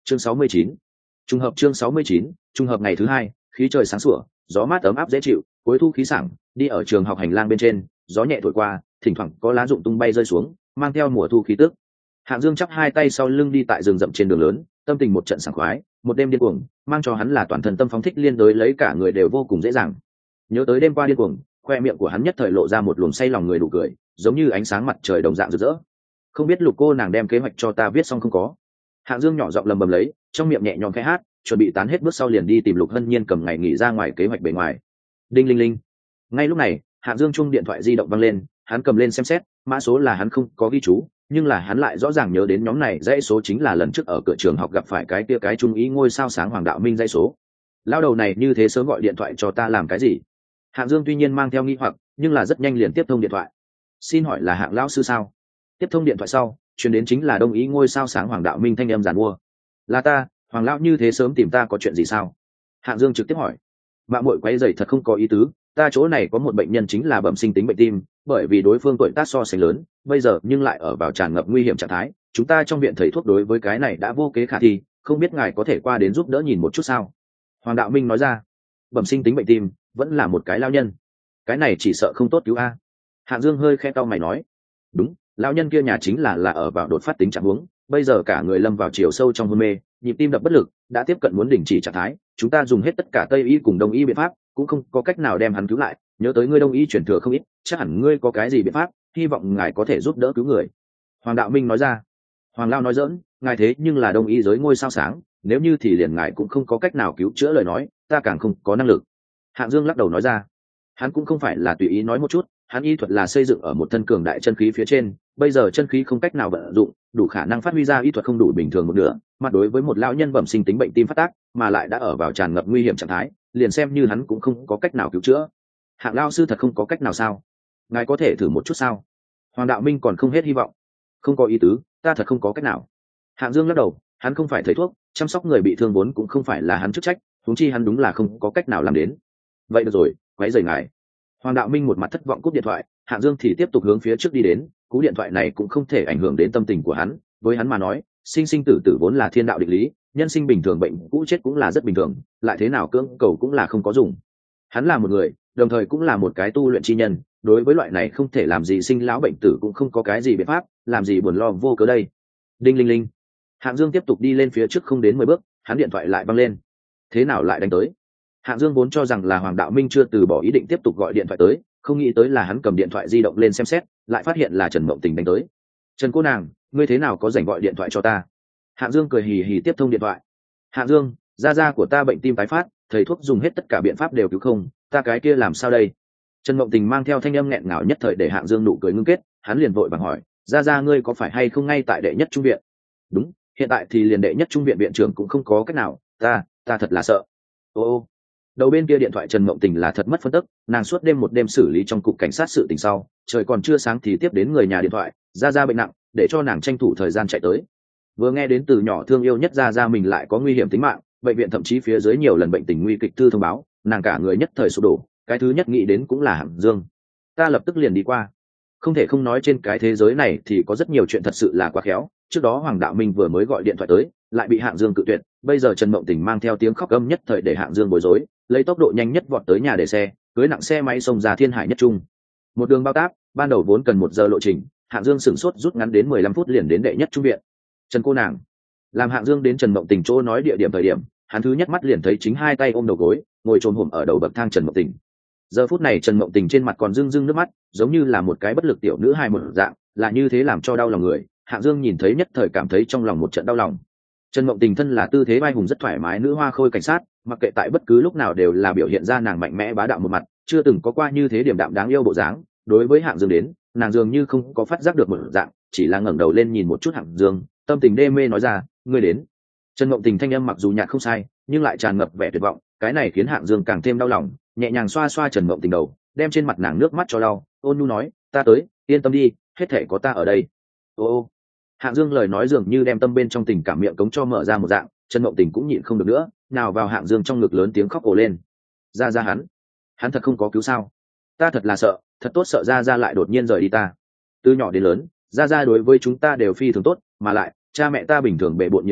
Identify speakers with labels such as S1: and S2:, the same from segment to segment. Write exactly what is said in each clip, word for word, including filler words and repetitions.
S1: chương sáu mươi chín, trùng hợp chương sáu mươi chín, trùng hợp ngày thứ hai, khí trời sáng sủa, gió mát ấm áp dễ chịu, cuối thu khí sảng, đi ở trường học hành lang bên trên, gió nhẹ thổi qua, thỉnh thoảng có lá rụng tung bay rơi xuống, mang theo mùa thu khí tức. Hạng Dương chắp hai tay sau lưng đi tại rừng rậm trên đường lớn, tâm tình một trận sảng khoái, một đêm điên cuồng, mang cho hắn là toàn thân tâm phóng thích liên đối lấy cả người đều vô cùng dễ dàng. Nhớ tới đêm qua điên cuồng, khoe miệng của hắn nhất thời lộ ra một luồng say lòng người đủ cười, giống như ánh sáng mặt trời đồng dạng rực rỡ. Không biết Lục cô nàng đem kế hoạch cho ta viết xong không có? Hạng Dương nhỏ giọng lầm bầm lấy, trong miệng nhẹ nhõm khẽ hát, chuẩn bị tán hết bước sau liền đi tìm Lục Hân Nhiên cầm ngày nghỉ ra ngoài kế hoạch bề ngoài. Đinh linh linh. Ngay lúc này, Hạng Dương chung điện thoại di động vang lên, hắn cầm lên xem xét, mã số là hắn không có ghi chú, nhưng là hắn lại rõ ràng nhớ đến nhóm này dãy số chính là lần trước ở cửa trường học gặp phải cái kia cái trung ý ngôi sao sáng Hoàng Đạo Minh dãy số. Lao đầu này như thế sớm gọi điện thoại cho ta làm cái gì? Hạng Dương tuy nhiên mang theo nghi hoặc, nhưng là rất nhanh liền tiếp thông điện thoại. Xin hỏi là Hạng lão sư sao? Tiếp thông điện thoại sau, truyền đến chính là đông ý ngôi sao sáng Hoàng Đạo Minh thanh âm giàn mua. Là ta, Hoàng lão như thế sớm tìm ta có chuyện gì sao? Hạng Dương trực tiếp hỏi. Mạng muội quấy rầy thật không có ý tứ, ta chỗ này có một bệnh nhân chính là bẩm sinh tính bệnh tim, bởi vì đối phương tuổi tác so sánh lớn, bây giờ nhưng lại ở vào tràn ngập nguy hiểm trạng thái, chúng ta trong viện thầy thuốc đối với cái này đã vô kế khả thi, không biết ngài có thể qua đến giúp đỡ nhìn một chút sao? Hoàng Đạo Minh nói ra. Bẩm sinh tính bệnh tim, vẫn là một cái lao nhân, cái này chỉ sợ không tốt cứu a. Hạng Dương hơi khẽ cau mày nói. Đúng, lão nhân kia nhà chính là là ở vào đột phát tính trạng huống, bây giờ cả người lâm vào chiều sâu trong hôn mê, nhịp tim đập bất lực, đã tiếp cận muốn đình chỉ trạng thái, chúng ta dùng hết tất cả tây y cùng đông y biện pháp, cũng không có cách nào đem hắn cứu lại. Nhớ tới ngươi đông y truyền thừa không ít, chắc hẳn ngươi có cái gì biện pháp, hy vọng ngài có thể giúp đỡ cứu người. Hoàng Đạo Minh nói ra. Hoàng Lao nói dỡn, ngài thế nhưng là đông y giới ngôi sao sáng, nếu như thì liền ngài cũng không có cách nào cứu chữa lời nói, ta càng không có năng lực. Hạng Dương lắc đầu nói ra. Hắn cũng không phải là tùy ý nói một chút, hắn y thuật là xây dựng ở một thân cường đại chân khí phía trên, bây giờ chân khí không cách nào vận dụng, đủ khả năng phát huy ra y thuật không đủ bình thường một nửa, mặt đối với một lão nhân bẩm sinh tính bệnh tim phát tác, mà lại đã ở vào tràn ngập nguy hiểm trạng thái, liền xem như hắn cũng không có cách nào cứu chữa. Hạng lão sư thật không có cách nào sao? Ngài có thể thử một chút sao? Hoàng Đạo Minh còn không hết hy vọng. Không có ý tứ, ta thật không có cách nào. Hạng Dương lắc đầu, hắn không phải thầy thuốc, chăm sóc người bị thương vốn cũng không phải là hắn chức trách, huống chi hắn đúng là không có cách nào làm đến. Vậy được rồi, quấy rầy ngài. Hoàng Đạo Minh một mặt thất vọng cúp điện thoại, Hạng Dương thì tiếp tục hướng phía trước đi đến, cú điện thoại này cũng không thể ảnh hưởng đến tâm tình của hắn, với hắn mà nói, sinh sinh tử tử vốn là thiên đạo định lý, nhân sinh bình thường bệnh cũ chết cũng là rất bình thường, lại thế nào cưỡng cầu cũng là không có dùng. Hắn là một người, đồng thời cũng là một cái tu luyện chi nhân, đối với loại này không thể làm gì sinh lão bệnh tử cũng không có cái gì biện pháp, làm gì buồn lo vô cớ đây. Đinh linh linh. Hạng Dương tiếp tục đi lên phía trước không đến mười bước, hắn điện thoại lại văng lên. Thế nào lại đánh tới? Hạng Dương vốn cho rằng là Hoàng Đạo Minh chưa từ bỏ ý định tiếp tục gọi điện thoại tới, không nghĩ tới là hắn cầm điện thoại di động lên xem xét, lại phát hiện là Trần Mộng Tình đánh tới. Trần cô nàng, ngươi thế nào có rảnh gọi điện thoại cho ta? Hạng Dương cười hì hì tiếp thông điện thoại. Hạng Dương, gia gia của ta bệnh tim tái phát, thầy thuốc dùng hết tất cả biện pháp đều cứu không, ta cái kia làm sao đây? Trần Mộng Tình mang theo thanh âm nghẹn ngào nhất thời để Hạng Dương nụ cười ngưng kết, hắn liền vội vàng hỏi, gia gia ngươi có phải hay không ngay tại đệ nhất trung viện? Đúng, hiện tại thì liền đệ nhất trung viện viện trưởng cũng không có cách nào, ta, ta thật là sợ. Ô ô. Đầu bên kia điện thoại Trần Mộng Tình là thật mất phân tức, nàng suốt đêm một đêm xử lý trong cục cảnh sát sự tình sau, trời còn chưa sáng thì tiếp đến người nhà điện thoại, gia gia bệnh nặng, để cho nàng tranh thủ thời gian chạy tới. Vừa nghe đến từ nhỏ thương yêu nhất gia gia mình lại có nguy hiểm tính mạng, bệnh viện thậm chí phía dưới nhiều lần bệnh tình nguy kịch thư thông báo, nàng cả người nhất thời sụp đổ, cái thứ nhất nghĩ đến cũng là Hạng Dương. Ta lập tức liền đi qua. Không thể không nói trên cái thế giới này thì có rất nhiều chuyện thật sự là quá khéo, trước đó Hoàng Đạo Minh vừa mới gọi điện thoại tới, lại bị Hạng Dương cự tuyệt, bây giờ Trần Mộng Tình mang theo tiếng khóc âm nhất thời để Hạng Dương bối rối, lấy tốc độ nhanh nhất vọt tới nhà để xe, cưới nặng xe máy xông ra Thiên Hải Nhất Trung. Một đường bao táp, ban đầu vốn cần một giờ lộ trình, Hạng Dương sửng sốt rút ngắn đến mười lăm phút liền đến đệ nhất trung viện. Trần cô nàng. Làm Hạng Dương đến Trần Mộng Tình chỗ nói địa điểm thời điểm, hắn thứ nhất mắt liền thấy chính hai tay ôm đầu gối, ngồi chồm hổm ở đầu bậc thang Trần Mộng Tình. Giờ phút này Trần Mộng Tình trên mặt còn rưng rưng nước mắt, giống như là một cái bất lực tiểu nữ hài một dạng, là như thế làm cho đau lòng người. Hạng Dương nhìn thấy nhất thời cảm thấy trong lòng một trận đau lòng. Trần Mộng Tình thân là tư thế vai hùng rất thoải mái nữ hoa khôi cảnh sát, mặc kệ tại bất cứ lúc nào đều là biểu hiện ra nàng mạnh mẽ bá đạo một mặt, chưa từng có qua như thế điềm đạm đáng yêu bộ dáng. Đối với Hạng Dương đến, nàng dường như không có phát giác được một dạng, chỉ là ngẩng đầu lên nhìn một chút Hạng Dương, tâm tình đê mê nói ra, ngươi đến. Trần Mộng Tình thanh âm mặc dù nhạt không sai, nhưng lại tràn ngập vẻ tuyệt vọng, cái này khiến Hạng Dương càng thêm đau lòng, nhẹ nhàng xoa xoa Trần Mộng Tình đầu, đem trên mặt nàng nước mắt cho lau, ôn nhu nói, ta tới, yên tâm đi, hết thể có ta ở đây. Ô ô. Hạng Dương lời nói dường như đem tâm bên trong tình cảm miệng cống cho mở ra một dạng, Trần Mộng Tình cũng nhịn không được nữa, nào vào Hạng Dương trong ngực lớn tiếng khóc ồ lên. Ra ra hắn, hắn thật không có cứu sao? Ta thật là sợ, thật tốt sợ ra ra lại đột nhiên rời đi ta. Từ nhỏ đến lớn, ra ra đối với chúng ta đều phi thường tốt, mà lại cha mẹ ta bình thường bề bộn nhiều việc,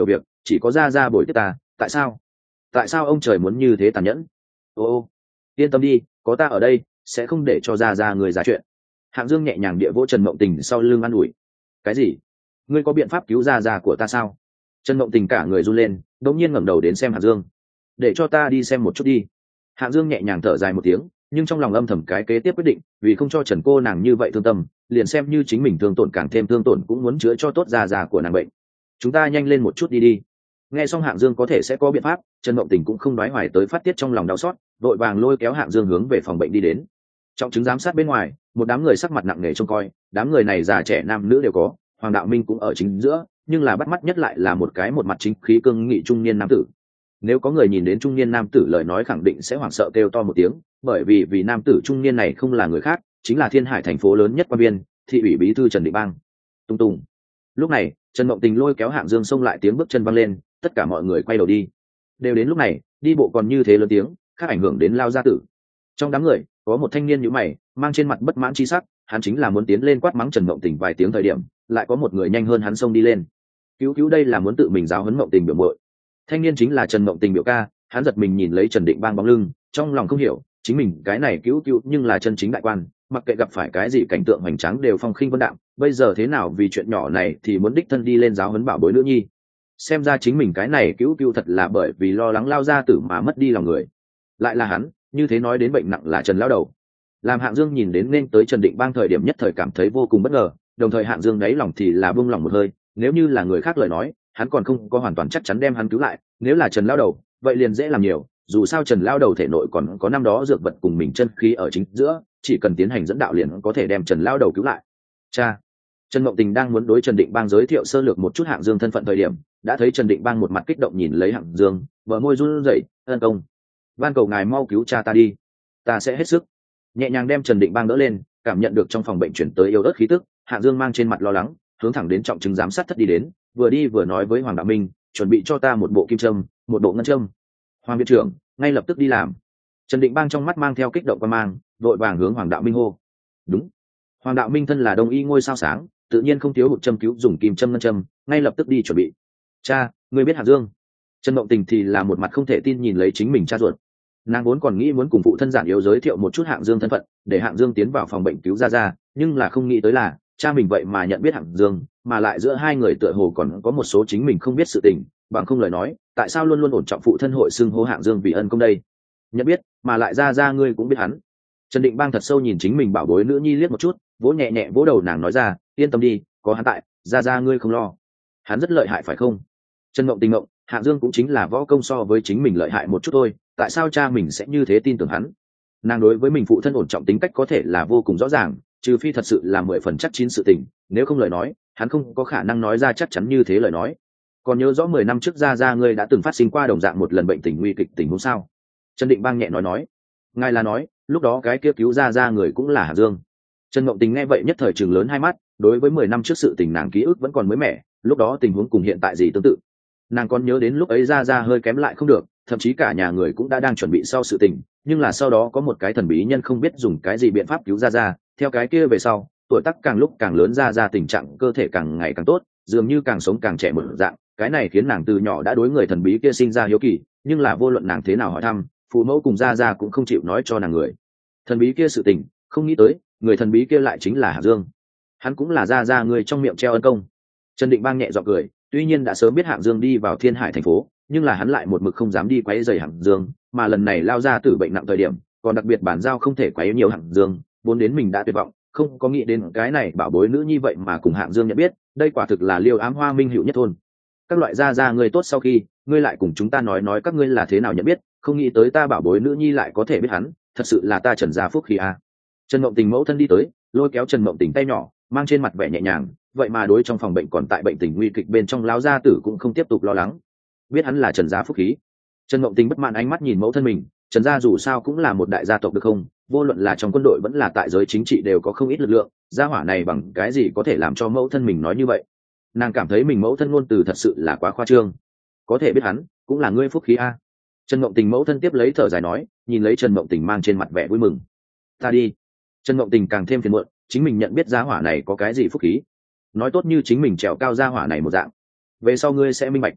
S1: chỉ có ra ra bồi tiếp ta, tại sao tại sao ông trời muốn như thế tàn nhẫn? Ô ô, yên tâm đi, có ta ở đây sẽ không để cho ra ra người ra chuyện. Hạng Dương nhẹ nhàng địa vỗ Trần Mộng Tình sau lưng an ủi. Cái gì? Ngươi có biện pháp cứu ra ra của ta sao? Trần Mộng Tình cả người run lên, đột nhiên ngẩng đầu đến xem Hạng Dương. Để cho ta đi xem một chút đi. Hạng Dương nhẹ nhàng thở dài một tiếng, nhưng trong lòng âm thầm cái kế tiếp quyết định, vì không cho Trần cô nàng như vậy thương tâm, liền xem như chính mình thương tổn càng thêm thương tổn cũng muốn chữa cho tốt ra ra của nàng bệnh. Chúng ta nhanh lên một chút đi đi. Nghe xong Hạng Dương có thể sẽ có biện pháp, Trần Mộng Tình cũng không đoái hoài tới phát tiết trong lòng đau xót, vội vàng lôi kéo Hạng Dương hướng về phòng bệnh đi đến. Trọng chứng giám sát bên ngoài, một đám người sắc mặt nặng nề trông coi, đám người này già trẻ nam nữ đều có, Hoàng Đạo Minh cũng ở chính giữa, nhưng là bắt mắt nhất lại là một cái một mặt chính khí cương nghị trung niên nam tử. Nếu có người nhìn đến trung niên nam tử lời nói khẳng định sẽ hoảng sợ kêu to một tiếng, bởi vì vì nam tử trung niên này không là người khác, chính là Thiên Hải thành phố lớn nhất quan biên, thị ủy bí thư Trần Định Bang. Tung tùng. Lúc này, Trần Mộng Tình lôi kéo Hạng Dương xông lại, tiếng bước chân văng lên, tất cả mọi người quay đầu đi. Đều đến lúc này, đi bộ còn như thế lớn tiếng, khác ảnh hưởng đến Lao gia tử. Trong đám người, có một thanh niên nhíu mày, mang trên mặt bất mãn chi sắc, hắn chính là muốn tiến lên quát mắng Trần Mộng Tình vài tiếng thời điểm, lại có một người nhanh hơn hắn xông đi lên. Cứu cứu, đây là muốn tự mình giáo huấn Mộng Tình biểu muội. Thanh niên chính là Trần Mộng Tình biểu ca, hắn giật mình nhìn lấy Trần Định Bang bóng lưng, trong lòng không hiểu, chính mình cái này cứu cứu nhưng là chân chính đại quan, mặc kệ gặp phải cái gì cảnh tượng hoành tráng đều phong khinh vân đạm, bây giờ thế nào vì chuyện nhỏ này thì muốn đích thân đi lên giáo huấn bảo bối nữ nhi. Xem ra chính mình cái này cứu cứu thật là bởi vì lo lắng Lao gia tử mà mất đi lòng người. Lại là hắn, như thế nói đến bệnh nặng là Trần lão đầu. Làm Hạng Dương nhìn đến nên tới Trần Định Bang thời điểm nhất thời cảm thấy vô cùng bất ngờ, đồng thời Hạng Dương đáy lòng thì là buông lòng một hơi, nếu như là người khác lời nói, hắn còn không có hoàn toàn chắc chắn đem hắn cứu lại, nếu là Trần lão đầu, vậy liền dễ làm nhiều, dù sao Trần lão đầu thể nội còn có năm đó dược vật cùng mình chân khí ở chính giữa, chỉ cần tiến hành dẫn đạo liền có thể đem Trần lão đầu cứu lại. Cha. Trần Mộng Tình đang muốn đối Trần Định Bang giới thiệu sơ lược một chút Hạng Dương thân phận thời điểm, đã thấy Trần Định Bang một mặt kích động nhìn lấy Hạng Dương, bờ môi run rẩy, "Ân công, van cầu ngài mau cứu cha ta đi, ta sẽ hết sức." Nhẹ nhàng đem Trần Định Bang đỡ lên, cảm nhận được trong phòng bệnh chuyển tới yếu ớt khí tức, Hạng Dương mang trên mặt lo lắng, hướng thẳng đến trọng chứng giám sát thất đi đến, vừa đi vừa nói với Hoàng Đạo Minh, "Chuẩn bị cho ta một bộ kim châm, một bộ ngân châm." Hoàng viện trưởng ngay lập tức đi làm. Trần Định Bang trong mắt mang theo kích động và mang, vội vàng hướng Hoàng Đạo Minh hô. Đúng. Hoàng Đạo Minh thân là đông y ngôi sao sáng, tự nhiên không thiếu hụt châm cứu dùng kim châm ngân châm, ngay lập tức đi chuẩn bị. "Cha, ngươi biết Hạng Dương?" Trần Mộng Tình thì là một mặt không thể tin nhìn lấy chính mình cha ruột. Nàng vốn còn nghĩ muốn cùng phụ thân giản yếu giới thiệu một chút Hạng Dương thân phận, để Hạng Dương tiến vào phòng bệnh cứu ra ra, nhưng là không nghĩ tới là cha mình vậy mà nhận biết Hạng Dương, mà lại giữa hai người tựa hồ còn có một số chính mình không biết sự tình, bằng không lời nói, tại sao luôn luôn ổn trọng phụ thân hội xưng hô Hạng Dương vì ân công đây? Nhận biết, mà lại ra ra ngươi cũng biết hắn. Trần Định Bang thật sâu nhìn chính mình bảo bối nữ nhi liếc một chút, vỗ nhẹ nhẹ vỗ đầu nàng nói ra, "Yên tâm đi, có hắn tại, ra ra ngươi không lo. Hắn rất lợi hại phải không?" Trần Mộng Tình ngộng, Hạng Dương cũng chính là võ công so với chính mình lợi hại một chút thôi, tại sao cha mình sẽ như thế tin tưởng hắn? Nàng đối với mình phụ thân ổn trọng tính cách có thể là vô cùng rõ ràng, trừ phi thật sự là mười phần chắc chín sự tình, nếu không lời nói, hắn không có khả năng nói ra chắc chắn như thế lời nói. Còn nhớ rõ mười năm trước ra ra ngươi đã từng phát sinh qua đồng dạng một lần bệnh tình nguy kịch tình huống sao? Trần Định Bang nhẹ nói nói. Ngài là nói, lúc đó cái kia cứu ra ra người cũng là Hạng Dương. Trần Mộng Tình nghe vậy nhất thời trừng lớn hai mắt, đối với mười năm trước sự tình nàng ký ức vẫn còn mới mẻ, lúc đó tình huống cùng hiện tại gì tương tự. Nàng còn nhớ đến lúc ấy ra ra hơi kém lại không được, thậm chí cả nhà người cũng đã đang chuẩn bị sau sự tình, nhưng là sau đó có một cái thần bí nhân không biết dùng cái gì biện pháp cứu ra ra, theo cái kia về sau, tuổi tác càng lúc càng lớn ra ra tình trạng cơ thể càng ngày càng tốt, dường như càng sống càng trẻ một dạng, cái này khiến nàng từ nhỏ đã đối người thần bí kia sinh ra hiếu kỳ, nhưng là vô luận nàng thế nào hỏi thăm, phụ mẫu cùng ra ra cũng không chịu nói cho nàng người thần bí kia sự tình, không nghĩ tới, người thần bí kia lại chính là Hạng Dương. Hắn cũng là ra ra người trong miệng treo ân công. Trần Định Bang nhẹ giọng cười, tuy nhiên đã sớm biết Hạng Dương đi vào Thiên Hải thành phố, nhưng là hắn lại một mực không dám đi quấy rầy Hạng Dương, mà lần này lao ra tử bệnh nặng thời điểm, còn đặc biệt bản giao không thể quấy nhiều Hạng Dương, vốn đến mình đã tuyệt vọng, không có nghĩ đến cái này bảo bối nữ nhi vậy mà cùng Hạng Dương nhận biết, đây quả thực là liêu ám hoa minh hữu nhất thôn. Các loại gia gia người tốt, sau khi ngươi lại cùng chúng ta nói nói các ngươi là thế nào nhận biết, không nghĩ tới ta bảo bối nữ nhi lại có thể biết hắn, thật sự là ta Trần gia phúc khí a. Trần Mộng Tình mẫu thân đi tới, lôi kéo Trần Mộng Tình tay nhỏ, mang trên mặt vẻ nhẹ nhàng, vậy mà đối trong phòng bệnh còn tại bệnh tình nguy kịch bên trong lão gia tử cũng không tiếp tục lo lắng, biết hắn là Trần gia phúc khí. Trần Mộng Tình bất mãn ánh mắt nhìn mẫu thân mình, Trần gia dù sao cũng là một đại gia tộc được không, vô luận là trong quân đội vẫn là tại giới chính trị đều có không ít lực lượng, gia hỏa này bằng cái gì có thể làm cho mẫu thân mình nói như vậy? Nàng cảm thấy mình mẫu thân ngôn từ thật sự là quá khoa trương. Có thể biết hắn cũng là ngươi phúc khí a. Trần Mộng Tình mẫu thân tiếp lấy thở dài nói, nhìn lấy Trần Mộng Tình mang trên mặt vẻ vui mừng. Ta đi. Trần Mộng Tình càng thêm phiền muộn, chính mình nhận biết gia hỏa này có cái gì phúc khí, nói tốt như chính mình trèo cao gia hỏa này một dạng, về sau ngươi sẽ minh bạch.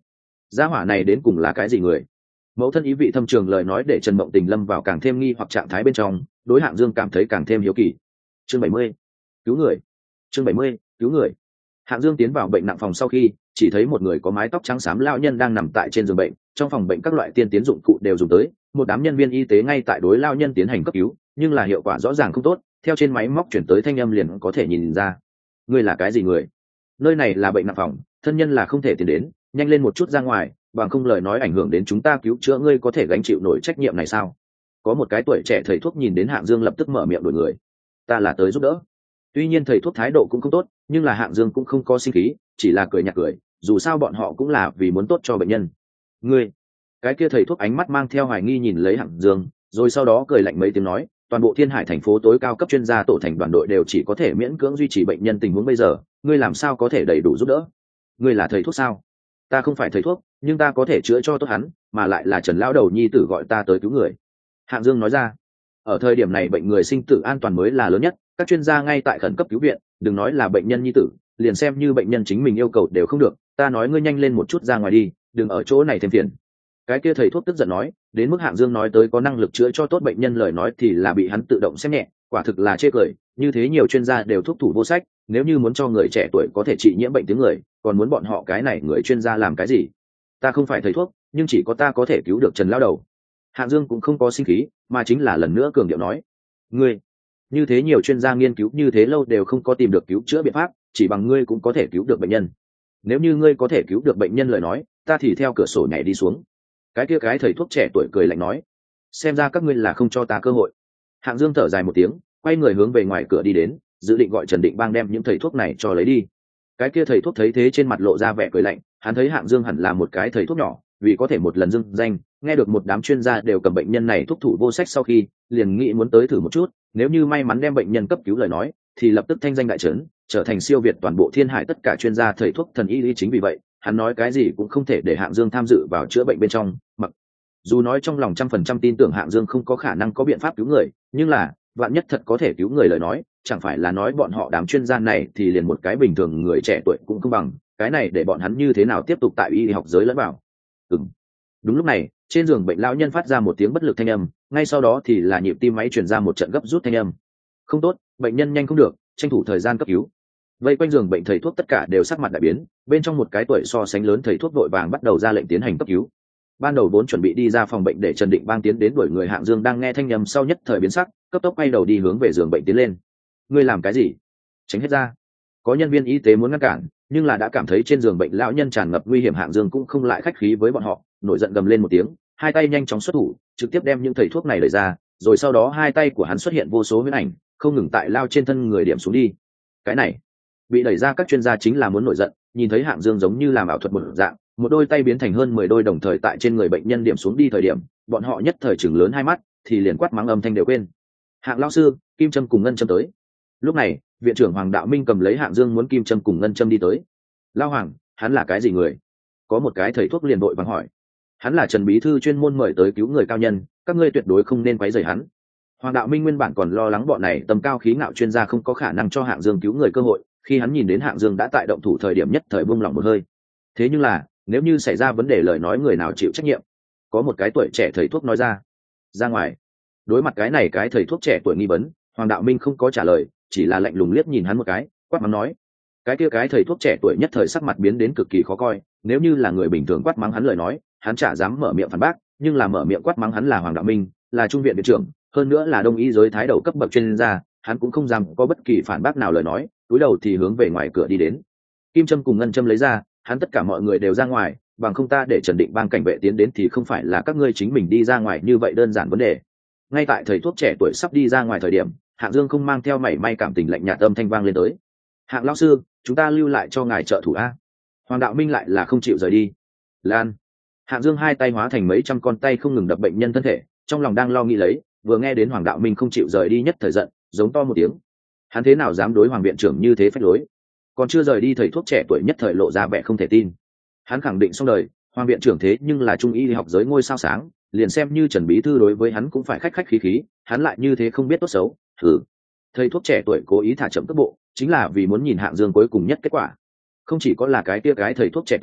S1: gia hỏa này đến cùng là cái gì người? Mẫu thân ý vị thâm trường lời nói để Trần Mộng Tình lâm vào càng thêm nghi hoặc trạng thái bên trong, đối Hạng Dương cảm thấy càng thêm hiếu kỳ. Chương bảy mươi, cứu người. Chương bảy mươi, cứu người. Hạng Dương tiến vào bệnh nặng phòng sau khi, chỉ thấy một người có mái tóc trắng xám lão nhân đang nằm tại trên giường bệnh, trong phòng bệnh các loại tiên tiến dụng cụ đều dùng tới, một đám nhân viên y tế ngay tại đối lão nhân tiến hành cấp cứu, nhưng là hiệu quả rõ ràng không tốt, theo trên máy móc chuyển tới thanh âm liền có thể nhìn ra. Ngươi là cái gì người? Nơi này là bệnh nặng phòng, thân nhân là không thể tiến đến, nhanh lên một chút ra ngoài, bằng không lời nói ảnh hưởng đến chúng ta cứu chữa ngươi có thể gánh chịu nổi trách nhiệm này sao? Có một cái tuổi trẻ thầy thuốc nhìn đến Hạng Dương lập tức mở miệng đổi người. Ta là tới giúp đỡ. Tuy nhiên thầy thuốc thái độ cũng không tốt, nhưng là Hạng Dương cũng không có sinh khí, chỉ là cười nhạt cười, dù sao bọn họ cũng là vì muốn tốt cho bệnh nhân. Ngươi, cái kia thầy thuốc ánh mắt mang theo hoài nghi nhìn lấy Hạng Dương, rồi sau đó cười lạnh mấy tiếng nói, toàn bộ Thiên Hải thành phố tối cao cấp chuyên gia tổ thành đoàn đội đều chỉ có thể miễn cưỡng duy trì bệnh nhân tình huống bây giờ, ngươi làm sao có thể đầy đủ giúp đỡ? Ngươi là thầy thuốc sao? Ta không phải thầy thuốc, nhưng ta có thể chữa cho tốt hắn, mà lại là Trần lão đầu nhi tử gọi ta tới cứu người. Hạng Dương nói ra. Ở thời điểm này bệnh người sinh tử an toàn mới là lớn nhất, các chuyên gia ngay tại khẩn cấp cứu viện, đừng nói là bệnh nhân nhi tử, liền xem như bệnh nhân chính mình yêu cầu đều không được, ta nói ngươi nhanh lên một chút ra ngoài đi, đừng ở chỗ này thêm phiền. Cái kia thầy thuốc tức giận nói, đến mức Hạng Dương nói tới có năng lực chữa cho tốt bệnh nhân lời nói thì là bị hắn tự động xem nhẹ, quả thực là chê cười, như thế nhiều chuyên gia đều thuốc thủ vô sách, nếu như muốn cho người trẻ tuổi có thể trị nhiễm bệnh tiếng người, còn muốn bọn họ cái này người chuyên gia làm cái gì? Ta không phải thầy thuốc, nhưng chỉ có ta có thể cứu được Trần lão đầu. Hạng Dương cũng không có sinh khí, mà chính là lần nữa cường điệu nói, ngươi, như thế nhiều chuyên gia nghiên cứu như thế lâu đều không có tìm được cứu chữa biện pháp, chỉ bằng ngươi cũng có thể cứu được bệnh nhân. Nếu như ngươi có thể cứu được bệnh nhân lời nói, ta thì theo cửa sổ nhảy đi xuống. Cái kia cái thầy thuốc trẻ tuổi cười lạnh nói, xem ra các ngươi là không cho ta cơ hội. Hạng Dương thở dài một tiếng, quay người hướng về ngoài cửa đi đến, dự định gọi Trần Định Bang đem những thầy thuốc này cho lấy đi. Cái kia thầy thuốc thấy thế trên mặt lộ ra vẻ cười lạnh, hắn thấy Hạng Dương hẳn là một cái thầy thuốc nhỏ, vì có thể một lần dưng danh, nghe được một đám chuyên gia đều cầm bệnh nhân này thuốc thủ vô sách sau khi, liền nghĩ muốn tới thử một chút, nếu như may mắn đem bệnh nhân cấp cứu lời nói, thì lập tức thanh danh đại trấn, trở thành siêu việt toàn bộ Thiên Hải tất cả chuyên gia thầy thuốc thần y lý. Chính vì vậy, hắn nói cái gì cũng không thể để Hạng Dương tham dự vào chữa bệnh bên trong, mặc dù nói trong lòng trăm phần trăm tin tưởng Hạng Dương không có khả năng có biện pháp cứu người, nhưng là vạn nhất thật có thể cứu người lời nói, chẳng phải là nói bọn họ đám chuyên gia này thì liền một cái bình thường người trẻ tuổi cũng không bằng, cái này để bọn hắn như thế nào tiếp tục tại y học giới lẫn vào. Ừm. Đúng lúc này, trên giường bệnh lão nhân phát ra một tiếng bất lực thanh âm, ngay sau đó thì là nhịp tim máy truyền ra một trận gấp rút thanh âm. Không tốt, bệnh nhân nhanh không được, tranh thủ thời gian cấp cứu. Vây quanh giường bệnh thầy thuốc tất cả đều sắc mặt đại biến, bên trong một cái tuổi so sánh lớn thầy thuốc vội vàng bắt đầu ra lệnh tiến hành cấp cứu. Ban đầu vốn chuẩn bị đi ra phòng bệnh để Trần Định Bang tiến đến đuổi người Hạng Dương đang nghe thanh âm sau nhất thời biến sắc, cấp tốc quay đầu đi hướng về giường bệnh tiến lên. Ngươi làm cái gì? Tránh hết ra. Có nhân viên y tế muốn ngăn cản, nhưng là đã cảm thấy trên giường bệnh lão nhân tràn ngập nguy hiểm, Hạng Dương cũng không lại khách khí với bọn họ, nổi giận gầm lên một tiếng, hai tay nhanh chóng xuất thủ, trực tiếp đem những thầy thuốc này đẩy ra, rồi sau đó hai tay của hắn xuất hiện vô số huyễn ảnh, không ngừng tại lao trên thân người điểm xuống đi. Cái này, bị đẩy ra các chuyên gia chính là muốn nổi giận, nhìn thấy Hạng Dương giống như làm ảo thuật một dạng, một đôi tay biến thành hơn mười đôi đồng thời tại trên người bệnh nhân điểm xuống đi thời điểm, bọn họ nhất thời chừng lớn hai mắt, thì liền quát mắng âm thanh đều quên. Hạng lão sư, kim châm cùng ngân châm tới. Lúc này, viện trưởng Hoàng Đạo Minh cầm lấy Hạng Dương muốn kim châm cùng ngân châm đi tới. Lao Hoàng, hắn là cái gì người? Có một cái thầy thuốc liền đội vàng hỏi. Hắn là Trần bí thư chuyên môn mời tới cứu người cao nhân, các ngươi tuyệt đối không nên quấy rầy hắn. Hoàng Đạo Minh nguyên bản còn lo lắng bọn này tầm cao khí ngạo chuyên gia không có khả năng cho Hạng Dương cứu người cơ hội, khi hắn nhìn đến Hạng Dương đã tại động thủ thời điểm nhất thời buông lỏng một hơi. Thế nhưng là, nếu như xảy ra vấn đề lời nói người nào chịu trách nhiệm? Có một cái tuổi trẻ thầy thuốc nói ra. Ra ngoài. Đối mặt cái này cái thầy thuốc trẻ tuổi nghi vấn, Hoàng Đạo Minh không có trả lời, chỉ là lạnh lùng liếc nhìn hắn một cái, quát mắng nói. Cái kia cái thầy thuốc trẻ tuổi nhất thời sắc mặt biến đến cực kỳ khó coi, nếu như là người bình thường quát mắng hắn lời nói, hắn chả dám mở miệng phản bác, nhưng là mở miệng quát mắng hắn là Hoàng Đạo Minh, là trung viện viện trưởng, hơn nữa là đông y giới thái đầu cấp bậc chuyên gia, hắn cũng không dám có bất kỳ phản bác nào lời nói, cúi đầu thì hướng về ngoài cửa đi đến. Kim châm cùng ngân châm lấy ra, hắn tất cả mọi người đều ra ngoài, bằng không ta để Trần Định Bang cảnh vệ tiến đến thì không phải là các ngươi chính mình đi ra ngoài như vậy đơn giản vấn đề. Ngay tại thầy thuốc trẻ tuổi sắp đi ra ngoài thời điểm, Hạng Dương không mang theo mảy may cảm tình lạnh nhạt âm thanh vang lên tới. Hạng lão sư, chúng ta lưu lại cho ngài trợ thủ a. Hoàng Đạo Minh lại là không chịu rời đi. Lan. Hạng Dương hai tay hóa thành mấy trăm con tay không ngừng đập bệnh nhân thân thể, trong lòng đang lo nghĩ lấy, vừa nghe đến Hoàng Đạo Minh không chịu rời đi nhất thời giận, giống to một tiếng. Hắn thế nào dám đối Hoàng viện trưởng như thế phách lối? Còn chưa rời đi thầy thuốc trẻ tuổi nhất thời lộ ra vẻ không thể tin. Hắn khẳng định xong đời, Hoàng viện trưởng thế nhưng là trung y học giới ngôi sao sáng, liền xem như Trần bí thư đối với hắn cũng phải khách khách khí khí, hắn lại như thế không biết tốt xấu. Thử. Thầy thuốc trẻ tuổi cố ý thả chậm tốc bộ, chính là vì muốn nhìn Hạng Dương cuối cùng nhất kết quả. Không chỉ có là cái kia cái thầy thuốc trẻ tuổi,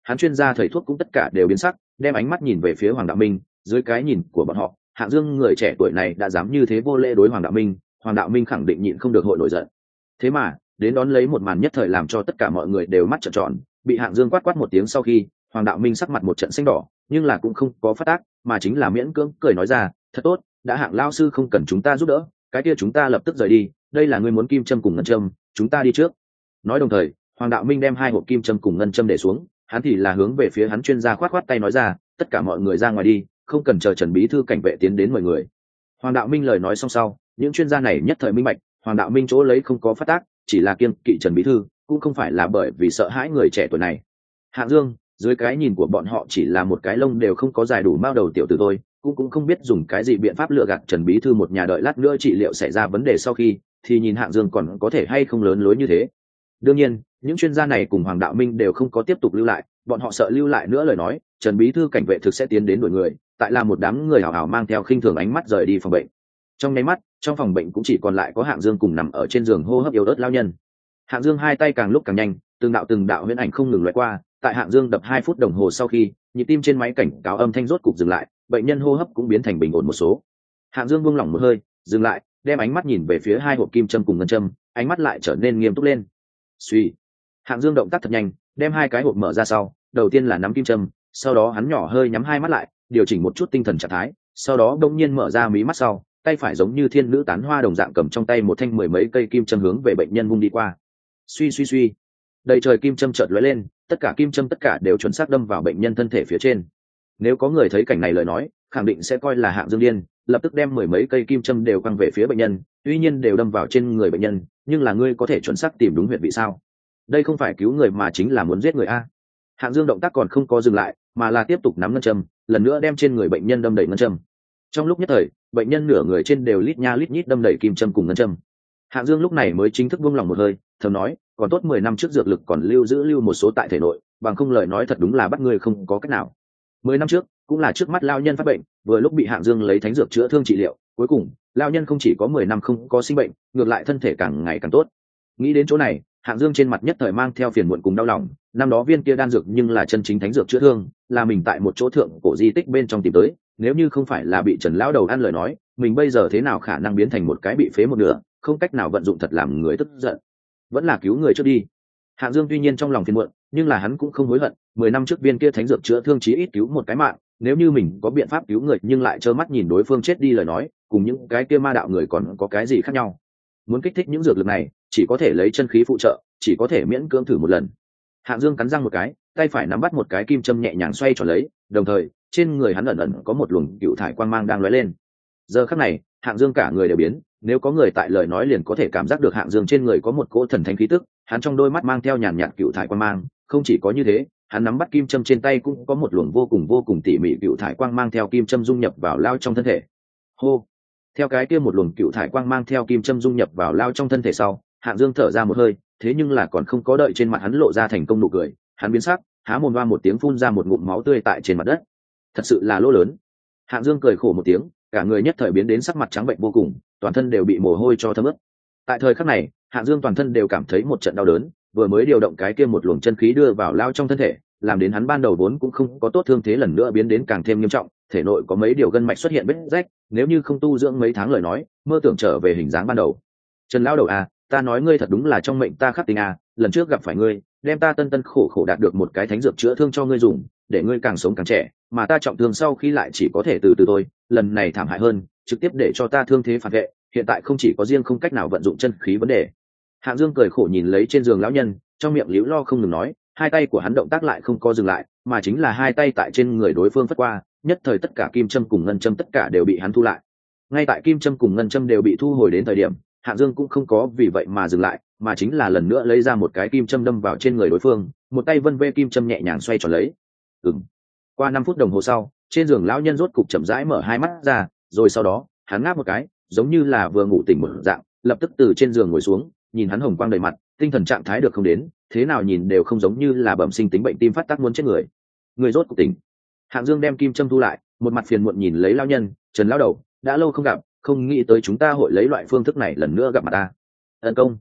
S1: hắn chuyên gia thầy thuốc cũng tất cả đều biến sắc, đem ánh mắt nhìn về phía Hoàng Đạo Minh. Dưới cái nhìn của bọn họ, Hạng Dương người trẻ tuổi này đã dám như thế vô lễ đối Hoàng Đạo Minh, Hoàng Đạo Minh khẳng định nhịn không được hội nổi giận. Thế mà đến đón lấy một màn nhất thời làm cho tất cả mọi người đều mắt trợn tròn. Bị Hạng Dương quát quát một tiếng sau khi, Hoàng Đạo Minh sắc mặt một trận xanh đỏ, nhưng là cũng không có phát tác, mà chính là miễn cưỡng cười nói ra, thật tốt, đã Hạng lao sư không cần chúng ta giúp đỡ, cái kia chúng ta lập tức rời đi. Đây là ngươi muốn kim châm cùng ngân châm, chúng ta đi trước. Nói đồng thời, Hoàng Đạo Minh đem hai hộp kim châm cùng ngân châm để xuống, hắn thì là hướng về phía hắn chuyên gia khoát khoát tay nói ra, tất cả mọi người ra ngoài đi, không cần chờ Trần bí thư cảnh vệ tiến đến mời người. Hoàng Đạo Minh lời nói xong sau, những chuyên gia này nhất thời minh bạch, Hoàng Đạo Minh chỗ lấy không có phát tác, chỉ là kiêng kỵ Trần bí thư, cũng không phải là bởi vì sợ hãi người trẻ tuổi này. Hạng Dương, dưới cái nhìn của bọn họ chỉ là một cái lông đều không có dài đủ mao đầu tiểu tử thôi, cũng cũng không biết dùng cái gì biện pháp lừa gạt Trần bí thư một nhà, đợi lát nữa trị liệu xảy ra vấn đề sau khi, thì nhìn Hạng Dương còn có thể hay không lớn lối như thế. Đương nhiên, những chuyên gia này cùng Hoàng Đạo Minh đều không có tiếp tục lưu lại, bọn họ sợ lưu lại nữa lời nói, Trần bí thư cảnh vệ thực sẽ tiến đến đuổi người, tại là một đám người hào hào mang theo khinh thường ánh mắt rời đi phòng bệnh. Trong nháy mắt, trong phòng bệnh cũng chỉ còn lại có Hạng Dương cùng nằm ở trên giường hô hấp yếu ớt lao nhân. Hạng Dương hai tay càng lúc càng nhanh, từng đạo từng đạo huyễn ảnh không ngừng lóe qua, tại Hạng Dương đập hai phút đồng hồ sau khi, nhịp tim trên máy cảnh cáo âm thanh rốt cục dừng lại, bệnh nhân hô hấp cũng biến thành bình ổn một số. Hạng Dương buông lỏng một hơi, dừng lại, đem ánh mắt nhìn về phía hai hộp kim châm cùng ngân châm, ánh mắt lại trở nên nghiêm túc lên. Suy, Hạng Dương động tác thật nhanh, đem hai cái hộp mở ra sau, đầu tiên là nắm kim châm, sau đó hắn nhỏ hơi nhắm hai mắt lại, điều chỉnh một chút tinh thần trạng thái, sau đó đông nhiên mở ra mí mắt sau, tay phải giống như thiên nữ tán hoa đồng dạng cầm trong tay một thanh mười mấy cây kim châm hướng về bệnh nhân vung đi qua. Suy suy suy, đầy trời kim châm chợt lóe lên, tất cả kim châm tất cả đều chuẩn xác đâm vào bệnh nhân thân thể phía trên. Nếu có người thấy cảnh này lời nói, khẳng định sẽ coi là Hạng Dương điên, lập tức đem mười mấy cây kim châm đều quăng về phía bệnh nhân, tuy nhiên đều đâm vào trên người bệnh nhân, nhưng là ngươi có thể chuẩn xác tìm đúng huyệt vị sao? Đây không phải cứu người mà chính là muốn giết người a. Hạng Dương động tác còn không có dừng lại, mà là tiếp tục nắm ngân châm, lần nữa đem trên người bệnh nhân đâm đầy ngân châm. Trong lúc nhất thời, bệnh nhân nửa người trên đều lít nha lít nhít đâm đầy kim châm cùng ngân châm. Hạng Dương lúc này mới chính thức buông lòng một hơi, thầm nói, còn tốt mười năm trước dược lực còn lưu giữ lưu một số tại thể nội, bằng không lời nói thật đúng là bắt người không có cách nào. Mười năm trước, cũng là trước mắt lao nhân phát bệnh, vừa lúc bị Hạng Dương lấy thánh dược chữa thương trị liệu, cuối cùng, lao nhân không chỉ có mười năm không có sinh bệnh, ngược lại thân thể càng ngày càng tốt. Nghĩ đến chỗ này, Hạng Dương trên mặt nhất thời mang theo phiền muộn cùng đau lòng, năm đó viên kia đan dược nhưng là chân chính thánh dược chữa thương, là mình tại một chỗ thượng cổ di tích bên trong tìm tới, nếu như không phải là bị Trần lão đầu ăn lời nói, mình bây giờ thế nào khả năng biến thành một cái bị phế một nửa, không cách nào vận dụng thật làm người tức giận. Vẫn là cứu người trước đi. Hạng Dương tuy nhiên trong lòng phiền muộn, nhưng là hắn cũng không hối hận, mười năm trước viên kia thánh dược chữa thương chí ít cứu một cái mạng, nếu như mình có biện pháp cứu người nhưng lại trơ mắt nhìn đối phương chết đi lời nói, cùng những cái kia ma đạo người còn có cái gì khác nhau. Muốn kích thích những dược lực này, chỉ có thể lấy chân khí phụ trợ, chỉ có thể miễn cưỡng thử một lần. Hạng Dương cắn răng một cái, tay phải nắm bắt một cái kim châm nhẹ nhàng xoay tròn lấy, đồng thời, trên người hắn ẩn ẩn có một luồng cựu thải quang mang đang lóe lên. Giờ khắc này, Hạng Dương cả người đều biến, nếu có người tại lời nói liền có thể cảm giác được Hạng Dương trên người có một cỗ thần thánh khí tức, hắn trong đôi mắt mang theo nhàn nhạt cựu thải quang mang, không chỉ có như thế, hắn nắm bắt kim châm trên tay cũng có một luồng vô cùng vô cùng tỉ mỉ cựu thải quang mang theo kim châm dung nhập vào lao trong thân thể. Hô. Theo cái kia một luồng cựu thải quang mang theo kim châm dung nhập vào lao trong thân thể sau, Hạng Dương thở ra một hơi, thế nhưng là còn không có đợi trên mặt hắn lộ ra thành công nụ cười, hắn biến sắc, há mồm va một tiếng phun ra một ngụm máu tươi tại trên mặt đất. Thật sự là lỗ lớn. Hạng Dương cười khổ một tiếng, cả người nhất thời biến đến sắc mặt trắng bệnh vô cùng, toàn thân đều bị mồ hôi cho thấm ướt. Tại thời khắc này, Hạng Dương toàn thân đều cảm thấy một trận đau đớn, vừa mới điều động cái kia một luồng chân khí đưa vào lao trong thân thể, làm đến hắn ban đầu vốn cũng không có tốt thương thế lần nữa biến đến càng thêm nghiêm trọng, thể nội có mấy điều gân mạch xuất hiện vết rách, nếu như không tu dưỡng mấy tháng lời nói, mơ tưởng trở về hình dáng ban đầu. Trần lão đầu à, ta nói ngươi thật đúng là trong mệnh ta khắc tình à, lần trước gặp phải ngươi, đem ta tân tân khổ khổ đạt được một cái thánh dược chữa thương cho ngươi dùng, để ngươi càng sống càng trẻ, mà ta trọng thương sau khi lại chỉ có thể từ từ thôi, lần này thảm hại hơn, trực tiếp để cho ta thương thế phản vệ, hiện tại không chỉ có riêng không cách nào vận dụng chân khí vấn đề. Hạng Dương cười khổ nhìn lấy trên giường lão nhân, trong miệng liễu lo không ngừng nói, hai tay của hắn động tác lại không có dừng lại, mà chính là hai tay tại trên người đối phương phất qua, nhất thời tất cả kim châm cùng ngân châm tất cả đều bị hắn thu lại. Ngay tại kim châm cùng ngân châm đều bị thu hồi đến thời điểm, Hạng Dương cũng không có vì vậy mà dừng lại, mà chính là lần nữa lấy ra một cái kim châm đâm vào trên người đối phương, một tay vân vê kim châm nhẹ nhàng xoay tròn lấy. Ừm. Qua năm phút đồng hồ sau, trên giường lão nhân rốt cục chậm rãi mở hai mắt ra, rồi sau đó, hắn ngáp một cái, giống như là vừa ngủ tỉnh một dạng, lập tức từ trên giường ngồi xuống, nhìn hắn hồng quang đầy mặt, tinh thần trạng thái được không đến, thế nào nhìn đều không giống như là bẩm sinh tính bệnh tim phát tác muốn chết người. Người rốt cục tỉnh. Hạng Dương đem kim châm thu lại, một mặt phiền muộn nhìn lấy lão nhân, Trần lão đầu, đã lâu không gặp, không nghĩ tới chúng ta hội lấy loại phương thức này lần nữa gặp mặt ta. Ân công.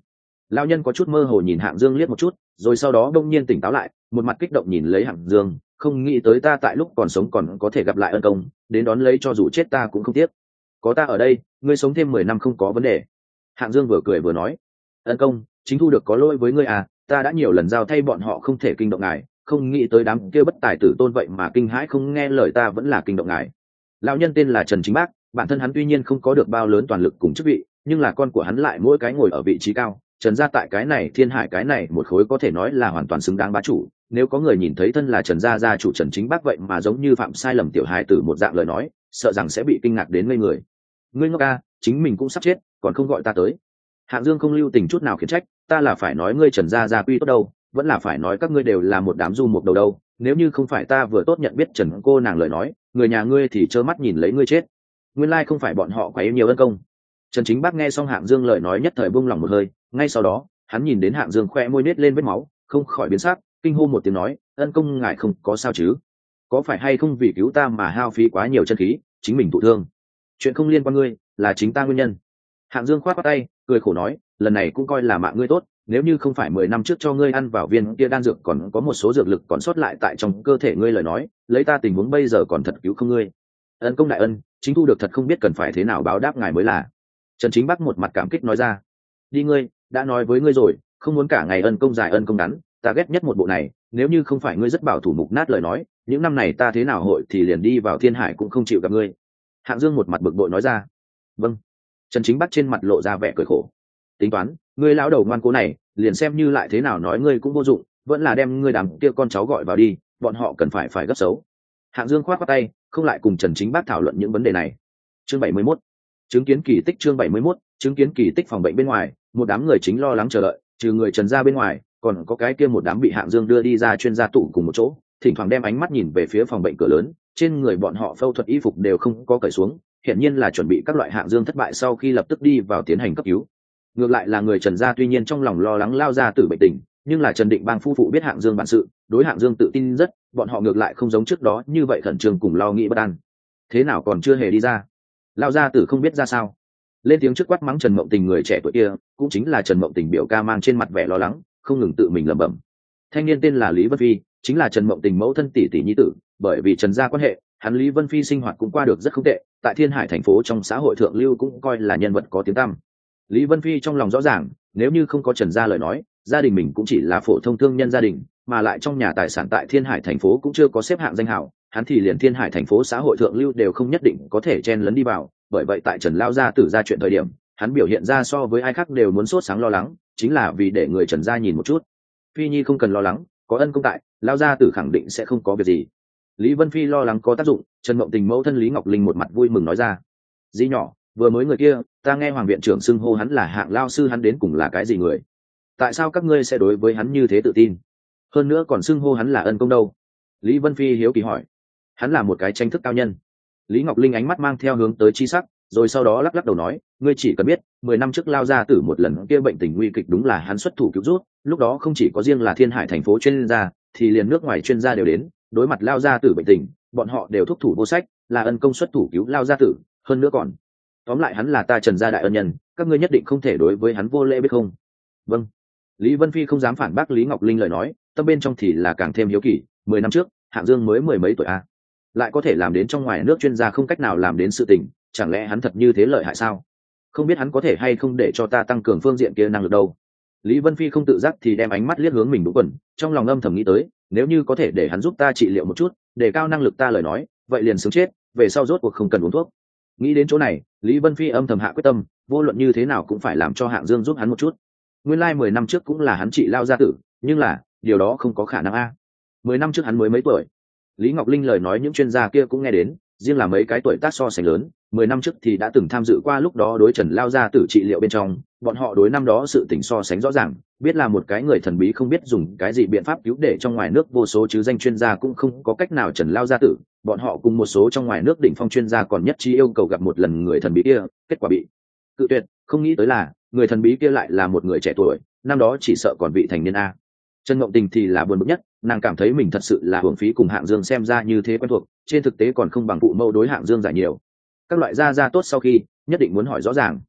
S1: Lão nhân có chút mơ hồ nhìn Hạng Dương liếc một chút, rồi sau đó đông nhiên tỉnh táo lại, một mặt kích động nhìn lấy Hạng Dương, không nghĩ tới ta tại lúc còn sống còn có thể gặp lại ân công, đến đón lấy cho dù chết ta cũng không tiếc. Có ta ở đây, ngươi sống thêm mười năm không có vấn đề. Hạng Dương vừa cười vừa nói, ân công, chính thu được có lỗi với ngươi à, ta đã nhiều lần giao thay bọn họ không thể kinh động ngài, không nghĩ tới đám kia bất tài tử tôn vậy mà kinh hãi không nghe lời ta vẫn là kinh động ngài. Lão nhân tên là Trần Chính Bác, bản thân hắn tuy nhiên không có được bao lớn toàn lực cùng chức vị, nhưng là con của hắn lại mỗi cái ngồi ở vị trí cao. Trần gia tại cái này thiên hải cái này một khối có thể nói là hoàn toàn xứng đáng bá chủ. Nếu có người nhìn thấy thân là Trần gia gia chủ Trần Chính Bác vậy mà giống như phạm sai lầm tiểu hài tử một dạng lời nói, sợ rằng sẽ bị kinh ngạc đến ngây người. Ngươi ngốc ca, chính mình cũng sắp chết, còn không gọi ta tới. Hạng Dương không lưu tình chút nào khiển trách, ta là phải nói ngươi Trần gia gia quy tốt đâu, vẫn là phải nói các ngươi đều là một đám du mục đầu đâu. Nếu như không phải ta vừa tốt nhận biết Trần cô nàng lời nói, người nhà ngươi thì trơ mắt nhìn lấy ngươi chết. Nguyên lai không phải bọn họ quá yêu nhiều ân công. Trần Chính Bác nghe xong Hạng Dương lời nói nhất thời buông lòng một hơi, ngay sau đó hắn nhìn đến Hạng Dương khoe môi nết lên vết máu, không khỏi biến sắc, kinh hô một tiếng nói, ân công ngài không có sao chứ? Có phải hay không vì cứu ta mà hao phí quá nhiều chân khí, chính mình thụ thương? Chuyện không liên quan ngươi, là chính ta nguyên nhân. Hạng Dương khoát khoát tay, cười khổ nói, lần này cũng coi là mạng ngươi tốt, nếu như không phải mười năm trước cho ngươi ăn vào viên kia đan dược còn có một số dược lực còn sót lại tại trong cơ thể ngươi lời nói, lấy ta tình huống bây giờ còn thật cứu không ngươi. Ân công đại ân, chính thu được thật không biết cần phải thế nào báo đáp ngài mới là. Trần Chính Bắc một mặt cảm kích nói ra, đi ngươi, đã nói với ngươi rồi, không muốn cả ngày ân công dài ân công ngắn, ta ghét nhất một bộ này, nếu như không phải ngươi rất bảo thủ mục nát lời nói, những năm này ta thế nào hội thì liền đi vào thiên hải cũng không chịu gặp ngươi. Hạng Dương một mặt bực bội nói ra, vâng. Trần Chính Bắc trên mặt lộ ra vẻ cười khổ, tính toán, ngươi lão đầu ngoan cố này, liền xem như lại thế nào nói ngươi cũng vô dụng, vẫn là đem ngươi đám kia con cháu gọi vào đi, bọn họ cần phải phải gấp xấu. Hạng Dương khoát khoát tay, không lại cùng Trần Chính Bác thảo luận những vấn đề này. Chương bảy mươi mốt, chứng kiến kỳ tích. Chương bảy mươi mốt, chứng kiến kỳ tích. Phòng bệnh bên ngoài, một đám người chính lo lắng chờ đợi, trừ người Trần gia bên ngoài, còn có cái kia một đám bị Hạng Dương đưa đi ra chuyên gia tụ cùng một chỗ, thỉnh thoảng đem ánh mắt nhìn về phía phòng bệnh cửa lớn, trên người bọn họ phẫu thuật y phục đều không có cởi xuống, hiển nhiên là chuẩn bị các loại Hạng Dương thất bại sau khi lập tức đi vào tiến hành cấp cứu. Ngược lại là người Trần gia tuy nhiên trong lòng lo lắng lao ra tử bệnh tình, nhưng là Trần Định Bang phu phụ biết Hạng Dương bản sự, đối Hạng Dương tự tin rất, bọn họ ngược lại không giống trước đó như vậy khẩn trương cùng lo nghĩ bất an. Thế nào còn chưa hề đi ra? Lao gia tử không biết ra sao? Lên tiếng trước quát mắng Trần Mộng Tình người trẻ tuổi kia, cũng chính là Trần Mộng Tình biểu ca mang trên mặt vẻ lo lắng, không ngừng tự mình lẩm bẩm. Thanh niên tên là Lý Vân Phi, chính là Trần Mộng Tình mẫu thân tỷ tỷ nhi tử, bởi vì Trần gia quan hệ, hắn Lý Vân Phi sinh hoạt cũng qua được rất không tệ, tại Thiên Hải thành phố trong xã hội thượng lưu cũng coi là nhân vật có tiếng tăm. Lý Vân Phi trong lòng rõ ràng, nếu như không có Trần gia lời nói, gia đình mình cũng chỉ là phổ thông thương nhân gia đình, mà lại trong nhà tài sản tại Thiên Hải thành phố cũng chưa có xếp hạng danh hảo, hắn thì liền Thiên Hải thành phố xã hội thượng lưu đều không nhất định có thể chen lấn đi vào, bởi vậy tại Trần lao gia tử ra chuyện thời điểm, hắn biểu hiện ra so với ai khác đều muốn sốt sáng lo lắng, chính là vì để người Trần gia nhìn một chút. Phi nhi không cần lo lắng, có ân công tại, lao gia tử khẳng định sẽ không có việc gì. Lý Vân Phi lo lắng có tác dụng, Trần Mộng Tình mẫu thân Lý Ngọc Linh một mặt vui mừng nói ra. Dĩ nhỏ, vừa mới người kia, ta nghe Hoàng viện trưởng xưng hô hắn là Hạng lao sư, hắn đến cùng là cái gì người? Tại sao các ngươi sẽ đối với hắn như thế tự tin? Hơn nữa còn xưng hô hắn là ân công đâu? Lý Vân Phi hiếu kỳ hỏi. Hắn là một cái tranh thức cao nhân. Lý Ngọc Linh ánh mắt mang theo hướng tới chi sắc, rồi sau đó lắc lắc đầu nói, ngươi chỉ cần biết, mười năm trước lao ra tử một lần kia bệnh tình nguy kịch đúng là hắn xuất thủ cứu rút, lúc đó không chỉ có riêng là Thiên Hải thành phố chuyên gia, thì liền nước ngoài chuyên gia đều đến, đối mặt lao ra tử bệnh tình, bọn họ đều thúc thủ vô sách, là ân công xuất thủ cứu lao ra tử, hơn nữa còn, tóm lại hắn là ta Trần gia đại ân nhân, các ngươi nhất định không thể đối với hắn vô lễ biết không? Vâng. Lý Vân Phi không dám phản bác Lý Ngọc Linh lời nói, tâm bên trong thì là càng thêm hiếu kỳ, mười năm trước, Hạng Dương mới mười mấy tuổi a, lại có thể làm đến trong ngoài nước chuyên gia không cách nào làm đến sự tình, chẳng lẽ hắn thật như thế lợi hại sao? Không biết hắn có thể hay không để cho ta tăng cường phương diện kia năng lực đâu. Lý Vân Phi không tự giác thì đem ánh mắt liếc hướng mình Đỗ Quần, trong lòng âm thầm nghĩ tới, nếu như có thể để hắn giúp ta trị liệu một chút, để cao năng lực ta lời nói, vậy liền sướng chết, về sau rốt cuộc không cần uống thuốc. Nghĩ đến chỗ này, Lý Vân Phi âm thầm hạ quyết tâm, vô luận như thế nào cũng phải làm cho Hạng Dương giúp hắn một chút. Nguyên lai like mười năm trước cũng là hắn trị lao gia tử, nhưng là, điều đó không có khả năng a. Mười năm trước hắn mới mấy tuổi. Lý Ngọc Linh lời nói những chuyên gia kia cũng nghe đến, riêng là mấy cái tuổi tác so sánh lớn, mười năm trước thì đã từng tham dự qua lúc đó đối Trần lao gia tử trị liệu bên trong, bọn họ đối năm đó sự tình so sánh rõ ràng, biết là một cái người thần bí không biết dùng cái gì biện pháp cứu để trong ngoài nước vô số chứ danh chuyên gia cũng không có cách nào Trần lao gia tử, bọn họ cùng một số trong ngoài nước đỉnh phong chuyên gia còn nhất trí yêu cầu gặp một lần người thần bí kia, kết quả bị cự tuyệt, không nghĩ tới là người thần bí kia lại là một người trẻ tuổi, năm đó chỉ sợ còn vị thành niên a. Trần Mộng Tình thì là buồn bực nhất, nàng cảm thấy mình thật sự là hưởng phí cùng Hạng Dương xem ra như thế quen thuộc, trên thực tế còn không bằng phụ mẫu đối Hạng Dương giải nhiều. Các loại gia gia tốt sau khi, nhất định muốn hỏi rõ ràng.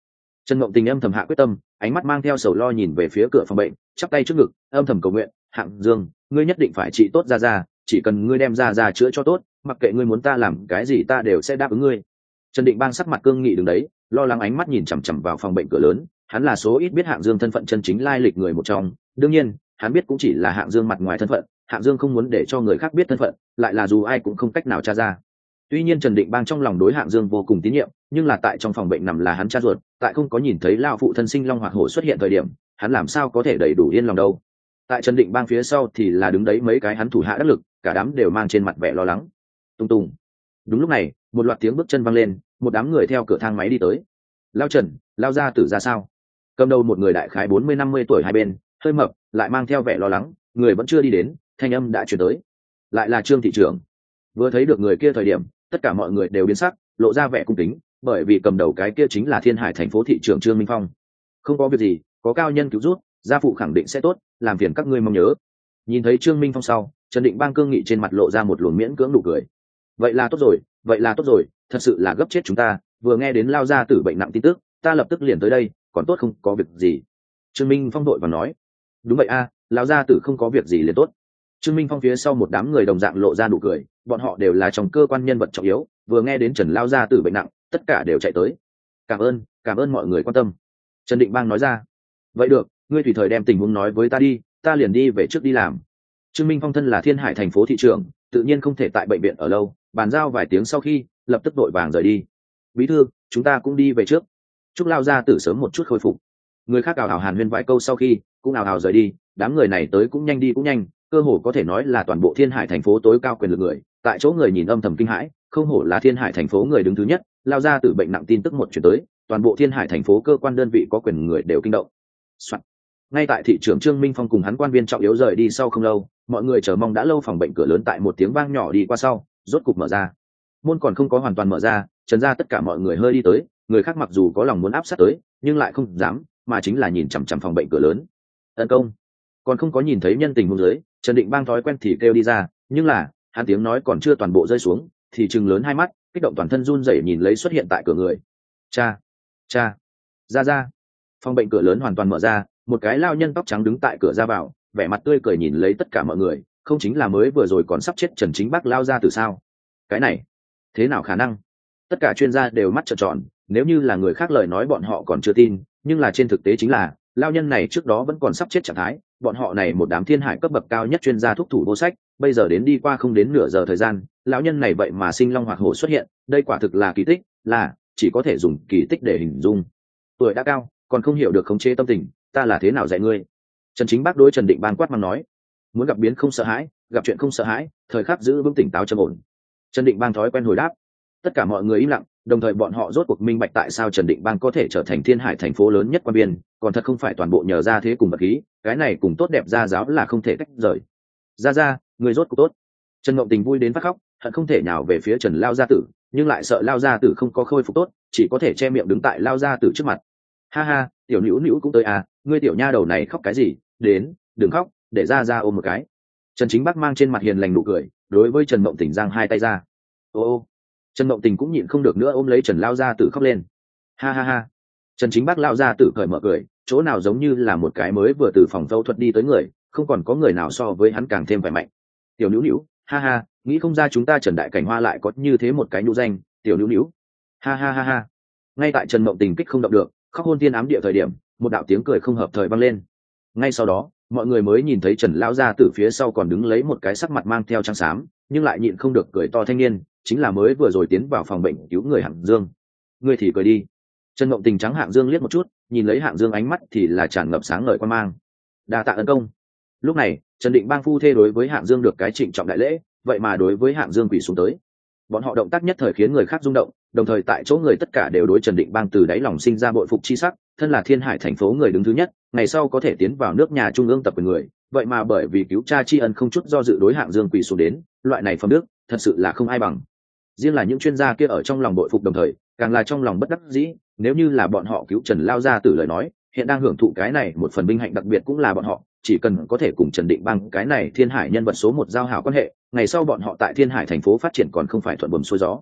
S1: Trần Mộng Tình âm thầm hạ quyết tâm, ánh mắt mang theo sầu lo nhìn về phía cửa phòng bệnh, chắp tay trước ngực, âm thầm cầu nguyện, Hạng Dương, ngươi nhất định phải trị tốt ra ra, chỉ cần ngươi đem ra ra chữa cho tốt, mặc kệ ngươi muốn ta làm cái gì ta đều sẽ đáp ứng ngươi. Trần Định Bang sắc mặt cương nghị đứng đấy, lo lắng ánh mắt nhìn chằm chằm vào phòng bệnh cửa lớn, hắn là số ít biết Hạng Dương thân phận chân chính lai lịch người một trong, đương nhiên, hắn biết cũng chỉ là Hạng Dương mặt ngoài thân phận, Hạng Dương không muốn để cho người khác biết thân phận, lại là dù ai cũng không cách nào tra ra. Tuy nhiên Trần Định Bang trong lòng đối Hạng Dương vô cùng tín nhiệm, nhưng là tại trong phòng bệnh nằm là hắn cha ruột, tại không có nhìn thấy lão phụ thân sinh long hoạt hổ xuất hiện thời điểm, hắn làm sao có thể đầy đủ yên lòng đâu. Tại Trần Định Bang phía sau thì là đứng đấy mấy cái hắn thủ hạ đắc lực, cả đám đều mang trên mặt vẻ lo lắng. Tung tung. Đúng lúc này, một loạt tiếng bước chân vang lên, một đám người theo cửa thang máy đi tới. Lao Trần, lao gia tử ra sao? Cầm đầu một người đại khái bốn mươi năm mươi tuổi hai bên, hơi mập, lại mang theo vẻ lo lắng, người vẫn chưa đi đến, thanh âm đã truyền tới. Lại là Trương thị trưởng. Vừa thấy được người kia thời điểm, tất cả mọi người đều biến sắc, lộ ra vẻ cung kính, bởi vì cầm đầu cái kia chính là Thiên Hải thành phố thị trưởng Trương Minh Phong. Không có việc gì, có cao nhân cứu giúp, gia phụ khẳng định sẽ tốt, làm phiền các ngươi mong nhớ. Nhìn thấy Trương Minh Phong sau, Trần Định Bang cương nghị trên mặt lộ ra một luồng miễn cưỡng nụ cười. Vậy là tốt rồi, vậy là tốt rồi, thật sự là gấp chết chúng ta, vừa nghe đến lao gia tử bệnh nặng tin tức, ta lập tức liền tới đây, còn tốt không có việc gì. Trương Minh Phong đội và nói, đúng vậy a, à, lao gia tử không có việc gì liền tốt. Trương Minh Phong phía sau một đám người đồng dạng lộ ra nụ cười, bọn họ đều là trong cơ quan nhân vật trọng yếu, vừa nghe đến Trần lao gia tử bệnh nặng, tất cả đều chạy tới. Cảm ơn, cảm ơn mọi người quan tâm. Trần Định Bang nói ra, vậy được, ngươi tùy thời đem tình huống nói với ta đi, ta liền đi về trước đi làm. Trương Minh Phong thân là Thiên Hải thành phố thị trưởng, tự nhiên không thể tại bệnh viện ở lâu, bàn giao vài tiếng sau khi, lập tức đội vàng rời đi. Bí thư, chúng ta cũng đi về trước. Chúc lao gia tử sớm một chút khôi phục. Người khác ảo ảo hàn huyên vài câu sau khi, cũng ảo ảo rời đi, đám người này tới cũng nhanh đi cũng nhanh, cơ hồ có thể nói là toàn bộ Thiên Hải thành phố tối cao quyền lực người, tại chỗ người nhìn âm thầm kinh hãi, không hổ là Thiên Hải thành phố người đứng thứ nhất, lao gia tử bệnh nặng tin tức một chuyển tới, toàn bộ Thiên Hải thành phố cơ quan đơn vị có quyền người đều kinh động. Soạn. Ngay tại thị trưởng Trương Minh Phong cùng hắn quan viên trọng yếu rời đi sau không lâu, mọi người chờ mong đã lâu phòng bệnh cửa lớn tại một tiếng vang nhỏ đi qua sau, rốt cục mở ra. Môn còn không có hoàn toàn mở ra, Trần ra tất cả mọi người hơi đi tới, người khác mặc dù có lòng muốn áp sát tới, nhưng lại không dám, mà chính là nhìn chằm chằm phòng bệnh cửa lớn. Tấn công. Còn không có nhìn thấy nhân tình huống dưới, Trần Định Bang thói quen thì kêu đi ra, nhưng là, hắn tiếng nói còn chưa toàn bộ rơi xuống, thì trừng lớn hai mắt, kích động toàn thân run rẩy nhìn lấy xuất hiện tại cửa người. Cha, cha, ra ra. Phòng bệnh cửa lớn hoàn toàn mở ra, một cái lao nhân tóc trắng đứng tại cửa ra vào, vẻ mặt tươi cười nhìn lấy tất cả mọi người, không chính là mới vừa rồi còn sắp chết Trần Chính Bắc lao ra từ sao? Cái này, thế nào khả năng? Tất cả chuyên gia đều mắt trợn tròn, nếu như là người khác lời nói bọn họ còn chưa tin, nhưng là trên thực tế chính là, lao nhân này trước đó vẫn còn sắp chết trạng thái, bọn họ này một đám Thiên Hải cấp bậc cao nhất chuyên gia thúc thủ vô sách, bây giờ đến đi qua không đến nửa giờ thời gian, lão nhân này vậy mà sinh long hoạt hổ xuất hiện, đây quả thực là kỳ tích, là chỉ có thể dùng kỳ tích để hình dung. Tuổi đã cao, còn không hiểu được khống chế tâm tình, ta là thế nào dạy ngươi? Trần Chính Bác đối Trần Định Bang quát mắng nói, muốn gặp biến không sợ hãi, gặp chuyện không sợ hãi, thời khắc giữ vững tỉnh táo trầm ổn. Trần Định Bang thói quen hồi đáp. Tất cả mọi người im lặng, đồng thời bọn họ rốt cuộc minh bạch tại sao Trần Định Bang có thể trở thành Thiên Hải thành phố lớn nhất quan biên, còn thật không phải toàn bộ nhờ ra thế cùng vật khí, cái này cùng tốt đẹp gia giáo là không thể tách rời. Ra ra, người rốt cuộc tốt. Trần Ngộng Tình vui đến phát khóc, hận không thể nhào về phía Trần lao gia tử, nhưng lại sợ lao gia tử không có khôi phục tốt, chỉ có thể che miệng đứng tại lao gia tử trước mặt. Ha ha, tiểu nữu nữu cũng tới à, ngươi tiểu nha đầu này khóc cái gì? Đến, đừng khóc, để ra ra ôm một cái. Trần Chính Bắc mang trên mặt hiền lành nụ cười, đối với Trần Ngộng Tình giang hai tay ra. Ô ô. Trần Ngộng Tình cũng nhịn không được nữa ôm lấy Trần lao gia tử khóc lên. Ha ha ha. Trần Chính Bắc lao gia tử cởi mở cười, chỗ nào giống như là một cái mới vừa từ phòng phẫu thuật đi tới người, không còn có người nào so với hắn càng thêm khỏe mạnh. Tiểu nữu nữu, ha ha, nghĩ không ra chúng ta Trần Đại Cảnh Hoa lại có như thế một cái nhũ danh, tiểu nữu nữu. Ha ha ha ha. Ngay tại Trần Ngộng Tình kích không động được, khóc hôn tiên ám địa thời điểm, một đạo tiếng cười không hợp thời vang lên. Ngay sau đó, mọi người mới nhìn thấy Trần lão gia tử phía sau còn đứng lấy một cái sắc mặt mang theo trắng xám, nhưng lại nhịn không được cười to thanh niên, chính là mới vừa rồi tiến vào phòng bệnh cứu người Hạng Dương. Ngươi thì cười đi. Trần Ngộng Tình trắng Hạng Dương liếc một chút, nhìn lấy Hạng Dương ánh mắt thì là tràn ngập sáng ngời quan mang. Đa tạ ân công. Lúc này, Trần Định Bang phu thê đối với Hạng Dương được cái trịnh trọng đại lễ, vậy mà đối với Hạng Dương quỳ xuống tới. Bọn họ động tác nhất thời khiến người khác rung động, đồng thời tại chỗ người tất cả đều đối Trần Định Bang từ đáy lòng sinh ra bội phục chi sắc, thân là Thiên Hải thành phố người đứng thứ nhất, ngày sau có thể tiến vào nước nhà trung ương tập quyền người, vậy mà bởi vì cứu cha tri ân không chút do dự đối Hạng Dương quỳ xuống đến, loại này phẩm đức, thật sự là không ai bằng. Riêng là những chuyên gia kia ở trong lòng bội phục đồng thời, càng là trong lòng bất đắc dĩ, nếu như là bọn họ cứu Trần lao ra từ lời nói, hiện đang hưởng thụ cái này một phần vinh hạnh đặc biệt cũng là bọn họ, chỉ cần có thể cùng Trần Định Bang cái này Thiên Hải nhân vật số một giao hảo quan hệ, ngày sau bọn họ tại Thiên Hải thành phố phát triển còn không phải thuận buồm xuôi gió.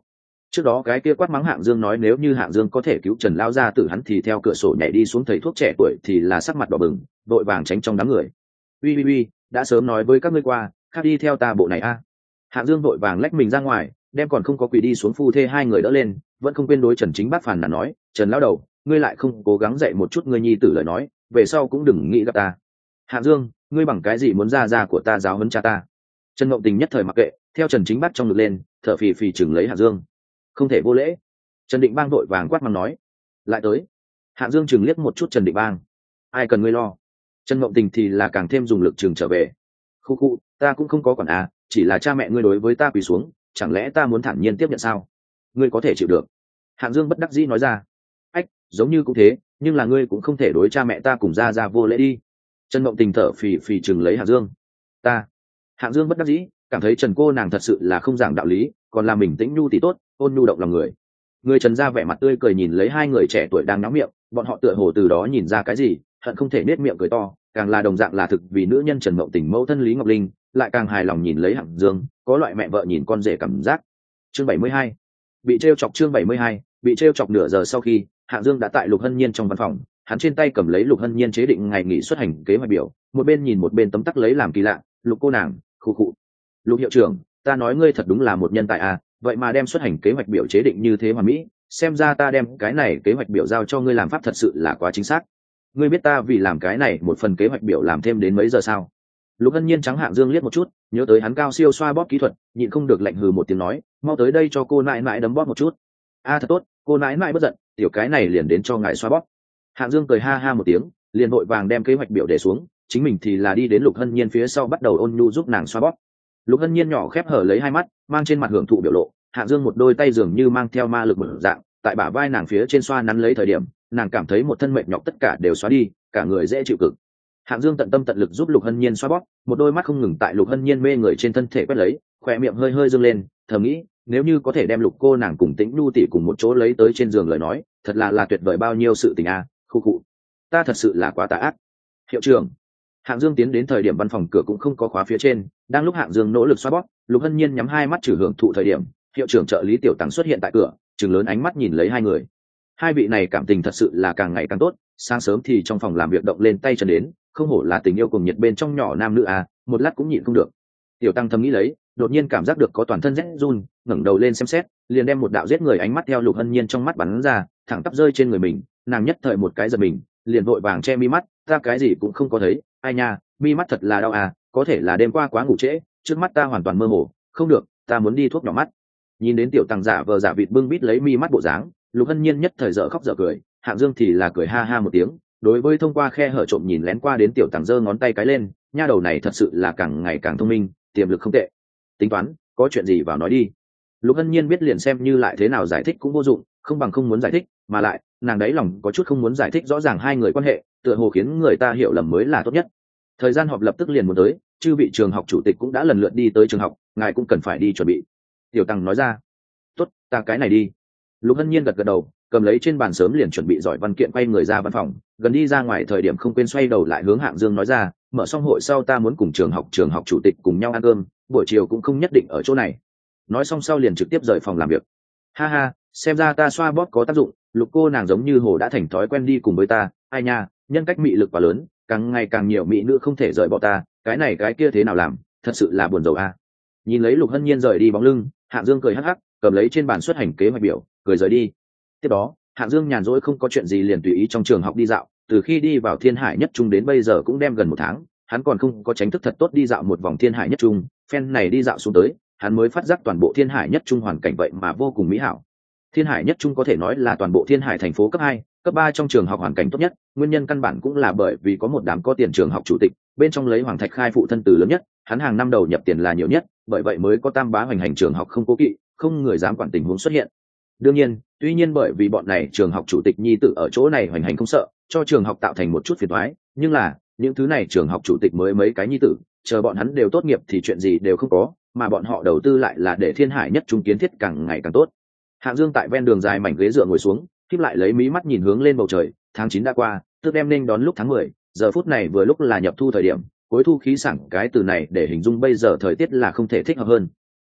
S1: Trước đó cái kia quát mắng Hạng Dương nói nếu như Hạng Dương có thể cứu Trần lão gia tử hắn thì theo cửa sổ nhảy đi xuống, thầy thuốc trẻ tuổi thì là sắc mặt đỏ bừng, đội vàng tránh trong đám người. Uy uy uy, đã sớm nói với các ngươi qua, khác đi theo ta bộ này a. À. Hạng Dương đội vàng lách mình ra ngoài, đem còn không có quỳ đi xuống phu thê hai người đỡ lên, vẫn không quên đối Trần Chính Bác phàn nàn nói, Trần lão đầu, ngươi lại không cố gắng dạy một chút ngươi nhi tử lời nói, về sau cũng đừng nghĩ gặp ta. Hạng Dương, ngươi bằng cái gì muốn ra ra của ta giáo huấn cha ta? Trần Ngộng Tình nhất thời mặc kệ, theo Trần Chính Bác trong ngực lên, thở phì phì chừng lấy Hạng Dương. Không thể vô lễ. Trần Định Bang đội vàng quát mắng nói, lại tới. Hạng Dương chừng liếc một chút Trần Định Bang, ai cần ngươi lo. Trần Ngộng Tình thì là càng thêm dùng lực chừng trở về. Khu khu, ta cũng không có quản à, chỉ là cha mẹ ngươi đối với ta quỳ xuống, chẳng lẽ ta muốn thản nhiên tiếp nhận sao? Ngươi có thể chịu được. Hạng Dương bất đắc dĩ nói ra. Ách, giống như cũng thế, nhưng là ngươi cũng không thể đối cha mẹ ta cùng ra ra vô lễ đi. Trần Ngộng Tình thở phì phì chừng lấy Hạng Dương. Ta. Hạng Dương bất đắc dĩ, cảm thấy Trần cô nàng thật sự là không giảng đạo lý, còn là mình tĩnh nhu thì tốt, ôn nhu động lòng người. Người Trần ra vẻ mặt tươi cười nhìn lấy hai người trẻ tuổi đang náo miệng, bọn họ tựa hồ từ đó nhìn ra cái gì, hận không thể nết miệng cười to, càng là đồng dạng là thực vì nữ nhân Trần Ngộng Tình mẫu thân Lý Ngọc Linh, lại càng hài lòng nhìn lấy Hạng Dương, có loại mẹ vợ nhìn con rể cảm giác. Chương bảy mươi hai, bị trêu chọc. Chương bảy mươi hai, bị trêu chọc. Nửa giờ sau khi Hạng Dương đã tại Lục Hân Nhiên trong văn phòng, hắn trên tay cầm lấy Lục Hân Nhiên chế định ngày nghỉ xuất hành kế hoạch biểu, một bên nhìn một bên tấm tắc lấy làm kỳ lạ. Lục cô nàng, khu khụ. Lục hiệu trưởng, ta nói ngươi thật đúng là một nhân tài à, vậy mà đem xuất hành kế hoạch biểu chế định như thế hoàn mỹ, xem ra ta đem cái này kế hoạch biểu giao cho ngươi làm pháp thật sự là quá chính xác. Ngươi biết ta vì làm cái này một phần kế hoạch biểu làm thêm đến mấy giờ sao? Lục Hân Nhiên trắng Hạng Dương liếc một chút, nhớ tới hắn cao siêu xoa bóp kỹ thuật, nhịn không được lạnh hừ một tiếng nói, mau tới đây cho cô nãi nãi đấm bóp một chút. A thật tốt, cô nãi nãi bất giận, tiểu cái này liền đến cho ngài xoa bóp. Hạng Dương cười ha ha một tiếng, liền vội vàng đem kế hoạch biểu để xuống, chính mình thì là đi đến Lục Hân Nhiên phía sau bắt đầu ôn nhu giúp nàng xoa bóp. Lục Hân Nhiên nhỏ khép hở lấy hai mắt, mang trên mặt hưởng thụ biểu lộ, Hạng Dương một đôi tay dường như mang theo ma lực mở dạng, tại bả vai nàng phía trên xoa nắn lấy thời điểm, nàng cảm thấy một thân mệt nhọc tất cả đều xóa đi, cả người dễ chịu cực. Hạng Dương tận tâm tận lực giúp Lục Hân Nhiên xoa bóp, một đôi mắt không ngừng tại Lục Hân Nhiên mê người trên thân thể quét lấy, khóe miệng hơi hơi dương lên, thầm nghĩ, nếu như có thể đem Lục cô nàng cùng Tĩnh Nhu tỷ cùng một chỗ lấy tới trên giường lời nói, thật là là tuyệt vời bao nhiêu sự tình a, à. Khu khụ, ta thật sự là quá tà ác. Hiệu trưởng. Hạng Dương tiến đến thời điểm văn phòng cửa cũng không có khóa phía trên, đang lúc Hạng Dương nỗ lực xoa bóp, Lục Hân Nhiên nhắm hai mắt trừ hưởng thụ thời điểm, hiệu trưởng trợ lý Tiểu Tăng xuất hiện tại cửa, trừng lớn ánh mắt nhìn lấy hai người. Hai vị này cảm tình thật sự là càng ngày càng tốt, sáng sớm thì trong phòng làm việc động lên tay chân đến, không hổ là tình yêu cùng nhiệt bên trong nhỏ nam nữ à, một lát cũng nhịn không được. Tiểu Tăng thầm nghĩ lấy, đột nhiên cảm giác được có toàn thân rét run, ngẩng đầu lên xem xét, liền đem một đạo giết người ánh mắt theo Lục Hân Nhiên trong mắt bắn ra, thẳng tắp rơi trên người mình, nàng nhất thời một cái giật mình, liền vội vàng che mi mắt, ta cái gì cũng không có thấy, ai nha, mi mắt thật là đau à, có thể là đêm qua quá ngủ trễ, trước mắt ta hoàn toàn mơ hồ, không được, ta muốn đi thuốc nhỏ mắt. Nhìn đến Tiểu Tăng giả vờ giả vịt bưng bít lấy mi mắt bộ dáng, Lục Hân Nhiên nhất thời dở khóc dở cười, Hạng Dương thì là cười ha ha một tiếng, đối với thông qua khe hở trộm nhìn lén qua đến Tiểu Tăng giơ ngón tay cái lên, nha đầu này thật sự là càng ngày càng thông minh, tiềm lực không tệ. Tính toán, có chuyện gì vào nói đi. Lục Hân Nhiên biết liền xem như lại thế nào giải thích cũng vô dụng, không bằng không muốn giải thích, mà lại, nàng đáy lòng có chút không muốn giải thích rõ ràng hai người quan hệ, tựa hồ khiến người ta hiểu lầm mới là tốt nhất. Thời gian họp lập tức liền muốn tới, chư vị trường học chủ tịch cũng đã lần lượt đi tới trường học, ngài cũng cần phải đi chuẩn bị. Tiểu Tăng nói ra. Tốt, ta cái này đi. Lục Hân Nhiên gật gật đầu, cầm lấy trên bàn sớm liền chuẩn bị giỏi văn kiện quay người ra văn phòng, gần đi ra ngoài thời điểm không quên xoay đầu lại hướng Hạng Dương nói ra, mở xong hội sau ta muốn cùng trường học trường học chủ tịch cùng nhau ăn cơm, buổi chiều cũng không nhất định ở chỗ này. Nói xong sau liền trực tiếp rời phòng làm việc. Ha ha, xem ra ta xoa bóp có tác dụng, Lục cô nàng giống như hồ đã thành thói quen đi cùng với ta, ai nha, nhân cách mị lực quá lớn, càng ngày càng nhiều mỹ nữ không thể rời bỏ ta, cái này cái kia thế nào làm, thật sự là buồn rầu a. À. Nhìn lấy Lục Hân Nhiên rời đi bóng lưng, Hạng Dương cười hắc hắc, cầm lấy trên bàn xuất hành kế hoạch biểu, cười rời đi. Tiếp đó, Hạng Dương nhàn rỗi không có chuyện gì liền tùy ý trong trường học đi dạo, từ khi đi vào Thiên Hải Nhất Trung đến bây giờ cũng đem gần một tháng, hắn còn không có tránh thức thật tốt đi dạo một vòng Thiên Hải Nhất Trung, phen này đi dạo xuống tới, hắn mới phát giác toàn bộ Thiên Hải Nhất Trung hoàn cảnh vậy mà vô cùng mỹ hảo. Thiên Hải Nhất Trung có thể nói là toàn bộ Thiên Hải thành phố cấp hai, cấp ba trong trường học hoàn cảnh tốt nhất, nguyên nhân căn bản cũng là bởi vì có một đám có tiền trường học chủ tịch, bên trong lấy Hoàng Thạch Khai phụ thân từ lớn nhất, hắn hàng năm đầu nhập tiền là nhiều nhất, bởi vậy mới có tam bá hoành hành trường học không cố kỵ, không người dám quản tình huống xuất hiện. Đương nhiên, tuy nhiên bởi vì bọn này trường học chủ tịch nhi tự ở chỗ này hoành hành không sợ, cho trường học tạo thành một chút phiền toái, nhưng là, những thứ này trường học chủ tịch mới mấy cái nhi tử, chờ bọn hắn đều tốt nghiệp thì chuyện gì đều không có, mà bọn họ đầu tư lại là để Thiên Hải Nhất Trung kiến thiết càng ngày càng tốt. Hạng Dương tại ven đường dài mảnh ghế dựa ngồi xuống, khép lại lấy mí mắt nhìn hướng lên bầu trời, tháng chín đã qua, tức đem nên đón lúc tháng mười, giờ phút này vừa lúc là nhập thu thời điểm, cuối thu khí sảng cái từ này để hình dung bây giờ thời tiết là không thể thích hợp hơn.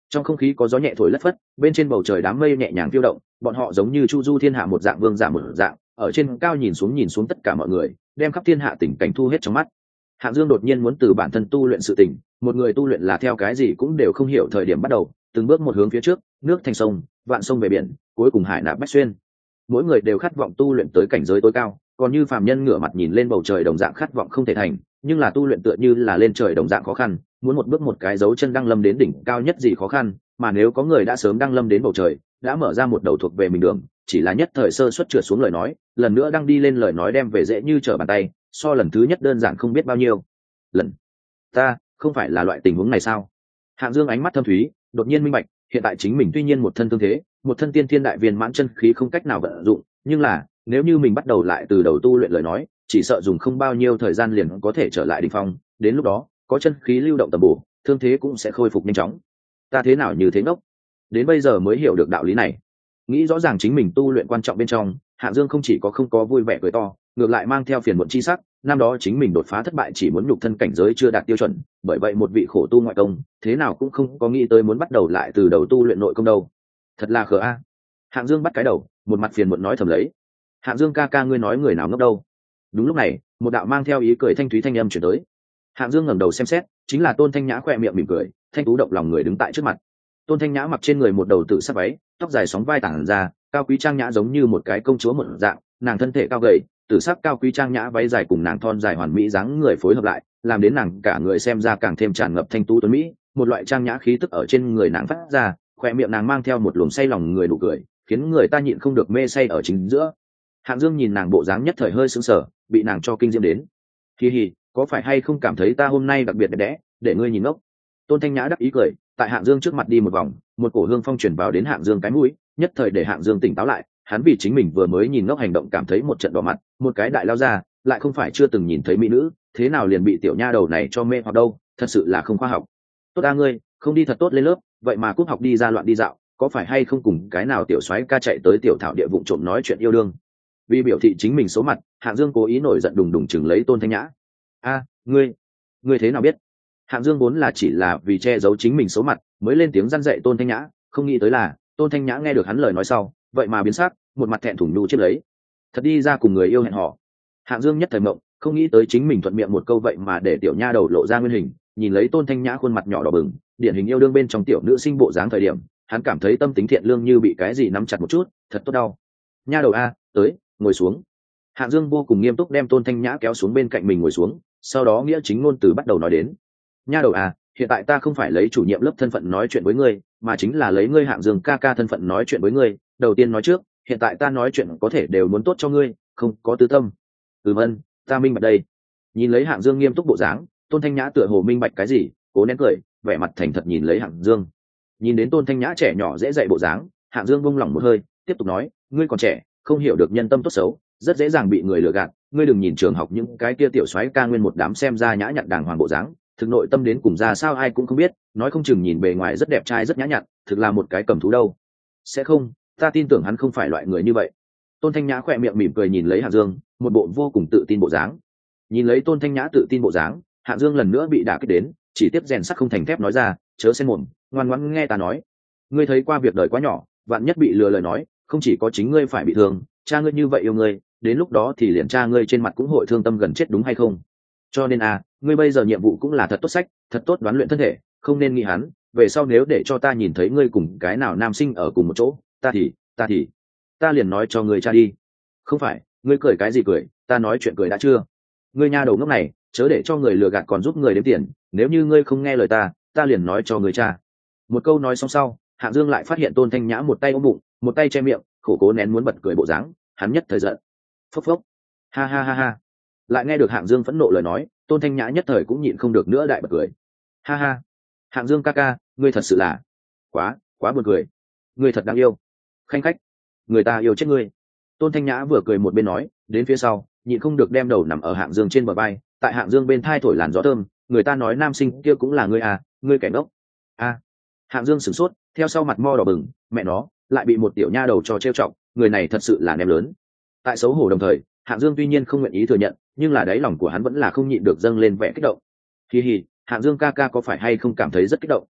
S1: trong không khí có gió nhẹ thổi lất phất, bên trên bầu trời đám mây nhẹ nhàng phiêu động, bọn họ giống như chu du thiên hạ một dạng vương giả một dạng, ở trên cao nhìn xuống nhìn xuống tất cả mọi người, đem khắp thiên hạ tình cảnh thu hết trong mắt. Hạng Dương đột nhiên muốn từ bản thân tu luyện sự tình, một người tu luyện là theo cái gì cũng đều không hiểu thời điểm bắt đầu, từng bước một hướng phía trước, nước thành sông, vạn sông về biển, cuối cùng hải nạp bách xuyên. Mỗi người đều khát vọng tu luyện tới cảnh giới tối cao, còn như phàm nhân ngửa mặt nhìn lên bầu trời đồng dạng khát vọng không thể thành, nhưng là tu luyện tựa như là lên trời đồng dạng khó khăn, muốn một bước một cái dấu chân đăng lâm đến đỉnh cao nhất gì khó khăn, mà nếu có người đã sớm đăng lâm đến bầu trời, đã mở ra một đầu thuộc về mình đường, chỉ là nhất thời sơ suất trượt xuống lời nói, lần nữa đăng đi lên lời nói đem về dễ như trở bàn tay, so lần thứ nhất đơn giản không biết bao nhiêu lần. Ta không phải là loại tình huống này sao? Hạng Dương ánh mắt thâm thúy, đột nhiên minh bạch, hiện tại chính mình tuy nhiên một thân thương thế, một thân tiên thiên đại viên mãn chân khí không cách nào vận dụng, nhưng là nếu như mình bắt đầu lại từ đầu tu luyện lời nói, chỉ sợ dùng không bao nhiêu thời gian liền có thể trở lại đỉnh phong, đến lúc đó, có chân khí lưu động tầm bổ, thương thế cũng sẽ khôi phục nhanh chóng. Ta thế nào như thế ngốc, đến bây giờ mới hiểu được đạo lý này. Nghĩ rõ ràng chính mình tu luyện quan trọng bên trong, Hạng Dương không chỉ có không có vui vẻ cười to, ngược lại mang theo phiền muộn chi sắc, năm đó chính mình đột phá thất bại chỉ muốn nhục thân cảnh giới chưa đạt tiêu chuẩn, bởi vậy một vị khổ tu ngoại công, thế nào cũng không có nghĩ tới muốn bắt đầu lại từ đầu tu luyện nội công đâu. Thật là khờ a. Hạng Dương bắt cái đầu, một mặt phiền muộn nói thầm lấy. Hạng Dương ca ca ngươi nói người nào ngốc đâu? Đúng lúc này, một đạo mang theo ý cười thanh thúy thanh âm truyền tới. Hạng Dương ngẩng đầu xem xét, chính là Tôn Thanh Nhã khỏe miệng mỉm cười, thanh tú động lòng người đứng tại trước mặt. Tôn Thanh Nhã mặc trên người một đầu tự sắc váy, tóc dài sóng vai tản ra, cao quý trang nhã giống như một cái công chúa một dạng, nàng thân thể cao gầy, tử sắc cao quý trang nhã váy dài cùng nàng thon dài hoàn mỹ dáng người phối hợp lại, làm đến nàng cả người xem ra càng thêm tràn ngập thanh tú tuấn mỹ, một loại trang nhã khí tức ở trên người nàng phát ra, khỏe miệng nàng mang theo một luồng say lòng người nụ cười, khiến người ta nhịn không được mê say ở chính giữa. Hạng Dương nhìn nàng bộ dáng nhất thời hơi sững sờ, bị nàng cho kinh diễm đến. Hi hi, có phải hay không cảm thấy ta hôm nay đặc biệt đẹp đẽ, để ngươi nhìn ngốc? Tôn Thanh Nhã đắc ý cười, tại Hạng Dương trước mặt đi một vòng, một cổ hương phong truyền vào đến Hạng Dương cái mũi, nhất thời để Hạng Dương tỉnh táo lại, hắn vì chính mình vừa mới nhìn ngốc hành động cảm thấy một trận đỏ mặt, một cái đại lao ra, lại không phải chưa từng nhìn thấy mỹ nữ, thế nào liền bị tiểu nha đầu này cho mê hoặc đâu, thật sự là không khoa học. Tốt a ngươi, không đi thật tốt lên lớp, vậy mà cúp học đi ra loạn đi dạo, có phải hay không cùng cái nào tiểu soái ca chạy tới tiểu thảo địa vụng trộm nói chuyện yêu đương? Vì biểu thị chính mình số mặt, Hạng Dương cố ý nổi giận đùng đùng chừng lấy Tôn Thanh Nhã. A, ngươi, ngươi thế nào biết? Hạng Dương vốn là chỉ là vì che giấu chính mình số mặt, mới lên tiếng răn dạy Tôn Thanh Nhã, không nghĩ tới là Tôn Thanh Nhã nghe được hắn lời nói sau, vậy mà biến sắc, một mặt thẹn thùng nhu chiếc lấy. Thật đi ra cùng người yêu hẹn hò. Hạng Dương nhất thời mộng, không nghĩ tới chính mình thuận miệng một câu vậy mà để tiểu nha đầu lộ ra nguyên hình, nhìn lấy Tôn Thanh Nhã khuôn mặt nhỏ đỏ bừng, điển hình yêu đương bên trong tiểu nữ sinh bộ dáng thời điểm, hắn cảm thấy tâm tính thiện lương như bị cái gì nắm chặt một chút, thật tốt đau. Nha đầu a, tới, ngồi xuống. Hạng Dương vô cùng nghiêm túc đem Tôn Thanh Nhã kéo xuống bên cạnh mình ngồi xuống, sau đó nghĩa chính ngôn từ bắt đầu nói đến. Nha đầu à, hiện tại ta không phải lấy chủ nhiệm lớp thân phận nói chuyện với ngươi, mà chính là lấy ngươi Hạng Dương ca ca thân phận nói chuyện với ngươi. Đầu tiên nói trước, hiện tại ta nói chuyện có thể đều muốn tốt cho ngươi, không có tư tâm. Ừ vâng, ta minh bạch đây. Nhìn lấy Hạng Dương nghiêm túc bộ dáng, Tôn Thanh Nhã tựa hồ minh bạch cái gì, cố nén cười, vẻ mặt thành thật nhìn lấy Hạng Dương. Nhìn đến Tôn Thanh Nhã trẻ nhỏ dễ dạy bộ dáng, Hạng Dương buông lỏng một hơi, tiếp tục nói, ngươi còn trẻ, không hiểu được nhân tâm tốt xấu, rất dễ dàng bị người lừa gạt. Ngươi đừng nhìn trường học những cái kia tiểu soái ca nguyên một đám xem ra nhã nhặn đàng hoàng bộ dáng, thực nội tâm đến cùng ra sao ai cũng không biết, nói không chừng nhìn bề ngoài rất đẹp trai rất nhã nhặn, thực là một cái cầm thú đâu. Sẽ không, ta tin tưởng hắn không phải loại người như vậy. Tôn Thanh Nhã khỏe miệng mỉm cười nhìn lấy Hạng Dương, một bộ vô cùng tự tin bộ dáng. Nhìn lấy Tôn Thanh Nhã tự tin bộ dáng, Hạng Dương lần nữa bị đả kích đến, chỉ tiếp rèn sắt không thành thép nói ra, chớ xen mồm, ngoan ngoãn nghe ta nói. Ngươi thấy qua việc đời quá nhỏ, vạn nhất bị lừa lời nói, không chỉ có chính ngươi phải bị thương, cha ngươi như vậy yêu ngươi, đến lúc đó thì liền cha ngươi trên mặt cũng hội thương tâm gần chết đúng hay không? Cho nên à, ngươi bây giờ nhiệm vụ cũng là thật tốt sách, thật tốt đoán luyện thân thể, không nên nghĩ hắn, về sau nếu để cho ta nhìn thấy ngươi cùng cái nào nam sinh ở cùng một chỗ, ta thì, ta thì, ta liền nói cho ngươi cha đi. Không phải, ngươi cười cái gì cười, ta nói chuyện cười đã chưa? Ngươi nha đầu ngốc này, chớ để cho người lừa gạt còn giúp người đếm tiền, nếu như ngươi không nghe lời ta, ta liền nói cho ngươi cha. Một câu nói xong sau, Hạng Dương lại phát hiện Tôn Thanh Nhã một tay ôm bụng, một tay che miệng, khổ cố nén muốn bật cười bộ dáng, hắn nhất thời giận. Phốc phốc. Ha ha ha ha. Lại nghe được Hạng Dương phẫn nộ lời nói, Tôn Thanh Nhã nhất thời cũng nhịn không được nữa đại bật cười. Ha ha. Hạng Dương ca ca, ngươi thật sự là quá, quá buồn cười. Ngươi thật đáng yêu. Khanh khách, người ta yêu chết ngươi. Tôn Thanh Nhã vừa cười một bên nói, đến phía sau, nhịn không được đem đầu nằm ở Hạng Dương trên bờ vai, tại Hạng Dương bên thai thổi làn gió thơm, người ta nói nam sinh kia cũng là ngươi à, ngươi kẻ ngốc. A. À. Hạng Dương sửng sốt, theo sau mặt mo đỏ bừng, mẹ nó, lại bị một tiểu nha đầu cho trêu chọc, người này thật sự là ném lớn. Tại xấu hổ đồng thời, Hạng Dương tuy nhiên không nguyện ý thừa nhận, nhưng là đáy lòng của hắn vẫn là không nhịn được dâng lên vẻ kích động. Hi hi, Hạng Dương ca ca có phải hay không cảm thấy rất kích động?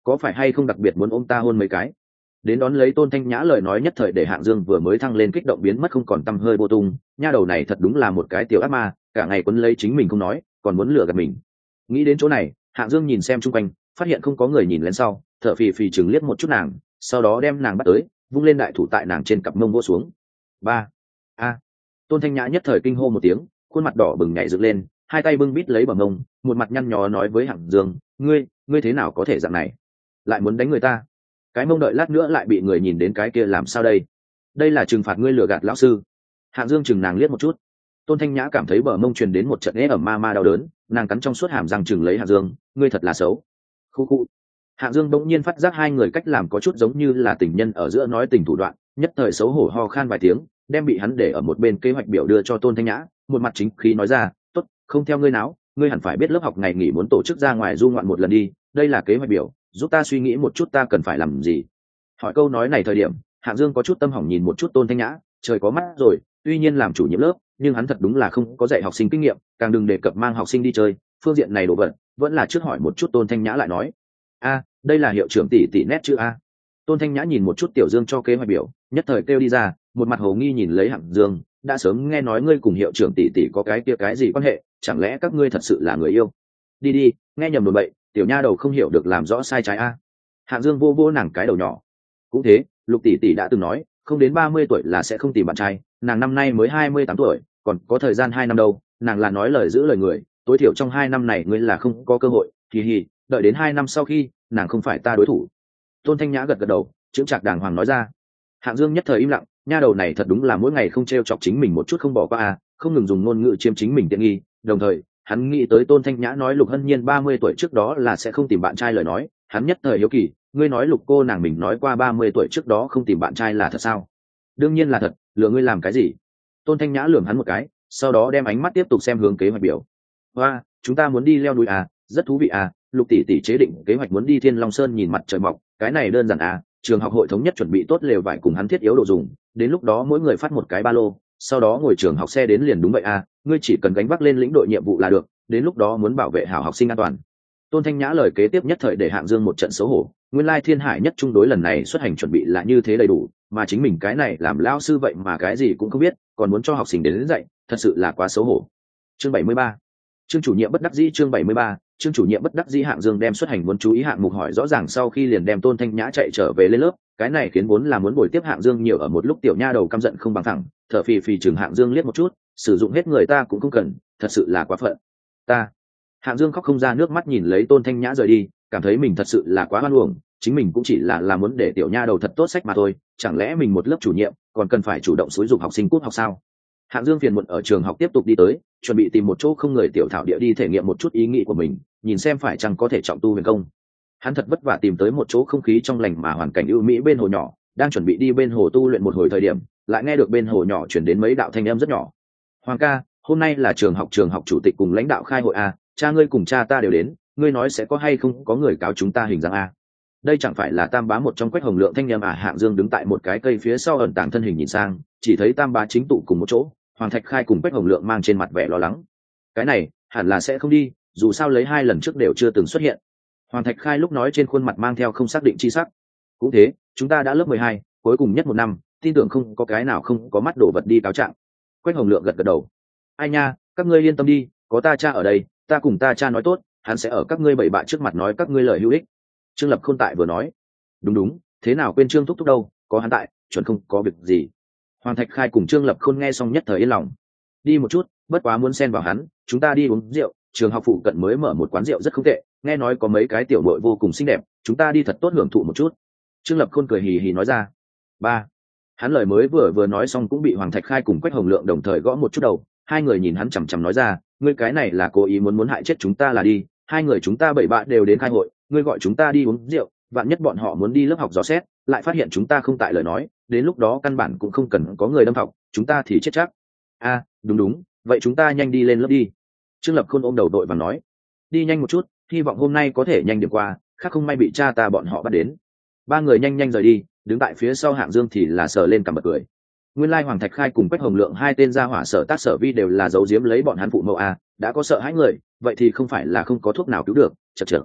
S1: có phải hay không đặc biệt muốn ôm ta hôn mấy cái? Đến đón lấy Tôn Thanh Nhã lời nói nhất thời để Hạng Dương vừa mới thăng lên kích động biến mất không còn tăm hơi vô tung. Nha đầu này thật đúng là một cái tiểu ác ma, cả ngày quấn lấy chính mình không nói, còn muốn lừa gạt mình. Nghĩ đến chỗ này, Hạng Dương nhìn xem chung quanh, phát hiện không có người nhìn lên sau, thở phì phì chừng liếc một chút nàng, sau đó đem nàng bắt tới, vung lên đại thủ tại nàng trên cặp mông vỗ xuống. Ba, a. Tôn Thanh Nhã nhất thời kinh hô một tiếng, khuôn mặt đỏ bừng nhảy dựng lên, hai tay bưng bít lấy bờ mông, một mặt nhăn nhó nói với Hạng Dương, ngươi, ngươi thế nào có thể dạng này, lại muốn đánh người ta? Cái mông đợi lát nữa lại bị người nhìn đến cái kia làm sao đây? Đây là trừng phạt ngươi lừa gạt lão sư. Hạng Dương chừng nàng liếc một chút. Tôn Thanh Nhã cảm thấy bờ mông truyền đến một trận ế ẩm ma ma đau đớn, nàng cắn trong suốt hàm răng chừng lấy Hạng Dương, ngươi thật là xấu. Khu khu. Hạng Dương bỗng nhiên phát giác hai người cách làm có chút giống như là tình nhân ở giữa nói tình thủ đoạn, nhất thời xấu hổ ho khan vài tiếng, đem bị hắn để ở một bên kế hoạch biểu đưa cho Tôn Thanh Nhã, một mặt chính khí nói ra, tốt, không theo ngươi náo, ngươi hẳn phải biết lớp học ngày nghỉ muốn tổ chức ra ngoài du ngoạn một lần đi, đây là kế hoạch biểu, giúp ta suy nghĩ một chút ta cần phải làm gì. Hỏi câu nói này thời điểm, Hạng Dương có chút tâm hỏng nhìn một chút Tôn Thanh Nhã, trời có mắt rồi, tuy nhiên làm chủ nhiệm lớp, nhưng hắn thật đúng là không có dạy học sinh kinh nghiệm, càng đừng đề cập mang học sinh đi chơi, phương diện này đồ vật, vẫn là trước hỏi một chút. Tôn Thanh Nhã lại nói, a, đây là hiệu trưởng tỷ tỷ nét chữ a. Tôn Thanh Nhã nhìn một chút Tiểu Dương cho kế hoạch biểu, nhất thời kêu đi ra, một mặt hồ nghi nhìn lấy Hạng Dương, đã sớm nghe nói ngươi cùng hiệu trưởng tỷ tỷ có cái kia cái gì quan hệ, chẳng lẽ các ngươi thật sự là người yêu? Đi đi, nghe nhầm đồn bậy, tiểu nha đầu không hiểu được làm rõ sai trái a. Hạng Dương vô vô nàng cái đầu nhỏ. Cũng thế, Lục tỷ tỷ đã từng nói, không đến ba mươi tuổi là sẽ không tìm bạn trai, nàng năm nay mới hai mươi tám tuổi, còn có thời gian hai năm đâu, nàng là nói lời giữ lời người, tối thiểu trong hai năm này ngươi là không có cơ hội, kỳ hì, đợi đến hai năm sau khi, nàng không phải ta đối thủ. Tôn Thanh Nhã gật gật đầu, chững chạc đàng hoàng nói ra. Hạng Dương nhất thời im lặng, nha đầu này thật đúng là mỗi ngày không trêu chọc chính mình một chút không bỏ qua à, không ngừng dùng ngôn ngữ chiếm chính mình tiện nghi, đồng thời, hắn nghĩ tới Tôn Thanh Nhã nói Lục Hân Nhiên ba mươi tuổi trước đó là sẽ không tìm bạn trai lời nói, hắn nhất thời hiếu kỳ, ngươi nói Lục cô nàng mình nói qua ba mươi tuổi trước đó không tìm bạn trai là thật sao? Đương nhiên là thật, lừa ngươi làm cái gì? Tôn Thanh Nhã lườm hắn một cái, sau đó đem ánh mắt tiếp tục xem hướng kế hoạch biểu. Hoa, chúng ta muốn đi leo núi à, rất thú vị à, Lục tỷ tỷ chế định kế hoạch muốn đi Thiên Long Sơn nhìn mặt trời mọc, cái này đơn giản à, trường học hội thống nhất chuẩn bị tốt lều vải cùng hắn thiết yếu đồ dùng, đến lúc đó mỗi người phát một cái ba lô, sau đó ngồi trường học xe đến liền đúng vậy à, ngươi chỉ cần gánh vác lên lĩnh đội nhiệm vụ là được, đến lúc đó muốn bảo vệ hảo học sinh an toàn. Tôn Thanh Nhã lời kế tiếp nhất thời để Hạng Dương một trận xấu hổ, nguyên lai Thiên Hải nhất trung đối lần này xuất hành chuẩn bị là như thế đầy đủ, mà chính mình cái này làm lão sư vậy mà cái gì cũng không biết, còn muốn cho học sinh đến, đến dạy, thật sự là quá xấu hổ. Chương bảy mươi ba. Chương chủ nhiệm bất đắc dĩ. Chương bảy mươi ba. Chương chủ nhiệm bất đắc dĩ. Hạng Dương đem xuất hành muốn chú ý hạng mục hỏi rõ ràng sau khi liền đem Tôn Thanh Nhã chạy trở về lên lớp, cái này khiến vốn là muốn bồi tiếp Hạng Dương nhiều ở một lúc tiểu nha đầu căm giận không bằng thẳng, thở phì phì chừng Hạng Dương liếc một chút, sử dụng hết người ta cũng không cần, thật sự là quá phận. Ta. Hạng Dương khóc không ra nước mắt nhìn lấy Tôn Thanh Nhã rời đi, cảm thấy mình thật sự là quá hoan uổng, chính mình cũng chỉ là là muốn để tiểu nha đầu thật tốt sách mà thôi, chẳng lẽ mình một lớp chủ nhiệm còn cần phải chủ động xúi giục học sinh cút học sao? Hạng Dương phiền muộn ở trường học tiếp tục đi tới, chuẩn bị tìm một chỗ không người tiểu thảo địa đi thể nghiệm một chút ý nghĩ của mình, nhìn xem phải chăng có thể trọng tu huyền công. Hắn thật vất vả tìm tới một chỗ không khí trong lành mà hoàn cảnh ưu mỹ bên hồ nhỏ, đang chuẩn bị đi bên hồ tu luyện một hồi thời điểm, lại nghe được bên hồ nhỏ chuyển đến mấy đạo thanh âm rất nhỏ. Hoàng ca, hôm nay là trường học trường học chủ tịch cùng lãnh đạo khai hội a, cha ngươi cùng cha ta đều đến, ngươi nói sẽ có hay không có người cáo chúng ta hình dáng a? Đây chẳng phải là Tam Bá một trong Quách Hồng Lượng thanh âm à? Hạng Dương đứng tại một cái cây phía sau ẩn tàng thân hình nhìn sang, chỉ thấy Tam Bá chính tụ cùng một chỗ, Hoàng Thạch Khai cùng Quách Hồng Lượng mang trên mặt vẻ lo lắng. Cái này hẳn là sẽ không đi, dù sao lấy hai lần trước đều chưa từng xuất hiện. Hoàng Thạch Khai lúc nói trên khuôn mặt mang theo không xác định chi sắc. Cũng thế, chúng ta đã lớp mười hai, cuối cùng nhất một năm, tin tưởng không có cái nào không có mắt đổ vật đi cáo trạng. Quách Hồng Lượng gật gật đầu. Ai nha, các ngươi yên tâm đi, có ta cha ở đây, ta cùng ta cha nói tốt, hắn sẽ ở các ngươi bảy bạ trước mặt nói các ngươi lời hữu ích. Trương Lập Khôn tại vừa nói. Đúng đúng, thế nào quên Trương thúc thúc đâu, có hắn tại, chuẩn không có việc gì. Hoàng Thạch Khai cùng Trương Lập Khôn nghe xong nhất thời yên lòng. Đi một chút, bất quá muốn xen vào hắn, chúng ta đi uống rượu, trường học phụ cận mới mở một quán rượu rất không tệ, nghe nói có mấy cái tiểu đội vô cùng xinh đẹp, chúng ta đi thật tốt hưởng thụ một chút. Trương Lập Khôn cười hì hì nói ra. Ba. Hắn lời mới vừa vừa nói xong cũng bị Hoàng Thạch Khai cùng Quách Hồng Lượng đồng thời gõ một chút đầu, hai người nhìn hắn chằm chằm nói ra, ngươi cái này là cố ý muốn muốn hại chết chúng ta là đi, hai người chúng ta bảy bạn đều đến khai hội, ngươi gọi chúng ta đi uống rượu, vạn nhất bọn họ muốn đi lớp học dò xét, lại phát hiện chúng ta không tại lời nói, đến lúc đó căn bản cũng không cần có người đâm học, chúng ta thì chết chắc. A, à, đúng đúng, vậy chúng ta nhanh đi lên lớp đi. Trương Lập Khôn ôm đầu đội và nói, đi nhanh một chút, hy vọng hôm nay có thể nhanh điểm qua, khác không may bị cha ta bọn họ bắt đến. Ba người nhanh nhanh rời đi, đứng tại phía sau Hạng Dương thì là sờ lên cằm bật cười. Nguyên lai Hoàng Thạch Khai cùng Quách Hồng Lượng hai tên gia hỏa sở tác sở vi đều là giấu giếm lấy bọn hắn phụ mẫu a, đã có sợ hãi người, vậy thì không phải là không có thuốc nào cứu được, chậc chậc.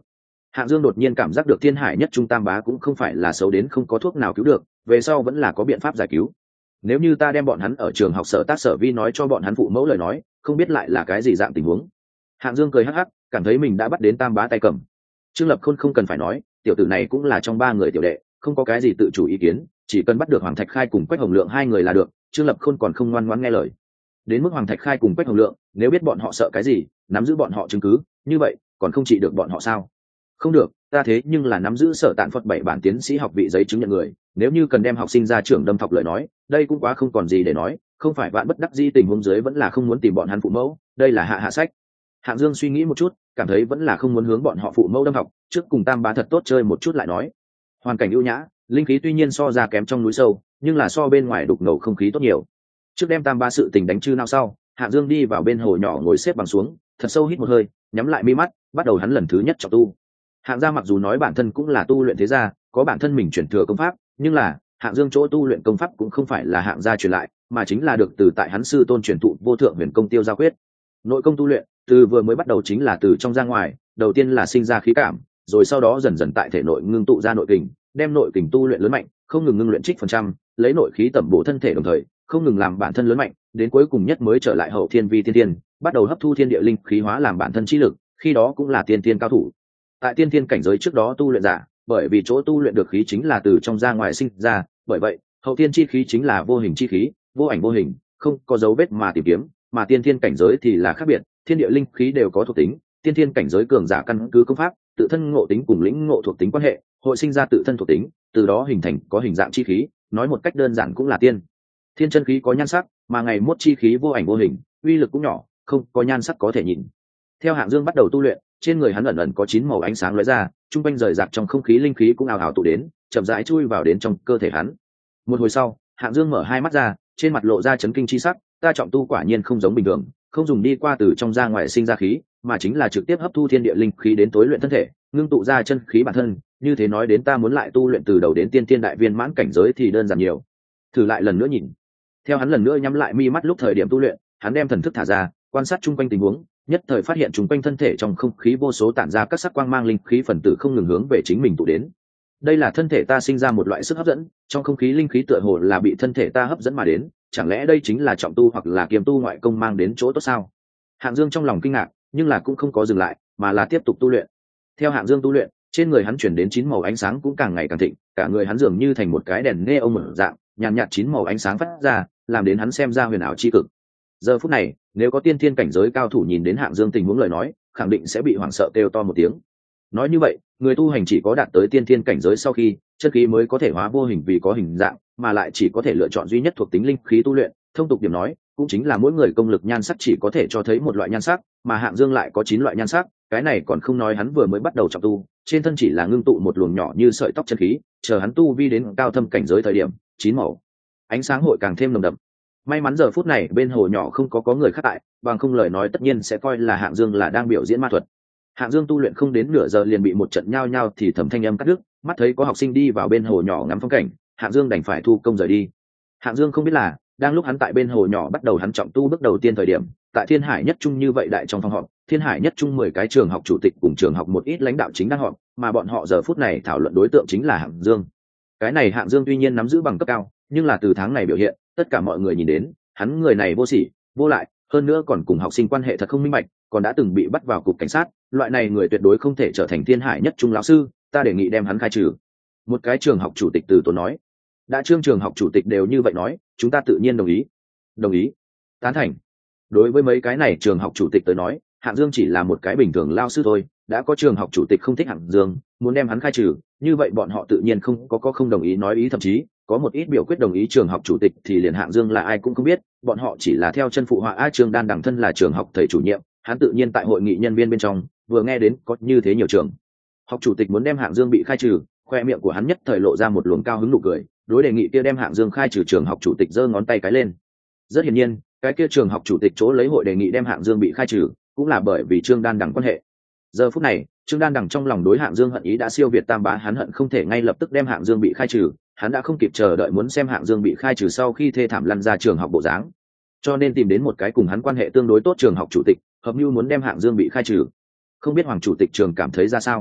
S1: Hạng Dương đột nhiên cảm giác được Thiên Hải Nhất Trung tam bá cũng không phải là xấu đến không có thuốc nào cứu được, về sau vẫn là có biện pháp giải cứu. Nếu như ta đem bọn hắn ở trường học Sở Tác Sở Vi nói cho bọn hắn phụ mẫu lời nói, không biết lại là cái gì dạng tình huống. Hạng Dương cười hắc hắc, cảm thấy mình đã bắt đến tam bá tay cầm. Trương Lập Khôn không cần phải nói, tiểu tử này cũng là trong ba người tiểu đệ, không có cái gì tự chủ ý kiến, chỉ cần bắt được Hoàng Thạch Khai cùng Quách Hồng Lượng hai người là được. Trương Lập Khôn còn không ngoan ngoãn nghe lời. Đến mức Hoàng Thạch Khai cùng Quách Hồng Lượng, nếu biết bọn họ sợ cái gì, nắm giữ bọn họ chứng cứ, như vậy còn không trị được bọn họ sao? Không được, ta thế nhưng là nắm giữ Sở Tạn Phật bảy bản tiến sĩ học vị giấy chứng nhận người, nếu như cần đem học sinh ra trường đâm thọc lời nói, đây cũng quá không còn gì để nói, không phải vạn bất đắc dĩ tình huống dưới vẫn là không muốn tìm bọn hắn phụ mẫu, đây là hạ hạ sách. Hạng Dương suy nghĩ một chút, cảm thấy vẫn là không muốn hướng bọn họ phụ mẫu đâm học, trước cùng tam bá thật tốt chơi một chút lại nói. Hoàn cảnh ưu nhã, linh khí tuy nhiên so ra kém trong núi sâu, nhưng là so bên ngoài đục ngầu không khí tốt nhiều. Trước đem tam bá sự tình đánh chư nào sau, Hạng Dương đi vào bên hồ nhỏ ngồi xếp bằng xuống, thật sâu hít một hơi, nhắm lại mi mắt, bắt đầu hắn lần thứ nhất trọng tu. Hạng gia mặc dù nói bản thân cũng là tu luyện thế gia, có bản thân mình chuyển thừa công pháp, nhưng là Hạng Dương chỗ tu luyện công pháp cũng không phải là Hạng gia truyền lại, mà chính là được từ tại hắn sư tôn truyền thụ Vô Thượng Huyền Công Tiêu Giao Quyết. Nội công tu luyện, từ vừa mới bắt đầu chính là từ trong ra ngoài, đầu tiên là sinh ra khí cảm, rồi sau đó dần dần tại thể nội ngưng tụ ra nội kình, đem nội kình tu luyện lớn mạnh, không ngừng ngưng luyện trích phần trăm, lấy nội khí tẩm bổ thân thể đồng thời, không ngừng làm bản thân lớn mạnh, đến cuối cùng nhất mới trở lại hậu thiên vi tiên tiên, bắt đầu hấp thu thiên địa linh khí hóa làm bản thân chi lực, khi đó cũng là tiên tiên cao thủ. Tại tiên tiên cảnh giới trước đó tu luyện giả, bởi vì chỗ tu luyện được khí chính là từ trong ra ngoài sinh ra, bởi vậy hậu thiên chi khí chính là vô hình chi khí, vô ảnh vô hình, không có dấu vết mà tìm kiếm, mà tiên tiên cảnh giới thì là khác biệt, thiên địa linh khí đều có thuộc tính, tiên tiên cảnh giới cường giả căn cứ công pháp, tự thân ngộ tính cùng lĩnh ngộ thuộc tính quan hệ, hội sinh ra tự thân thuộc tính, từ đó hình thành có hình dạng chi khí, nói một cách đơn giản cũng là tiên. Thiên chân khí có nhan sắc, mà ngày mốt chi khí vô ảnh vô hình, uy lực cũng nhỏ, không có nhan sắc có thể nhìn. Theo Hạng Dương bắt đầu tu luyện, trên người hắn ẩn ẩn có chín màu ánh sáng lóe ra, trung quanh rời rạc trong không khí linh khí cũng ào ào tụ đến, chậm rãi chui vào đến trong cơ thể hắn. Một hồi sau, Hạng Dương mở hai mắt ra, trên mặt lộ ra chấn kinh chi sắc, ta trọng tu quả nhiên không giống bình thường, không dùng đi qua từ trong ra ngoài sinh ra khí, mà chính là trực tiếp hấp thu thiên địa linh khí đến tối luyện thân thể, ngưng tụ ra chân khí bản thân, như thế nói đến ta muốn lại tu luyện từ đầu đến tiên tiên đại viên mãn cảnh giới thì đơn giản nhiều. Thử lại lần nữa nhìn. Theo hắn lần nữa nhắm lại mi mắt lúc thời điểm tu luyện, hắn đem thần thức thả ra, quan sát chung quanh tình huống, nhất thời phát hiện chung quanh thân thể trong không khí vô số tản ra các sắc quang mang linh khí phần tử không ngừng hướng về chính mình tụ đến. Đây là thân thể ta sinh ra một loại sức hấp dẫn, trong không khí linh khí tựa hồ là bị thân thể ta hấp dẫn mà đến, chẳng lẽ đây chính là trọng tu hoặc là kiềm tu ngoại công mang đến chỗ tốt sao? Hạng Dương trong lòng kinh ngạc, nhưng là cũng không có dừng lại, mà là tiếp tục tu luyện. Theo Hạng Dương tu luyện, trên người hắn chuyển đến chín màu ánh sáng cũng càng ngày càng thịnh, cả người hắn dường như thành một cái đèn neon mở dạng, nhàn nhạt chín màu ánh sáng phát ra, làm đến hắn xem ra huyền ảo chi cực. Giờ phút này, nếu có tiên thiên cảnh giới cao thủ nhìn đến Hạng Dương tình huống lời nói, khẳng định sẽ bị hoảng sợ kêu to một tiếng. Nói như vậy, người tu hành chỉ có đạt tới tiên thiên cảnh giới sau khi, chân khí mới có thể hóa vô hình vì có hình dạng, mà lại chỉ có thể lựa chọn duy nhất thuộc tính linh khí tu luyện, thông tục điểm nói, cũng chính là mỗi người công lực nhan sắc chỉ có thể cho thấy một loại nhan sắc, mà Hạng Dương lại có chín loại nhan sắc, cái này còn không nói hắn vừa mới bắt đầu trọng tu, trên thân chỉ là ngưng tụ một luồng nhỏ như sợi tóc chân khí, chờ hắn tu vi đến cao thâm cảnh giới thời điểm, chín màu ánh sáng hội càng thêm nồng đậm. May mắn giờ phút này bên hồ nhỏ không có có người khác tại, bằng không lời nói tất nhiên sẽ coi là Hạng Dương là đang biểu diễn ma thuật. Hạng Dương tu luyện không đến nửa giờ liền bị một trận nhao nhao thì thầm thanh âm cắt đứt, mắt thấy có học sinh đi vào bên hồ nhỏ ngắm phong cảnh, Hạng Dương đành phải thu công rời đi. Hạng Dương không biết là, đang lúc hắn tại bên hồ nhỏ bắt đầu hắn trọng tu bước đầu tiên thời điểm, tại Thiên Hải Nhất Trung như vậy đại trong phòng họp, Thiên Hải Nhất Trung mười cái trường học chủ tịch cùng trường học một ít lãnh đạo chính đang họp, mà bọn họ giờ phút này thảo luận đối tượng chính là Hạng Dương. Cái này Hạng Dương tuy nhiên nắm giữ bằng cấp cao, nhưng là từ tháng này biểu hiện, tất cả mọi người nhìn đến, hắn người này vô sỉ, vô lại, hơn nữa còn cùng học sinh quan hệ thật không minh bạch, còn đã từng bị bắt vào cục cảnh sát, loại này người tuyệt đối không thể trở thành Thiên Hải Nhất Trung lão sư, ta đề nghị đem hắn khai trừ. Một cái trường học chủ tịch từ tốn nói. Đã trương trường học chủ tịch đều như vậy nói, chúng ta tự nhiên đồng ý. Đồng ý. Tán thành. Đối với mấy cái này trường học chủ tịch tới nói, Hạng Dương chỉ là một cái bình thường lao sư thôi, đã có trường học chủ tịch không thích Hạng Dương, muốn đem hắn khai trừ, như vậy bọn họ tự nhiên không có có không đồng ý nói ý, thậm chí có một ít biểu quyết đồng ý trường học chủ tịch thì liền Hạng Dương là ai cũng không biết, bọn họ chỉ là theo chân phụ họa. A Trương Đan Đằng thân là trường học thầy chủ nhiệm, hắn tự nhiên tại hội nghị nhân viên bên trong vừa nghe đến có như thế nhiều trường học chủ tịch muốn đem Hạng Dương bị khai trừ, khoe miệng của hắn nhất thời lộ ra một luồng cao hứng nụ cười, đối đề nghị kia đem Hạng Dương khai trừ trường học chủ tịch giơ ngón tay cái lên. Rất hiển nhiên, cái kia trường học chủ tịch chỗ lấy hội đề nghị đem Hạng Dương bị khai trừ, cũng là bởi vì Trương Đan Đằng quan hệ. Giờ phút này, Trương Đan Đằng trong lòng đối Hạng Dương hận ý đã siêu việt tam bá, hắn hận không thể ngay lập tức đem Hạng Dương bị khai trừ, hắn đã không kịp chờ đợi muốn xem Hạng Dương bị khai trừ sau khi thê thảm lăn ra trường học bộ dáng, cho nên tìm đến một cái cùng hắn quan hệ tương đối tốt trường học chủ tịch, hợp mưu muốn đem Hạng Dương bị khai trừ. Không biết Hoàng chủ tịch trường cảm thấy ra sao?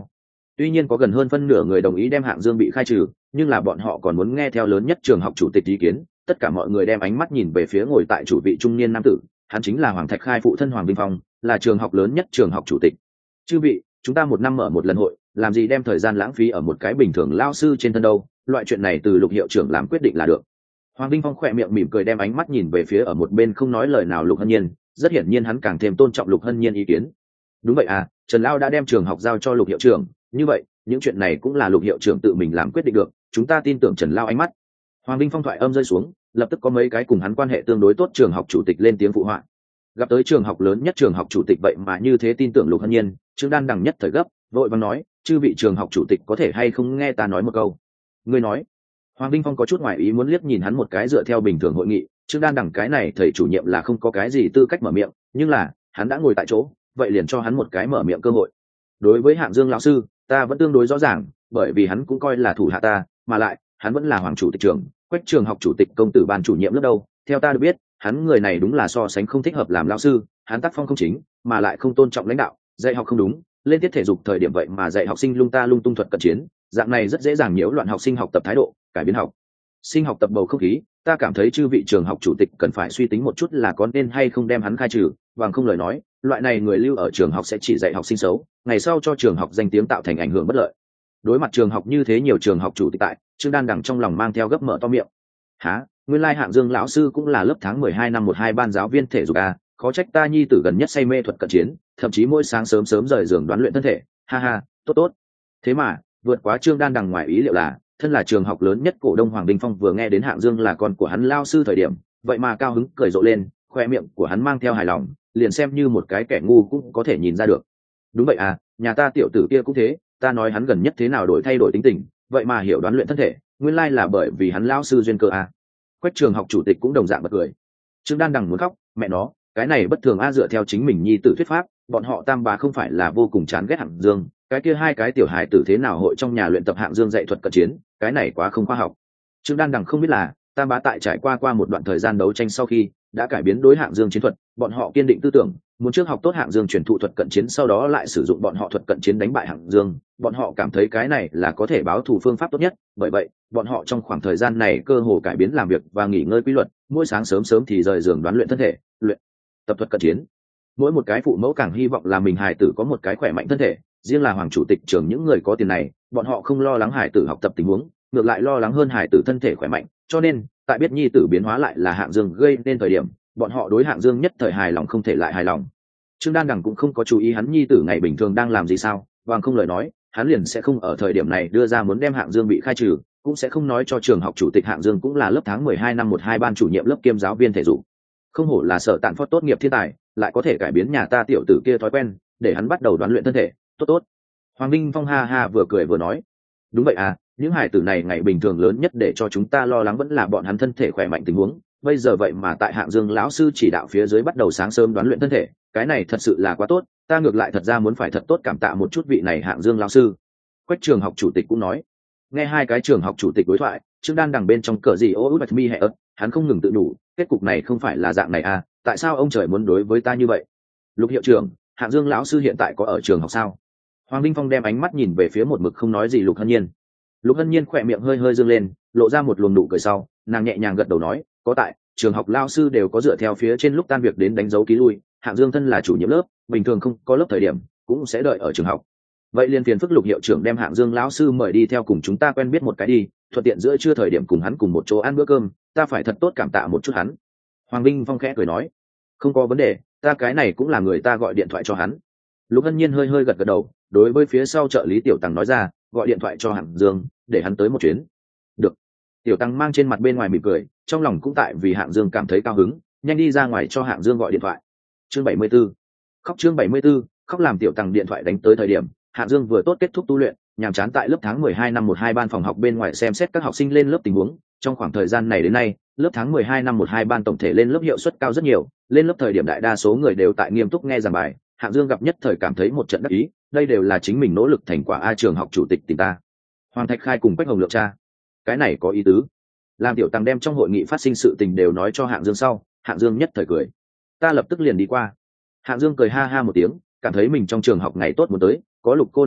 S1: Tuy nhiên có gần hơn phân nửa người đồng ý đem Hạng Dương bị khai trừ, nhưng là bọn họ còn muốn nghe theo lớn nhất trường học chủ tịch ý kiến. Tất cả mọi người đem ánh mắt nhìn về phía ngồi tại chủ vị trung niên nam tử, hắn chính là Hoàng Thạch Khai phụ thân Hoàng Vinh Phong, là trường học lớn nhất trường học chủ tịch. Chư vị, chúng ta một năm mở một lần hội, làm gì đem thời gian lãng phí ở một cái bình thường lao sư trên thân đâu, loại chuyện này từ Lục hiệu trưởng làm quyết định là được. Hoàng Vinh Phong khỏe miệng mỉm cười đem ánh mắt nhìn về phía ở một bên không nói lời nào Lục Hân Nhiên, rất hiển nhiên hắn càng thêm tôn trọng Lục Hân Nhiên ý kiến. Đúng vậy à, Trần Lao đã đem trường học giao cho Lục hiệu trưởng, như vậy những chuyện này cũng là Lục hiệu trưởng tự mình làm quyết định được, chúng ta tin tưởng Trần Lao ánh mắt. Hoàng Vinh Phong thoại âm rơi xuống, lập tức có mấy cái cùng hắn quan hệ tương đối tốt trường học chủ tịch lên tiếng phụ họa. Gặp tới trường học lớn nhất trường học chủ tịch vậy mà như thế tin tưởng Lục Hân Nhiên, Trương Đan đằng nhất thời gấp, vội vàng nói, chư vị trường học chủ tịch có thể hay không nghe ta nói một câu. Ngươi nói. Hoàng Vinh Phong có chút ngoài ý muốn liếc nhìn hắn một cái, dựa theo bình thường hội nghị, Trương Đan đằng cái này thầy chủ nhiệm là không có cái gì tư cách mở miệng, nhưng là hắn đã ngồi tại chỗ, vậy liền cho hắn một cái mở miệng cơ hội. Đối với Hạng Dương lão sư, ta vẫn tương đối rõ ràng, bởi vì hắn cũng coi là thủ hạ ta, mà lại hắn vẫn là hoàng chủ tịch trường, Quách trường học chủ tịch công tử ban chủ nhiệm lớp đâu. Theo ta được biết, hắn người này đúng là so sánh không thích hợp làm lão sư, hắn tác phong không chính, mà lại không tôn trọng lãnh đạo, dạy học không đúng, lên tiết thể dục thời điểm vậy mà dạy học sinh lung ta lung tung thuật cận chiến, dạng này rất dễ dàng nhiễu loạn học sinh học tập thái độ, cải biến học sinh học tập bầu không khí. Ta cảm thấy chư vị trường học chủ tịch cần phải suy tính một chút là có nên hay không đem hắn khai trừ, bằng không lời nói, loại này người lưu ở trường học sẽ chỉ dạy học sinh xấu, ngày sau cho trường học danh tiếng tạo thành ảnh hưởng bất lợi. Đối mặt trường học như thế nhiều trường học chủ tịch tại, Trương Đan đằng trong lòng mang theo gấp mở to miệng. Hả? Nguyên lai Hạng Dương lão sư cũng là lớp tháng mười hai năm một hai ban giáo viên thể dục à, khó trách ta nhi tử gần nhất say mê thuật cận chiến, thậm chí mỗi sáng sớm sớm rời giường đoán luyện thân thể, ha ha, tốt tốt. Thế mà, vượt quá Trương Đan đằng ngoài ý liệu là, thân là trường học lớn nhất cổ đông Hoàng Đình Phong vừa nghe đến Hạng Dương là con của hắn lao sư thời điểm, vậy mà cao hứng cười rộ lên, khoe miệng của hắn mang theo hài lòng, liền xem như một cái kẻ ngu cũng có thể nhìn ra được. Đúng vậy à, nhà ta tiểu tử kia cũng thế, ta nói hắn gần nhất thế nào đổi thay đổi tính tình, vậy mà hiểu đoán luyện thân thể, nguyên lai là bởi vì hắn lao sư duyên cơ à. Quách trường học chủ tịch cũng đồng dạng bật cười. Trương Đan đằng muốn khóc, mẹ nó, cái này bất thường a, dựa theo chính mình nhi tử thuyết pháp, bọn họ tam bá không phải là vô cùng chán ghét Hạng Dương, cái kia hai cái tiểu hài tử thế nào hội trong nhà luyện tập Hạng Dương dạy thuật cận chiến, cái này quá không khoa học. Trương Đan đằng không biết là tam bá tại trải qua qua một đoạn thời gian đấu tranh sau khi đã cải biến đối Hạng Dương chiến thuật, bọn họ kiên định tư tưởng muốn trước học tốt Hạng Dương truyền thụ thuật cận chiến, sau đó lại sử dụng bọn họ thuật cận chiến đánh bại Hạng Dương. Bọn họ cảm thấy cái này là có thể báo thù phương pháp tốt nhất, bởi vậy bọn họ trong khoảng thời gian này cơ hồ cải biến làm việc và nghỉ ngơi quy luật, mỗi sáng sớm sớm thì rời giường đoán luyện thân thể, luyện tập thuật cận chiến. Mỗi một cái phụ mẫu càng hy vọng là mình hài tử có một cái khỏe mạnh thân thể, riêng là hoàng chủ tịch trường những người có tiền này, bọn họ không lo lắng hài tử học tập tình huống, ngược lại lo lắng hơn hài tử thân thể khỏe mạnh, cho nên tại biết nhi tử biến hóa lại là Hạng Dương gây nên thời điểm, bọn họ đối Hạng Dương nhất thời hài lòng không thể lại hài lòng. Trương Đan đằng cũng không có chú ý hắn nhi tử ngày bình thường đang làm gì sao, bằng không lời nói, hắn liền sẽ không ở thời điểm này đưa ra muốn đem Hạng Dương bị khai trừ, cũng sẽ không nói cho trường học chủ tịch Hạng Dương cũng là lớp tháng mười hai năm một hai ban chủ nhiệm lớp kiêm giáo viên thể dục. Không hổ là sở tạn phót tốt nghiệp thiên tài, lại có thể cải biến nhà ta tiểu tử kia thói quen, để hắn bắt đầu đoán luyện thân thể, tốt tốt. Hoàng Minh Phong ha ha vừa cười vừa nói, đúng vậy à, những hải tử này ngày bình thường lớn nhất để cho chúng ta lo lắng vẫn là bọn hắn thân thể khỏe mạnh tình huống, bây giờ vậy mà tại Hạng Dương lão sư chỉ đạo phía dưới bắt đầu sáng sớm đoán luyện thân thể, cái này thật sự là quá tốt, ta ngược lại thật ra muốn phải thật tốt cảm tạ một chút vị này Hạng Dương lão sư. Quách trường học chủ tịch cũng nói. Nghe hai cái trường học chủ tịch đối thoại, Trương Đan đằng bên trong cờ gì ô út mi hệ ớt, hắn không ngừng tự đủ, kết cục này không phải là dạng này à, tại sao ông trời muốn đối với ta như vậy? Lục hiệu trưởng, Hạng Dương lão sư hiện tại có ở trường học sao? Hoàng Minh Phong đem ánh mắt nhìn về phía một mực không nói gì Lục Hân Nhiên. Lục Hân Nhiên khỏe miệng hơi hơi dương lên, lộ ra một luồng nụ cười sau, nàng nhẹ nhàng gật đầu nói, có tại, trường học lao sư đều có dựa theo phía trên lúc tan việc đến đánh dấu ký lui, Hạng Dương thân là chủ nhiệm lớp, bình thường không có lớp thời điểm, cũng sẽ đợi ở trường học. Vậy liền phiền phức Lục hiệu trưởng đem Hạng Dương lão sư mời đi theo cùng chúng ta quen biết một cái đi, thuận tiện giữa trưa thời điểm cùng hắn cùng một chỗ ăn bữa cơm, ta phải thật tốt cảm tạ một chút hắn. Hoàng Minh Phong khẽ cười nói, không có vấn đề, ta cái này cũng là người ta gọi điện thoại cho hắn. Lục Hân Nhiên hơi hơi gật gật đầu, đối với phía sau trợ lý Tiểu Tăng nói ra, gọi điện thoại cho Hạng Dương, để hắn tới một chuyến. Được. Tiểu Tăng mang trên mặt bên ngoài mỉm cười, trong lòng cũng tại vì Hạng Dương cảm thấy cao hứng, nhanh đi ra ngoài cho Hạng Dương gọi điện thoại. Chương bảy mươi 74. Khóc chương bảy mươi 74, khóc làm Tiểu Tăng điện thoại đánh tới thời điểm, Hạng Dương vừa tốt kết thúc tu luyện, nhàm chán tại lớp tháng mười hai năm một hai ban phòng học bên ngoài xem xét các học sinh lên lớp tình huống. Trong khoảng thời gian này đến nay, lớp tháng mười hai năm một hai ban tổng thể lên lớp hiệu suất cao rất nhiều, lên lớp thời điểm đại đa số người đều tại nghiêm túc nghe giảng bài. Hạng Dương gặp nhất thời cảm thấy một trận đắc ý, đây đều là chính mình nỗ lực thành quả a, trường học chủ tịch tìm ta. Hoàng Thạch Khai cùng Quách Hồng Lượng cha, cái này có ý tứ. Làm Tiểu Tăng đem trong hội nghị phát sinh sự tình đều nói cho Hạng Dương sau, Hạng Dương nhất thời cười. Ta lập tức liền đi qua. Hạng Dương cười ha ha một tiếng, cảm thấy mình trong trường học ngày tốt muốn tới, có Lục cô nàng tại,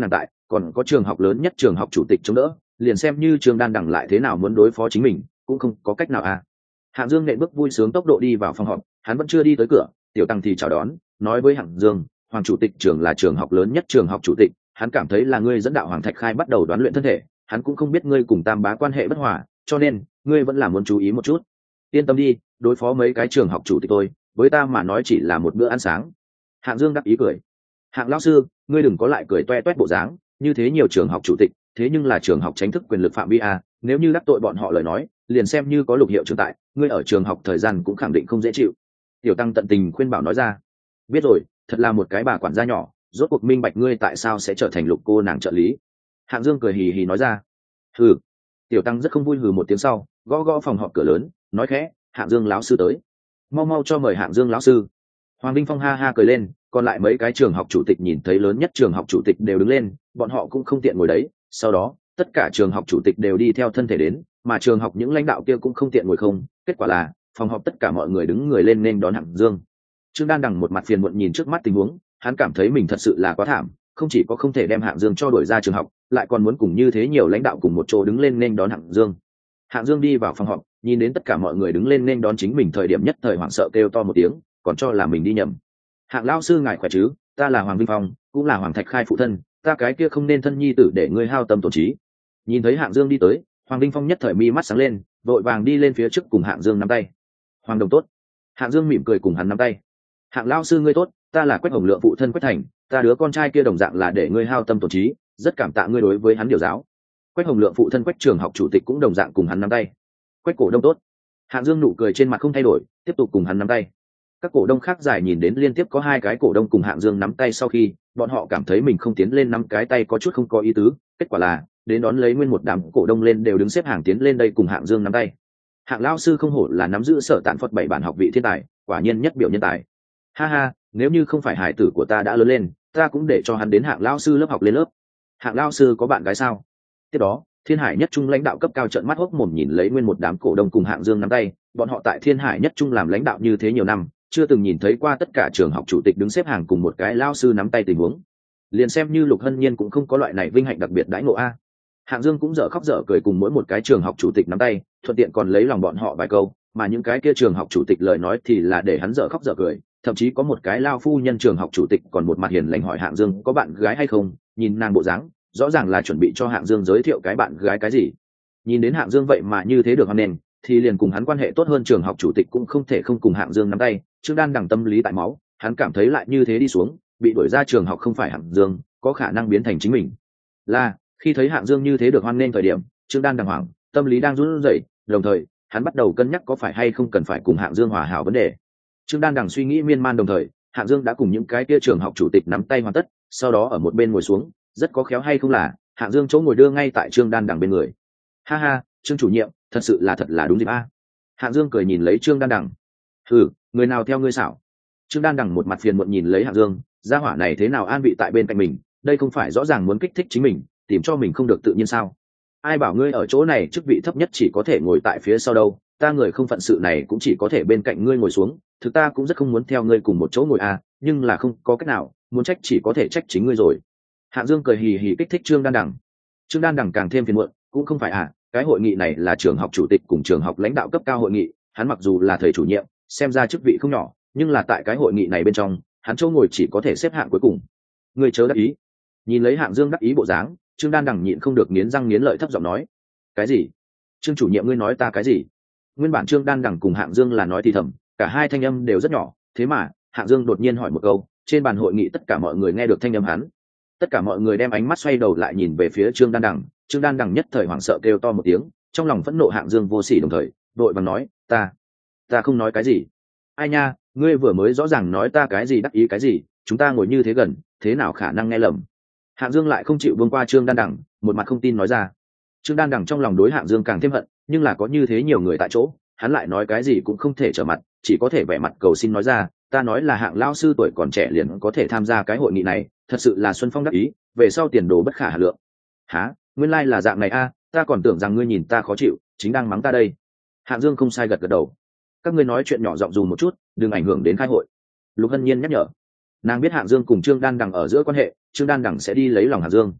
S1: còn có trường học lớn nhất trường học chủ tịch chống đỡ, liền xem như Trương Đan Đằng lại thế nào muốn đối phó chính mình cũng không có cách nào à. Hạng Dương nện bước vui sướng tốc độ đi vào phòng họp, hắn vẫn chưa đi tới cửa, Tiểu Tăng thì chào đón, nói với Hạng Dương, Hoàng chủ tịch trường là trường học lớn nhất trường học chủ tịch, hắn cảm thấy là ngươi dẫn đạo Hoàng Thạch Khai bắt đầu đoán luyện thân thể, hắn cũng không biết ngươi cùng Tam Bá quan hệ bất hòa, cho nên ngươi vẫn là muốn chú ý một chút. Yên tâm đi, đối phó mấy cái trường học chủ tịch tôi, với ta mà nói chỉ là một bữa ăn sáng. Hạng Dương đáp ý cười. Hạng lão sư, ngươi đừng có lại cười toe toét bộ dáng, như thế nhiều trường học chủ tịch, thế nhưng là trường học chính thức quyền lực phạm vi a, nếu như đắc tội bọn họ lời nói, liền xem như có Lục hiệu trưởng tại, ngươi ở trường học thời gian cũng khẳng định không dễ chịu. Tiểu Tăng tận tình khuyên bảo nói ra. Biết rồi, thật là một cái bà quản gia nhỏ, rốt cuộc minh bạch ngươi tại sao sẽ trở thành Lục cô nàng trợ lý. Hạng Dương cười hì hì nói ra. Hừ. Tiểu Tăng rất không vui hừ một tiếng sau, gõ gõ phòng họp cửa lớn, nói khẽ, Hạng Dương lão sư tới, mau mau cho mời Hạng Dương lão sư. Hoàng Vinh Phong ha ha cười lên, còn lại mấy cái trường học chủ tịch nhìn thấy lớn nhất trường học chủ tịch đều đứng lên, bọn họ cũng không tiện ngồi đấy. Sau đó, tất cả trường học chủ tịch đều đi theo thân thể đến, mà trường học những lãnh đạo kia cũng không tiện ngồi không. Kết quả là, phòng họp tất cả mọi người đứng người lên nên đón Hạng Dương. Trương Đan Đằng một mặt phiền muộn nhìn trước mắt tình huống, hắn cảm thấy mình thật sự là quá thảm, không chỉ có không thể đem Hạng Dương cho đuổi ra trường học, lại còn muốn cùng như thế nhiều lãnh đạo cùng một chỗ đứng lên nên đón Hạng Dương. Hạng Dương đi vào phòng họp, nhìn đến tất cả mọi người đứng lên nên đón chính mình thời điểm nhất thời hoảng sợ kêu to một tiếng, còn cho là mình đi nhầm. Hạng lão sư ngài khỏe chứ, ta là Hoàng Vinh Phong, cũng là Hoàng Thạch Khai phụ thân, ta cái kia không nên thân nhi tử để ngươi hao tâm tổn trí. Nhìn thấy Hạng Dương đi tới, Hoàng Vinh Phong nhất thời mi mắt sáng lên, vội vàng đi lên phía trước cùng Hạng Dương nắm tay. Hoàng đồng tốt. Hạng Dương mỉm cười cùng hắn nắm tay. Hạng lão sư ngươi tốt, ta là Quách Hồng Lượng phụ thân Quách Thành, ta đứa con trai kia đồng dạng là để ngươi hao tâm tổn trí, rất cảm tạ ngươi đối với hắn điều giáo. Quách Hồng Lượng phụ thân Quách trường học chủ tịch cũng đồng dạng cùng hắn nắm tay. Quách cổ đông tốt. Hạng Dương nụ cười trên mặt không thay đổi, tiếp tục cùng hắn nắm tay. Các cổ đông khác giải nhìn đến liên tiếp có hai cái cổ đông cùng Hạng Dương nắm tay sau khi, bọn họ cảm thấy mình không tiến lên nắm cái tay có chút không có ý tứ, kết quả là đến đón lấy nguyên một đám cổ đông lên đều đứng xếp hàng tiến lên đây cùng Hạng Dương nắm tay. Hạng lão sư không hổ là nắm giữ sở tạn Phật bảy bản học vị thiên tài, quả nhiên nhất biểu nhân tài. Ha ha, nếu như không phải hải tử của ta đã lớn lên, ta cũng để cho hắn đến Hạng lão sư lớp học lên lớp. Hạng lão sư có bạn gái sao? Tiếp đó, Thiên Hải Nhất Trung lãnh đạo cấp cao trợn mắt hốc mồm nhìn lấy nguyên một đám cổ đông cùng Hạng Dương nắm tay, bọn họ tại Thiên Hải Nhất Trung làm lãnh đạo như thế nhiều năm, chưa từng nhìn thấy qua tất cả trường học chủ tịch đứng xếp hàng cùng một cái lao sư nắm tay tình huống. Liền xem như Lục Hân Nhiên cũng không có loại này vinh hạnh đặc biệt đãi ngộ a. Hạng Dương cũng dở khóc dở cười cùng mỗi một cái trường học chủ tịch nắm tay, thuận tiện còn lấy lòng bọn họ vài câu, mà những cái kia trường học chủ tịch lời nói thì là để hắn dở khóc dở cười, thậm chí có một cái lao phu nhân trường học chủ tịch còn một mặt hiền lành hỏi Hạng Dương có bạn gái hay không, nhìn nàng bộ dáng, rõ ràng là chuẩn bị cho Hạng Dương giới thiệu cái bạn gái cái gì. Nhìn đến Hạng Dương vậy mà như thế được hoan nghênh, thì liền cùng hắn quan hệ tốt hơn trường học chủ tịch cũng không thể không cùng Hạng Dương nắm tay. Trương Đan Đằng tâm lý tại máu, hắn cảm thấy lại như thế đi xuống, bị đuổi ra trường học không phải Hạng Dương, có khả năng biến thành chính mình. Là, khi thấy Hạng Dương như thế được hoan nghênh thời điểm, Trương Đan Đằng hoảng, tâm lý đang run rẩy, đồng thời, hắn bắt đầu cân nhắc có phải hay không cần phải cùng Hạng Dương hòa hảo vấn đề. Trương Đan Đằng suy nghĩ miên man đồng thời, Hạng Dương đã cùng những cái kia trường học chủ tịch nắm tay hoàn tất, sau đó ở một bên ngồi xuống, rất có khéo hay không là, Hạng Dương chỗ ngồi đưa ngay tại Trương Đan Đằng bên người. Ha ha, Trương chủ nhiệm, thật sự là thật là đúng dịp a. Hạng Dương cười nhìn lấy Trương Đan Đằng. Hừ, người nào theo ngươi xảo? Trương Đan Đằng một mặt phiền muộn nhìn lấy Hạng Dương, gia hỏa này thế nào an vị tại bên cạnh mình, đây không phải rõ ràng muốn kích thích chính mình, tìm cho mình không được tự nhiên sao? Ai bảo ngươi ở chỗ này chức vị thấp nhất chỉ có thể ngồi tại phía sau đâu, ta người không phận sự này cũng chỉ có thể bên cạnh ngươi ngồi xuống, thực ta cũng rất không muốn theo ngươi cùng một chỗ ngồi à, nhưng là không có cách nào, muốn trách chỉ có thể trách chính ngươi rồi. Hạng Dương cười hì hì kích thích Trương Đan Đằng. Trương Đan Đằng càng thêm phiền muộn, cũng không phải à, cái hội nghị này là trường học chủ tịch cùng trường học lãnh đạo cấp cao hội nghị, hắn mặc dù là thầy chủ nhiệm, xem ra chức vị không nhỏ, nhưng là tại cái hội nghị này bên trong, hắn chỗ ngồi chỉ có thể xếp hạng cuối cùng. Ngươi chớ đắc ý. Nhìn lấy Hạng Dương đắc ý bộ dáng, Trương Đan Đằng nhịn không được nghiến răng nghiến lợi thấp giọng nói. Cái gì? Trương chủ nhiệm ngươi nói ta cái gì? Nguyên bản Trương Đan Đằng cùng Hạng Dương là nói thì thầm, cả hai thanh âm đều rất nhỏ, thế mà Hạng Dương đột nhiên hỏi một câu, trên bàn hội nghị tất cả mọi người nghe được thanh âm hắn. Tất cả mọi người đem ánh mắt xoay đầu lại nhìn về phía Trương Đan Đằng, Trương Đan Đằng nhất thời hoảng sợ kêu to một tiếng, trong lòng phẫn nộ Hạng Dương vô sỉ đồng thời, đội bằng nói, ta, ta không nói cái gì. Ai nha, ngươi vừa mới rõ ràng nói ta cái gì đắc ý cái gì, chúng ta ngồi như thế gần, thế nào khả năng nghe lầm. Hạng Dương lại không chịu buông qua Trương Đan Đằng, một mặt không tin nói ra. Trương Đan Đằng trong lòng đối Hạng Dương càng thêm hận, nhưng là có như thế nhiều người tại chỗ, hắn lại nói cái gì cũng không thể trở mặt, chỉ có thể vẻ mặt cầu xin nói ra, ta nói là Hạng lão sư tuổi còn trẻ liền có thể tham gia cái hội nghị này, thật sự là Xuân Phong đắc ý, về sau tiền đồ bất khả hà lượng. Hả, nguyên lai là dạng này a, ta còn tưởng rằng ngươi nhìn ta khó chịu, chính đang mắng ta đây. Hạng Dương không sai gật gật đầu. Các ngươi nói chuyện nhỏ giọng dù một chút, đừng ảnh hưởng đến khai hội. Lục Hân Nhiên nhắc nhở. Nàng biết Hạng Dương cùng Trương Đan Đằng ở giữa quan hệ, Trương Đan Đằng sẽ đi lấy lòng Hạng Dương.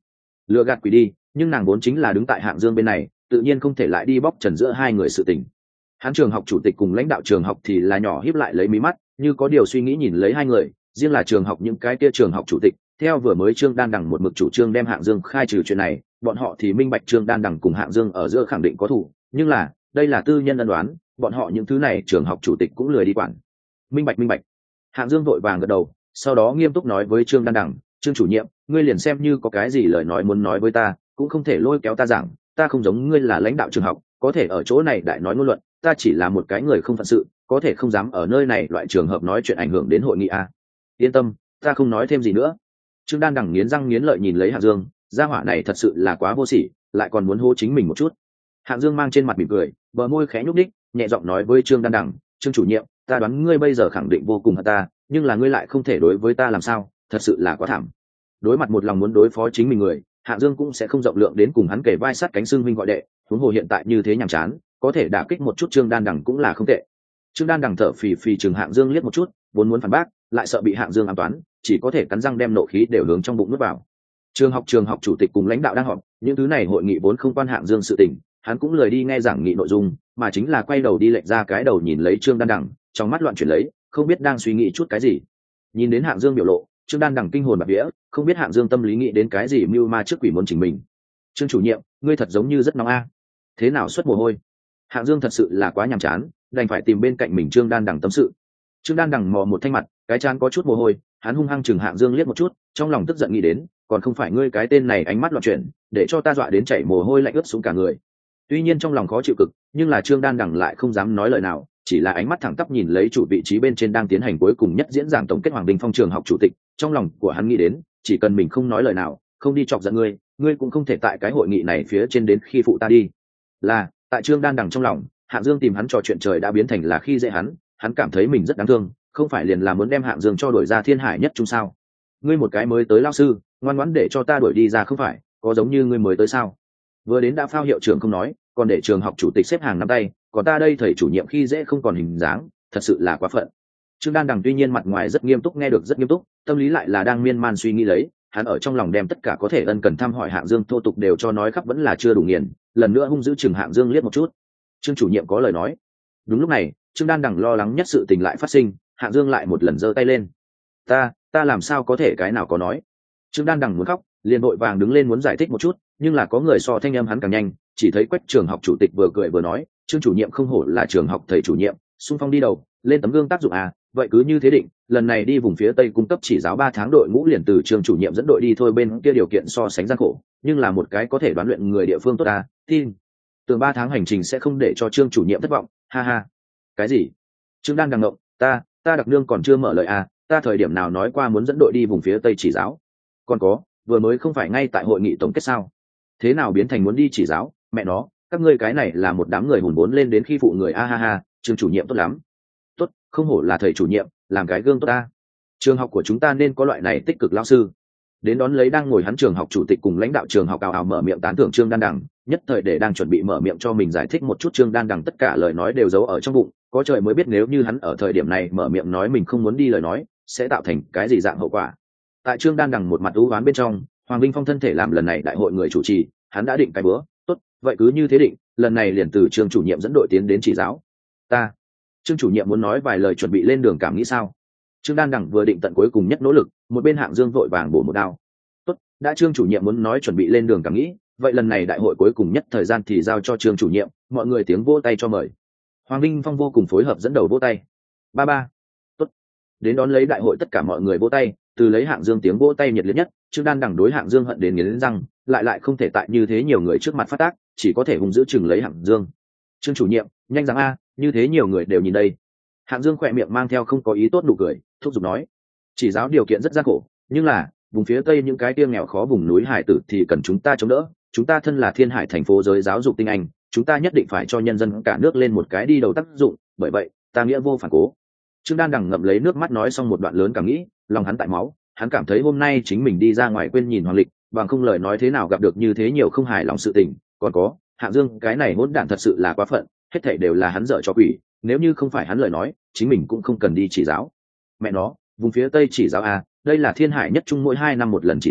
S1: lừa gạt quỷ đi, nhưng nàng vốn chính là đứng tại hạng dương bên này, tự nhiên không thể lại đi bóc trần giữa hai người sự tình. Hắn trường học chủ tịch cùng lãnh đạo trường học thì là nhỏ híp lại lấy mí mắt, như có điều suy nghĩ nhìn lấy hai người. Riêng là trường học những cái kia trường học chủ tịch, theo vừa mới Trương Đan Đằng một mực chủ trương đem hạng dương khai trừ chuyện này, bọn họ thì minh bạch Trương Đan Đằng cùng hạng dương ở giữa khẳng định có thủ, nhưng là đây là tư nhân ân đoán, bọn họ những thứ này trường học chủ tịch cũng lười đi quản. Minh bạch minh bạch. Hạng dương vội vàng gật đầu, sau đó nghiêm túc nói với Trương Đan Đằng, Trương chủ nhiệm, ngươi liền xem như có cái gì lời nói muốn nói với ta, cũng không thể lôi kéo ta giảng, ta không giống ngươi là lãnh đạo trường học, có thể ở chỗ này đại nói ngôn luận, ta chỉ là một cái người không phận sự, có thể không dám ở nơi này loại trường hợp nói chuyện ảnh hưởng đến hội nghị a. Yên tâm, ta không nói thêm gì nữa. Trương Đan Đằng nghiến răng nghiến lợi nhìn lấy Hạng Dương, gia hỏa này thật sự là quá vô sỉ, lại còn muốn hô chính mình một chút. Hạng Dương mang trên mặt mỉm cười, bờ môi khẽ nhúc nhích, nhẹ giọng nói với Trương Đan Đằng, Trương chủ nhiệm, ta đoán ngươi bây giờ khẳng định vô cùng hận ta, nhưng là ngươi lại không thể đối với ta làm sao, thật sự là quá thảm. Đối mặt một lòng muốn đối phó chính mình người, Hạng Dương cũng sẽ không rộng lượng đến cùng hắn kể vai sát cánh xưng huynh gọi đệ, huống hồ hiện tại như thế nhàm chán, có thể đả kích một chút Trương Đan Đằng cũng là không tệ. Trương Đan Đằng thở phì phì chừng Hạng Dương liếc một chút, vốn muốn phản bác, lại sợ bị Hạng Dương ám toán, chỉ có thể cắn răng đem nộ khí đều hướng trong bụng nuốt vào. Trường học trường học chủ tịch cùng lãnh đạo đang họp, những thứ này hội nghị vốn không quan Hạng Dương sự tình, hắn cũng lười đi nghe giảng nghị nội dung, mà chính là quay đầu đi lệch ra cái đầu nhìn lấy Trương Đan Đằng, trong mắt loạn chuyển lấy, không biết đang suy nghĩ chút cái gì. Nhìn đến Hạng Dương biểu lộ, Trương Đan Đằng kinh hồn bạt vía, không biết Hạng Dương tâm lý nghĩ đến cái gì mưu ma trước quỷ muốn chỉnh mình. Trương chủ nhiệm, ngươi thật giống như rất nóng a. Thế nào xuất mồ hôi? Hạng Dương thật sự là quá nhàm chán, đành phải tìm bên cạnh mình Trương Đan Đằng tâm sự. Trương Đan Đằng mò một thanh mặt, cái trán có chút mồ hôi, hắn hung hăng chừng Hạng Dương liếc một chút, trong lòng tức giận nghĩ đến, còn không phải ngươi cái tên này ánh mắt loạn chuyển, để cho ta dọa đến chảy mồ hôi lạnh ướt xuống cả người. Tuy nhiên trong lòng khó chịu cực, nhưng là Trương Đan Đằng lại không dám nói lời nào, chỉ là ánh mắt thẳng tắp nhìn lấy chủ vị trí bên trên đang tiến hành cuối cùng nhất diễn giảng tổng kết Hoàng Đình Phong trường học chủ tịch, trong lòng của hắn nghĩ đến, chỉ cần mình không nói lời nào, không đi chọc giận ngươi, ngươi cũng không thể tại cái hội nghị này phía trên đến khi phụ ta đi. Là, tại Trương Đan Đằng trong lòng, Hạng Dương tìm hắn trò chuyện trời đã biến thành là khi dễ hắn, hắn cảm thấy mình rất đáng thương, không phải liền là muốn đem Hạng Dương cho đuổi ra thiên hải nhất chung sao? Ngươi một cái mới tới lao sư, ngoan ngoãn để cho ta đuổi đi ra không phải, có giống như ngươi mới tới sao? Vừa đến đã phao hiệu trưởng không nói, còn để trường học chủ tịch xếp hàng nắm tay, còn ta đây thầy chủ nhiệm khi dễ không còn hình dáng, thật sự là quá phận. Trương Đan Đằng tuy nhiên mặt ngoài rất nghiêm túc nghe được rất nghiêm túc, tâm lý lại là đang miên man suy nghĩ lấy, hắn ở trong lòng đem tất cả có thể ân cần thăm hỏi Hạng Dương thô tục đều cho nói khắp vẫn là chưa đủ nghiền, lần nữa hung dữ chừng Hạng Dương liếc một chút. Trương chủ nhiệm có lời nói. Đúng lúc này, Trương Đan Đằng lo lắng nhất sự tình lại phát sinh, Hạng Dương lại một lần giơ tay lên. Ta, ta làm sao có thể cái nào có nói? Trương Đan Đằng muốn khóc, liền vội vàng đứng lên muốn giải thích một chút, nhưng là có người so thanh âm hắn càng nhanh, chỉ thấy Quách trường học chủ tịch vừa cười vừa nói, Trương chủ nhiệm không hổ là trường học thầy chủ nhiệm, xung phong đi đầu, lên tấm gương tác dụng à, vậy cứ như thế định, lần này đi vùng phía tây cung cấp chỉ giáo ba tháng đội ngũ liền từ trường chủ nhiệm dẫn đội đi thôi, bên kia điều kiện so sánh gian khổ, nhưng là một cái có thể đoán luyện người địa phương tốt à, tin tưởng ba tháng hành trình sẽ không để cho Trương chủ nhiệm thất vọng, ha ha. Cái gì? Trương Đan Đằng ngộng, ta, ta đặc nương còn chưa mở lời à, ta thời điểm nào nói qua muốn dẫn đội đi vùng phía tây chỉ giáo? Còn có, vừa mới không phải ngay tại hội nghị tổng kết sao? Thế nào biến thành muốn đi chỉ giáo? Mẹ nó, các ngươi cái này là một đám người hùn vốn lên đến khi phụ người, a ha ha. Trương chủ nhiệm tốt lắm, tốt, không hổ là thầy chủ nhiệm, làm cái gương tốt ta. Trường học của chúng ta nên có loại này tích cực lao sư. Đến đón lấy đang ngồi hắn trường học chủ tịch cùng lãnh đạo trường học ào ào mở miệng tán thưởng Trương Đan Đằng, nhất thời để đang chuẩn bị mở miệng cho mình giải thích một chút Trương Đan Đằng tất cả lời nói đều giấu ở trong bụng, có trời mới biết nếu như hắn ở thời điểm này mở miệng nói mình không muốn đi lời nói, sẽ tạo thành cái gì dạng hậu quả. Tại Trương Đan Đằng một mặt u oán bên trong, Hoàng Vinh Phong thân thể làm lần này đại hội người chủ trì, hắn đã định cái bữa, tốt, vậy cứ như thế định, lần này liền từ Trương chủ nhiệm dẫn đội tiến đến chỉ giáo. Ta, Trương chủ nhiệm muốn nói vài lời chuẩn bị lên đường cảm nghĩ sao? Trương Đan Đằng vừa định tận cuối cùng nhất nỗ lực, một bên Hạng Dương vội vàng bổ một đao. Tốt, đã Trương chủ nhiệm muốn nói chuẩn bị lên đường cảm nghĩ, vậy lần này đại hội cuối cùng nhất thời gian thì giao cho Trương chủ nhiệm, mọi người tiếng vỗ tay cho mời. Hoàng Vinh Phong vô cùng phối hợp dẫn đầu vỗ tay. Ba ba. Tốt. Đến đón lấy đại hội tất cả mọi người vỗ tay, từ lấy Hạng Dương tiếng vỗ tay nhiệt liệt nhất, Trương Đan Đằng đối Hạng Dương hận đến nghiến răng, lại lại không thể tại như thế nhiều người trước mặt phát tác, chỉ có thể hung dữ chừng lấy Hạng Dương. Trương chủ nhiệm, nhanh rằng a, như thế nhiều người đều nhìn đây. Hạng Dương khỏe miệng mang theo không có ý tốt nụ cười, thúc giục nói, chỉ giáo điều kiện rất gian khổ, nhưng là vùng phía tây những cái tiêm nghèo khó vùng núi hải tử thì cần chúng ta chống đỡ, chúng ta thân là Thiên Hải thành phố giới giáo dục tinh anh, chúng ta nhất định phải cho nhân dân cả nước lên một cái đi đầu tác dụng, bởi vậy ta nghĩa vô phản cố. Trương Đan Đằng ngậm lấy nước mắt nói xong một đoạn lớn cảm nghĩ, lòng hắn tại máu, hắn cảm thấy hôm nay chính mình đi ra ngoài quên nhìn Hoàng Lịch, bằng không lời nói thế nào gặp được như thế nhiều không hài lòng sự tình, còn có, Hạng Dương cái này hỗn đản thật sự là quá phận, hết thảy đều là hắn dở cho quỷ, nếu như không phải hắn lời nói, chính mình cũng không cần đi chỉ giáo. Mẹ nó, vùng phía tây chỉ giáo à, đây là Thiên Hải nhất trung mỗi hai năm một lần chỉ giáo,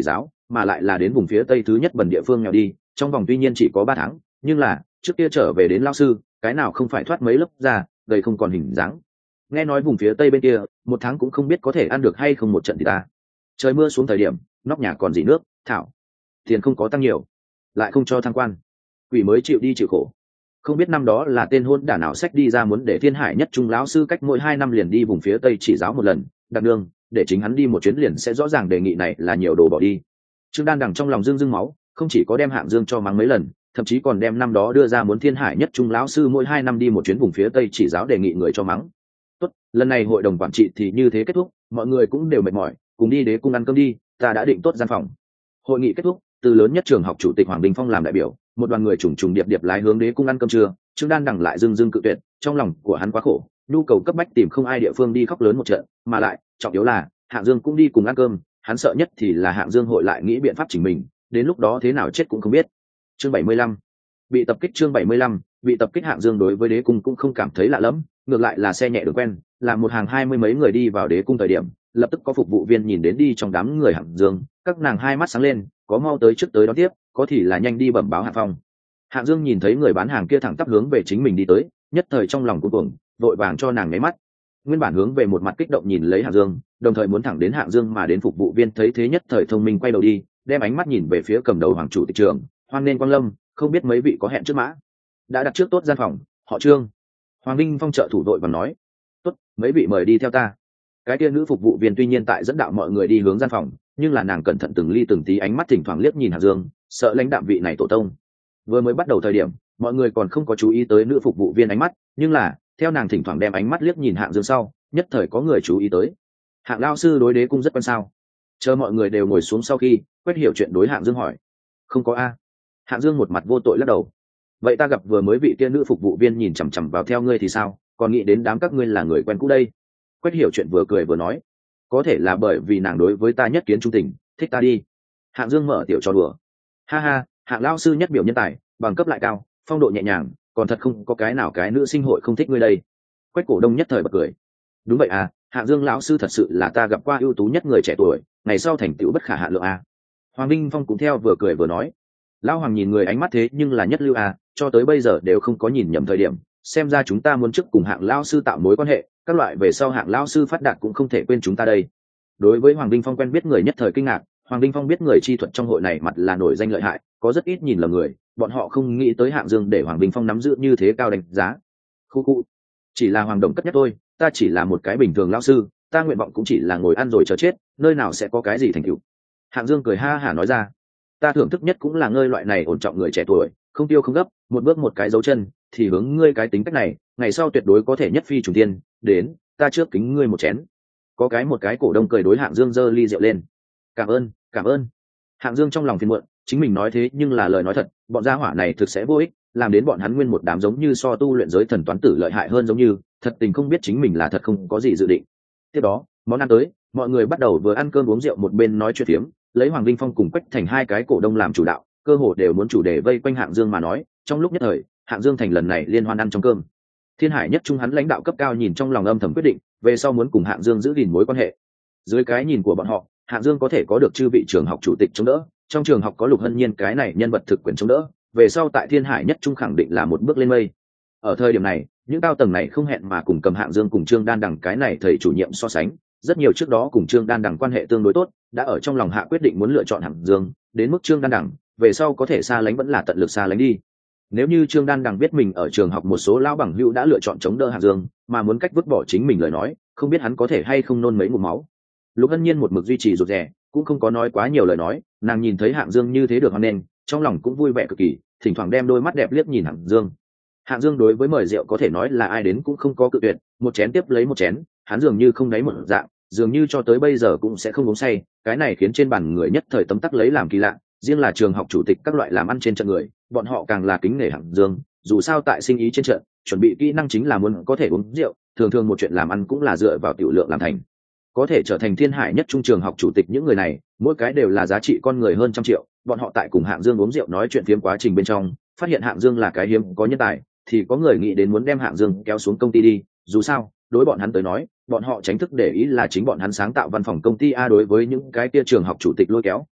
S1: mà lại là đến vùng phía tây thứ nhất bần địa phương nghèo đi, trong vòng tuy nhiên chỉ có ba tháng, nhưng là trước kia trở về đến lao sư, cái nào không phải thoát mấy lớp ra, gầy không còn hình dáng. Nghe nói vùng phía tây bên kia một tháng cũng không biết có thể ăn được hay không một trận thì ta. Trời mưa xuống thời điểm nóc nhà còn dỉ nước, thảo tiền không có tăng nhiều, lại không cho thăng quan, quỷ mới chịu đi chịu khổ. Không biết năm đó là tên hôn đả nào sách đi ra muốn để Thiên Hải Nhất Trung lão sư cách mỗi hai năm liền đi vùng phía tây chỉ giáo một lần, đặc đương để chính hắn đi một chuyến liền sẽ rõ ràng đề nghị này là nhiều đồ bỏ đi. Trương Đan đằng trong lòng dương dương máu, không chỉ có đem Hạng Dương cho mắng mấy lần, thậm chí còn đem năm đó đưa ra muốn Thiên Hải Nhất Trung lão sư mỗi hai năm đi một chuyến vùng phía tây chỉ giáo đề nghị người cho mắng. Tốt, lần này hội đồng quản trị thì như thế kết thúc, mọi người cũng đều mệt mỏi, cùng đi đế cung ăn cơm đi, ta đã định tốt gian phòng. Hội nghị kết thúc, từ lớn nhất trường học chủ tịch Hoàng Đình Phong làm đại biểu, một đoàn người trùng trùng điệp điệp lái hướng đế cung ăn cơm trưa. Trương Đan đằng lại dưng dưng cự tuyệt, trong lòng của hắn quá khổ, nhu cầu cấp bách tìm không ai địa phương đi khóc lớn một trận, mà lại trọng yếu là Hạng Dương cũng đi cùng ăn cơm, hắn sợ nhất thì là Hạng Dương hội lại nghĩ biện pháp chỉnh mình, đến lúc đó thế nào chết cũng không biết. Chương bảy mươi lăm bị tập kích. Chương bảy mươi lăm bị tập kích. Hạng Dương đối với đế cung cũng không cảm thấy lạ lẫm, ngược lại là xe nhẹ đường quen, làm một hàng hai mươi mấy người đi vào đế cung thời điểm, lập tức có phục vụ viên nhìn đến đi trong đám người Hạng Dương, các nàng hai mắt sáng lên, có mau tới trước tới đón tiếp, có thì là nhanh đi bẩm báo Hạng Phong. Hạng Dương nhìn thấy người bán hàng kia thẳng tắp hướng về chính mình đi tới, nhất thời trong lòng cuống cuồng, vội vàng cho nàng nháy mắt. Nguyên bản hướng về một mặt kích động nhìn lấy Hạng Dương, đồng thời muốn thẳng đến Hạng Dương mà đến phục vụ viên thấy thế nhất thời thông minh quay đầu đi, đem ánh mắt nhìn về phía cầm đầu hoàng chủ tịch trường, hoan nên quang lâm, không biết mấy vị có hẹn trước mã. Đã đặt trước tốt gian phòng, họ Trương. Hoàng Vinh Phong trợ thủ đội và nói, tốt, mấy vị mời đi theo ta. Cái kia nữ phục vụ viên tuy nhiên tại dẫn đạo mọi người đi hướng gian phòng, nhưng là nàng cẩn thận từng ly từng tí ánh mắt thỉnh thoảng liếc nhìn Hạng Dương, sợ lãnh đạm vị này tổ tông. Vừa mới bắt đầu thời điểm, mọi người còn không có chú ý tới nữ phục vụ viên ánh mắt, nhưng là theo nàng thỉnh thoảng đem ánh mắt liếc nhìn Hạng Dương sau, nhất thời có người chú ý tới. Hạng lao sư đối đế cung rất quan sao? Chờ mọi người đều ngồi xuống sau khi, Quét Hiểu chuyện đối Hạng Dương hỏi. Không có a. Hạng Dương một mặt vô tội lắc đầu. Vậy ta gặp vừa mới vị kia nữ phục vụ viên nhìn chằm chằm vào theo ngươi thì sao, còn nghĩ đến đám các ngươi là người quen cũ đây. Quét Hiểu chuyện vừa cười vừa nói, có thể là bởi vì nàng đối với ta nhất kiến trung tình, thích ta đi. Hạng Dương mở tiểu cho đùa. Ha ha, Hạng lao sư nhất biểu nhân tài, bằng cấp lại cao, phong độ nhẹ nhàng, còn thật không có cái nào cái nữ sinh hội không thích ngươi đây. Quách Cổ Đông nhất thời bật cười. Đúng vậy à, Hạng Dương lão sư thật sự là ta gặp qua ưu tú nhất người trẻ tuổi, ngày sau thành tựu bất khả hạn lượng à. Hoàng Vinh Phong cũng theo vừa cười vừa nói. Lão Hoàng nhìn người ánh mắt thế nhưng là nhất lưu à, cho tới bây giờ đều không có nhìn nhầm thời điểm, xem ra chúng ta muốn trước cùng Hạng lão sư tạo mối quan hệ, các loại về sau Hạng lão sư phát đạt cũng không thể quên chúng ta đây. Đối với Hoàng Vinh Phong quen biết người nhất thời kinh ngạc, Hoàng Vinh Phong biết người chi thuật trong hội này mặt là nổi danh lợi hại, có rất ít nhìn lầm người, bọn họ không nghĩ tới Hạng Dương để Hoàng Vinh Phong nắm giữ như thế cao đánh giá. Khu khu, chỉ là Hoàng Đồng cất nhất thôi, ta chỉ là một cái bình thường lão sư, ta nguyện vọng cũng chỉ là ngồi ăn rồi chờ chết, nơi nào sẽ có cái gì thành tựu. Hạng Dương cười ha hả nói ra, ta thưởng thức nhất cũng là ngươi loại này ổn trọng người trẻ tuổi, không tiêu không gấp, một bước một cái dấu chân, thì hướng ngươi cái tính cách này, ngày sau tuyệt đối có thể nhất phi trùng thiên. Đến, ta trước kính ngươi một chén. Có cái một cái cổ đông cười đối Hạng Dương giơ ly rượu lên. Cảm ơn, cảm ơn. Hạng Dương trong lòng phiền muộn, chính mình nói thế nhưng là lời nói thật, bọn gia hỏa này thực sẽ vô ích, làm đến bọn hắn nguyên một đám giống như so tu luyện giới thần toán tử lợi hại hơn giống như, thật tình không biết chính mình là thật không có gì dự định. Tiếp đó, món ăn tới, mọi người bắt đầu vừa ăn cơm uống rượu một bên nói chuyện phiếm, lấy Hoàng Vinh Phong cùng Quách Thành hai cái cổ đông làm chủ đạo, cơ hồ đều muốn chủ đề vây quanh Hạng Dương mà nói, trong lúc nhất thời, Hạng Dương thành lần này liên hoan ăn trong cơm. Thiên Hải Nhất Trung hắn lãnh đạo cấp cao nhìn trong lòng âm thầm quyết định, về sau muốn cùng Hạng Dương giữ gìn mối quan hệ. Dưới cái nhìn của bọn họ, Hạng Dương có thể có được chư vị trường học chủ tịch chống đỡ, trong trường học có Lục Hân Nhiên cái này nhân vật thực quyền chống đỡ, về sau tại Thiên Hải Nhất Trung khẳng định là một bước lên mây. Ở thời điểm này, những cao tầng này không hẹn mà cùng cầm Hạng Dương cùng Trương Đan Đằng cái này thầy chủ nhiệm so sánh, rất nhiều trước đó cùng Trương Đan Đằng quan hệ tương đối tốt, đã ở trong lòng hạ quyết định muốn lựa chọn Hạng Dương, đến mức Trương Đan Đằng về sau có thể xa lánh vẫn là tận lực xa lánh đi. Nếu như Trương Đan Đằng biết mình ở trường học một số lão bằng hữu đã lựa chọn chống đỡ Hạng Dương, mà muốn cách vứt bỏ chính mình lời nói, không biết hắn có thể hay không nôn mấy ngụm máu. Lục Hân Nhiên một mực duy trì rụt rè, cũng không có nói quá nhiều lời nói, nàng nhìn thấy Hạng Dương như thế được hoan nghênh, trong lòng cũng vui vẻ cực kỳ, thỉnh thoảng đem đôi mắt đẹp liếc nhìn Hạng Dương. Hạng Dương đối với mời rượu có thể nói là ai đến cũng không có cự tuyệt, một chén tiếp lấy một chén, hắn dường như không đáy một dạng, dường như cho tới bây giờ cũng sẽ không uống say, cái này khiến trên bàn người nhất thời tấm tắc lấy làm kỳ lạ, riêng là trường học chủ tịch các loại làm ăn trên trận người, bọn họ càng là kính nể Hạng Dương, dù sao tại sinh ý trên trận, chuẩn bị kỹ năng chính là muốn có thể uống rượu, thường thường một chuyện làm ăn cũng là dựa vào tiểu lượng làm thành. Có thể trở thành Thiên Hải Nhất Trung trường học chủ tịch những người này, mỗi cái đều là giá trị con người hơn trăm triệu, bọn họ tại cùng Hạng Dương uống rượu nói chuyện phiếm quá trình bên trong, phát hiện Hạng Dương là cái hiếm có nhân tài, thì có người nghĩ đến muốn đem Hạng Dương kéo xuống công ty đi, dù sao, đối bọn hắn tới nói, bọn họ tránh thức để ý là chính bọn hắn sáng tạo văn phòng công ty a. Đối với những cái kia trường học chủ tịch lôi kéo,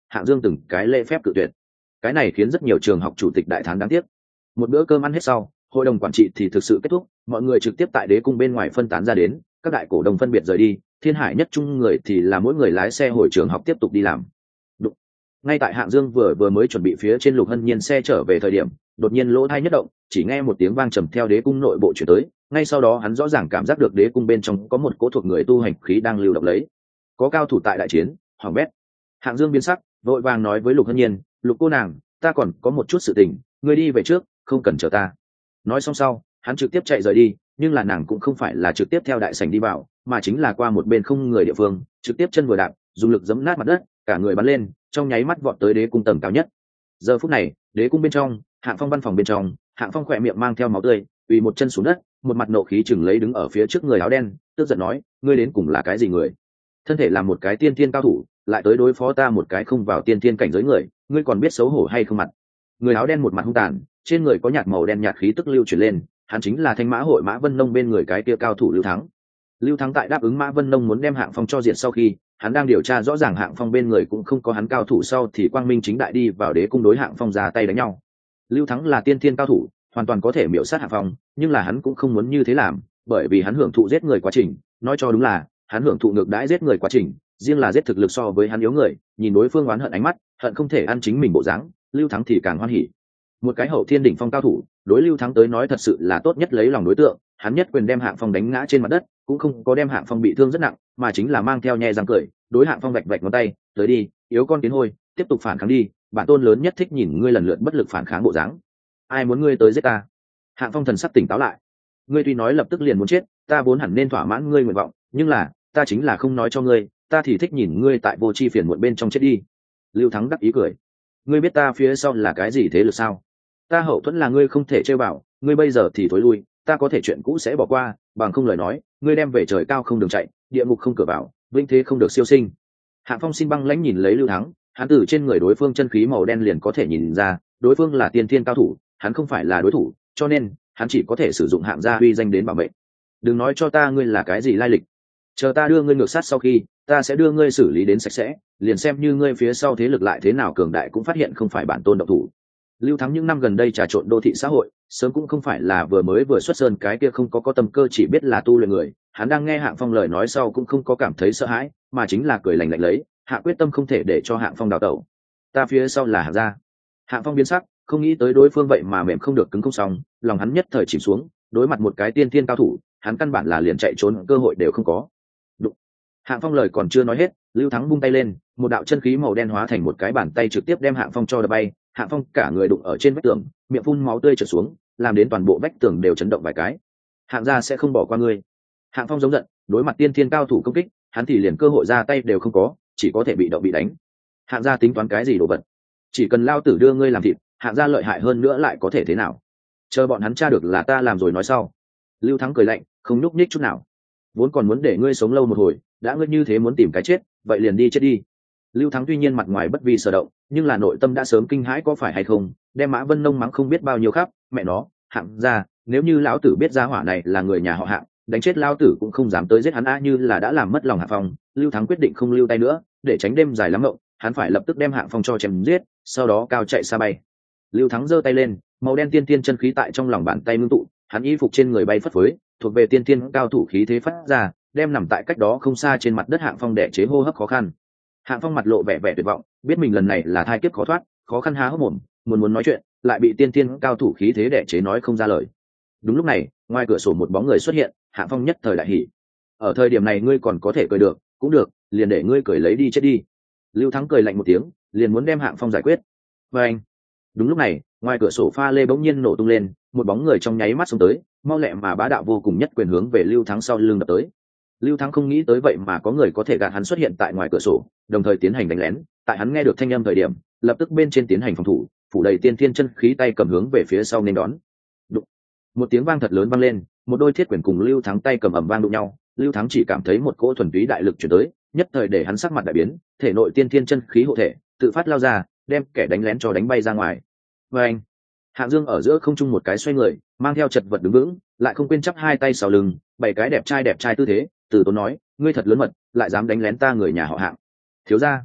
S1: Hạng Dương từng cái lễ phép cự tuyệt. Cái này khiến rất nhiều trường học chủ tịch đại thán đáng tiếc. Một bữa cơm ăn hết sau, hội đồng quản trị thì thực sự kết thúc, mọi người trực tiếp tại đế cung bên ngoài phân tán ra đến, các đại cổ đông phân biệt rời đi, Thiên Hải Nhất Trung người thì là mỗi người lái xe hồi trường học tiếp tục đi làm. Đụng. Ngay tại Hạng Dương vừa vừa mới chuẩn bị phía trên Lục Hân Nhiên xe trở về thời điểm, đột nhiên lỗ tai nhất động, chỉ nghe một tiếng vang trầm theo đế cung nội bộ chuyển tới, ngay sau đó hắn rõ ràng cảm giác được đế cung bên trong có một cỗ thuộc người tu hành khí đang lưu động lấy, có cao thủ tại đại chiến. Hoàng bét. Hạng Dương biến sắc, vội vàng nói với Lục Hân Nhiên, Lục cô nàng, ta còn có một chút sự tình, ngươi đi về trước, không cần chờ ta. Nói xong sau, hắn trực tiếp chạy rời đi, nhưng là nàng cũng không phải là trực tiếp theo đại sảnh đi vào, mà chính là qua một bên không người địa phương, trực tiếp chân vừa đạp, dùng lực giẫm nát mặt đất, cả người bắn lên, trong nháy mắt vọt tới đế cung tầng cao nhất. Giờ phút này, đế cung bên trong, Hạng Phong văn phòng bên trong, Hạng Phong khỏe miệng mang theo máu tươi, quỳ một chân xuống đất, một mặt nộ khí chừng lấy đứng ở phía trước người áo đen, tức giận nói, ngươi đến cùng là cái gì người? Thân thể là một cái tiên thiên cao thủ, lại tới đối phó ta một cái không vào tiên thiên cảnh giới người, ngươi còn biết xấu hổ hay không mặt? Người áo đen một mặt hung tàn, trên người có nhạt màu đen nhạt khí tức lưu chuyển lên, hắn chính là Thanh Mã hội Mã Vân Nông bên người cái kia cao thủ Lưu Thắng. Lưu Thắng tại đáp ứng Mã Vân Nông muốn đem Hạng Phong cho diệt sau khi, hắn đang điều tra rõ ràng Hạng Phong bên người cũng không có hắn cao thủ sau thì quang minh chính đại đi vào đế cung đối Hạng Phong ra tay đánh nhau. Lưu Thắng là tiên thiên cao thủ, hoàn toàn có thể miểu sát Hạng Phong, nhưng là hắn cũng không muốn như thế làm, bởi vì hắn hưởng thụ giết người quá trình, nói cho đúng là, hắn hưởng thụ ngược đãi giết người quá trình, riêng là giết thực lực so với hắn yếu người, nhìn đối phương oán hận ánh mắt, hận không thể ăn chính mình bộ dáng, Lưu Thắng thì càng hoan hỉ. Một cái hậu thiên đỉnh phong cao thủ, đối Lưu Thắng tới nói thật sự là tốt nhất lấy lòng đối tượng, hắn nhất quyền đem Hạng Phong đánh ngã trên mặt đất, cũng không có đem Hạng Phong bị thương rất nặng, mà chính là mang theo nhe răng cười, đối Hạng Phong vạch vạch ngón tay, tới đi, yếu con kiến hôi, tiếp tục phản kháng đi, bản tôn lớn nhất thích nhìn ngươi lần lượt bất lực phản kháng bộ dáng. Ai muốn ngươi tới giết ta? Hạng Phong thần sắc tỉnh táo lại. Ngươi tuy nói lập tức liền muốn chết, ta vốn hẳn nên thỏa mãn ngươi nguyện vọng, nhưng là, ta chính là không nói cho ngươi, ta thì thích nhìn ngươi tại vô tri phiền muộn bên trong chết đi. Lưu Thắng đắc ý cười. Ngươi biết ta phía sau là cái gì thế lực sao? Ta hậu thuẫn là ngươi không thể chơi bảo, ngươi bây giờ thì thối lui, ta có thể chuyện cũ sẽ bỏ qua, bằng không lời nói, ngươi đem về trời cao không đường chạy, địa ngục không cửa vào, vĩnh thế không được siêu sinh. Hạng Phong xin băng lãnh nhìn lấy Lưu Thắng, hắn từ trên người đối phương chân khí màu đen liền có thể nhìn ra, đối phương là tiên thiên cao thủ, hắn không phải là đối thủ, cho nên hắn chỉ có thể sử dụng Hạng gia uy danh đến bảo mệnh. Đừng nói cho ta ngươi là cái gì lai lịch, chờ ta đưa ngươi ngược sát sau khi, ta sẽ đưa ngươi xử lý đến sạch sẽ, liền xem như ngươi phía sau thế lực lại thế nào cường đại cũng phát hiện không phải bản tôn độc thủ. Lưu Thắng những năm gần đây trà trộn đô thị xã hội, sớm cũng không phải là vừa mới vừa xuất sơn cái kia không có có tâm cơ chỉ biết là tu luyện người, hắn đang nghe Hạng Phong lời nói sau cũng không có cảm thấy sợ hãi, mà chính là cười lạnh lạnh lấy, hạ quyết tâm không thể để cho Hạng Phong đào tẩu. Ta phía sau là Hạng gia. Hạng Phong biến sắc, không nghĩ tới đối phương vậy mà mềm không được cứng không xong, lòng hắn nhất thời chìm xuống, đối mặt một cái tiên thiên cao thủ, hắn căn bản là liền chạy trốn cơ hội đều không có. Đụng. Hạng Phong lời còn chưa nói hết, Lưu Thắng vung tay lên, một đạo chân khí màu đen hóa thành một cái bàn tay trực tiếp đem Hạng Phong cho đập bay, Hạng Phong cả người đụng ở trên vách tường, miệng phun máu tươi trượt xuống, làm đến toàn bộ vách tường đều chấn động vài cái. Hạng gia sẽ không bỏ qua ngươi. Hạng Phong giống giận, đối mặt tiên thiên cao thủ công kích, hắn thì liền cơ hội ra tay đều không có, chỉ có thể bị động bị đánh. Hạng gia tính toán cái gì đồ vật? Chỉ cần lao tử đưa ngươi làm thịt, Hạng gia lợi hại hơn nữa lại có thể thế nào? Chờ bọn hắn tra được là ta làm rồi nói sau. Lưu Thắng cười lạnh, không nhúc nhích chút nào. Vốn còn muốn để ngươi sống lâu một hồi, đã ngươi như thế muốn tìm cái chết, vậy liền đi chết đi. Lưu Thắng tuy nhiên mặt ngoài bất vi sở động, nhưng là nội tâm đã sớm kinh hãi có phải hay không, đem Mã Vân Nông mắng không biết bao nhiêu khắp, mẹ nó, Hạng gia, nếu như lão tử biết gia hỏa này là người nhà họ Hạng, đánh chết lão tử cũng không dám tới giết hắn a, như là đã làm mất lòng Hạng Phong, Lưu Thắng quyết định không lưu tay nữa, để tránh đêm dài lắm ngộng, hắn phải lập tức đem Hạng Phong cho chém giết, sau đó cao chạy xa bay. Lưu Thắng giơ tay lên, màu đen tiên tiên chân khí tại trong lòng bàn tay ngưng tụ, hắn y phục trên người bay phất phới, thuộc về tiên tiên cao thủ khí thế phát ra, đem nằm tại cách đó không xa trên mặt đất Hạng Phong đè chế hô hấp khó khăn. Hạng Phong mặt lộ vẻ vẻ tuyệt vọng, biết mình lần này là thai kiếp khó thoát, khó khăn há hốc mồm, muốn muốn nói chuyện, lại bị tiên tiên cao thủ khí thế đè chế nói không ra lời. Đúng lúc này, ngoài cửa sổ một bóng người xuất hiện, Hạng Phong nhất thời đại hỉ. Ở thời điểm này ngươi còn có thể cười được, cũng được, liền để ngươi cười lấy đi chết đi. Lưu Thắng cười lạnh một tiếng, liền muốn đem Hạng Phong giải quyết. Và anh, đúng lúc này, ngoài cửa sổ pha lê bỗng nhiên nổ tung lên, một bóng người trong nháy mắt xông tới, mau lẹ mà bá đạo vô cùng nhất quyền hướng về Lưu Thắng sau lưng đập tới. Lưu Thắng không nghĩ tới vậy mà có người có thể gạt hắn xuất hiện tại ngoài cửa sổ, đồng thời tiến hành đánh lén. Tại hắn nghe được thanh âm thời điểm, lập tức bên trên tiến hành phòng thủ, phủ đầy tiên thiên chân khí tay cầm hướng về phía sau nên đón. Đụng. Một tiếng vang thật lớn vang lên, một đôi thiết quyền cùng Lưu Thắng tay cầm ầm vang đụng nhau. Lưu Thắng chỉ cảm thấy một cỗ thuần túy đại lực chuyển tới, nhất thời để hắn sắc mặt đại biến, thể nội tiên thiên chân khí hộ thể, tự phát lao ra, đem kẻ đánh lén cho đánh bay ra ngoài. Và anh, Hạng Dương ở giữa không trung một cái xoay người, mang theo chật vật đứng vững, lại không quên chắp hai tay sau lưng, bảy cái đẹp trai đẹp trai tư thế, từ tốn nói, ngươi thật lớn mật, lại dám đánh lén ta người nhà họ Hạng. Thiếu gia.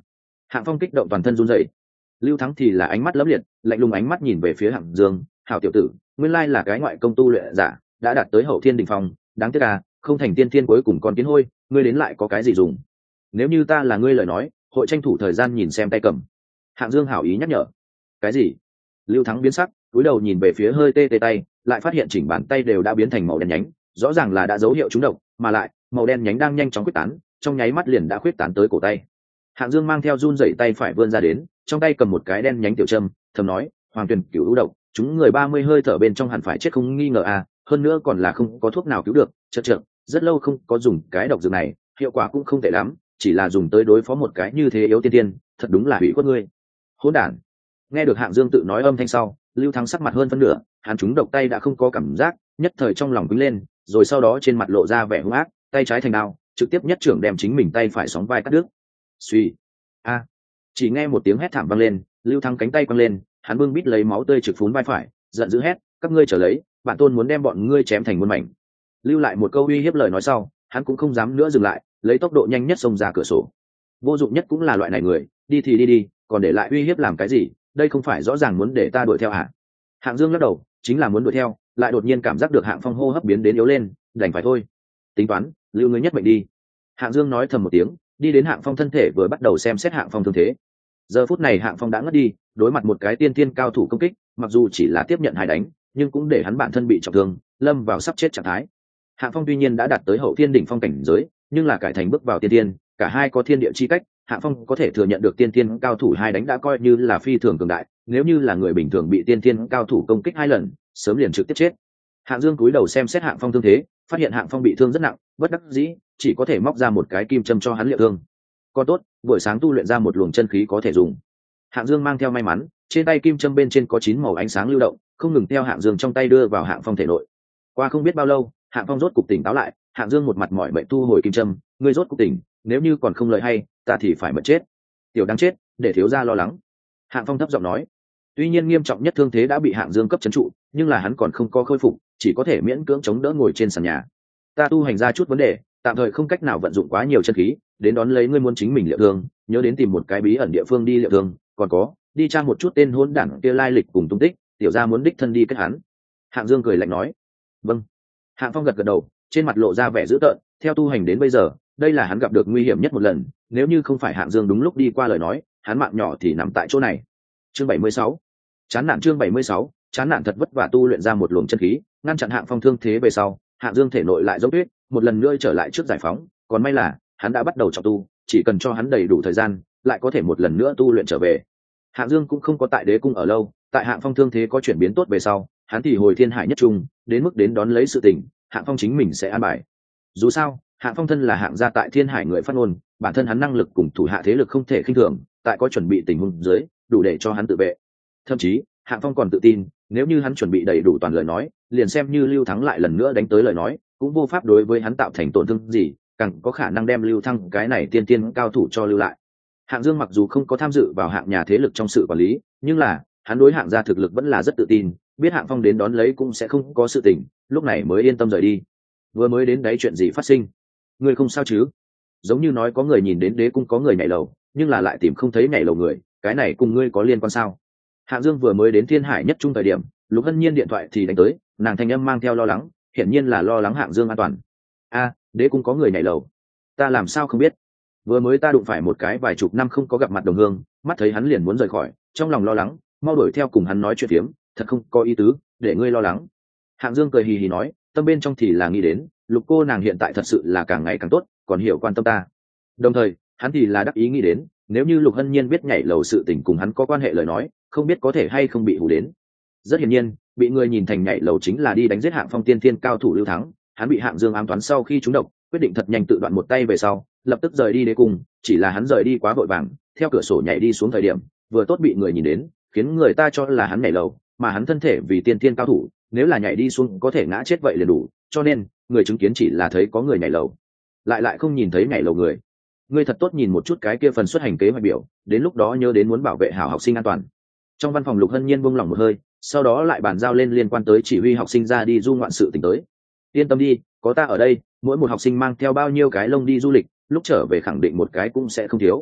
S1: Hạng Phong kích động toàn thân run rẩy. Lưu Thắng thì là ánh mắt lấp liệt, lạnh lùng ánh mắt nhìn về phía Hạng Dương. Hảo tiểu tử, nguyên lai là cái ngoại công tu luyện giả, đã đạt tới hậu thiên đỉnh phong, đáng tiếc à, không thành tiên thiên cuối cùng còn kiến hôi, ngươi đến lại có cái gì dùng? Nếu như ta là ngươi lời nói, hội tranh thủ thời gian nhìn xem tay cầm. Hạng Dương hảo ý nhắc nhở. Cái gì? Lưu Thắng biến sắc, cúi đầu nhìn về phía hơi tê tê tay, lại phát hiện chỉnh bàn tay đều đã biến thành màu đen nhánh, rõ ràng là đã dấu hiệu trúng độc, mà lại màu đen nhánh đang nhanh chóng quyết tán, trong nháy mắt liền đã quyết tán tới cổ tay. Hạng Dương mang theo run rẩy tay phải vươn ra đến, trong tay cầm một cái đen nhánh tiểu châm, thầm nói: Hoàng Tuyền cửu ưu độc, chúng người ba mươi hơi thở bên trong hẳn phải chết không nghi ngờ à, hơn nữa còn là không có thuốc nào cứu được. Chậc chậc, rất lâu không có dùng cái độc dược này, hiệu quả cũng không tệ lắm, chỉ là dùng tới đối phó một cái như thế yếu tiên tiên, thật đúng là hủy khuất ngươi. Hỗn đản. Nghe được Hạng Dương tự nói âm thanh sau, Lưu Thắng sắc mặt hơn phân nửa, hắn trúng độc tay đã không có cảm giác, nhất thời trong lòng quýnh lên, rồi sau đó trên mặt lộ ra vẻ hung ác, tay trái thành đao, trực tiếp nhất trưởng đem chính mình tay phải sóng vai cắt đứt. Suy. A. Chỉ nghe một tiếng hét thảm vang lên, Lưu Thắng cánh tay quăng lên, hắn bưng bít lấy máu tươi trực phún vai phải, giận dữ hét: các ngươi trở lấy, bản tôn muốn đem bọn ngươi chém thành muôn mảnh. Lưu lại một câu uy hiếp lời nói sau, hắn cũng không dám nữa dừng lại, lấy tốc độ nhanh nhất xông ra cửa sổ. Vô dụng nhất cũng là loại này người, đi thì đi đi, còn để lại uy hiếp làm cái gì? Đây không phải rõ ràng muốn để ta đuổi theo hả? Hạng Dương lắc đầu, chính là muốn đuổi theo, lại đột nhiên cảm giác được Hạng Phong hô hấp biến đến yếu lên, đành phải thôi. Tính toán, lưu ngươi nhất mệnh đi. Hạng Dương nói thầm một tiếng, đi đến Hạng Phong thân thể vừa bắt đầu xem xét Hạng Phong thương thế. Giờ phút này Hạng Phong đã ngất đi, đối mặt một cái tiên tiên cao thủ công kích, mặc dù chỉ là tiếp nhận hai đánh, nhưng cũng để hắn bản thân bị trọng thương, lâm vào sắp chết trạng thái. Hạng Phong tuy nhiên đã đạt tới hậu thiên đỉnh phong cảnh giới, nhưng là cải thành bước vào tiên tiên, cả hai có thiên địa chi cách, Hạng Phong có thể thừa nhận được tiên tiên cao thủ hai đánh đã coi như là phi thường cường đại, nếu như là người bình thường bị tiên tiên cao thủ công kích hai lần, sớm liền trực tiếp chết. Hạng Dương cúi đầu xem xét Hạng Phong thương thế, phát hiện Hạng Phong bị thương rất nặng, bất đắc dĩ, chỉ có thể móc ra một cái kim châm cho hắn liệu thương. Còn tốt, buổi sáng tu luyện ra một luồng chân khí có thể dùng. Hạng Dương mang theo may mắn, trên tay kim châm bên trên có chín màu ánh sáng lưu động, không ngừng theo Hạng Dương trong tay đưa vào Hạng Phong thể nội. Qua không biết bao lâu, Hạng Phong rốt cục tỉnh táo lại, Hạng Dương một mặt mỏi mệt thu hồi kim châm, ngươi rốt cục tỉnh, nếu như còn không lời hay, ta thì phải mất chết. Tiểu đáng chết, để thiếu gia lo lắng. Hạng Phong thấp giọng nói. Tuy nhiên nghiêm trọng nhất thương thế đã bị Hạng Dương cấp trấn trụ, nhưng là hắn còn không có khôi phục, chỉ có thể miễn cưỡng chống đỡ ngồi trên sàn nhà. Ta tu hành ra chút vấn đề, tạm thời không cách nào vận dụng quá nhiều chân khí, đến đón lấy ngươi muốn chính mình liệu thương, nhớ đến tìm một cái bí ẩn địa phương đi liệu thương, còn có, đi tra một chút tên hỗn đản kia lai lịch cùng tung tích, tiểu gia muốn đích thân đi kết hắn. Hạng Dương cười lạnh nói. Vâng. Hạng Phong gật gật đầu, trên mặt lộ ra vẻ dữ tợn, theo tu hành đến bây giờ, đây là hắn gặp được nguy hiểm nhất một lần, nếu như không phải Hạng Dương đúng lúc đi qua lời nói, hắn mạng nhỏ thì nằm tại chỗ này. Chương bảy mươi sáu. Chán nản chương bảy mươi sáu, chán nản thật vất vả tu luyện ra một luồng chân khí, ngăn chặn Hạng Phong thương thế về sau, Hạng Dương thể nội lại dốc tuyết, một lần nữa trở lại trước giải phóng, còn may là hắn đã bắt đầu trọng tu, chỉ cần cho hắn đầy đủ thời gian, lại có thể một lần nữa tu luyện trở về. Hạng Dương cũng không có tại đế cung ở lâu, tại Hạng Phong thương thế có chuyển biến tốt về sau, hắn thì hồi Thiên Hải nhất trung, đến mức đến đón lấy sự tình, Hạng Phong chính mình sẽ an bài. Dù sao, Hạng Phong thân là Hạng gia tại Thiên Hải người phát ngôn, bản thân hắn năng lực cùng thủ hạ thế lực không thể khinh thường, tại có chuẩn bị tình huống dưới, đủ để cho hắn tự vệ. Thậm chí, Hạng Phong còn tự tin, nếu như hắn chuẩn bị đầy đủ toàn lời nói, liền xem như Lưu Thắng lại lần nữa đánh tới lời nói, cũng vô pháp đối với hắn tạo thành tổn thương gì, càng có khả năng đem Lưu Thăng cái này tiên tiên cao thủ cho lưu lại. Hạng Dương mặc dù không có tham dự vào Hạng nhà thế lực trong sự quản lý, nhưng là hắn đối Hạng gia thực lực vẫn là rất tự tin, biết Hạng Phong đến đón lấy cũng sẽ không có sự tình, lúc này mới yên tâm rời đi. Vừa mới đến đấy chuyện gì phát sinh? Ngươi không sao chứ? Giống như nói có người nhìn đến đế cung có người nhảy lầu, nhưng là lại tìm không thấy nhảy lầu người, cái này cùng ngươi có liên quan sao? Hạng Dương vừa mới đến Thiên Hải nhất trung thời điểm, Lục Hân Nhiên điện thoại thì đánh tới, nàng thanh âm mang theo lo lắng, hiển nhiên là lo lắng Hạng Dương an toàn. A, đế cung có người nhảy lầu, ta làm sao không biết? Vừa mới ta đụng phải một cái vài chục năm không có gặp mặt đồng hương, mắt thấy hắn liền muốn rời khỏi, trong lòng lo lắng, mau đuổi theo cùng hắn nói chuyện phiếm, thật không có ý tứ, để ngươi lo lắng. Hạng Dương cười hì hì nói, tâm bên trong thì là nghĩ đến, Lục cô nàng hiện tại thật sự là càng ngày càng tốt, còn hiểu quan tâm ta. Đồng thời, hắn thì là đắc ý nghĩ đến, nếu như Lục Hân Nhiên biết nhảy lầu sự tình cùng hắn có quan hệ lời nói, không biết có thể hay không bị hù đến. Rất hiển nhiên, bị người nhìn thành nhảy lầu chính là đi đánh giết Hạng Phong tiên thiên cao thủ Lưu Thắng, hắn bị Hạng Dương ám toán sau khi trúng độc, quyết định thật nhanh tự đoạn một tay về sau, lập tức rời đi đế cung, chỉ là hắn rời đi quá vội vàng, theo cửa sổ nhảy đi xuống thời điểm, vừa tốt bị người nhìn đến, khiến người ta cho là hắn nhảy lầu, mà hắn thân thể vì tiên thiên cao thủ, nếu là nhảy đi xuống có thể ngã chết vậy liền đủ, cho nên người chứng kiến chỉ là thấy có người nhảy lầu, lại lại không nhìn thấy nhảy lầu người. Ngươi thật tốt nhìn một chút cái kia phần xuất hành kế hoạch biểu, đến lúc đó nhớ đến muốn bảo vệ hảo học sinh an toàn. Trong văn phòng Lục Hân Nhiên buông lỏng một hơi, sau đó lại bàn giao lên liên quan tới chỉ huy học sinh ra đi du ngoạn sự tình tới. Yên tâm đi, có ta ở đây, mỗi một học sinh mang theo bao nhiêu cái lông đi du lịch, lúc trở về khẳng định một cái cũng sẽ không thiếu.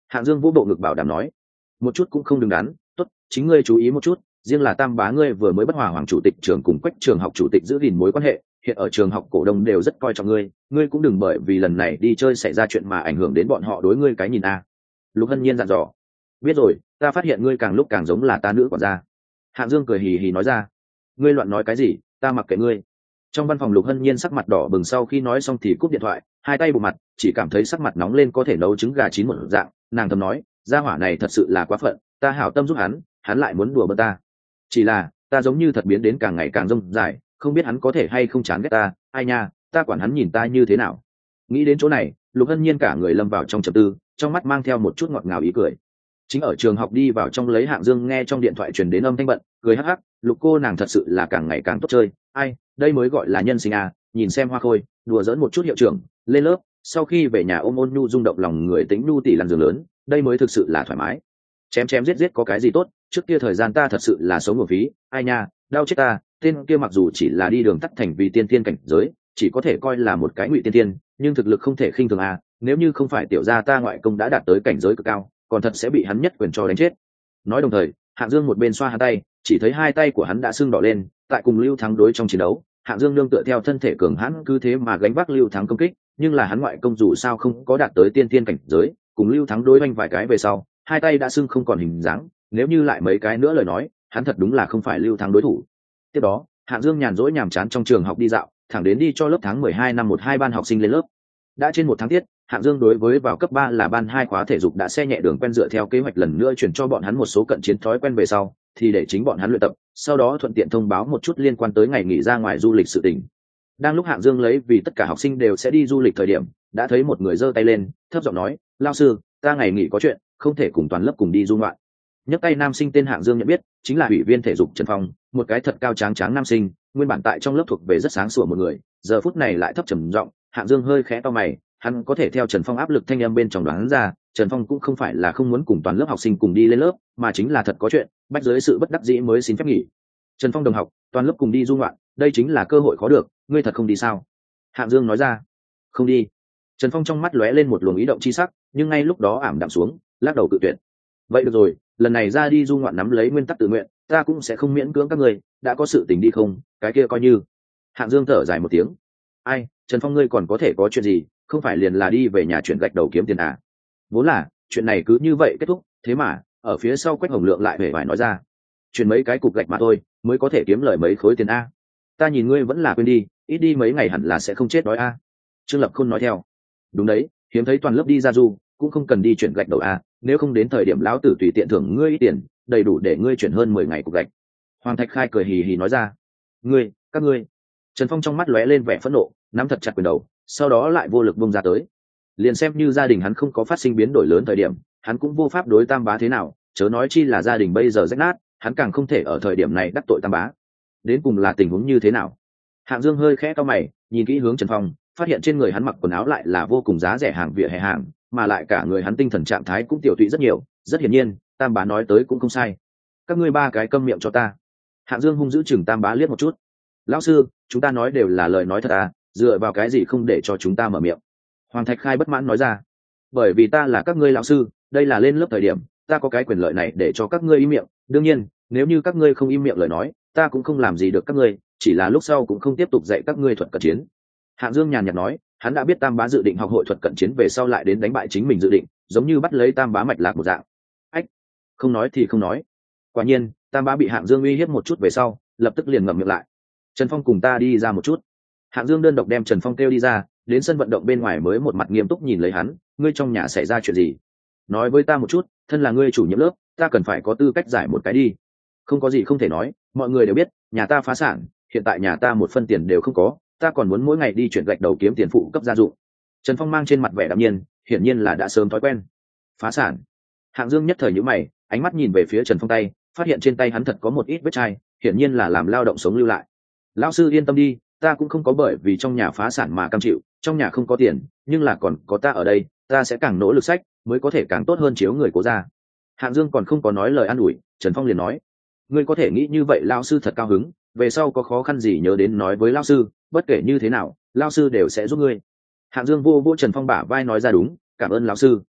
S1: Hạng Dương vũ bộ ngực bảo đảm nói, một chút cũng không đứng đắn, tốt, chính ngươi chú ý một chút, riêng là tam bá ngươi vừa mới bất hòa hoàng chủ tịch trường cùng quách trường học chủ tịch giữ gìn mối quan hệ, hiện ở trường học cổ đông đều rất coi trọng ngươi, ngươi cũng đừng bởi vì lần này đi chơi xảy ra chuyện mà ảnh hưởng đến bọn họ đối ngươi cái nhìn a. Lục Hân Nhiên dặn dò. Biết rồi, ta phát hiện ngươi càng lúc càng giống là ta nữ quản gia. Hạng Dương cười hì hì nói ra. Ngươi loạn nói cái gì, ta mặc kệ ngươi. Trong văn phòng Lục Hân Nhiên sắc mặt đỏ bừng, sau khi nói xong thì cúp điện thoại, hai tay bụng mặt, chỉ cảm thấy sắc mặt nóng lên có thể nấu trứng gà chín một dạng, nàng thầm nói, gia hỏa này thật sự là quá phận, ta hảo tâm giúp hắn, hắn lại muốn đùa bỡn ta. Chỉ là, ta giống như thật biến đến càng ngày càng rông dài, không biết hắn có thể hay không chán ghét ta, ai nha, ta quản hắn nhìn ta như thế nào. Nghĩ đến chỗ này, Lục Hân Nhiên cả người lâm vào trong trầm tư, trong mắt mang theo một chút ngọt ngào ý cười. Chính ở trường học đi vào trong lấy Hạng Dương nghe trong điện thoại truyền đến âm thanh bận, cười hắc hắc, Lục cô nàng thật sự là càng ngày càng tốt chơi, ai, đây mới gọi là nhân sinh à, nhìn xem hoa khôi, đùa giỡn một chút hiệu trưởng, lên lớp, sau khi về nhà ôm ôn nhu rung động lòng người tính nhu tỷ làn giường lớn, đây mới thực sự là thoải mái. Chém chém giết giết có cái gì tốt, trước kia thời gian ta thật sự là sống ở phí, ai nha, đau chết ta, tên kia mặc dù chỉ là đi đường tắt thành vì tiên tiên cảnh giới, chỉ có thể coi là một cái ngụy tiên tiên, nhưng thực lực không thể khinh thường à, nếu như không phải tiểu gia ta ngoại công đã đạt tới cảnh giới cực cao, còn thật sẽ bị hắn nhất quyền cho đánh chết. Nói đồng thời, Hạng Dương một bên xoa hai tay, chỉ thấy hai tay của hắn đã sưng đỏ lên, tại cùng Lưu Thắng đối trong chiến đấu, Hạng Dương nương tựa theo thân thể cường hãn cứ thế mà gánh vác Lưu Thắng công kích, nhưng là hắn ngoại công dù sao không có đạt tới tiên tiên cảnh giới, cùng Lưu Thắng đối oanh vài cái về sau, hai tay đã sưng không còn hình dáng, nếu như lại mấy cái nữa lời nói, hắn thật đúng là không phải Lưu Thắng đối thủ. Tiếp đó, Hạng Dương nhàn rỗi nhàm chán trong trường học đi dạo, thẳng đến đi cho lớp tháng mười hai năm một hai ban học sinh lên lớp. Đã trên một tháng tiết, Hạng Dương đối với vào cấp ba là ban hai khóa thể dục đã xe nhẹ đường quen dựa theo kế hoạch lần nữa chuyển cho bọn hắn một số cận chiến thói quen về sau, thì để chính bọn hắn luyện tập, sau đó thuận tiện thông báo một chút liên quan tới ngày nghỉ ra ngoài du lịch sự tình. Đang lúc Hạng Dương lấy vì tất cả học sinh đều sẽ đi du lịch thời điểm, đã thấy một người giơ tay lên, thấp giọng nói, "Lão sư, ta ngày nghỉ có chuyện, không thể cùng toàn lớp cùng đi du ngoạn." Nhấc tay nam sinh tên Hạng Dương nhận biết, chính là ủy viên thể dục Trần Phong, một cái thật cao tráng tráng nam sinh, nguyên bản tại trong lớp thuộc về rất sáng sủa một người, giờ phút này lại thấp trầm giọng, Hạng Dương hơi khẽ cau mày, hắn có thể theo Trần Phong áp lực thanh âm bên trong đoán ra, Trần Phong cũng không phải là không muốn cùng toàn lớp học sinh cùng đi lên lớp, mà chính là thật có chuyện, bách dưới sự bất đắc dĩ mới xin phép nghỉ. Trần Phong đồng học, toàn lớp cùng đi du ngoạn, đây chính là cơ hội khó được, ngươi thật không đi sao? Hạng Dương nói ra. Không đi. Trần Phong trong mắt lóe lên một luồng ý động chi sắc, nhưng ngay lúc đó ảm đạm xuống, lắc đầu cự tuyệt. Vậy được rồi, lần này ra đi du ngoạn nắm lấy nguyên tắc tự nguyện, ta cũng sẽ không miễn cưỡng các người, đã có sự tình đi không, cái kia coi như. Hạng Dương thở dài một tiếng. Ai, Trần Phong ngươi còn có thể có chuyện gì, không phải liền là đi về nhà chuyển gạch đầu kiếm tiền à? Vốn là, chuyện này cứ như vậy kết thúc, thế mà, ở phía sau Quách Hồng Lượng lại vẻ vải nói ra. Chuyển mấy cái cục gạch mà thôi, mới có thể kiếm lời mấy khối tiền a. Ta nhìn ngươi vẫn là quên đi, ít đi mấy ngày hẳn là sẽ không chết đói a. Trương Lập Khôn nói theo. Đúng đấy, hiếm thấy toàn lớp đi ra du, cũng không cần đi chuyển gạch đầu a, nếu không đến thời điểm lão tử tùy tiện thưởng ngươi ít tiền, đầy đủ để ngươi chuyển hơn mười ngày cục gạch. Hoàng Thạch Khai cười hì hì nói ra. Ngươi, các ngươi. Trần Phong trong mắt lóe lên vẻ phẫn nộ, nắm thật chặt quyền đầu, sau đó lại vô lực bung ra tới. Liền xem như gia đình hắn không có phát sinh biến đổi lớn thời điểm, hắn cũng vô pháp đối Tam Bá thế nào, chớ nói chi là gia đình bây giờ rách nát, hắn càng không thể ở thời điểm này đắc tội Tam Bá. Đến cùng là tình huống như thế nào? Hạng Dương hơi khẽ cau mày, nhìn kỹ hướng Trần Phong, phát hiện trên người hắn mặc quần áo lại là vô cùng giá rẻ hàng vỉa hè hàng, mà lại cả người hắn tinh thần trạng thái cũng tiểu tụy rất nhiều, rất hiển nhiên, Tam Bá nói tới cũng không sai. Các ngươi ba cái câm miệng cho ta. Hạng Dương hung dữ chừng Tam Bá liếc một chút. Lão sư, chúng ta nói đều là lời nói thật à, dựa vào cái gì không để cho chúng ta mở miệng? Hoàng Thạch Khai bất mãn nói ra. Bởi vì ta là các ngươi lão sư, đây là lên lớp thời điểm, ta có cái quyền lợi này để cho các ngươi im miệng, đương nhiên, nếu như các ngươi không im miệng lời nói, ta cũng không làm gì được các ngươi, chỉ là lúc sau cũng không tiếp tục dạy các ngươi thuật cận chiến. Hạng Dương nhàn nhạt nói, hắn đã biết Tam Bá dự định học hội thuật cận chiến về sau lại đến đánh bại chính mình dự định, giống như bắt lấy Tam Bá mạch lạc một dạng. Ách, không nói thì không nói. Quả nhiên, Tam Bá bị Hạng Dương uy hiếp một chút về sau, lập tức liền ngậm miệng lại. Trần Phong cùng ta đi ra một chút. Hạng Dương đơn độc đem Trần Phong kêu đi ra, đến sân vận động bên ngoài mới một mặt nghiêm túc nhìn lấy hắn, ngươi trong nhà xảy ra chuyện gì? Nói với ta một chút, thân là ngươi chủ nhiệm lớp, ta cần phải có tư cách giải một cái đi. Không có gì không thể nói, mọi người đều biết, nhà ta phá sản, hiện tại nhà ta một phân tiền đều không có, ta còn muốn mỗi ngày đi chuyển gạch đầu kiếm tiền phụ cấp gia dụng. Trần Phong mang trên mặt vẻ đạm nhiên, hiển nhiên là đã sớm thói quen. Phá sản? Hạng Dương nhất thời nhíu mày, ánh mắt nhìn về phía Trần Phong tay, phát hiện trên tay hắn thật có một ít vết chai, hiển nhiên là làm lao động sống lưu lại. Lão sư yên tâm đi, ta cũng không có bởi vì trong nhà phá sản mà cam chịu, trong nhà không có tiền, nhưng là còn có ta ở đây, ta sẽ càng nỗ lực sách, mới có thể càng tốt hơn chiếu người cố ra. Hạng Dương còn không có nói lời an ủi, Trần Phong liền nói, ngươi có thể nghĩ như vậy lão sư thật cao hứng, về sau có khó khăn gì nhớ đến nói với lão sư, bất kể như thế nào, lão sư đều sẽ giúp ngươi. Hạng Dương vô vô Trần Phong bả vai nói ra đúng, cảm ơn lão sư.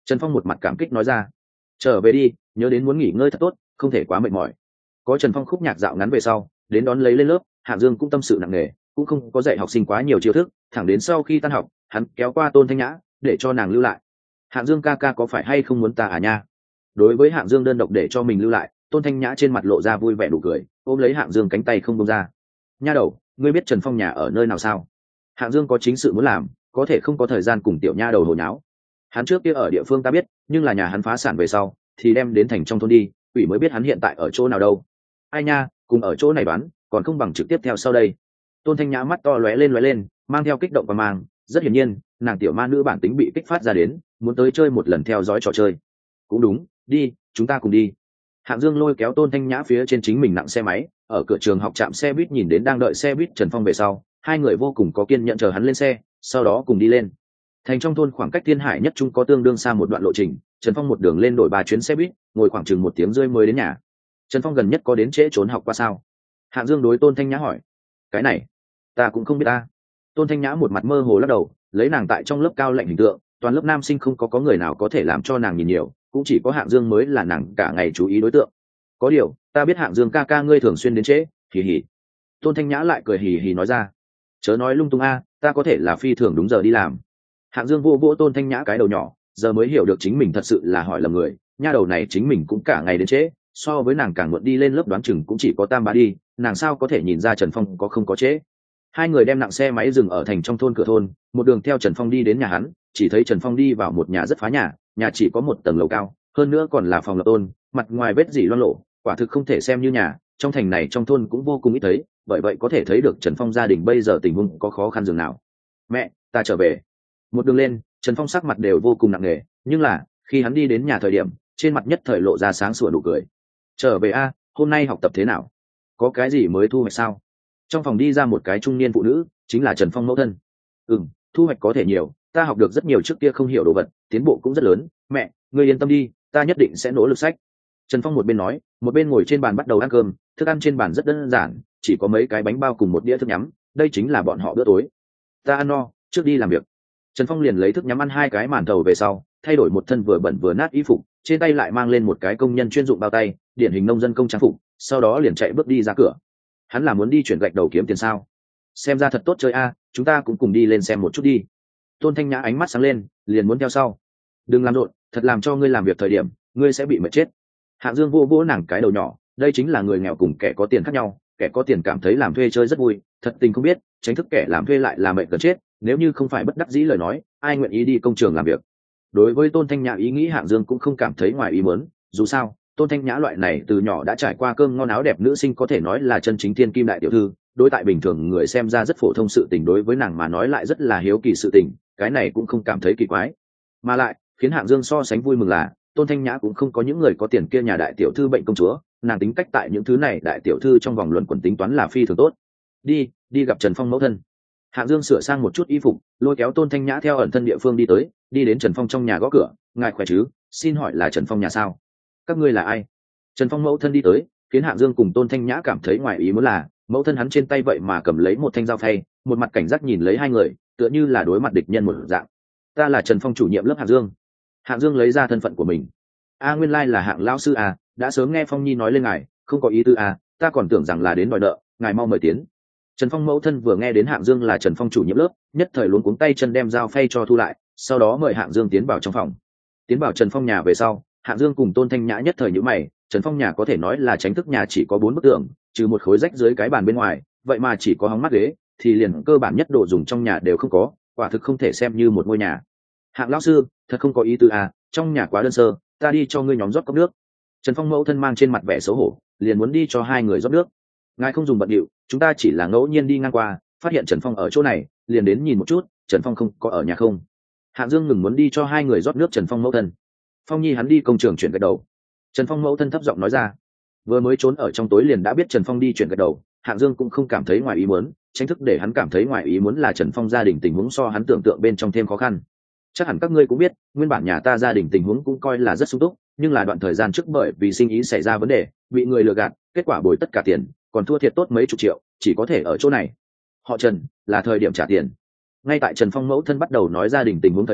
S1: Trần Phong một mặt cảm kích nói ra. Trở về đi, nhớ đến muốn nghỉ ngơi thật tốt, không thể quá mệt mỏi. Có Trần Phong khúc nhạc dạo ngắn về sau, đến đón lấy lên lớp, Hạng Dương cũng tâm sự nặng nề, cũng không có dạy học sinh quá nhiều chiêu thức, thẳng đến sau khi tan học, hắn kéo qua Tôn Thanh Nhã, để cho nàng lưu lại. Hạng Dương ca ca có phải hay không muốn ta à nha? Đối với Hạng Dương đơn độc để cho mình lưu lại, Tôn Thanh Nhã trên mặt lộ ra vui vẻ nụ cười, ôm lấy Hạng Dương cánh tay không buông ra. Nha đầu, ngươi biết Trần Phong nhà ở nơi nào sao? Hạng Dương có chính sự muốn làm, có thể không có thời gian cùng tiểu nha đầu hồ nháo. Hắn trước kia ở địa phương ta biết, nhưng là nhà hắn phá sản về sau, thì đem đến thành trong thôn đi, quỷ mới biết hắn hiện tại ở chỗ nào đâu. Ai nha, cùng ở chỗ này đoán, còn không bằng trực tiếp theo sau đây. Tôn Thanh Nhã mắt to lóe lên lóe lên, mang theo kích động và mang, rất hiển nhiên, nàng tiểu ma nữ bản tính bị kích phát ra đến, muốn tới chơi một lần theo dõi trò chơi. Cũng đúng, đi, chúng ta cùng đi. Hạng Dương lôi kéo Tôn Thanh Nhã phía trên chính mình nặng xe máy, ở cửa trường học trạm xe buýt nhìn đến đang đợi xe buýt Trần Phong về sau, hai người vô cùng có kiên nhẫn chờ hắn lên xe, sau đó cùng đi lên. Thành trong thôn khoảng cách Thiên Hải nhất trung có tương đương xa một đoạn lộ trình, Trần Phong một đường lên đổi ba chuyến xe buýt, ngồi khoảng chừng một tiếng rưỡi mới đến nhà. Trần Phong gần nhất có đến trễ trốn học qua sao? Hạng Dương đối Tôn Thanh Nhã hỏi. Cái này, ta cũng không biết ta. Tôn Thanh Nhã một mặt mơ hồ lắc đầu, lấy nàng tại trong lớp cao lạnh hình tượng, toàn lớp nam sinh không có có người nào có thể làm cho nàng nhìn nhiều, cũng chỉ có Hạng Dương mới là nàng cả ngày chú ý đối tượng. Có điều, ta biết Hạng Dương ca ca ngươi thường xuyên đến trễ, hì hì. Tôn Thanh Nhã lại cười hì hì nói ra. Chớ nói lung tung a, ta có thể là phi thường đúng giờ đi làm. Hạng Dương vô vỗ Tôn Thanh Nhã cái đầu nhỏ, giờ mới hiểu được chính mình thật sự là hỏi lầm người, nha đầu này chính mình cũng cả ngày đến trễ, so với nàng càng muộn đi lên lớp đoán chừng cũng chỉ có tam bá đi, nàng sao có thể nhìn ra Trần Phong có không có trễ. Hai người đem nặng xe máy dừng ở thành trong thôn cửa thôn, một đường theo Trần Phong đi đến nhà hắn, chỉ thấy Trần Phong đi vào một nhà rất phá nhà, nhà chỉ có một tầng lầu cao, hơn nữa còn là phòng lập tôn, mặt ngoài vết dỉ loang lổ, quả thực không thể xem như nhà, trong thành này trong thôn cũng vô cùng ít thấy, bởi vậy có thể thấy được Trần Phong gia đình bây giờ tình huống có khó khăn dường nào. Mẹ, ta trở về. Một đường lên, Trần Phong sắc mặt đều vô cùng nặng nề, nhưng là khi hắn đi đến nhà thời điểm, trên mặt nhất thời lộ ra sáng sủa nụ cười. Trở về a, hôm nay học tập thế nào? Có cái gì mới thu hoạch sao? Trong phòng đi ra một cái trung niên phụ nữ, chính là Trần Phong mẫu thân. Ừm, thu hoạch có thể nhiều, ta học được rất nhiều trước kia không hiểu đồ vật, tiến bộ cũng rất lớn. Mẹ, ngươi yên tâm đi, ta nhất định sẽ nỗ lực sách. Trần Phong một bên nói, một bên ngồi trên bàn bắt đầu ăn cơm. Thức ăn trên bàn rất đơn giản, chỉ có mấy cái bánh bao cùng một đĩa thức nhắm, đây chính là bọn họ bữa tối. Ta ăn no, trước đi làm việc. Trần Phong liền lấy thức nhắm ăn hai cái màn thầu về sau, thay đổi một thân vừa bẩn vừa nát y phục, trên tay lại mang lên một cái công nhân chuyên dụng bao tay, điển hình nông dân công trang phục, sau đó liền chạy bước đi ra cửa. Hắn là muốn đi chuyển gạch đầu kiếm tiền sao? Xem ra thật tốt chơi a, chúng ta cũng cùng đi lên xem một chút đi. Tôn Thanh Nhã ánh mắt sáng lên, liền muốn theo sau. Đừng làm rộn, thật làm cho ngươi làm việc thời điểm, ngươi sẽ bị mệt chết. Hạng Dương vô vỗ nàng cái đầu nhỏ, đây chính là người nghèo cùng kẻ có tiền khác nhau, kẻ có tiền cảm thấy làm thuê chơi rất vui, thật tình không biết, tránh thức kẻ làm thuê lại là mệt gần chết, nếu như không phải bất đắc dĩ lời nói, ai nguyện ý đi công trường làm việc. Đối với Tôn Thanh Nhã ý nghĩ Hạng Dương cũng không cảm thấy ngoài ý muốn, dù sao, Tôn Thanh Nhã loại này từ nhỏ đã trải qua cơm ngon áo đẹp nữ sinh có thể nói là chân chính thiên kim đại tiểu thư, đối tại bình thường người xem ra rất phổ thông sự tình, đối với nàng mà nói lại rất là hiếu kỳ sự tình, cái này cũng không cảm thấy kỳ quái. Mà lại, khiến Hạng Dương so sánh vui mừng là, Tôn Thanh Nhã cũng không có những người có tiền kia nhà đại tiểu thư bệnh công chúa, nàng tính cách tại những thứ này đại tiểu thư trong vòng luận quần tính toán là phi thường tốt. Đi, đi gặp Trần Phong mẫu thân. Hạng Dương sửa sang một chút y phục, lôi kéo Tôn Thanh Nhã theo ẩn thân địa phương đi tới, đi đến Trần Phong trong nhà gõ cửa. Ngài khỏe chứ? Xin hỏi là Trần Phong nhà sao? Các ngươi là ai? Trần Phong mẫu thân đi tới, khiến Hạng Dương cùng Tôn Thanh Nhã cảm thấy ngoài ý muốn là, mẫu thân hắn trên tay vậy mà cầm lấy một thanh dao phay, một mặt cảnh giác nhìn lấy hai người, tựa như là đối mặt địch nhân một dạng. Ta là Trần Phong chủ nhiệm lớp Hạng Dương. Hạng Dương lấy ra thân phận của mình. A, nguyên lai là Hạng lão sư à, đã sớm nghe Phong Nhi nói lên ngài, không có ý tư à, ta còn tưởng rằng là đến đòi nợ, ngài mau mời tiến. Trần Phong mẫu thân vừa nghe đến Hạng Dương là Trần Phong chủ nhiệm lớp, nhất thời luống cuống tay chân đem dao phay cho thu lại, sau đó mời Hạng Dương tiến vào trong phòng. Tiến vào Trần Phong nhà về sau, Hạng Dương cùng Tôn Thanh Nhã nhất thời nhíu mày, Trần Phong nhà có thể nói là tránh thức nhà chỉ có bốn bức tường, trừ một khối rách dưới cái bàn bên ngoài, vậy mà chỉ có hóng mát ghế, thì liền cơ bản nhất đồ dùng trong nhà đều không có, quả thực không thể xem như một ngôi nhà. Hạng lão sư, thật không có ý tư à, trong nhà quá đơn sơ, ta đi cho ngươi nhóm rót cốc nước. Trần Phong mẫu thân mang trên mặt vẻ xấu hổ, liền muốn đi cho hai người rót nước. Ngài không dùng bận điệu, chúng ta chỉ là ngẫu nhiên đi ngang qua, phát hiện Trần Phong ở chỗ này, liền đến nhìn một chút, Trần Phong không có ở nhà không. Hạng Dương ngừng muốn đi cho hai người rót nước Trần Phong mẫu thân. Phong Nhi hắn đi công trường chuyển gạch đầu. Trần Phong mẫu thân thấp giọng nói ra. Vừa mới trốn ở trong tối liền đã biết Trần Phong đi chuyển gạch đầu, Hạng Dương cũng không cảm thấy ngoài ý muốn, tranh thức để hắn cảm thấy ngoài ý muốn là Trần Phong gia đình tình huống so hắn tưởng tượng bên trong thêm khó khăn. Chắc hẳn các ngươi cũng biết, nguyên bản nhà ta gia đình tình huống cũng coi là rất sung túc, nhưng là đoạn thời gian trước bởi vì sinh ý xảy ra vấn đề, bị người lừa gạt, kết quả bồi tất cả tiền, còn thua thiệt tốt mấy chục triệu, chỉ có thể ở chỗ này. Họ Trần, là thời điểm trả tiền. Ngay tại Trần Phong mẫu thân bắt đầu nói gia đình tình huống thời điểm,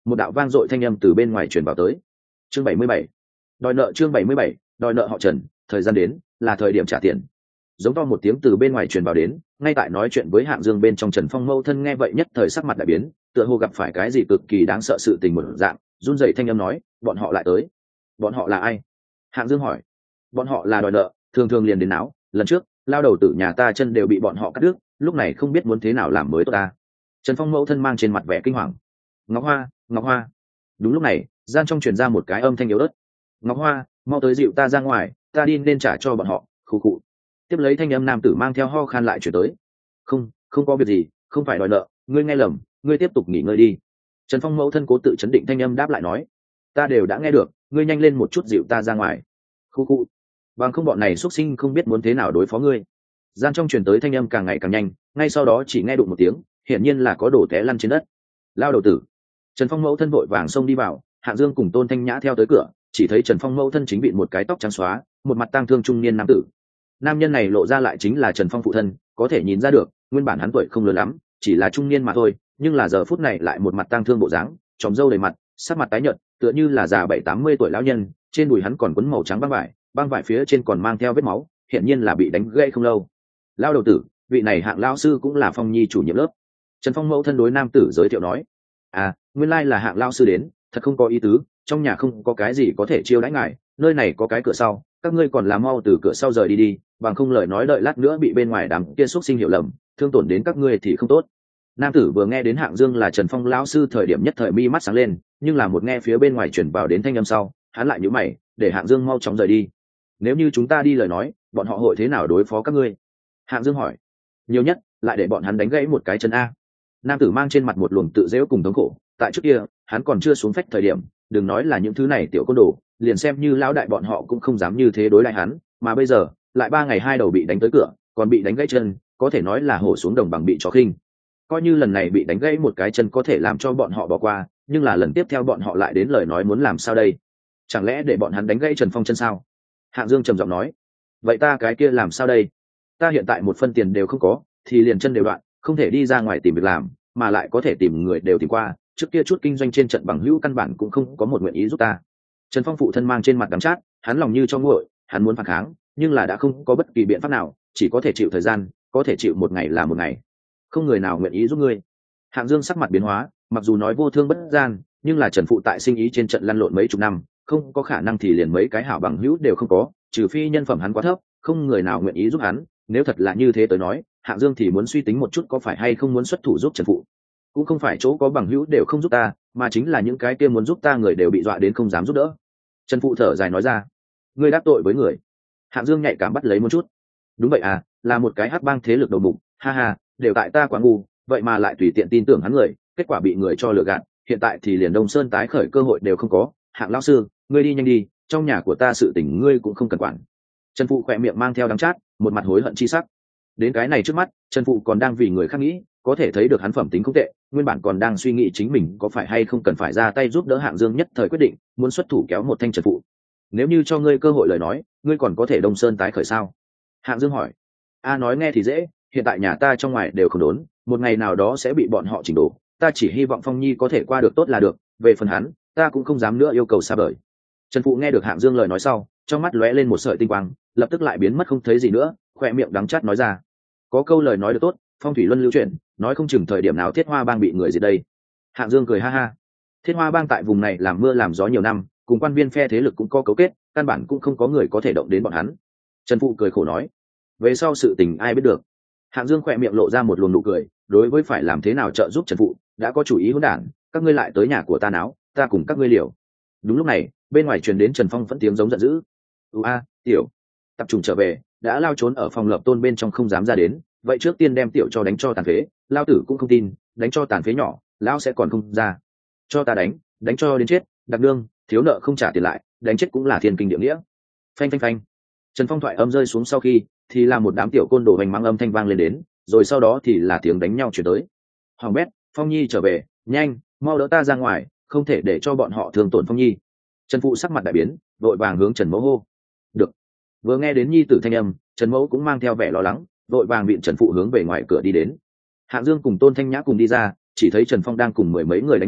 S1: một đạo vang dội thanh âm từ bên ngoài truyền vào tới. Chương bảy mươi bảy, đòi nợ. Chương bảy mươi bảy, đòi nợ họ Trần, thời gian đến, là thời điểm trả tiền. Giống to một tiếng từ bên ngoài truyền vào đến, ngay tại nói chuyện với Hạng Dương bên trong Trần Phong mâu thân nghe vậy nhất thời sắc mặt đại biến, tựa hồ gặp phải cái gì cực kỳ đáng sợ sự tình một dạng, run rẩy thanh âm nói, bọn họ lại tới. Bọn họ là ai? Hạng Dương hỏi. Bọn họ là đòi nợ, thường thường liền đến náo, lần trước lao đầu tử nhà ta chân đều bị bọn họ cắt đứt, lúc này không biết muốn thế nào làm mới tốt ta. Trần Phong mẫu thân mang trên mặt vẻ kinh hoàng. Ngọc Hoa, Ngọc Hoa. Đúng lúc này, gian trong truyền ra một cái âm thanh yếu ớt. Ngọc Hoa, mau tới dịu ta ra ngoài, ta đi nên trả cho bọn họ. Khụ khụ. Tiếp lấy thanh âm nam tử mang theo ho khan lại chuyển tới. Không, không có việc gì, không phải đòi nợ, ngươi nghe lầm, ngươi tiếp tục nghỉ ngơi đi. Trần Phong mẫu thân cố tự chấn định thanh âm đáp lại nói. Ta đều đã nghe được, ngươi nhanh lên một chút dịu ta ra ngoài. Khụ khụ. Bằng không bọn này xuất sinh không biết muốn thế nào đối phó ngươi. Gian trong truyền tới thanh âm càng ngày càng nhanh, ngay sau đó chỉ nghe đụng một tiếng, hiển nhiên là có đổ té lăn trên đất. Lao đầu tử. Trần Phong mẫu thân vội vàng xông đi vào, Hạng Dương cùng Tôn Thanh Nhã theo tới cửa, chỉ thấy Trần Phong mẫu thân chính bị một cái tóc trắng xóa, một mặt tang thương trung niên nam tử. Nam nhân này lộ ra lại chính là Trần Phong phụ thân, có thể nhìn ra được, nguyên bản hắn tuổi không lớn lắm, chỉ là trung niên mà thôi, nhưng là giờ phút này lại một mặt tang thương bộ dáng, tròm râu đầy mặt, sắc mặt tái nhợt, tựa như là già bảy tám mươi tuổi lão nhân, trên đùi hắn còn quấn màu trắng băng vải, băng vải phía trên còn mang theo vết máu, hiển nhiên là bị đánh gãy không lâu. Lao đầu tử, vị này Hạng lão sư cũng là Phong Nhi chủ nhiệm lớp. Trần Phong mẫu thân đối nam tử giới thiệu nói. À, nguyên lai là Hạng lão sư đến, thật không có ý tứ, trong nhà không có cái gì có thể chiêu đãi ngài, nơi này có cái cửa sau, các ngươi còn làm mau từ cửa sau rời đi đi, bằng không lời nói đợi lát nữa bị bên ngoài đám kia xúc sinh hiểu lầm, thương tổn đến các ngươi thì không tốt. Nam tử vừa nghe đến Hạng Dương là Trần Phong lão sư thời điểm nhất thời mi mắt sáng lên, nhưng là một nghe phía bên ngoài truyền vào đến thanh âm sau, hắn lại nhíu mày, để Hạng Dương mau chóng rời đi. Nếu như chúng ta đi lời nói, bọn họ hội thế nào đối phó các ngươi? Hạng Dương hỏi. Nhiều nhất lại để bọn hắn đánh gãy một cái chân a. Nam tử mang trên mặt một luồng tự dễu cùng thống khổ, tại trước kia hắn còn chưa xuống phách thời điểm, đừng nói là những thứ này tiểu côn đồ, liền xem như lão đại bọn họ cũng không dám như thế đối lại hắn, mà bây giờ lại ba ngày hai đầu bị đánh tới cửa, còn bị đánh gãy chân, có thể nói là hổ xuống đồng bằng bị chó khinh. Coi như lần này bị đánh gãy một cái chân có thể làm cho bọn họ bỏ qua, nhưng là lần tiếp theo bọn họ lại đến lời nói muốn làm sao đây? Chẳng lẽ để bọn hắn đánh gãy Trần Phong chân sao? Hạng Dương trầm giọng nói. Vậy ta cái kia làm sao đây? Ta hiện tại một phân tiền đều không có, thì liền chân đều đoạn, không thể đi ra ngoài tìm việc làm, mà lại có thể tìm người đều tìm qua, trước kia chút kinh doanh trên trận bằng hữu căn bản cũng không có một nguyện ý giúp ta. Trần Phong phụ thân mang trên mặt đắng chát, hắn lòng như cho nguội, hắn muốn phản kháng, nhưng là đã không có bất kỳ biện pháp nào, chỉ có thể chịu thời gian, có thể chịu một ngày là một ngày. Không người nào nguyện ý giúp ngươi. Hạng Dương sắc mặt biến hóa, mặc dù nói vô thương bất gian, nhưng là Trần phụ tại sinh ý trên trận lăn lộn mấy chục năm, không có khả năng thì liền mấy cái hảo bằng hữu đều không có, trừ phi nhân phẩm hắn quá thấp, không người nào nguyện ý giúp hắn. Nếu thật là như thế tới nói, Hạng Dương thì muốn suy tính một chút có phải hay không muốn xuất thủ giúp Trần phụ. Cũng không phải chỗ có bằng hữu đều không giúp ta, mà chính là những cái kia muốn giúp ta người đều bị dọa đến không dám giúp đỡ. Trần phụ thở dài nói ra. Ngươi đáp tội với người. Hạng Dương nhạy cảm bắt lấy một chút. Đúng vậy à, là một cái hắc bang thế lực đầu mục, ha ha, đều tại ta quá ngu, vậy mà lại tùy tiện tin tưởng hắn người, kết quả bị người cho lừa gạt, hiện tại thì liền Đông Sơn tái khởi cơ hội đều không có. Hạng lão sư, ngươi đi nhanh đi, trong nhà của ta sự tình ngươi cũng không cần quản. Trần phụ khỏe miệng mang theo đắng chát, một mặt hối hận chi sắc. Đến cái này trước mắt, Trần phụ còn đang vì người khác nghĩ, có thể thấy được hắn phẩm tính không tệ, nguyên bản còn đang suy nghĩ chính mình có phải hay không cần phải ra tay giúp đỡ Hạng Dương, nhất thời quyết định muốn xuất thủ kéo một thanh Trần phụ. Nếu như cho ngươi cơ hội lời nói, ngươi còn có thể Đông Sơn tái khởi sao? Hạng Dương hỏi. A nói nghe thì dễ, hiện tại nhà ta trong ngoài đều không đốn, một ngày nào đó sẽ bị bọn họ chỉnh đổ, ta chỉ hy vọng Phong Nhi có thể qua được tốt là được, về phần hắn, ta cũng không dám nữa yêu cầu xa vời. Trần phụ nghe được Hạng Dương lời nói sau, trong mắt lóe lên một sợi tinh quang, lập tức lại biến mất không thấy gì nữa, khoe miệng đắng chát nói ra. Có câu lời nói được tốt, phong thủy luân lưu chuyển, nói không chừng thời điểm nào Thiết Hoa bang bị người diệt đây. Hạng Dương cười ha ha. Thiết Hoa bang tại vùng này làm mưa làm gió nhiều năm, cùng quan viên phe thế lực cũng có cấu kết, căn bản cũng không có người có thể động đến bọn hắn. Trần phụ cười khổ nói. Về sau sự tình ai biết được. Hạng Dương khỏe miệng lộ ra một luồng nụ cười, đối với phải làm thế nào trợ giúp Trần phụ, đã có chủ ý hỗn đản, các ngươi lại tới nhà của ta náo, ta cùng các ngươi liều. Đúng lúc này, bên ngoài truyền đến Trần Phong vẫn tiếng giống giận dữ. "U a, tiểu." Tập trung trở về, đã lao trốn ở phòng Lập Tôn bên trong không dám ra đến, vậy trước tiên đem tiểu cho đánh cho tàn phế, lao tử cũng không tin, đánh cho tàn phế nhỏ, lão sẽ còn không ra. Cho ta đánh, đánh cho đến chết, đặc đương, thiếu nợ không trả tiền lại, đánh chết cũng là thiên kinh địa nghĩa. Phanh phanh phanh. Trần Phong thoại âm rơi xuống sau khi, thì là một đám tiểu côn đồ hành mắng âm thanh vang lên đến, rồi sau đó thì là tiếng đánh nhau chuyển tới. Hoàng bét, Phong Nhi trở về, nhanh, mau đỡ ta ra ngoài, không thể để cho bọn họ thương tổn Phong Nhi. Trần phụ sắc mặt đại biến, vội vàng hướng Trần Mẫu hô. Được. Vừa nghe đến nhi tử thanh âm, Trần Mẫu cũng mang theo vẻ lo lắng, vội vàng vịn Trần phụ hướng về ngoài cửa đi đến. Hạng Dương cùng Tôn Thanh Nhã cùng đi ra, chỉ thấy Trần Phong đang cùng mười mấy người đánh nhau,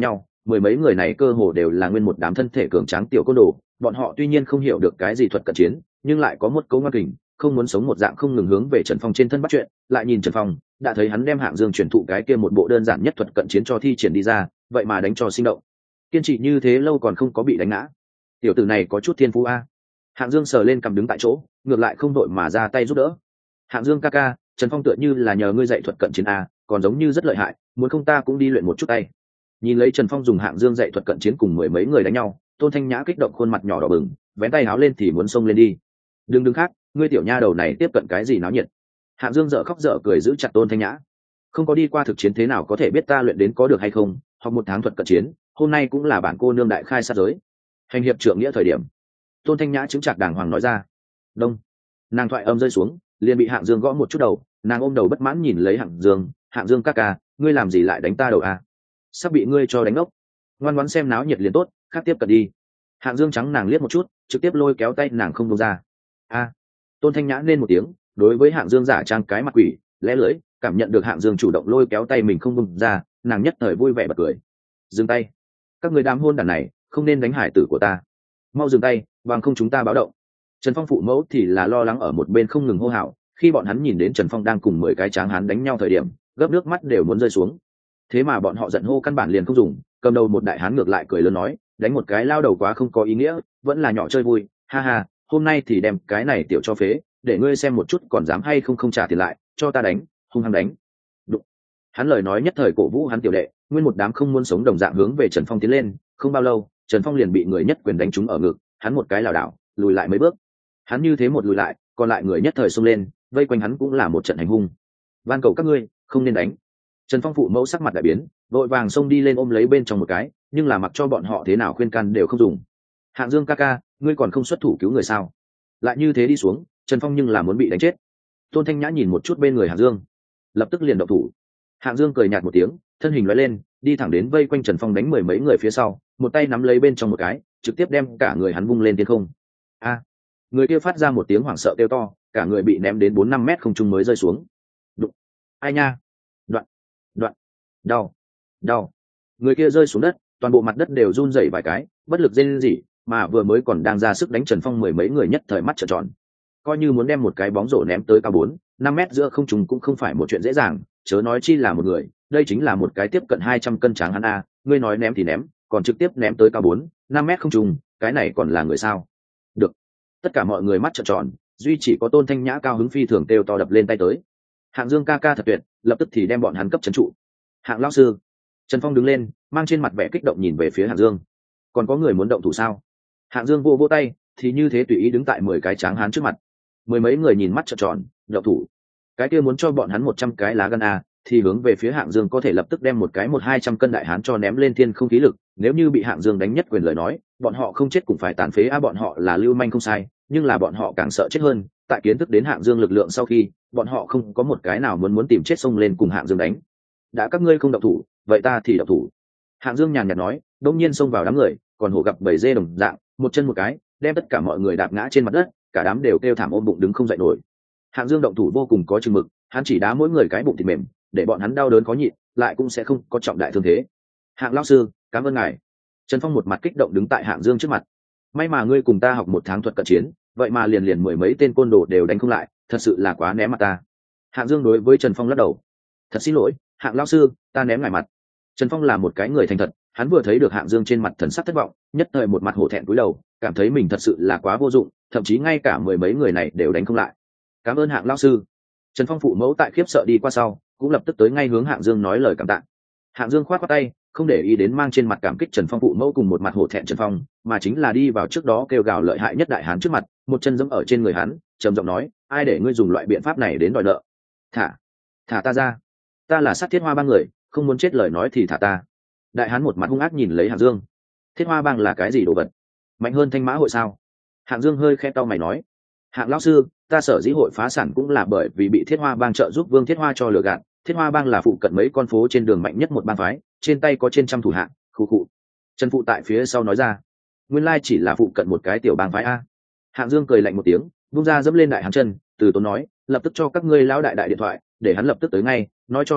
S1: mười mấy người này cơ hồ đều là nguyên một đám thân thể cường tráng tiểu côn đồ, bọn họ tuy nhiên không hiểu được cái gì thuật cận chiến, nhưng lại có một cấu ngoan kình, không muốn sống một dạng không ngừng hướng về Trần Phong trên thân bắt chuyện. Lại nhìn Trần Phong, đã thấy hắn đem Hạng Dương truyền thụ cái kia một bộ đơn giản nhất thuật cận chiến cho thi triển đi ra, vậy mà đánh cho sinh động. Kiên trì như thế lâu còn không có bị đánh ngã, tiểu tử này có chút thiên phú a. Hạng Dương sờ lên cầm đứng tại chỗ, ngược lại không đội mà ra tay giúp đỡ. Hạng Dương ca ca, Trần Phong tựa như là nhờ ngươi dạy thuật cận chiến a, còn giống như rất lợi hại, muốn không ta cũng đi luyện một chút tay. Nhìn lấy Trần Phong dùng Hạng Dương dạy thuật cận chiến cùng mười mấy người đánh nhau, Tôn Thanh Nhã kích động khuôn mặt nhỏ đỏ bừng, vén tay áo lên thì muốn xông lên đi. Đừng đứng khác, ngươi tiểu nha đầu này tiếp cận cái gì náo nhiệt. Hạng Dương dở khóc dở cười giữ chặt Tôn Thanh Nhã. Không có đi qua thực chiến thế nào có thể biết ta luyện đến có được hay không, học một tháng thuật cận chiến, hôm nay cũng là bản cô nương đại khai sát giới. Hành hiệp trưởng nghĩa thời điểm. Tôn Thanh Nhã chứng chặt đàng hoàng nói ra. Đông. Nàng thoại âm rơi xuống, liền bị Hạng Dương gõ một chút đầu, nàng ôm đầu bất mãn nhìn lấy Hạng Dương, Hạng Dương ca ca, ngươi làm gì lại đánh ta đầu à? Sắp bị ngươi cho đánh ốc. Ngoan ngoãn xem náo nhiệt liền tốt, khác tiếp cận đi. Hạng Dương trắng nàng liếc một chút, trực tiếp lôi kéo tay nàng không buông ra. A. Tôn Thanh Nhã lên một tiếng, đối với Hạng Dương giả trang cái mặt quỷ, lẽ lưỡi, cảm nhận được Hạng Dương chủ động lôi kéo tay mình không buông ra, nàng nhất thời vui vẻ bật cười. Dừng tay. Các người đám hôn đản này, không nên đánh hải tử của ta. Mau dừng tay, bằng không chúng ta báo động. Trần Phong phụ mẫu thì là lo lắng ở một bên không ngừng hô hào, khi bọn hắn nhìn đến Trần Phong đang cùng mười cái tráng hán đánh nhau thời điểm, gấp nước mắt đều muốn rơi xuống. Thế mà bọn họ giận hô căn bản liền không dùng, cầm đầu một đại hán ngược lại cười lớn nói, đánh một cái lao đầu quá không có ý nghĩa, vẫn là nhỏ chơi vui, ha ha, hôm nay thì đem cái này tiểu cho phế, để ngươi xem một chút còn dám hay không không trả tiền lại, cho ta đánh, hung hăng đánh. Đụng. Hắn lời nói nhất thời cổ vũ hắn tiểu đệ, nguyên một đám không muốn sống đồng dạng hướng về Trần Phong tiến lên, không bao lâu, Trần Phong liền bị người nhất quyền đánh trúng ở ngực, hắn một cái lảo đảo, lùi lại mấy bước. Hắn như thế một lùi lại, còn lại người nhất thời xông lên, vây quanh hắn cũng là một trận hành hung. Van cầu các ngươi, không nên đánh. Trần Phong phụ mẫu sắc mặt đại biến, vội vàng xông đi lên ôm lấy bên trong một cái, nhưng là mặc cho bọn họ thế nào khuyên can đều không dùng. Hạng Dương ca ca, ngươi còn không xuất thủ cứu người sao? Lại như thế đi xuống, Trần Phong nhưng là muốn bị đánh chết. Tôn Thanh Nhã nhìn một chút bên người Hạng Dương, lập tức liền động thủ. Hạng Dương cười nhạt một tiếng, thân hình lóe lên, đi thẳng đến vây quanh Trần Phong đánh mười mấy người phía sau, một tay nắm lấy bên trong một cái, trực tiếp đem cả người hắn vung lên thiên không. A! Người kia phát ra một tiếng hoảng sợ kêu to, cả người bị ném đến bốn năm mét không trung mới rơi xuống. Đụng! Ai nha! Đoạn! Đoạn! Đau! Đau! Người kia rơi xuống đất, toàn bộ mặt đất đều run rẩy vài cái, bất lực rên rỉ, mà vừa mới còn đang ra sức đánh Trần Phong mười mấy người nhất thời mắt trợn tròn. Coi như muốn đem một cái bóng rổ ném tới cao bốn, năm mét giữa không trung cũng không phải một chuyện dễ dàng, chớ nói chi là một người, đây chính là một cái tiếp cận hai trăm cân tráng hắn a, ngươi nói ném thì ném, còn trực tiếp ném tới cao bốn, năm mét không trung, cái này còn là người sao? Được. Tất cả mọi người mắt trợn tròn, duy chỉ có Tôn Thanh Nhã cao hứng phi thường kêu to đập lên tay tới. Hạng Dương ca ca thật tuyệt, lập tức thì đem bọn hắn cấp trấn trụ. Hạng lão sư. Trần Phong đứng lên, mang trên mặt vẻ kích động nhìn về phía Hạng Dương. Còn có người muốn động thủ sao? Hạng Dương vô vô tay, thì như thế tùy ý đứng tại mười cái tráng hán trước mặt. Mười mấy người nhìn mắt trợn tròn, động thủ. Cái kia muốn cho bọn hắn một trăm cái lá gan a, thì hướng về phía Hạng Dương có thể lập tức đem một cái một hai trăm cân đại hán cho ném lên thiên không khí lực, nếu như bị Hạng Dương đánh nhất quyền lời nói, bọn họ không chết cũng phải tàn phế a, bọn họ là lưu manh không sai, nhưng là bọn họ càng sợ chết hơn, tại kiến thức đến Hạng Dương lực lượng sau khi, bọn họ không có một cái nào muốn muốn tìm chết xông lên cùng Hạng Dương đánh. Đã các ngươi không động thủ, vậy ta thì động thủ. Hạng Dương nhàn nhạt nói, đột nhiên xông vào đám người, còn hổ gặp bầy dê đồng dạng, một chân một cái, đem tất cả mọi người đạp ngã trên mặt đất, cả đám đều kêu thảm ôm bụng đứng không dậy nổi. Hạng Dương động thủ vô cùng có chừng mực, hắn chỉ đá mỗi người cái bụng thịt mềm, để bọn hắn đau đớn khó nhịn, lại cũng sẽ không có trọng đại thương thế. Hạng lão sư, cảm ơn ngài. Trần Phong một mặt kích động đứng tại Hạng Dương trước mặt. May mà ngươi cùng ta học một tháng thuật cận chiến, vậy mà liền liền mười mấy tên côn đồ đều đánh không lại, thật sự là quá ném mặt ta. Hạng Dương đối với Trần Phong lắc đầu. Thật xin lỗi, Hạng lão sư, ta ném ngài mặt. Trần Phong là một cái người thành thật, hắn vừa thấy được Hạng Dương trên mặt thần sắc thất vọng, nhất thời một mặt hổ thẹn cúi đầu, cảm thấy mình thật sự là quá vô dụng, thậm chí ngay cả mười mấy người này đều đánh không lại. Cảm ơn Hạng lão sư. Trần Phong phụ mẫu tại khiếp sợ đi qua sau, cũng lập tức tới ngay hướng Hạng Dương nói lời cảm tạ. Hạng Dương khoát qua tay, không để ý đến mang trên mặt cảm kích Trần Phong phụ mẫu cùng một mặt hổ thẹn Trần Phong, mà chính là đi vào trước đó kêu gào lợi hại nhất đại hán trước mặt, một chân giẫm ở trên người hắn, trầm giọng nói, ai để ngươi dùng loại biện pháp này đến đòi nợ? Thả, thả ta ra, ta là sát thiết hoa bang người, không muốn chết lời nói thì thả ta. Đại hán một mặt hung ác nhìn lấy Hạng Dương. Thiết hoa bang là cái gì đồ vật? Mạnh hơn Thanh Mã hội sao? Hạng Dương hơi khẽ cau mày nói, Hạng lão sư, ta sở dĩ hội phá sản cũng là bởi vì bị Thiết Hoa bang trợ giúp Vương Thiết Hoa cho lừa gạt. Thiết Hoa bang là phụ cận mấy con phố trên đường mạnh nhất một bang phái, trên tay có trên trăm thủ hạ. Khụ khụ. Trần phụ tại phía sau nói ra, nguyên lai chỉ là phụ cận một cái tiểu bang phái a. Hạng Dương cười lạnh một tiếng, vung ra dẫm lên đại hán chân, từ tốn nói, lập tức cho các ngươi lão đại đại điện thoại, để hắn lập tức tới ngay, nói cho hắn biết,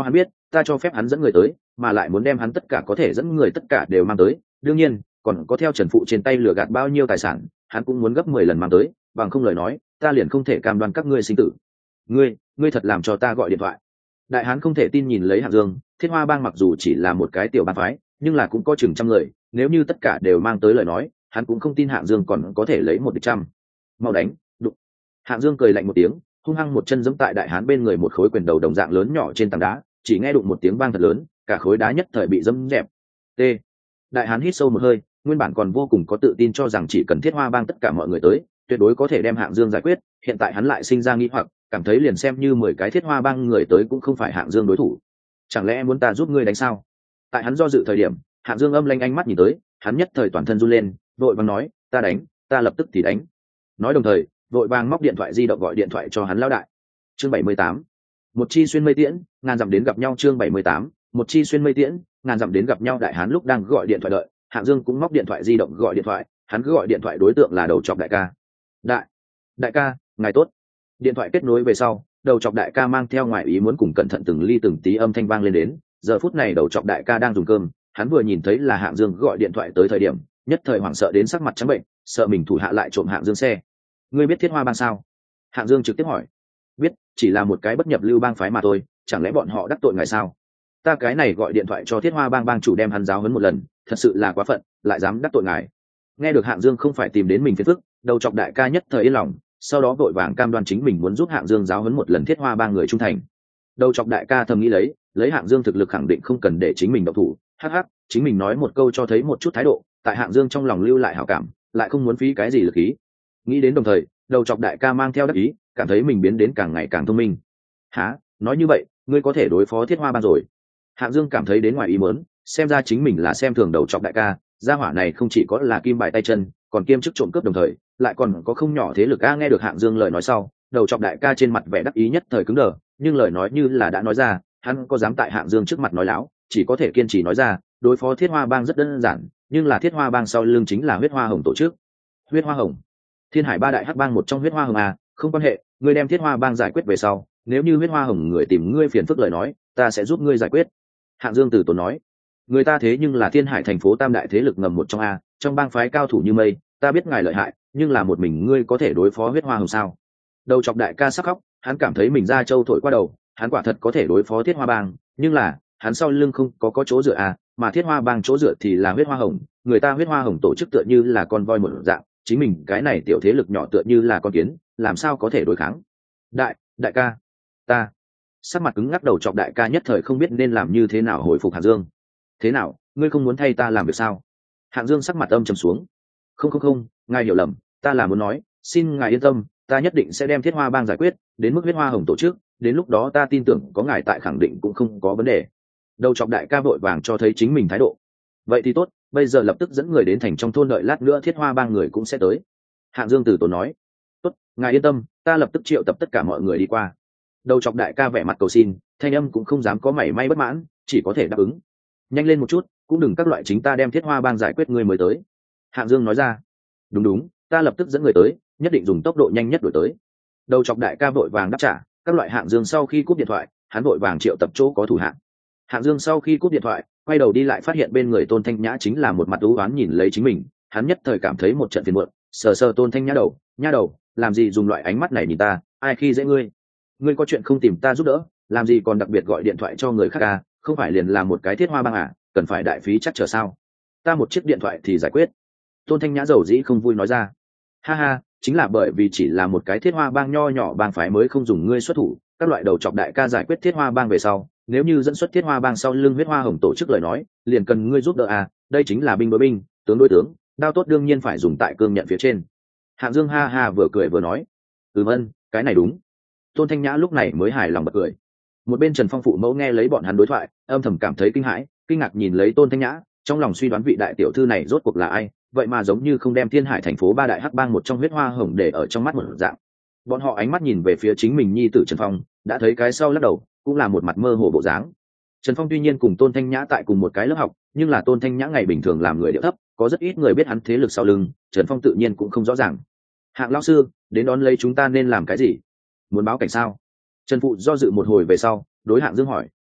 S1: ta cho phép hắn dẫn người tới, mà lại muốn đem hắn tất cả có thể dẫn người tất cả đều mang tới, đương nhiên còn có theo Trần Phụ trên tay lừa gạt bao nhiêu tài sản hắn cũng muốn gấp mười lần mang tới, bằng không lời nói ta liền không thể cam đoan các ngươi sinh tử. Ngươi, ngươi thật làm cho ta gọi điện thoại. Đại hán không thể tin nhìn lấy Hạng Dương. Thiết Hoa bang mặc dù chỉ là một cái tiểu bang phái, nhưng là cũng có chừng trăm người, nếu như tất cả đều mang tới lời nói, hắn cũng không tin Hạng Dương còn có thể lấy một địch trăm. Mau đánh, đụng. Hạng Dương cười lạnh một tiếng, hung hăng một chân giẫm tại đại hán bên người một khối quyền đầu đồng dạng lớn nhỏ trên tảng đá, chỉ nghe đụng một tiếng vang thật lớn, cả khối đá nhất thời bị dẫm dẹp. T. Đại hán hít sâu một hơi, nguyên bản còn vô cùng có tự tin cho rằng chỉ cần Thiết Hoa bang tất cả mọi người tới, tuyệt đối có thể đem Hạng Dương giải quyết, hiện tại hắn lại sinh ra nghi hoặc, cảm thấy liền xem như mười cái Thiết Hoa bang người tới cũng không phải Hạng Dương đối thủ. Chẳng lẽ muốn ta giúp ngươi đánh sao? Tại hắn do dự thời điểm, Hạng Dương âm lanh ánh mắt nhìn tới, hắn nhất thời toàn thân run lên, vội vàng nói, ta đánh, ta lập tức thì đánh. Nói đồng thời, vội vàng móc điện thoại di động gọi điện thoại cho hắn lão đại. Chương bảy mươi tám, một chi xuyên mây tiễn, ngàn dặm đến gặp nhau. Chương bảy mươi tám, một chi xuyên mây tiễn, ngàn dặm đến gặp nhau. Đại hán lúc đang gọi điện thoại đợi, Hạng Dương cũng móc điện thoại di động gọi điện thoại, hắn cứ gọi điện thoại đối tượng là đầu chọc đại ca. Đại, đại ca, ngài tốt. Điện thoại kết nối về sau, đầu chọc đại ca mang theo ngoài ý muốn cùng cẩn thận từng ly từng tí âm thanh vang lên đến. Giờ phút này đầu chọc đại ca đang dùng cơm, hắn vừa nhìn thấy là Hạng Dương gọi điện thoại tới thời điểm, nhất thời hoảng sợ đến sắc mặt trắng bệnh, sợ mình thủ hạ lại trộm Hạng Dương xe. Ngươi biết Thiết Hoa bang sao? Hạng Dương trực tiếp hỏi. Biết, chỉ là một cái bất nhập lưu bang phái mà thôi, chẳng lẽ bọn họ đắc tội ngài sao? Ta cái này gọi điện thoại cho Thiết Hoa bang bang chủ đem hắn giáo huấn một lần, thật sự là quá phận, lại dám đắc tội ngài. Nghe được Hạng Dương không phải tìm đến mình phiền phức, đầu chọc đại ca nhất thời yên lòng, sau đó vội vàng cam đoan chính mình muốn giúp Hạng Dương giáo huấn một lần Thiết Hoa bang người trung thành. Đầu chọc đại ca thầm nghĩ lấy, lấy Hạng Dương thực lực khẳng định không cần để chính mình động thủ, hắc hắc, chính mình nói một câu cho thấy một chút thái độ, tại Hạng Dương trong lòng lưu lại hảo cảm, lại không muốn phí cái gì lực ý. Nghĩ đến đồng thời, đầu chọc đại ca mang theo đắc ý, cảm thấy mình biến đến càng ngày càng thông minh. Hả? Nói như vậy, ngươi có thể đối phó Thiết Hoa bang rồi? Hạng Dương cảm thấy đến ngoài ý muốn, xem ra chính mình là xem thường đầu chọc đại ca, gia hỏa này không chỉ có là kim bài tay chân, còn kiêm chức trộm cướp đồng thời, lại còn có không nhỏ thế lực a. Nghe được Hạng Dương lời nói sau, đầu chọc đại ca trên mặt vẻ đắc ý nhất thời cứng đờ, nhưng lời nói như là đã nói ra, hắn có dám tại Hạng Dương trước mặt nói láo, chỉ có thể kiên trì nói ra, đối phó Thiết Hoa bang rất đơn giản, nhưng là Thiết Hoa bang sau lưng chính là Huyết Hoa Hồng tổ chức. Huyết Hoa Hồng, Thiên Hải ba đại hắc bang một trong Huyết Hoa Hồng à? Không quan hệ, ngươi đem Thiết Hoa bang giải quyết về sau, nếu như Huyết Hoa Hồng người tìm ngươi phiền phức lời nói, ta sẽ giúp ngươi giải quyết. Hạng Dương từ tốn nói, người ta thế nhưng là Thiên Hải thành phố tam đại thế lực ngầm một trong a, trong bang phái cao thủ như mây, ta biết ngài lợi hại, nhưng là một mình ngươi có thể đối phó Huyết Hoa Hồng sao? Đầu chọc đại ca sắc khóc, hắn cảm thấy mình ra châu thổi qua đầu, hắn quả thật có thể đối phó Thiết Hoa bang, nhưng là hắn sau lưng không có có chỗ dựa à, mà Thiết Hoa bang chỗ dựa thì là Huyết Hoa Hồng, người ta Huyết Hoa Hồng tổ chức tựa như là con voi một dạng, chính mình cái này tiểu thế lực nhỏ tựa như là con kiến, làm sao có thể đối kháng? Đại, đại ca, ta. Sắc mặt cứng ngắc đầu chọc đại ca nhất thời không biết nên làm như thế nào hồi phục Hạng Dương. Thế nào, ngươi không muốn thay ta làm việc sao? Hạng Dương sắc mặt âm trầm xuống. Không không không, ngài hiểu lầm, ta là muốn nói, xin ngài yên tâm, ta nhất định sẽ đem Thiết Hoa bang giải quyết, đến mức Huyết Hoa Hồng tổ chức, đến lúc đó ta tin tưởng có ngài tại khẳng định cũng không có vấn đề. Đầu chọc đại ca vội vàng cho thấy chính mình thái độ. Vậy thì tốt, bây giờ lập tức dẫn người đến thành trong thôn, đợi lát nữa Thiết Hoa bang người cũng sẽ tới. Hạng Dương từ tốn nói. Tốt, ngài yên tâm, ta lập tức triệu tập tất cả mọi người đi qua. Đầu chọc đại ca vẻ mặt cầu xin, thanh âm cũng không dám có mảy may bất mãn, chỉ có thể đáp ứng. Nhanh lên một chút, cũng đừng các loại chính ta đem Thiết Hoa bang giải quyết người mới tới. Hạng Dương nói ra. Đúng đúng, ta lập tức dẫn người tới, nhất định dùng tốc độ nhanh nhất đuổi tới. Đầu chọc đại ca vội vàng đáp trả. Các loại Hạng Dương sau khi cúp điện thoại, hắn vội vàng triệu tập chỗ có thủ hạng. Hạng Dương sau khi cúp điện thoại, quay đầu đi lại phát hiện bên người Tôn Thanh Nhã chính là một mặt u uất nhìn lấy chính mình, hắn nhất thời cảm thấy một trận phiền muộn, sờ sờ Tôn Thanh Nhã đầu, nha đầu, làm gì dùng loại ánh mắt này nhìn ta, ai khi dễ ngươi? Ngươi có chuyện không tìm ta giúp đỡ, làm gì còn đặc biệt gọi điện thoại cho người khác à? Không phải liền là một cái Thiết Hoa bang à? Cần phải đại phí chắc chờ sao? Ta một chiếc điện thoại thì giải quyết. Tôn Thanh Nhã dầu dĩ không vui nói ra. Ha ha, chính là bởi vì chỉ là một cái Thiết Hoa bang nho nhỏ bang phái mới không dùng ngươi xuất thủ. Các loại đầu chọc đại ca giải quyết Thiết Hoa bang về sau, nếu như dẫn xuất Thiết Hoa bang sau lưng Huyết Hoa Hồng tổ chức lời nói, liền cần ngươi giúp đỡ à? Đây chính là binh đối binh, tướng đối tướng, đao tốt đương nhiên phải dùng tại cương nhận phía trên. Hạng Dương ha ha vừa cười vừa nói. Ừm ân, cái này đúng. Tôn Thanh Nhã lúc này mới hài lòng bật cười. Một bên Trần Phong phụ mẫu nghe lấy bọn hắn đối thoại, âm thầm cảm thấy kinh hãi, kinh ngạc nhìn lấy Tôn Thanh Nhã, trong lòng suy đoán vị đại tiểu thư này rốt cuộc là ai, vậy mà giống như không đem Thiên Hải thành phố ba đại hắc bang một trong Huyết Hoa Hồng để ở trong mắt một dạng. Bọn họ ánh mắt nhìn về phía chính mình nhi tử Trần Phong, đã thấy cái sau lắc đầu, cũng là một mặt mơ hồ bộ dáng. Trần Phong tuy nhiên cùng Tôn Thanh Nhã tại cùng một cái lớp học, nhưng là Tôn Thanh Nhã ngày bình thường làm người điệu thấp, có rất ít người biết hắn thế lực sau lưng, Trần Phong tự nhiên cũng không rõ ràng. Hạng lão sư, đến đón lấy chúng ta nên làm cái gì? Muốn báo cảnh sao? Trần Phụ do dự một hồi về sau, đối Hạng Dương hỏi.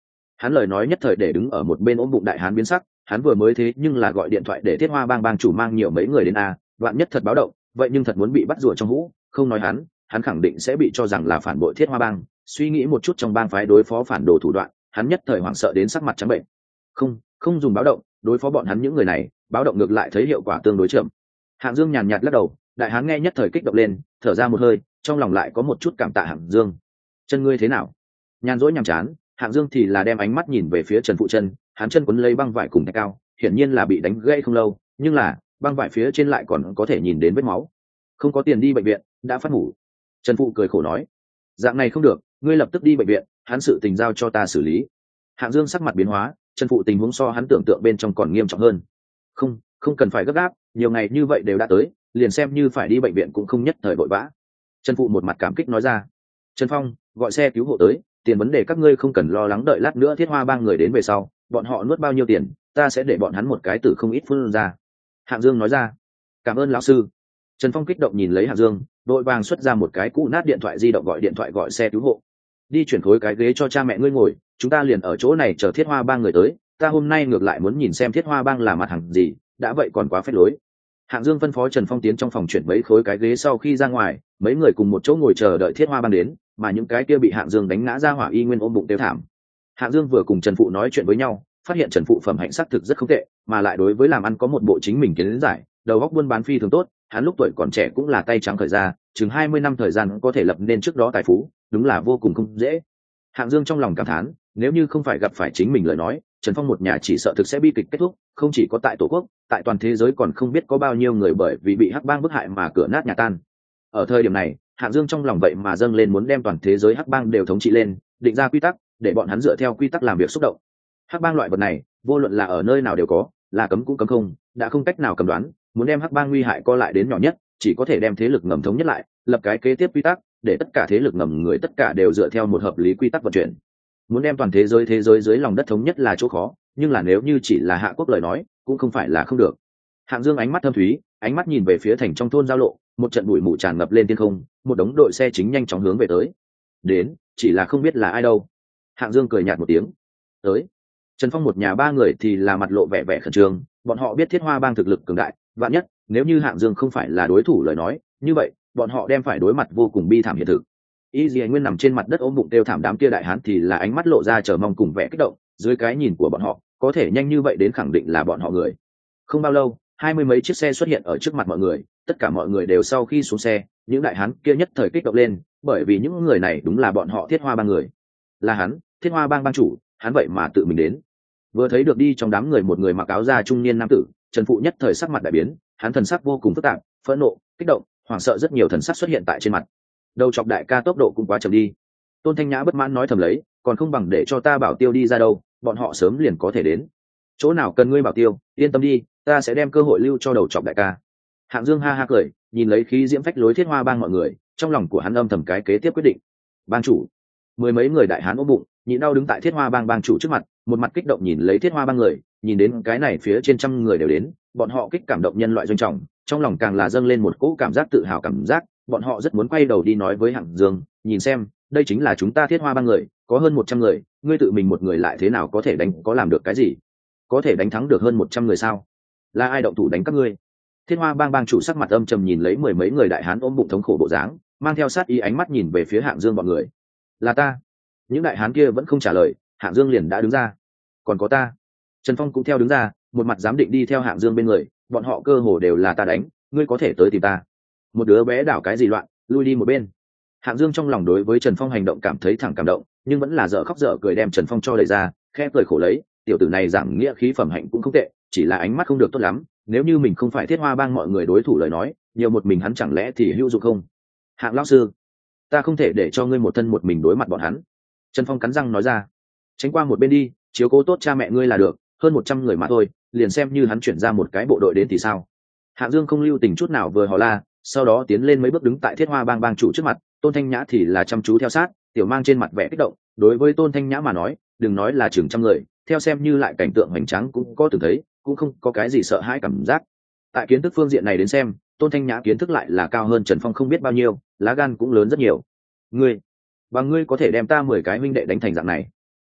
S1: hắn lời nói nhất thời để đứng ở một bên ôm bụng đại hán biến sắc. Hắn vừa mới thế nhưng là gọi điện thoại để Thiết Hoa bang bang chủ mang nhiều mấy người đến a, vạn nhất thật báo động vậy nhưng thật muốn bị bắt rùa trong hũ. Không nói hắn, hắn khẳng định sẽ bị cho rằng là phản bội Thiết Hoa bang. Suy nghĩ một chút trong bang phái đối phó phản đồ thủ đoạn, hắn nhất thời hoảng sợ đến sắc mặt trắng bệnh. Không, không dùng báo động, đối phó bọn hắn những người này, báo động ngược lại thấy hiệu quả tương đối chậm. Hạng Dương nhàn nhạt lắc đầu, đại hán nghe nhất thời kích động lên, thở ra một hơi, trong lòng lại có một chút cảm tạ Hạng Dương. Chân ngươi thế nào? Nhàn rỗi nhàm chán, Hạng Dương thì là đem ánh mắt nhìn về phía Trần Phụ chân, hắn chân quấn lấy băng vải cùng thạch cao, hiển nhiên là bị đánh gãy không lâu, nhưng là băng vải phía trên lại còn có thể nhìn đến vết máu. Không có tiền đi bệnh viện, đã phát ngủ. Trần Phụ cười khổ nói, dạng này không được, ngươi lập tức đi bệnh viện, hắn sự tình giao cho ta xử lý. Hạng Dương sắc mặt biến hóa, Trần Phụ tình huống so hắn tưởng tượng bên trong còn nghiêm trọng hơn. Không, không cần phải gấp gáp, nhiều ngày như vậy đều đã tới, liền xem như phải đi bệnh viện cũng không nhất thời vội vã. Trần Phụ một mặt cảm kích nói ra. Trần Phong, gọi xe cứu hộ tới, tiền vấn đề các ngươi không cần lo lắng, đợi lát nữa Thiết Hoa bang người đến về sau, bọn họ nuốt bao nhiêu tiền, ta sẽ để bọn hắn một cái tử không ít phun ra. Hạng Dương nói ra. Cảm ơn lão sư. Trần Phong kích động nhìn lấy Hạng Dương, đội vàng xuất ra một cái cũ nát điện thoại di động gọi điện thoại gọi xe cứu hộ. Đi chuyển khối cái ghế cho cha mẹ ngươi ngồi, chúng ta liền ở chỗ này chờ Thiết Hoa bang người tới, ta hôm nay ngược lại muốn nhìn xem Thiết Hoa bang là mặt hàng gì, đã vậy còn quá phép lối. Hạng Dương phân phó Trần Phong tiến trong phòng chuyển mấy khối cái ghế, sau khi ra ngoài mấy người cùng một chỗ ngồi chờ đợi Thiết Hoa bang đến, mà những cái kia bị Hạng Dương đánh ngã ra hỏa y nguyên ôm bụng tiêu thảm. Hạng Dương vừa cùng Trần Phụ nói chuyện với nhau, phát hiện Trần Phụ phẩm hạnh sắc thực rất không tệ, mà lại đối với làm ăn có một bộ chính mình kiến giải, đầu óc buôn bán phi thường tốt, hắn lúc tuổi còn trẻ cũng là tay trắng khởi ra, chừng hai mươi năm thời gian có thể lập nên trước đó tài phú, đúng là vô cùng không dễ. Hạng Dương trong lòng cảm thán, nếu như không phải gặp phải chính mình lời nói, Trần Phong một nhà chỉ sợ thực sẽ bi kịch kết thúc, không chỉ có tại Tổ quốc, tại toàn thế giới còn không biết có bao nhiêu người bởi vì bị Hắc bang bức hại mà cửa nát nhà tan. Ở thời điểm này, Hạng Dương trong lòng vậy mà dâng lên muốn đem toàn thế giới Hắc bang đều thống trị lên, định ra quy tắc, để bọn hắn dựa theo quy tắc làm việc xúc động. Hắc bang loại vật này, vô luận là ở nơi nào đều có, là cấm cũng cấm không, đã không cách nào cầm đoán, muốn đem Hắc bang nguy hại co lại đến nhỏ nhất, chỉ có thể đem thế lực ngầm thống nhất lại, lập cái kế tiếp quy tắc, để tất cả thế lực ngầm người tất cả đều dựa theo một hợp lý quy tắc vận chuyển. Muốn đem toàn thế giới thế giới dưới lòng đất thống nhất là chỗ khó, nhưng là nếu như chỉ là Hạ quốc lời nói, cũng không phải là không được. Hạng Dương ánh mắt thâm thúy, ánh mắt nhìn về phía thành trong thôn giao lộ, một trận bụi mù tràn ngập lên thiên không, một đống đội xe chính nhanh chóng hướng về tới. Đến, chỉ là không biết là ai đâu. Hạng Dương cười nhạt một tiếng. Tới. Trần Phong một nhà ba người thì là mặt lộ vẻ vẻ khẩn trương, bọn họ biết Thiết Hoa bang thực lực cường đại, vạn nhất nếu như Hạng Dương không phải là đối thủ lời nói, như vậy bọn họ đem phải đối mặt vô cùng bi thảm hiện thực. Y Dì Nguyên nằm trên mặt đất ôm bụng kêu thảm, đám kia đại hán thì là ánh mắt lộ ra chờ mong cùng vẻ kích động, dưới cái nhìn của bọn họ, có thể nhanh như vậy đến khẳng định là bọn họ người. Không bao lâu, hai mươi mấy chiếc xe xuất hiện ở trước mặt mọi người, tất cả mọi người đều sau khi xuống xe, những đại hán kia nhất thời kích động lên, bởi vì những người này đúng là bọn họ Thiết Hoa bang người. Là hắn, Thiết Hoa bang bang chủ, hắn vậy mà tự mình đến. Vừa thấy được đi trong đám người một người mặc áo da trung niên nam tử, Trần Phụ nhất thời sắc mặt đại biến, hắn thần sắc vô cùng phức tạp, phẫn nộ, kích động, hoảng sợ, rất nhiều thần sắc xuất hiện tại trên mặt. Đầu chọc đại ca tốc độ cũng quá chậm đi. Tôn Thanh Nhã bất mãn nói thầm lấy, còn không bằng để cho ta bảo tiêu đi ra đâu, bọn họ sớm liền có thể đến. Chỗ nào cần ngươi bảo tiêu, yên tâm đi, ta sẽ đem cơ hội lưu cho đầu chọc đại ca. Hạng Dương ha ha cười, nhìn lấy khí diễm phách lối Thiết Hoa bang mọi người, trong lòng của hắn âm thầm cái kế tiếp quyết định. Bang chủ. Mười mấy người đại hán ôm bụng, nhịn đau đứng tại Thiết Hoa bang bang chủ trước mặt, một mặt kích động nhìn lấy Thiết Hoa bang người, nhìn đến cái này phía trên trăm người đều đến, bọn họ kích cảm động nhân loại doanh trọng, trong lòng càng là dâng lên một cỗ cảm giác tự hào cảm giác, bọn họ rất muốn quay đầu đi nói với Hạng Dương, nhìn xem, đây chính là chúng ta Thiết Hoa bang người, có hơn một trăm người, ngươi tự mình một người lại thế nào có thể đánh, có làm được cái gì? Có thể đánh thắng được hơn một trăm người sao? Là ai động thủ đánh các ngươi? Thiết Hoa bang bang chủ sắc mặt âm trầm nhìn lấy mười mấy người đại hán ôm bụng thống khổ bộ dáng, mang theo sát ý ánh mắt nhìn về phía Hạng Dương bọn người. Là ta. Những đại hán kia vẫn không trả lời, Hạng Dương liền đã đứng ra. Còn có ta. Trần Phong cũng theo đứng ra, một mặt giám định đi theo Hạng Dương bên người, bọn họ cơ hồ đều là ta đánh, ngươi có thể tới tìm ta. Một đứa bé đảo cái gì loạn, lui đi một bên. Hạng Dương trong lòng đối với Trần Phong hành động cảm thấy thẳng cảm động, nhưng vẫn là dở khóc dở cười đem Trần Phong cho đẩy ra, khẽ cười khổ lấy, tiểu tử này giảng nghĩa khí phẩm hạnh cũng không tệ, chỉ là ánh mắt không được tốt lắm, nếu như mình không phải Thiết Hoa bang mọi người đối thủ lời nói, nhiều một mình hắn chẳng lẽ thì hữu dụng không? Hạng lão sư, ta không thể để cho ngươi một thân một mình đối mặt bọn hắn. Trần Phong cắn răng nói ra. Tránh qua một bên đi, chiếu cố tốt cha mẹ ngươi là được, hơn một trăm người mà thôi, liền xem như hắn chuyển ra một cái bộ đội đến thì sao? Hạng Dương không lưu tình chút nào vừa hò la, sau đó tiến lên mấy bước đứng tại Thiết Hoa bang bang chủ trước mặt, Tôn Thanh Nhã thì là chăm chú theo sát, tiểu mang trên mặt vẻ kích động, đối với Tôn Thanh Nhã mà nói, đừng nói là chừng trăm người, theo xem như lại cảnh tượng hoành tráng cũng có từng thấy, cũng không có cái gì sợ hãi cảm giác. Tại kiến thức phương diện này đến xem, Tôn Thanh Nhã kiến thức lại là cao hơn Trần Phong không biết bao nhiêu, lá gan cũng lớn rất nhiều. Ngươi, bằng ngươi có thể đem ta mười cái huynh đệ đánh thành dạng này?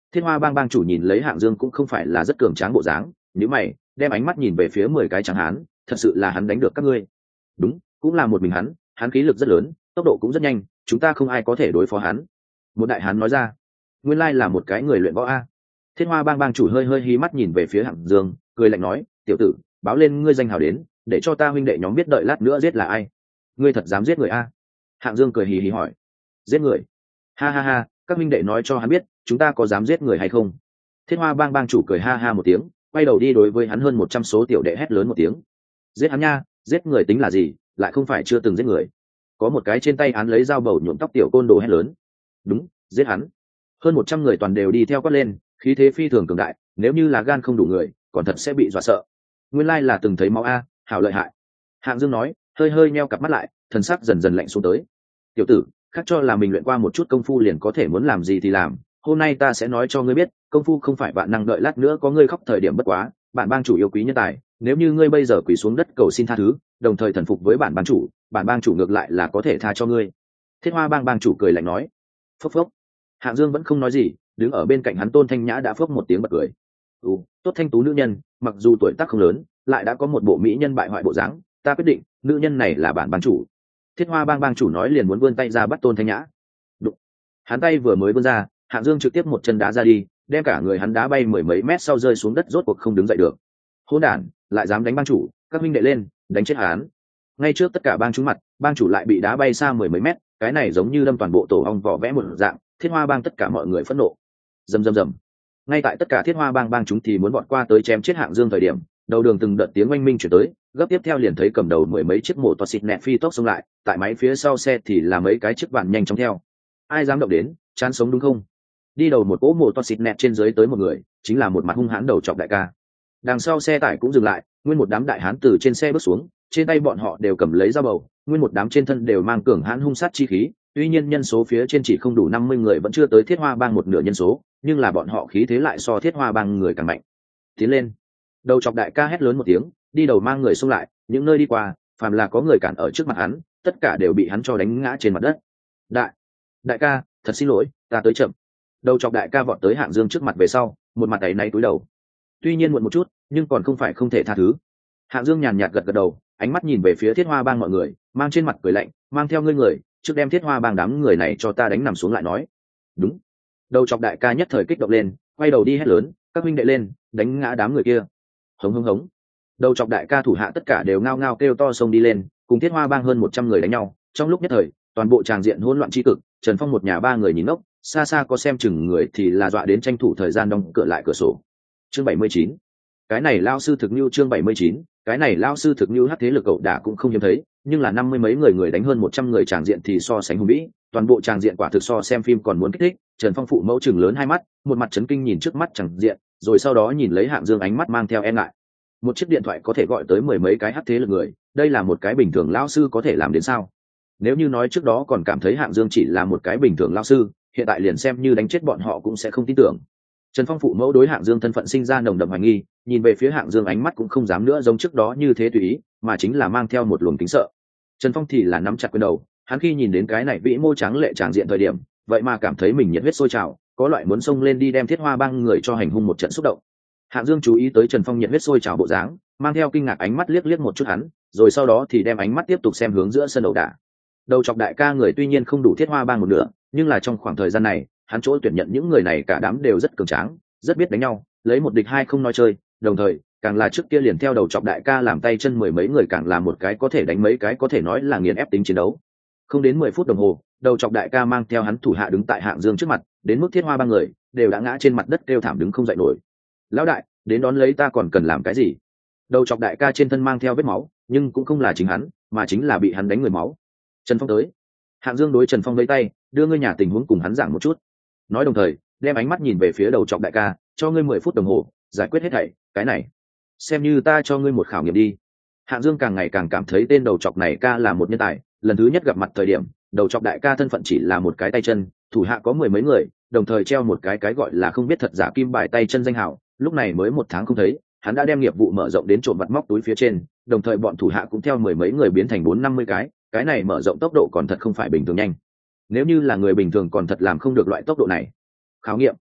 S1: Thiết Hoa Bang bang chủ nhìn lấy Hạng Dương cũng không phải là rất cường tráng bộ dáng, nếu mày đem ánh mắt nhìn về phía mười cái tráng hán, thật sự là hắn đánh được các ngươi? Đúng, cũng là một mình hắn, hắn khí lực rất lớn, tốc độ cũng rất nhanh, chúng ta không ai có thể đối phó hắn. Một đại hán nói ra. Nguyên lai là một cái người luyện võ a. Thiết Hoa Bang bang chủ hơi hơi hí mắt nhìn về phía Hạng Dương, cười lạnh nói, tiểu tử, báo lên ngươi danh hào đến, để cho ta huynh đệ nhóm biết đợi lát nữa giết là ai. Ngươi thật dám giết người a? Hạng Dương cười hì hì hỏi. Giết người? Ha ha ha, các huynh đệ nói cho hắn biết, chúng ta có dám giết người hay không? Thiết Hoa Bang bang chủ cười ha ha một tiếng, quay đầu đi đối với hắn hơn một trăm số tiểu đệ hét lớn một tiếng. Giết hắn nha, giết người tính là gì, lại không phải chưa từng giết người. Có một cái trên tay án lấy dao bầu nhuộm tóc tiểu côn đồ hét lớn. Đúng, giết hắn. Hơn một trăm người toàn đều đi theo quát lên, khí thế phi thường cường đại, nếu như là gan không đủ người, còn thật sẽ bị dọa sợ. Nguyên lai là từng thấy máu a, hảo lợi hại. Hạng Dương nói, hơi hơi nheo cặp mắt lại, thần sắc dần dần lạnh xuống tới. Tiểu tử, khác cho là mình luyện qua một chút công phu liền có thể muốn làm gì thì làm, hôm nay ta sẽ nói cho ngươi biết, công phu không phải vạn năng, đợi lát nữa có ngươi khóc thời điểm bất quá, bản bang chủ yêu quý nhân tài, nếu như ngươi bây giờ quỳ xuống đất cầu xin tha thứ, đồng thời thần phục với bản bang chủ, bản bang chủ ngược lại là có thể tha cho ngươi. Thiết Hoa Bang bang chủ cười lạnh nói. Phốc phốc. Hạng Dương vẫn không nói gì, đứng ở bên cạnh hắn Tôn Thanh Nhã đã phốc một tiếng bật cười. Ừ, tốt thanh tú nữ nhân, mặc dù tuổi tác không lớn, lại đã có một bộ mỹ nhân bại hoại bộ dáng, ta quyết định, nữ nhân này là bản bang chủ. Thiết Hoa Bang bang chủ nói liền muốn vươn tay ra bắt Tôn Thanh Nhã. Đụng. Hắn tay vừa mới vươn ra, Hạng Dương trực tiếp một chân đá ra đi, đem cả người hắn đá bay mười mấy mét sau rơi xuống đất, rốt cuộc không đứng dậy được. Hỗn đản, lại dám đánh bang chủ, các huynh đệ lên, đánh chết hắn. Ngay trước tất cả bang chúng mặt, bang chủ lại bị đá bay xa mười mấy mét, cái này giống như đâm toàn bộ tổ ong vỏ vẽ một dạng, Thiết Hoa Bang tất cả mọi người phẫn nộ. Rầm rầm rầm. Ngay tại tất cả Thiết Hoa Bang bang chúng thì muốn bọn qua tới chém chết Hạng Dương thời điểm, đầu đường từng đợt tiếng oanh minh chuyển tới, gấp tiếp theo liền thấy cầm đầu mười mấy chiếc mổ toa xịt nẹt phi tốc xông lại, tại máy phía sau xe thì là mấy cái chiếc vạn nhanh chóng theo. Ai dám động đến, chán sống đúng không? Đi đầu một cỗ mổ toa xịt nẹt trên dưới tới một người, chính là một mặt hung hãn đầu trọc đại ca. Đằng sau xe tải cũng dừng lại, nguyên một đám đại hán từ trên xe bước xuống, trên tay bọn họ đều cầm lấy dao bầu, nguyên một đám trên thân đều mang cường hãn hung sát chi khí. Tuy nhiên nhân số phía trên chỉ không đủ năm mươi người, vẫn chưa tới Thiết Hoa Bang một nửa nhân số, nhưng là bọn họ khí thế lại so Thiết Hoa Bang người càng mạnh. Tiến lên. Đầu chọc đại ca hét lớn một tiếng, đi đầu mang người xông lại, những nơi đi qua, phàm là có người cản ở trước mặt hắn, tất cả đều bị hắn cho đánh ngã trên mặt đất. Đại, đại ca, thật xin lỗi, ta tới chậm. Đầu chọc đại ca vọt tới Hạng Dương trước mặt về sau, một mặt áy náy cúi đầu. Tuy nhiên muộn một chút, nhưng còn không phải không thể tha thứ. Hạng Dương nhàn nhạt gật gật đầu, ánh mắt nhìn về phía Thiết Hoa Bang mọi người, mang trên mặt cười lạnh, mang theo ngươi người, trước đem Thiết Hoa Bang đám người này cho ta đánh nằm xuống lại nói. Đúng. Đầu chọc đại ca nhất thời kích động lên, quay đầu đi hét lớn, các huynh đệ lên, đánh ngã đám người kia. Hống hống hống. Đầu chọc đại ca thủ hạ tất cả đều ngao ngao kêu to xông đi lên, cùng Thiết Hoa Bang hơn một trăm người đánh nhau. Trong lúc nhất thời, toàn bộ tràng diện hỗn loạn tri cực. Trần Phong một nhà ba người nhìn ngốc, xa xa có xem chừng người thì là dọa đến tranh thủ thời gian đóng cửa lại cửa sổ. Chương bảy mươi chín. Cái này lao sư thực như chương bảy mươi chín, cái này lao sư thực như hắc thế lực cậu đả cũng không hiếm thấy, nhưng là năm mươi mấy người người đánh hơn một trăm người tràng diện thì so sánh hùng vĩ, toàn bộ tràng diện quả thực so xem phim còn muốn kích thích. Trần Phong phụ mẫu chừng lớn hai mắt, một mặt chấn kinh nhìn trước mắt tràng diện, rồi sau đó nhìn lấy Hạng Dương ánh mắt mang theo e ngại. Một chiếc điện thoại có thể gọi tới mười mấy cái hắc thế lực người, đây là một cái bình thường lao sư có thể làm đến sao? Nếu như nói trước đó còn cảm thấy Hạng Dương chỉ là một cái bình thường lao sư, hiện tại liền xem như đánh chết bọn họ cũng sẽ không tin tưởng. Trần Phong phụ mẫu đối Hạng Dương thân phận sinh ra nồng đậm hoài nghi, nhìn về phía Hạng Dương ánh mắt cũng không dám nữa giống trước đó như thế tùy ý, mà chính là mang theo một luồng kính sợ. Trần Phong thì là nắm chặt quyền đầu, hắn khi nhìn đến cái này vĩ mô tráng lệ tràng diện thời điểm, vậy mà cảm thấy mình nhiệt huyết sôi trào, có loại muốn xông lên đi đem Thiết Hoa Bang người cho hành hung một trận xúc động. Hạng Dương chú ý tới Trần Phong nhiệt huyết sôi trào bộ dáng, mang theo kinh ngạc ánh mắt liếc liếc một chút hắn, rồi sau đó thì đem ánh mắt tiếp tục xem hướng giữa sân ẩu đả. Đầu chọc đại ca người tuy nhiên không đủ Thiết Hoa Bang một nửa, nhưng là trong khoảng thời gian này, hắn chỗ tuyển nhận những người này cả đám đều rất cường tráng, rất biết đánh nhau, lấy một địch hai không nói chơi, đồng thời, càng là trước kia liền theo đầu chọc đại ca làm tay chân mười mấy người, càng là một cái có thể đánh mấy cái, có thể nói là nghiền ép tính chiến đấu. Không đến mười phút đồng hồ, đầu chọc đại ca mang theo hắn thủ hạ đứng tại Hạng Dương trước mặt, đến mức Thiết Hoa Bang người đều đã ngã trên mặt đất kêu thảm đứng không dậy nổi. Lão đại, đến đón lấy ta còn cần làm cái gì? Đầu chọc đại ca trên thân mang theo vết máu, nhưng cũng không là chính hắn, mà chính là bị hắn đánh người máu. Trần Phong tới. Hạng Dương đối Trần Phong lấy tay, đưa ngươi nhà tình huống cùng hắn giảng một chút. Nói đồng thời, đem ánh mắt nhìn về phía đầu chọc đại ca, cho ngươi mười phút đồng hồ, giải quyết hết thảy, cái này, xem như ta cho ngươi một khảo nghiệm đi. Hạng Dương càng ngày càng cảm thấy tên đầu chọc này ca là một nhân tài, lần thứ nhất gặp mặt thời điểm, đầu chọc đại ca thân phận chỉ là một cái tay chân, thủ hạ có mười mấy người, đồng thời treo một cái cái gọi là không biết thật giả kim bài tay chân danh hào, lúc này mới một tháng không thấy, hắn đã đem nghiệp vụ mở rộng đến trộm vặt móc túi phía trên, đồng thời bọn thủ hạ cũng theo mười mấy người biến thành bốn năm mươi cái, cái này mở rộng tốc độ còn thật không phải bình thường nhanh. Nếu như là người bình thường còn thật làm không được loại tốc độ này. Khảo nghiệm.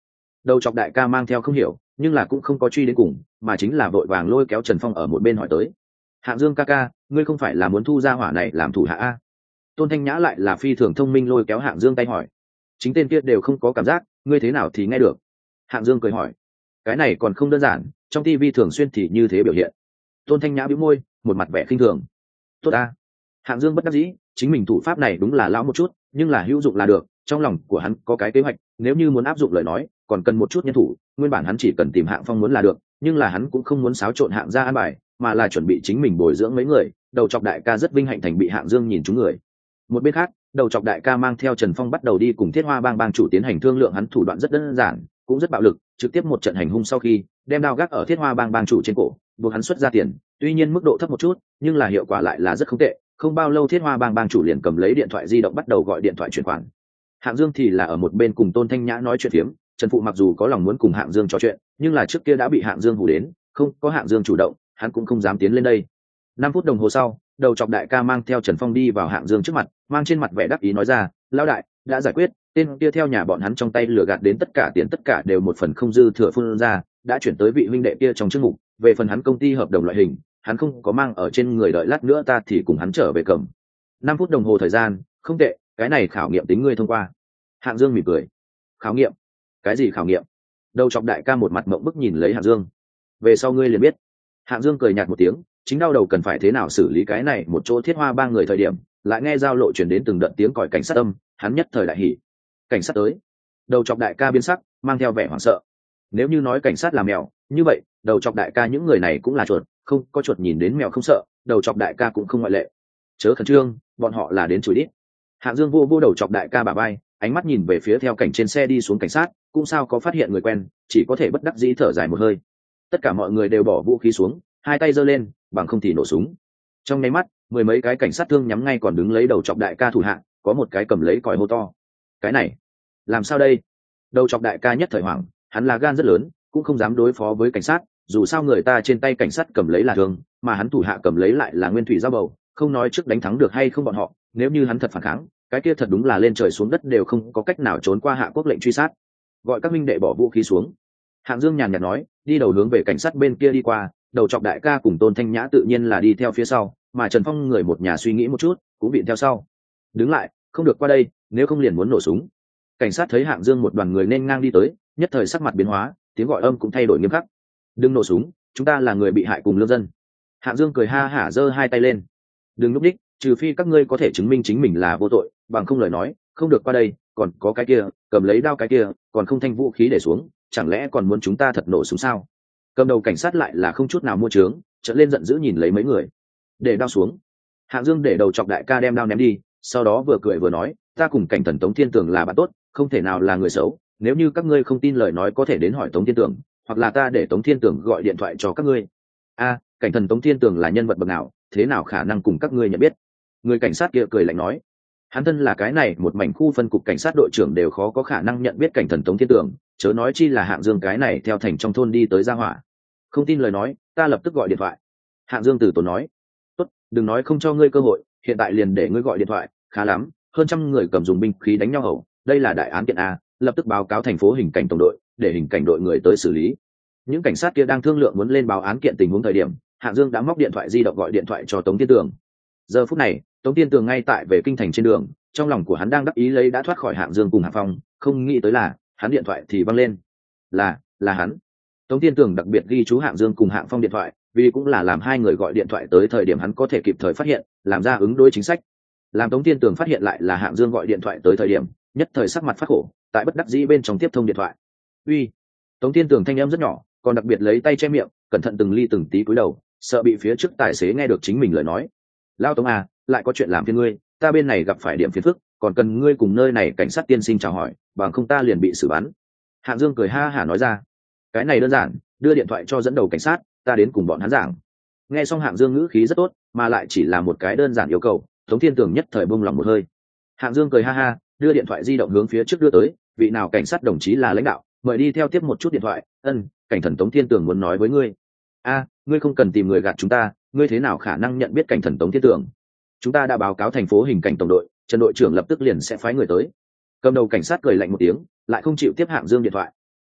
S1: Đầu chọc đại ca mang theo không hiểu nhưng là cũng không có truy đến cùng, mà chính là vội vàng lôi kéo Trần Phong ở một bên hỏi tới. Hạng Dương ca ca, ngươi không phải là muốn thu ra hỏa này làm thủ hạ a? Tôn Thanh Nhã lại là phi thường thông minh, lôi kéo Hạng Dương tay hỏi. Chính tên kia đều không có cảm giác, ngươi thế nào thì nghe được? Hạng Dương cười hỏi. Cái này còn không đơn giản, trong ti vi thường xuyên thì như thế biểu hiện. Tôn Thanh Nhã bĩu môi, một mặt vẻ khinh thường. Tốt a. Hạng Dương bất đắc dĩ, chính mình thủ pháp này đúng là lão một chút, nhưng là hữu dụng là được. Trong lòng của hắn có cái kế hoạch, nếu như muốn áp dụng lời nói, còn cần một chút nhân thủ. Nguyên bản hắn chỉ cần tìm Hạng Phong muốn là được, nhưng là hắn cũng không muốn xáo trộn Hạng gia an bài, mà là chuẩn bị chính mình bồi dưỡng mấy người. Đầu chọc đại ca rất vinh hạnh thành bị Hạng Dương nhìn trúng người. Một bên khác, đầu chọc đại ca mang theo Trần Phong bắt đầu đi cùng Thiết Hoa Bang bang chủ tiến hành thương lượng. Hắn thủ đoạn rất đơn giản, cũng rất bạo lực, trực tiếp một trận hành hung sau khi đem đao gác ở Thiết Hoa Bang bang chủ trên cổ, buộc hắn xuất ra tiền. Tuy nhiên mức độ thấp một chút, nhưng là hiệu quả lại là rất không tệ. Không bao lâu Thiết Hoa Bang bang chủ liền cầm lấy điện thoại di động bắt đầu gọi điện thoại chuyển khoản. Hạng Dương thì là ở một bên cùng Tôn Thanh Nhã nói chuyện phiếm. Trần Phụ mặc dù có lòng muốn cùng Hạng Dương trò chuyện, nhưng là trước kia đã bị Hạng Dương hù đến, không có Hạng Dương chủ động, hắn cũng không dám tiến lên đây. Năm phút đồng hồ sau, đầu chọc đại ca mang theo Trần Phong đi vào Hạng Dương trước mặt, mang trên mặt vẻ đắc ý nói ra, lão đại, đã giải quyết, tên kia theo nhà bọn hắn trong tay lừa gạt đến tất cả tiền tất cả đều một phần không dư thừa phun ra, đã chuyển tới vị huynh đệ kia trong chức mục. Về phần hắn công ty hợp đồng loại hình, hắn không có mang ở trên người, đợi lát nữa ta thì cùng hắn trở về cầm. Năm phút đồng hồ thời gian, không tệ, cái này khảo nghiệm tính ngươi thông qua. Hạng Dương mỉm cười. Khảo nghiệm? Cái gì khảo nghiệm? Đầu chọc đại ca một mặt mộng bức nhìn lấy Hạng Dương. Về sau ngươi liền biết. Hạng Dương cười nhạt một tiếng, chính đau đầu cần phải thế nào xử lý cái này một chỗ Thiết Hoa ba người thời điểm, lại nghe giao lộ chuyển đến từng đợt tiếng còi cảnh sát âm, hắn nhất thời đại hỉ. Cảnh sát tới. Đầu chọc đại ca biến sắc, mang theo vẻ hoảng sợ. Nếu như nói cảnh sát là mèo, như vậy đầu chọc đại ca những người này cũng là chuột, không có chuột nhìn đến mèo không sợ, đầu chọc đại ca cũng không ngoại lệ. Chớ khẩn trương, bọn họ là đến chửi đít. Hạng Dương vô vô đầu chọc đại ca bả vai, ánh mắt nhìn về phía theo cảnh trên xe đi xuống cảnh sát, cũng sao có phát hiện người quen, chỉ có thể bất đắc dĩ thở dài một hơi. Tất cả mọi người đều bỏ vũ khí xuống, hai tay giơ lên, bằng không thì nổ súng. Trong nháy mắt, mười mấy cái cảnh sát thương nhắm ngay còn đứng lấy đầu chọc đại ca thủ hạ, có một cái cầm lấy còi hô to. Cái này, làm sao đây? Đầu chọc đại ca nhất thời hoảng, hắn là gan rất lớn, cũng không dám đối phó với cảnh sát, dù sao người ta trên tay cảnh sát cầm lấy là thương, mà hắn thủ hạ cầm lấy lại là nguyên thủy dao bầu, không nói trước đánh thắng được hay không bọn họ, nếu như hắn thật phản kháng, cái kia thật đúng là lên trời xuống đất đều không có cách nào trốn qua Hạ Quốc lệnh truy sát. Gọi các minh đệ bỏ vũ khí xuống. Hạng Dương nhàn nhạt nói, đi đầu hướng về cảnh sát bên kia đi qua. Đầu chọc đại ca cùng Tôn Thanh Nhã tự nhiên là đi theo phía sau, mà Trần Phong người một nhà suy nghĩ một chút, cũng bị theo sau. Đứng lại, không được qua đây, nếu không liền muốn nổ súng. Cảnh sát thấy Hạng Dương một đoàn người nên ngang đi tới, nhất thời sắc mặt biến hóa, tiếng gọi âm cũng thay đổi nghiêm khắc. Đừng nổ súng, chúng ta là người bị hại cùng lương dân. Hạng Dương cười ha hả giơ hai tay lên. Đừng núp đích, trừ phi các ngươi có thể chứng minh chính mình là vô tội, bằng không lời nói, không được qua đây. Còn có cái kia, cầm lấy đao cái kia, còn không thanh vũ khí để xuống, chẳng lẽ còn muốn chúng ta thật nổ súng sao? Cầm đầu cảnh sát lại là không chút nào mua trướng, trợn lên giận dữ nhìn lấy mấy người. Để đao xuống. Hạng Dương để đầu chọc đại ca đem đao ném đi, sau đó vừa cười vừa nói, ta cùng cảnh thần Tống Thiên Tường là bạn tốt, không thể nào là người xấu. Nếu như các ngươi không tin lời nói có thể đến hỏi Tống Thiên Tường, hoặc là ta để Tống Thiên Tường gọi điện thoại cho các ngươi. A, cảnh thần Tống Thiên Tường là nhân vật bậc nào, thế nào khả năng cùng các ngươi nhận biết? Người cảnh sát kia cười lạnh nói, hắn thân là cái này một mảnh khu phân cục cảnh sát đội trưởng đều khó có khả năng nhận biết cảnh thần Tống Thiên Tường, chớ nói chi là Hạng Dương cái này theo thành trong thôn đi tới gia hỏa. Không tin lời nói, ta lập tức gọi điện thoại. Hạng Dương từ tốn nói, tốt, đừng nói không cho ngươi cơ hội, hiện tại liền để ngươi gọi điện thoại. Khá lắm, hơn trăm người cầm dùng binh khí đánh nhau hầu, đây là đại án kiện a, lập tức báo cáo thành phố hình cảnh tổng đội, để hình cảnh đội người tới xử lý. Những cảnh sát kia đang thương lượng muốn lên báo án kiện tình huống thời điểm, Hạng Dương đã móc điện thoại di động gọi điện thoại cho Tống Thiên Tường. Giờ phút này, Tống Thiên Tường ngay tại về kinh thành trên đường, trong lòng của hắn đang đắc ý lấy đã thoát khỏi Hạng Dương cùng Hạng Phong, không nghĩ tới là hắn điện thoại thì văng lên. Là, là hắn. Tống Thiên Tường đặc biệt ghi chú Hạng Dương cùng Hạng Phong điện thoại, vì cũng là làm hai người gọi điện thoại tới thời điểm hắn có thể kịp thời phát hiện, làm ra ứng đối chính sách. Làm Tống Thiên Tường phát hiện lại là Hạng Dương gọi điện thoại tới thời điểm, nhất thời sắc mặt phát khổ, tại bất đắc dĩ bên trong tiếp thông điện thoại. Uy. Tống Thiên Tường thanh âm rất nhỏ, còn đặc biệt lấy tay che miệng, cẩn thận từng ly từng tí cúi đầu, sợ bị phía trước tài xế nghe được chính mình lời nói. Lao Tống à, lại có chuyện làm phiền ngươi, ta bên này gặp phải điểm phiền phức, còn cần ngươi cùng nơi này cảnh sát tiên sinh chào hỏi, bằng không ta liền bị xử bắn. Hạng Dương cười ha hả nói ra, cái này đơn giản, đưa điện thoại cho dẫn đầu cảnh sát, ta đến cùng bọn hắn giảng. Nghe xong Hạng Dương ngữ khí rất tốt, mà lại chỉ là một cái đơn giản yêu cầu, Tống Thiên Tường nhất thời buông lòng một hơi. Hạng Dương cười ha ha, đưa điện thoại di động hướng phía trước đưa tới, vị nào cảnh sát đồng chí là lãnh đạo, mời đi theo tiếp một chút điện thoại. Ân, cảnh thần Tống Thiên Tường muốn nói với ngươi. A, ngươi không cần tìm người gạt chúng ta, ngươi thế nào khả năng nhận biết cảnh thần Tống Thiên Tường? Chúng ta đã báo cáo thành phố hình cảnh tổng đội, Trần đội trưởng lập tức liền sẽ phái người tới. Cầm đầu cảnh sát cười lạnh một tiếng, lại không chịu tiếp Hạng Dương điện thoại.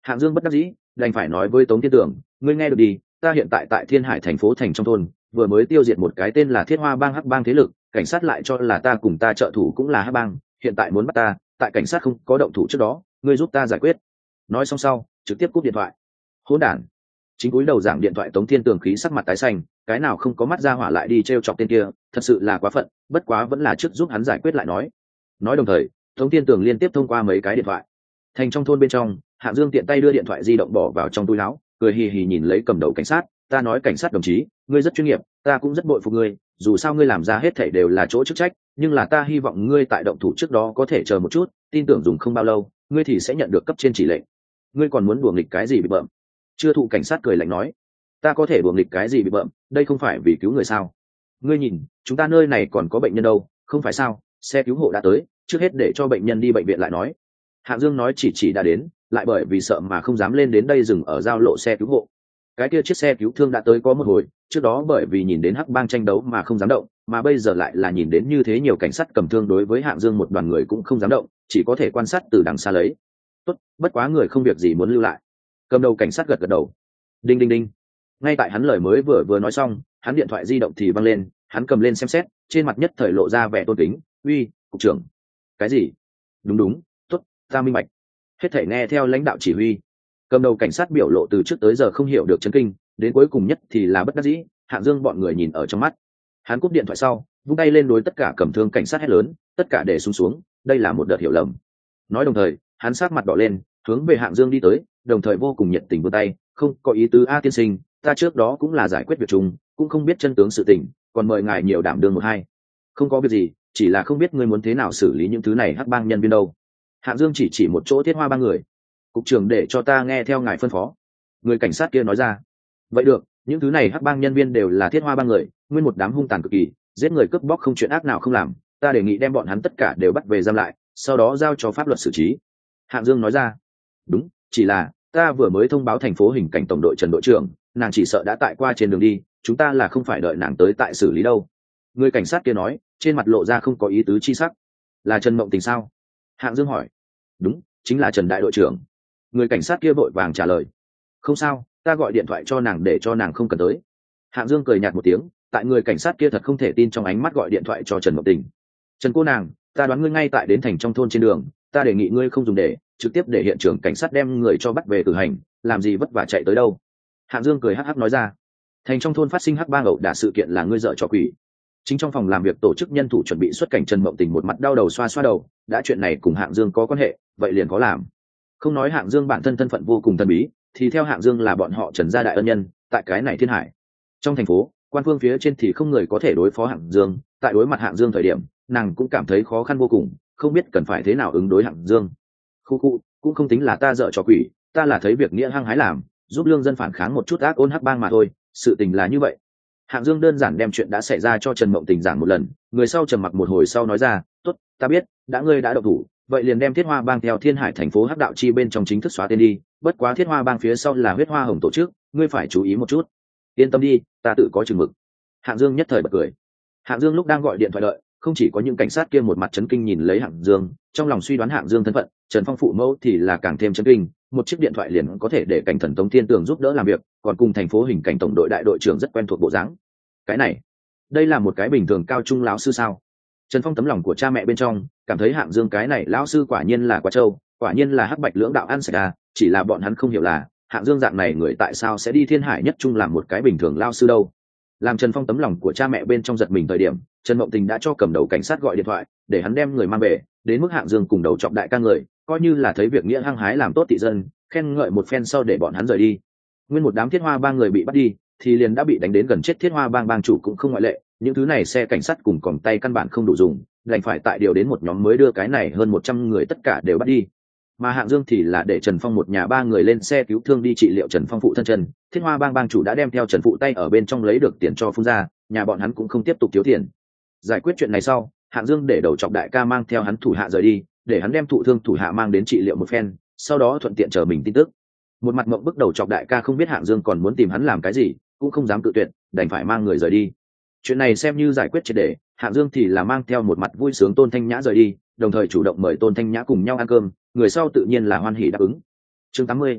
S1: Hạng Dương bất đắc dĩ đành phải nói với Tống Thiên Tường, ngươi nghe được đi, ta hiện tại tại Thiên Hải thành phố thành trong thôn, vừa mới tiêu diệt một cái tên là Thiết Hoa bang hắc bang thế lực, cảnh sát lại cho là ta cùng ta trợ thủ cũng là hắc bang, hiện tại muốn bắt ta, tại cảnh sát không có động thủ trước đó, ngươi giúp ta giải quyết. Nói xong sau trực tiếp cúp điện thoại. Hỗn đản. Chính cúi đầu giảng điện thoại Tống Thiên Tường khí sắc mặt tái xanh, cái nào không có mắt ra hỏa lại đi trêu chọc tên kia, thật sự là quá phận, bất quá vẫn là trước giúp hắn giải quyết lại nói. Nói đồng thời, Tống Thiên Tường liên tiếp thông qua mấy cái điện thoại. Thành trong thôn bên trong, Hạng Dương tiện tay đưa điện thoại di động bỏ vào trong túi áo, cười hì hì nhìn lấy cầm đầu cảnh sát, ta nói cảnh sát đồng chí, ngươi rất chuyên nghiệp, ta cũng rất bội phục ngươi, dù sao ngươi làm ra hết thảy đều là chỗ chức trách, nhưng là ta hy vọng ngươi tại động thủ trước đó có thể chờ một chút, tin tưởng dùng không bao lâu, ngươi thì sẽ nhận được cấp trên chỉ lệnh. Ngươi còn muốn đùa nghịch cái gì bị bợm? Chưa thụ cảnh sát cười lạnh nói, ta có thể đùa nghịch cái gì bị bợm, đây không phải vì cứu người sao? Ngươi nhìn, chúng ta nơi này còn có bệnh nhân đâu, không phải sao? Xe cứu hộ đã tới, trước hết để cho bệnh nhân đi bệnh viện lại nói. Hạng Dương nói chỉ chỉ đã đến, lại bởi vì sợ mà không dám lên đến đây dừng ở giao lộ xe cứu hộ. Cái kia chiếc xe cứu thương đã tới có một hồi, trước đó bởi vì nhìn đến hắc bang tranh đấu mà không dám động, mà bây giờ lại là nhìn đến như thế nhiều cảnh sát cầm thương đối với Hạng Dương một đoàn người cũng không dám động, chỉ có thể quan sát từ đằng xa lấy. Tốt, bất quá người không việc gì muốn lưu lại. Cầm đầu cảnh sát gật gật đầu. Đinh đinh đinh. Ngay tại hắn lời mới vừa vừa nói xong, hắn điện thoại di động thì văng lên, hắn cầm lên xem xét, trên mặt nhất thời lộ ra vẻ tôn kính, uy, cục trưởng. Cái gì? Đúng đúng, tốt, ta minh bạch. Hết thể nghe theo lãnh đạo chỉ huy. Cầm đầu cảnh sát biểu lộ từ trước tới giờ không hiểu được chấn kinh, đến cuối cùng nhất thì là bất đắc dĩ. Hạng Dương bọn người nhìn ở trong mắt. Hắn cúp điện thoại sau, vung tay lên đối tất cả cầm thương cảnh sát hét lớn, tất cả để xuống xuống, đây là một đợt hiểu lầm. Nói đồng thời, hắn sát mặt đỏ lên, hướng về Hạng Dương đi tới, đồng thời vô cùng nhiệt tình vươn tay, không có ý tứ a tiên sinh, ta trước đó cũng là giải quyết việc chung, cũng không biết chân tướng sự tình, còn mời ngài nhiều đảm đương một hai. Không có việc gì, chỉ là không biết ngươi muốn thế nào xử lý những thứ này hắc bang nhân viên đâu. Hạng Dương chỉ chỉ một chỗ Thiết Hoa ba người. Cục trưởng để cho ta nghe theo ngài phân phó. Người cảnh sát kia nói ra. Vậy được, những thứ này hắc bang nhân viên đều là Thiết Hoa ba người, nguyên một đám hung tàn cực kỳ, giết người cướp bóc không chuyện ác nào không làm, ta đề nghị đem bọn hắn tất cả đều bắt về giam lại, sau đó giao cho pháp luật xử trí. Hạng Dương nói ra. Đúng, chỉ là ta vừa mới thông báo thành phố hình cảnh tổng đội Trần đội trưởng, nàng chỉ sợ đã tại qua trên đường đi, chúng ta là không phải đợi nàng tới tại xử lý đâu. Người cảnh sát kia nói, trên mặt lộ ra không có ý tứ chi sắc. Là Trần Mộng Tình sao? Hạng Dương hỏi. Đúng, chính là Trần đại đội trưởng. Người cảnh sát kia vội vàng trả lời. Không sao, ta gọi điện thoại cho nàng để cho nàng không cần tới. Hạng Dương cười nhạt một tiếng, tại người cảnh sát kia thật không thể tin trong ánh mắt gọi điện thoại cho Trần Mộng Tình. Trần cô nàng, ta đoán ngươi ngay tại đến thành trong thôn trên đường, ta đề nghị ngươi không dùng để trực tiếp để hiện trường cảnh sát đem người cho bắt về tử hành, làm gì vất vả chạy tới đâu. Hạng Dương cười hắc hắc nói ra. Thành trong thôn phát sinh hắc bang ẩu đả sự kiện là ngươi dợ trò quỷ. Chính trong phòng làm việc tổ chức nhân thủ chuẩn bị xuất cảnh Trần Mộng Tình một mặt đau đầu xoa xoa đầu, đã chuyện này cùng Hạng Dương có quan hệ, vậy liền có làm. Không nói Hạng Dương bản thân thân phận vô cùng thần bí, thì theo Hạng Dương là bọn họ Trần gia đại ân nhân, tại cái này Thiên Hải trong thành phố, quan phương phía trên thì không người có thể đối phó Hạng Dương, tại đối mặt Hạng Dương thời điểm, nàng cũng cảm thấy khó khăn vô cùng, không biết cần phải thế nào ứng đối Hạng Dương. Khu khu, cũng không tính là ta dợ trò quỷ, ta là thấy việc nghĩa hăng hái làm, giúp lương dân phản kháng một chút ác ôn hắc bang mà thôi, sự tình là như vậy. Hạng Dương đơn giản đem chuyện đã xảy ra cho Trần Mộng Tình giảng một lần, người sau trầm mặc một hồi sau nói ra, tốt, ta biết, đã ngươi đã động thủ, vậy liền đem Thiết Hoa bang theo Thiên Hải thành phố hắc đạo chi bên trong chính thức xóa tên đi, bất quá Thiết Hoa bang phía sau là Huyết Hoa Hồng tổ chức, ngươi phải chú ý một chút. Yên tâm đi, ta tự có chừng mực. Hạng Dương nhất thời bật cười. Hạng Dương lúc đang gọi điện thoại đợi, không chỉ có những cảnh sát kia một mặt chấn kinh nhìn lấy Hạng Dương, trong lòng suy đoán Hạng Dương thân phận, Trần Phong phụ mẫu thì là càng thêm chấn kinh, một chiếc điện thoại liền có thể để cảnh thần Tống Thiên Tường giúp đỡ làm việc, còn cùng thành phố hình cảnh tổng đội đại đội trưởng rất quen thuộc bộ dáng. Cái này, đây là một cái bình thường cao trung lão sư sao? Trần Phong tấm lòng của cha mẹ bên trong, cảm thấy Hạng Dương cái này lão sư quả nhiên là quá trâu, quả nhiên là hắc bạch lưỡng đạo ăn sạch à, chỉ là bọn hắn không hiểu là, Hạng Dương dạng này người tại sao sẽ đi Thiên Hải nhất trung làm một cái bình thường lão sư đâu. Làm Trần Phong tấm lòng của cha mẹ bên trong giật mình thời điểm, Trần Mộng Tình đã cho cầm đầu cảnh sát gọi điện thoại, để hắn đem người mang về, đến mức Hạng Dương cùng đầu chọc đại ca người, coi như là thấy việc nghĩa hăng hái làm tốt thị dân, khen ngợi một phen sau để bọn hắn rời đi. Nguyên một đám Thiết Hoa bang người bị bắt đi, thì liền đã bị đánh đến gần chết, Thiết Hoa bang bang chủ cũng không ngoại lệ, những thứ này xe cảnh sát cùng còng tay căn bản không đủ dùng, đành phải tại điều đến một nhóm mới đưa cái này hơn một trăm người tất cả đều bắt đi. Mà Hạng Dương thì là để Trần Phong một nhà ba người lên xe cứu thương đi trị liệu Trần Phong phụ thân chân, Thiết Hoa bang bang chủ đã đem theo Trần phụ tay ở bên trong lấy được tiền cho phun ra, nhà bọn hắn cũng không tiếp tục thiếu tiền. Giải quyết chuyện này sau, Hạng Dương để đầu chọc đại ca mang theo hắn thủ hạ rời đi, để hắn đem thụ thương thủ hạ mang đến trị liệu một phen, sau đó thuận tiện chờ mình tin tức. Một mặt mộng bức đầu chọc đại ca không biết Hạng Dương còn muốn tìm hắn làm cái gì, cũng không dám cự tuyệt, đành phải mang người rời đi. Chuyện này xem như giải quyết triệt để, Hạng Dương thì là mang theo một mặt vui sướng Tôn Thanh Nhã rời đi, đồng thời chủ động mời Tôn Thanh Nhã cùng nhau ăn cơm, người sau tự nhiên là hoan hỉ đáp ứng. Chương tám mươi,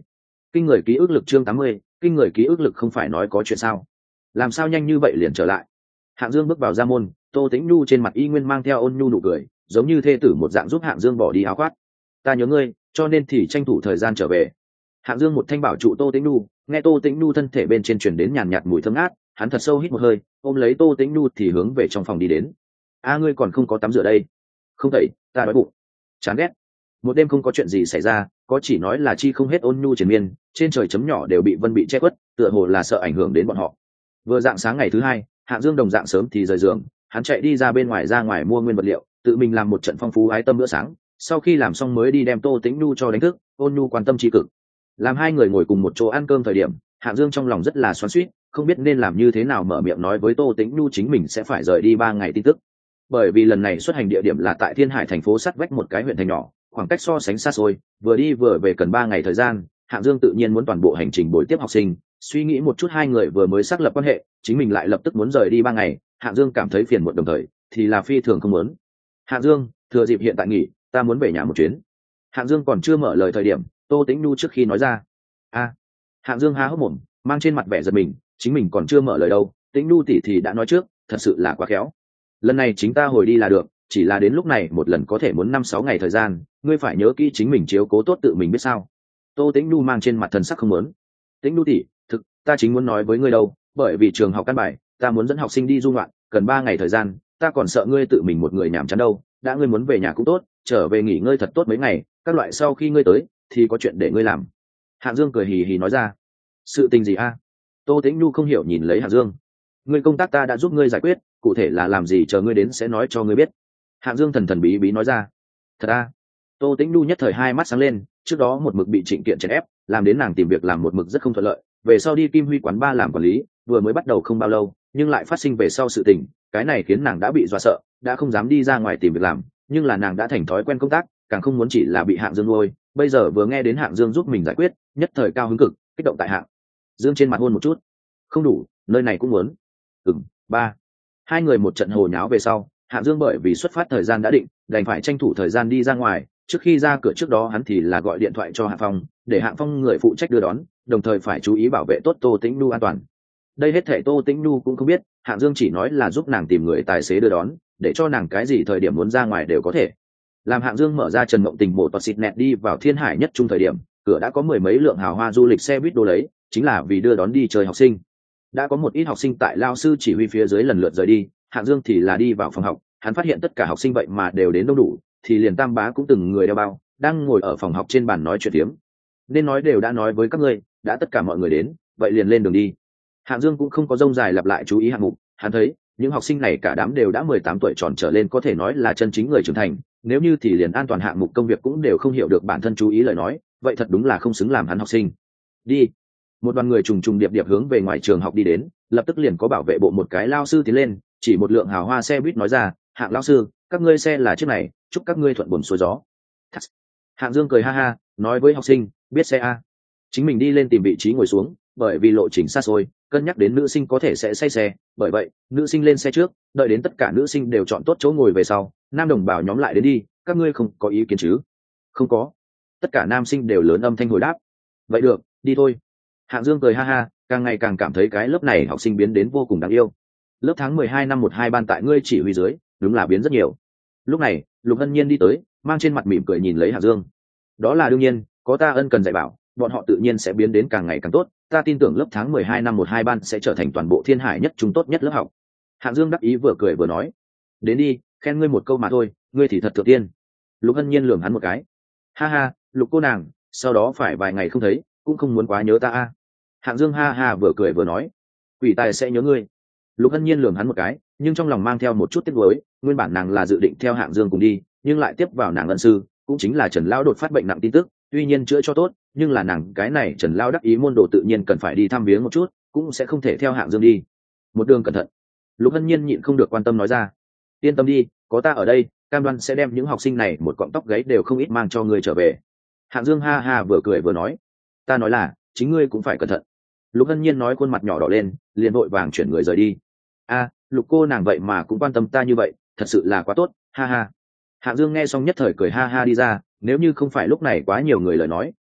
S1: Kinh người ký ức lực chương tám mươi, kinh người ký ức lực không phải nói có chuyện sao? Làm sao nhanh như vậy liền trở lại? Hạng Dương bước vào gia môn, Tô Tĩnh Nhu trên mặt y nguyên mang theo ôn nhu nụ cười, giống như thê tử một dạng giúp Hạng Dương bỏ đi áo khoác. Ta nhớ ngươi, cho nên thì tranh thủ thời gian trở về. Hạng Dương một thanh bảo trụ Tô Tĩnh Nhu, nghe Tô Tĩnh Nhu thân thể bên trên truyền đến nhàn nhạt mùi thơm ngát, hắn thật sâu hít một hơi, ôm lấy Tô Tĩnh Nhu thì hướng về trong phòng đi đến. A ngươi còn không có tắm rửa đây? Không tẩy, ta đói bụng. Chán ghét. Một đêm không có chuyện gì xảy ra, có chỉ nói là chi không hết ôn nhu triền miên, trên trời chấm nhỏ đều bị Vân bị che khuất, tựa hồ là sợ ảnh hưởng đến bọn họ. Vừa dạng sáng ngày thứ hai, Hạng Dương đồng dạng sớm thì rời giường, hắn chạy đi ra bên ngoài ra ngoài mua nguyên vật liệu, tự mình làm một trận phong phú ái tâm bữa sáng. Sau khi làm xong mới đi đem Tô Tĩnh Nhu cho đánh thức, ôn nhu quan tâm tri cực. Làm hai người ngồi cùng một chỗ ăn cơm thời điểm, Hạng Dương trong lòng rất là xoắn xuýt, không biết nên làm như thế nào mở miệng nói với Tô Tĩnh Nhu chính mình sẽ phải rời đi ba ngày tin tức. Bởi vì lần này xuất hành địa điểm là tại Thiên Hải thành phố sát vách một cái huyện thành nhỏ, khoảng cách so sánh xa xôi, vừa đi vừa về cần ba ngày thời gian, Hạng Dương tự nhiên muốn toàn bộ hành trình bồi tiếp học sinh. Suy nghĩ một chút hai người vừa mới xác lập quan hệ, chính mình lại lập tức muốn rời đi ba ngày, Hạng Dương cảm thấy phiền muộn đồng thời thì là phi thường không muốn. Hạng Dương, thừa dịp hiện tại nghỉ, ta muốn về nhà một chuyến. Hạng Dương còn chưa mở lời thời điểm, Tô Tĩnh Nhu trước khi nói ra. A. Hạng Dương há hốc mồm, mang trên mặt vẻ giật mình, chính mình còn chưa mở lời đâu, Tĩnh Nhu tỷ thì đã nói trước, thật sự là quá khéo. Lần này chính ta hồi đi là được, chỉ là đến lúc này một lần có thể muốn năm sáu ngày thời gian, ngươi phải nhớ kỹ chính mình chiếu cố tốt tự mình biết sao. Tô Tĩnh Nhu mang trên mặt thần sắc không muốn. Tĩnh Nhu tỷ, thực, ta chính muốn nói với ngươi đâu, bởi vì trường học căn bài, ta muốn dẫn học sinh đi du ngoạn, cần ba ngày thời gian, ta còn sợ ngươi tự mình một người nhàm chán đâu, đã ngươi muốn về nhà cũng tốt, trở về nghỉ ngơi thật tốt mấy ngày, các loại sau khi ngươi tới thì có chuyện để ngươi làm. Hạng Dương cười hì hì nói ra. Sự tình gì a? Tô Tĩnh Nhu không hiểu nhìn lấy Hạng Dương. Ngươi công tác ta đã giúp ngươi giải quyết, cụ thể là làm gì chờ ngươi đến sẽ nói cho ngươi biết. Hạng Dương thần thần bí bí nói ra. Thật a? Tô Tĩnh Nhu nhất thời hai mắt sáng lên, trước đó một mực bị Trịnh Kiện chèn ép, làm đến nàng tìm việc làm một mực rất không thuận lợi, về sau đi Kim Huy quán ba làm quản lý, vừa mới bắt đầu không bao lâu, nhưng lại phát sinh về sau sự tình, cái này khiến nàng đã bị dọa sợ, đã không dám đi ra ngoài tìm việc làm, nhưng là nàng đã thành thói quen công tác, càng không muốn chỉ là bị Hạng Dương nuôi, bây giờ vừa nghe đến Hạng Dương giúp mình giải quyết, nhất thời cao hứng cực, kích động tại Hạng Dương trên mặt hôn một chút. Không đủ, nơi này cũng muốn. Ừm, ba. Hai người một trận hồ nháo về sau, Hạng Dương bởi vì xuất phát thời gian đã định, đành phải tranh thủ thời gian đi ra ngoài, trước khi ra cửa trước đó hắn thì là gọi điện thoại cho Hạng Phong, để Hạng Phong người phụ trách đưa đón, đồng thời phải chú ý bảo vệ tốt Tô Tĩnh Nhu an toàn. Đây hết thảy Tô Tĩnh Nhu cũng không biết, Hạng Dương chỉ nói là giúp nàng tìm người tài xế đưa đón, để cho nàng cái gì thời điểm muốn ra ngoài đều có thể. Làm Hạng Dương mở ra Trần Mộng Tình bộ toa xịt nẹt đi vào Thiên Hải nhất trung thời điểm, cửa đã có mười mấy lượng hào hoa du lịch xe buýt đô lấy, chính là vì đưa đón đi chơi học sinh. Đã có một ít học sinh tại lao sư chỉ huy phía dưới lần lượt rời đi, Hạng Dương thì là đi vào phòng học, hắn phát hiện tất cả học sinh vậy mà đều đến đông đủ, thì liền Tam Bá cũng từng người đeo bao, đang ngồi ở phòng học trên bàn nói chuyện tiếm. Nên nói đều đã nói với các ngươi, đã tất cả mọi người đến, vậy liền lên đường đi. Hạng Dương cũng không có rông dài lặp lại chú ý hạng mục, hắn thấy những học sinh này cả đám đều đã mười tám tuổi tròn trở lên, có thể nói là chân chính người trưởng thành, nếu như thì liền an toàn hạng mục công việc cũng đều không hiểu được bản thân chú ý lời nói, vậy thật đúng là không xứng làm hắn học sinh. Đi. Một đoàn người trùng trùng điệp điệp hướng về ngoài trường học đi đến, lập tức liền có bảo vệ bộ một cái lao sư tiến lên, chỉ một lượng hào hoa xe buýt nói ra, Hạng lao sư, các ngươi xe là chiếc này, chúc các ngươi thuận buồm xuôi gió. Hạng Dương cười ha ha, nói với học sinh, biết xe a. Chính mình đi lên tìm vị trí ngồi xuống, bởi vì lộ trình xa xôi, cân nhắc đến nữ sinh có thể sẽ say xe, bởi vậy nữ sinh lên xe trước, đợi đến tất cả nữ sinh đều chọn tốt chỗ ngồi về sau, nam đồng bào nhóm lại đến đi, các ngươi không có ý kiến chứ? Không có. Tất cả nam sinh đều lớn âm thanh hồi đáp. Vậy được, đi thôi. Hạng Dương cười ha ha, càng ngày càng cảm thấy cái lớp này học sinh biến đến vô cùng đáng yêu. Lớp tháng mười hai năm một hai ban tại ngươi chỉ huy dưới, đúng là biến rất nhiều. Lúc này, Lục Hân Nhiên đi tới, mang trên mặt mỉm cười nhìn lấy Hạng Dương. Đó là đương nhiên, có ta ân cần dạy bảo, bọn họ tự nhiên sẽ biến đến càng ngày càng tốt, ta tin tưởng lớp tháng mười hai năm một hai ban sẽ trở thành toàn bộ Thiên Hải nhất trung tốt nhất lớp học. Hạng Dương đắc ý vừa cười vừa nói, đến đi, khen ngươi một câu mà thôi, ngươi thì thật thượng tiên. Lục Hân Nhiên lườm hắn một cái, ha ha, Lục cô nàng, sau đó phải vài ngày không thấy, cũng không muốn quá nhớ ta a. Hạng Dương ha ha vừa cười vừa nói, quỷ tài sẽ nhớ ngươi. Lục Hân Nhiên lườm hắn một cái, nhưng trong lòng mang theo một chút tiếc nuối, nguyên bản nàng là dự định theo Hạng Dương cùng đi, nhưng lại tiếp vào nàng ân sư, cũng chính là Trần lão đột phát bệnh nặng tin tức, tuy nhiên chữa cho tốt, nhưng là nàng cái này Trần lão đắc ý môn đồ tự nhiên cần phải đi thăm viếng một chút, cũng sẽ không thể theo Hạng Dương đi. Một đường cẩn thận. Lục Hân Nhiên nhịn không được quan tâm nói ra, yên tâm đi, có ta ở đây, cam đoan sẽ đem những học sinh này một cọng tóc gáy đều không ít mang cho ngươi trở về. Hạng Dương ha ha vừa cười vừa nói, ta nói là, chính ngươi cũng phải cẩn thận. Lục Hân Nhiên nói khuôn mặt nhỏ đỏ lên, liền vội vàng chuyển người rời đi. A, Lục cô nàng vậy mà cũng quan tâm ta như vậy, thật sự là quá tốt, ha ha. Hạng Dương nghe xong nhất thời cười ha ha đi ra, nếu như không phải lúc này quá nhiều người lời nói,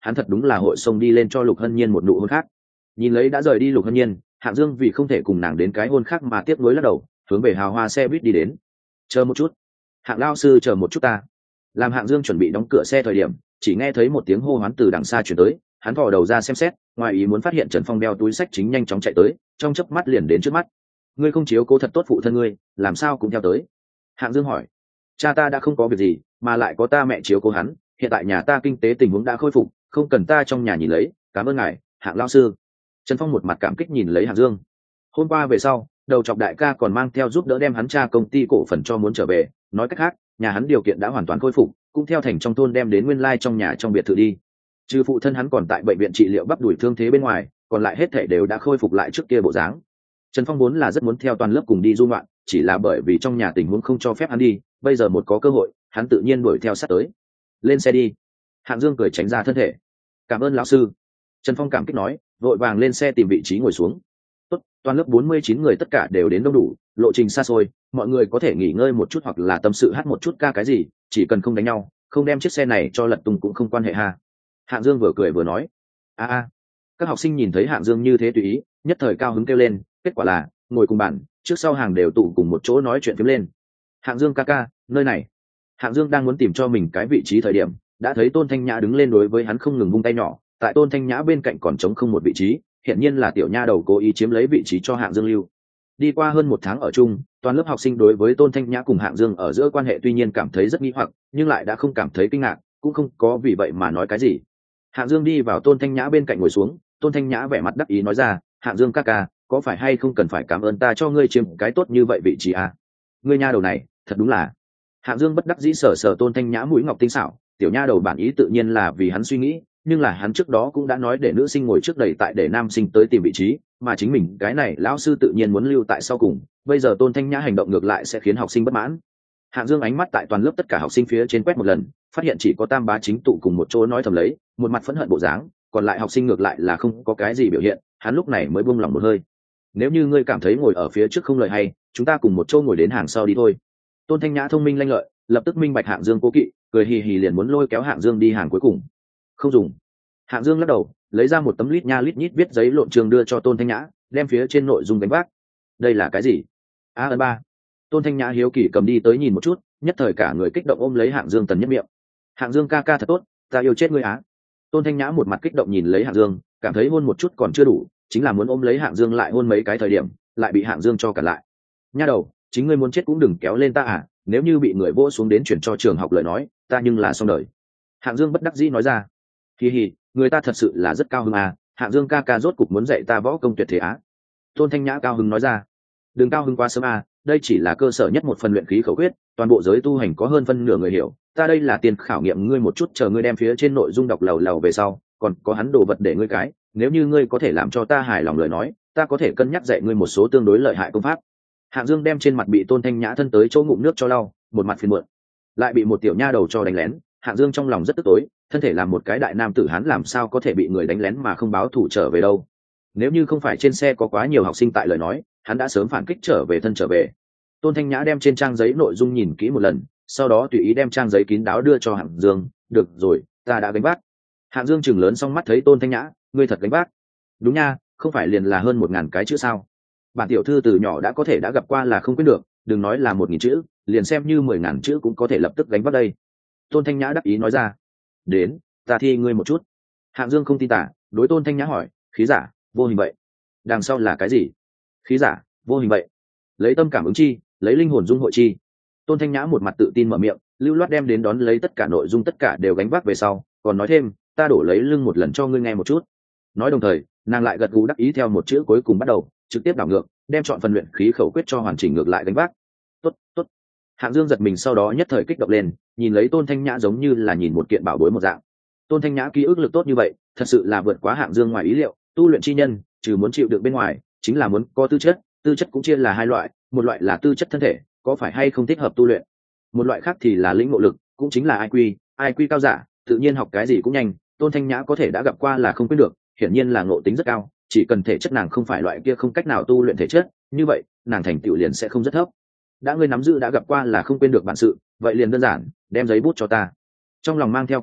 S1: hắn thật đúng là hội xông đi lên cho Lục Hân Nhiên một nụ hôn khác. Nhìn lấy đã rời đi Lục Hân Nhiên, Hạng Dương vì không thể cùng nàng đến cái hôn khác mà tiếp nối lắc đầu, hướng về hào hoa xe buýt đi đến. Chờ một chút, Hạng lão sư chờ một chút ta. Làm Hạng Dương chuẩn bị đóng cửa xe thời điểm, chỉ nghe thấy một tiếng hô hoán từ đằng xa chuyển tới, hắn thò đầu ra xem xét, ngoài ý muốn phát hiện Trần Phong đeo túi sách chính nhanh chóng chạy tới, trong chớp mắt liền đến trước mắt. Ngươi không chiếu cố thật tốt phụ thân ngươi, làm sao cũng theo tới? Hạng Dương hỏi. Cha ta đã không có việc gì, mà lại có ta mẹ chiếu cố hắn, hiện tại nhà ta kinh tế tình huống đã khôi phục, không cần ta trong nhà nhìn lấy, cảm ơn ngài, Hạng lão sư. Trần Phong một mặt cảm kích nhìn lấy Hạng Dương. Hôm qua về sau, đầu chọc đại ca còn mang theo giúp đỡ đem hắn cha công ty cổ phần cho muốn trở về, nói cách khác, nhà hắn điều kiện đã hoàn toàn khôi phục, cũng theo thành trong thôn đem đến nguyên lai trong nhà trong biệt thự đi. Trừ phụ thân hắn còn tại bệnh viện trị liệu bắp đùi thương thế bên ngoài, còn lại hết thể đều đã khôi phục lại trước kia bộ dáng. Trần Phong vốn là rất muốn theo toàn lớp cùng đi du ngoạn, chỉ là bởi vì trong nhà tình huống không cho phép hắn đi, bây giờ một có cơ hội, hắn tự nhiên đuổi theo sát tới. Lên xe đi. Hạng Dương cười tránh ra thân thể. Cảm ơn lão sư. Trần Phong cảm kích nói, vội vàng lên xe tìm vị trí ngồi xuống. Tốt, toàn lớp bốn mươi chín người tất cả đều đến đông đủ, lộ trình xa xôi, mọi người có thể nghỉ ngơi một chút hoặc là tâm sự hát một chút ca cái gì, chỉ cần không đánh nhau, không đem chiếc xe này cho lật tung cũng không quan hệ ha. Hạng Dương vừa cười vừa nói. A a. Các học sinh nhìn thấy Hạng Dương như thế tùy ý, nhất thời cao hứng kêu lên, kết quả là ngồi cùng bàn, trước sau hàng đều tụ cùng một chỗ nói chuyện phím lên. Hạng Dương ca ca, nơi này. Hạng Dương đang muốn tìm cho mình cái vị trí thời điểm, đã thấy Tôn Thanh Nhã đứng lên đối với hắn không ngừng vung tay nhỏ, tại Tôn Thanh Nhã bên cạnh còn trống không một vị trí, hiện nhiên là tiểu nha đầu cố ý chiếm lấy vị trí cho Hạng Dương lưu. Đi qua hơn một tháng ở chung, toàn lớp học sinh đối với Tôn Thanh Nhã cùng Hạng Dương ở giữa quan hệ tuy nhiên cảm thấy rất nghi hoặc, nhưng lại đã không cảm thấy kinh ngạc, cũng không có vì vậy mà nói cái gì. Hạng Dương đi vào Tôn Thanh Nhã bên cạnh ngồi xuống, Tôn Thanh Nhã vẻ mặt đắc ý nói ra, Hạng Dương ca ca, có phải hay không cần phải cảm ơn ta cho ngươi chiếm cái tốt như vậy vị trí à? Ngươi nha đầu này, thật đúng là. Hạng Dương bất đắc dĩ sờ sờ Tôn Thanh Nhã mũi ngọc tinh xảo, tiểu nha đầu bản ý tự nhiên là vì hắn suy nghĩ, nhưng là hắn trước đó cũng đã nói để nữ sinh ngồi trước đầy tại để nam sinh tới tìm vị trí, mà chính mình cái này lão sư tự nhiên muốn lưu tại sau cùng, bây giờ Tôn Thanh Nhã hành động ngược lại sẽ khiến học sinh bất mãn. Hạng Dương ánh mắt tại toàn lớp tất cả học sinh phía trên quét một lần, phát hiện chỉ có Tam Bá chính tụ cùng một chỗ nói thầm lấy, một mặt phẫn hận bộ dáng, còn lại học sinh ngược lại là không có cái gì biểu hiện, hắn lúc này mới buông lòng một hơi. Nếu như ngươi cảm thấy ngồi ở phía trước không lợi hay, chúng ta cùng một chỗ ngồi đến hàng sau đi thôi. Tôn Thanh Nhã thông minh lanh lợi, lập tức minh bạch Hạng Dương cố kỵ, cười hì hì liền muốn lôi kéo Hạng Dương đi hàng cuối cùng. Không dùng. Hạng Dương lắc đầu, lấy ra một tấm lít nha lít nhít viết giấy lộn trường đưa cho Tôn Thanh Nhã, đem phía trên nội dung đánh vác. Đây là cái gì? A ấn ba. Tôn Thanh Nhã hiếu kỳ cầm đi tới nhìn một chút, nhất thời cả người kích động ôm lấy Hạng Dương tần nhất miệng. Hạng Dương ca ca thật tốt, ta yêu chết ngươi á. Tôn Thanh Nhã một mặt kích động nhìn lấy Hạng Dương, cảm thấy hôn một chút còn chưa đủ, chính là muốn ôm lấy Hạng Dương lại hôn mấy cái thời điểm, lại bị Hạng Dương cho cản lại. Nha đầu, chính ngươi muốn chết cũng đừng kéo lên ta à, nếu như bị người vỗ xuống đến chuyển cho trường học lời nói, ta nhưng là xong đời. Hạng Dương bất đắc dĩ nói ra. Hi hi, người ta thật sự là rất cao hứng à, Hạng Dương ca ca rốt cục muốn dạy ta võ công tuyệt thế á. Tôn Thanh Nhã cao hứng nói ra. Đừng cao hứng quá sớm à, đây chỉ là cơ sở nhất một phần luyện khí khẩu quyết, toàn bộ giới tu hành có hơn phân nửa người hiểu, ta đây là tiền khảo nghiệm ngươi một chút, chờ ngươi đem phía trên nội dung đọc lầu lầu về sau, còn có hắn đồ vật để ngươi cái, nếu như ngươi có thể làm cho ta hài lòng lời nói, ta có thể cân nhắc dạy ngươi một số tương đối lợi hại công pháp. Hạng Dương đem trên mặt bị Tôn Thanh Nhã thân tới chỗ ngụm nước cho lau, một mặt phiền muộn, lại bị một tiểu nha đầu cho đánh lén. Hạng Dương trong lòng rất tức tối, thân thể làm một cái đại nam tử hắn làm sao có thể bị người đánh lén mà không báo thù trở về đâu. Nếu như không phải trên xe có quá nhiều học sinh tại lời nói, hắn đã sớm phản kích trở về thân trở về. Tôn Thanh Nhã đem trên trang giấy nội dung nhìn kỹ một lần, sau đó tùy ý đem trang giấy kín đáo đưa cho Hạng Dương. Được rồi, ta đã gánh vác. Hạng Dương chừng lớn xong mắt thấy Tôn Thanh Nhã, ngươi thật gánh vác? Đúng nha, không phải liền là hơn một ngàn cái chữ sao? Bản tiểu thư từ nhỏ đã có thể đã gặp qua là không quên được, đừng nói là một nghìn chữ, liền xem như mười ngàn chữ cũng có thể lập tức gánh vác đây. Tôn Thanh Nhã đắc ý nói ra. Đến, ta thi ngươi một chút. Hạng Dương không tin tả, đối Tôn Thanh Nhã hỏi, khí giả, vô hình vậy. Đằng sau là cái gì? Khí giả, vô hình vậy. Lấy tâm cảm ứng chi, lấy linh hồn dung hội chi. Tôn Thanh Nhã một mặt tự tin mở miệng, lưu loát đem đến đón lấy tất cả nội dung tất cả đều gánh vác về sau, còn nói thêm, ta đổ lấy lưng một lần cho ngươi nghe một chút. Nói đồng thời, nàng lại gật gù đắc ý theo một chữ cuối cùng bắt đầu, trực tiếp đảo ngược, đem chọn phần luyện khí khẩu quyết cho hoàn chỉnh ngược lại gánh vác. Tốt, tốt. Hạng Dương giật mình sau đó nhất thời kích động lên, nhìn lấy Tôn Thanh Nhã giống như là nhìn một kiện bảo bối một dạng. Tôn Thanh Nhã ký ức lực tốt như vậy, thật sự là vượt quá Hạng Dương ngoài ý liệu, tu luyện chi nhân, trừ muốn chịu được bên ngoài, chính là muốn có tư chất, tư chất cũng chia là hai loại, một loại là tư chất thân thể, có phải hay không thích hợp tu luyện. Một loại khác thì là lĩnh ngộ lực, cũng chính là i kiu, i kiu cao giả, tự nhiên học cái gì cũng nhanh, Tôn Thanh Nhã có thể đã gặp qua là không quên được, hiển nhiên là ngộ tính rất cao, chỉ cần thể chất nàng không phải loại kia không cách nào tu luyện thể chất, như vậy, nàng thành tựu liền sẽ không rất thấp. Đã ngươi nắm giữ đã gặp qua là không quên được bản sự, vậy liền đơn giản, đem giấy bút cho ta. Trong lòng mang theo kích động,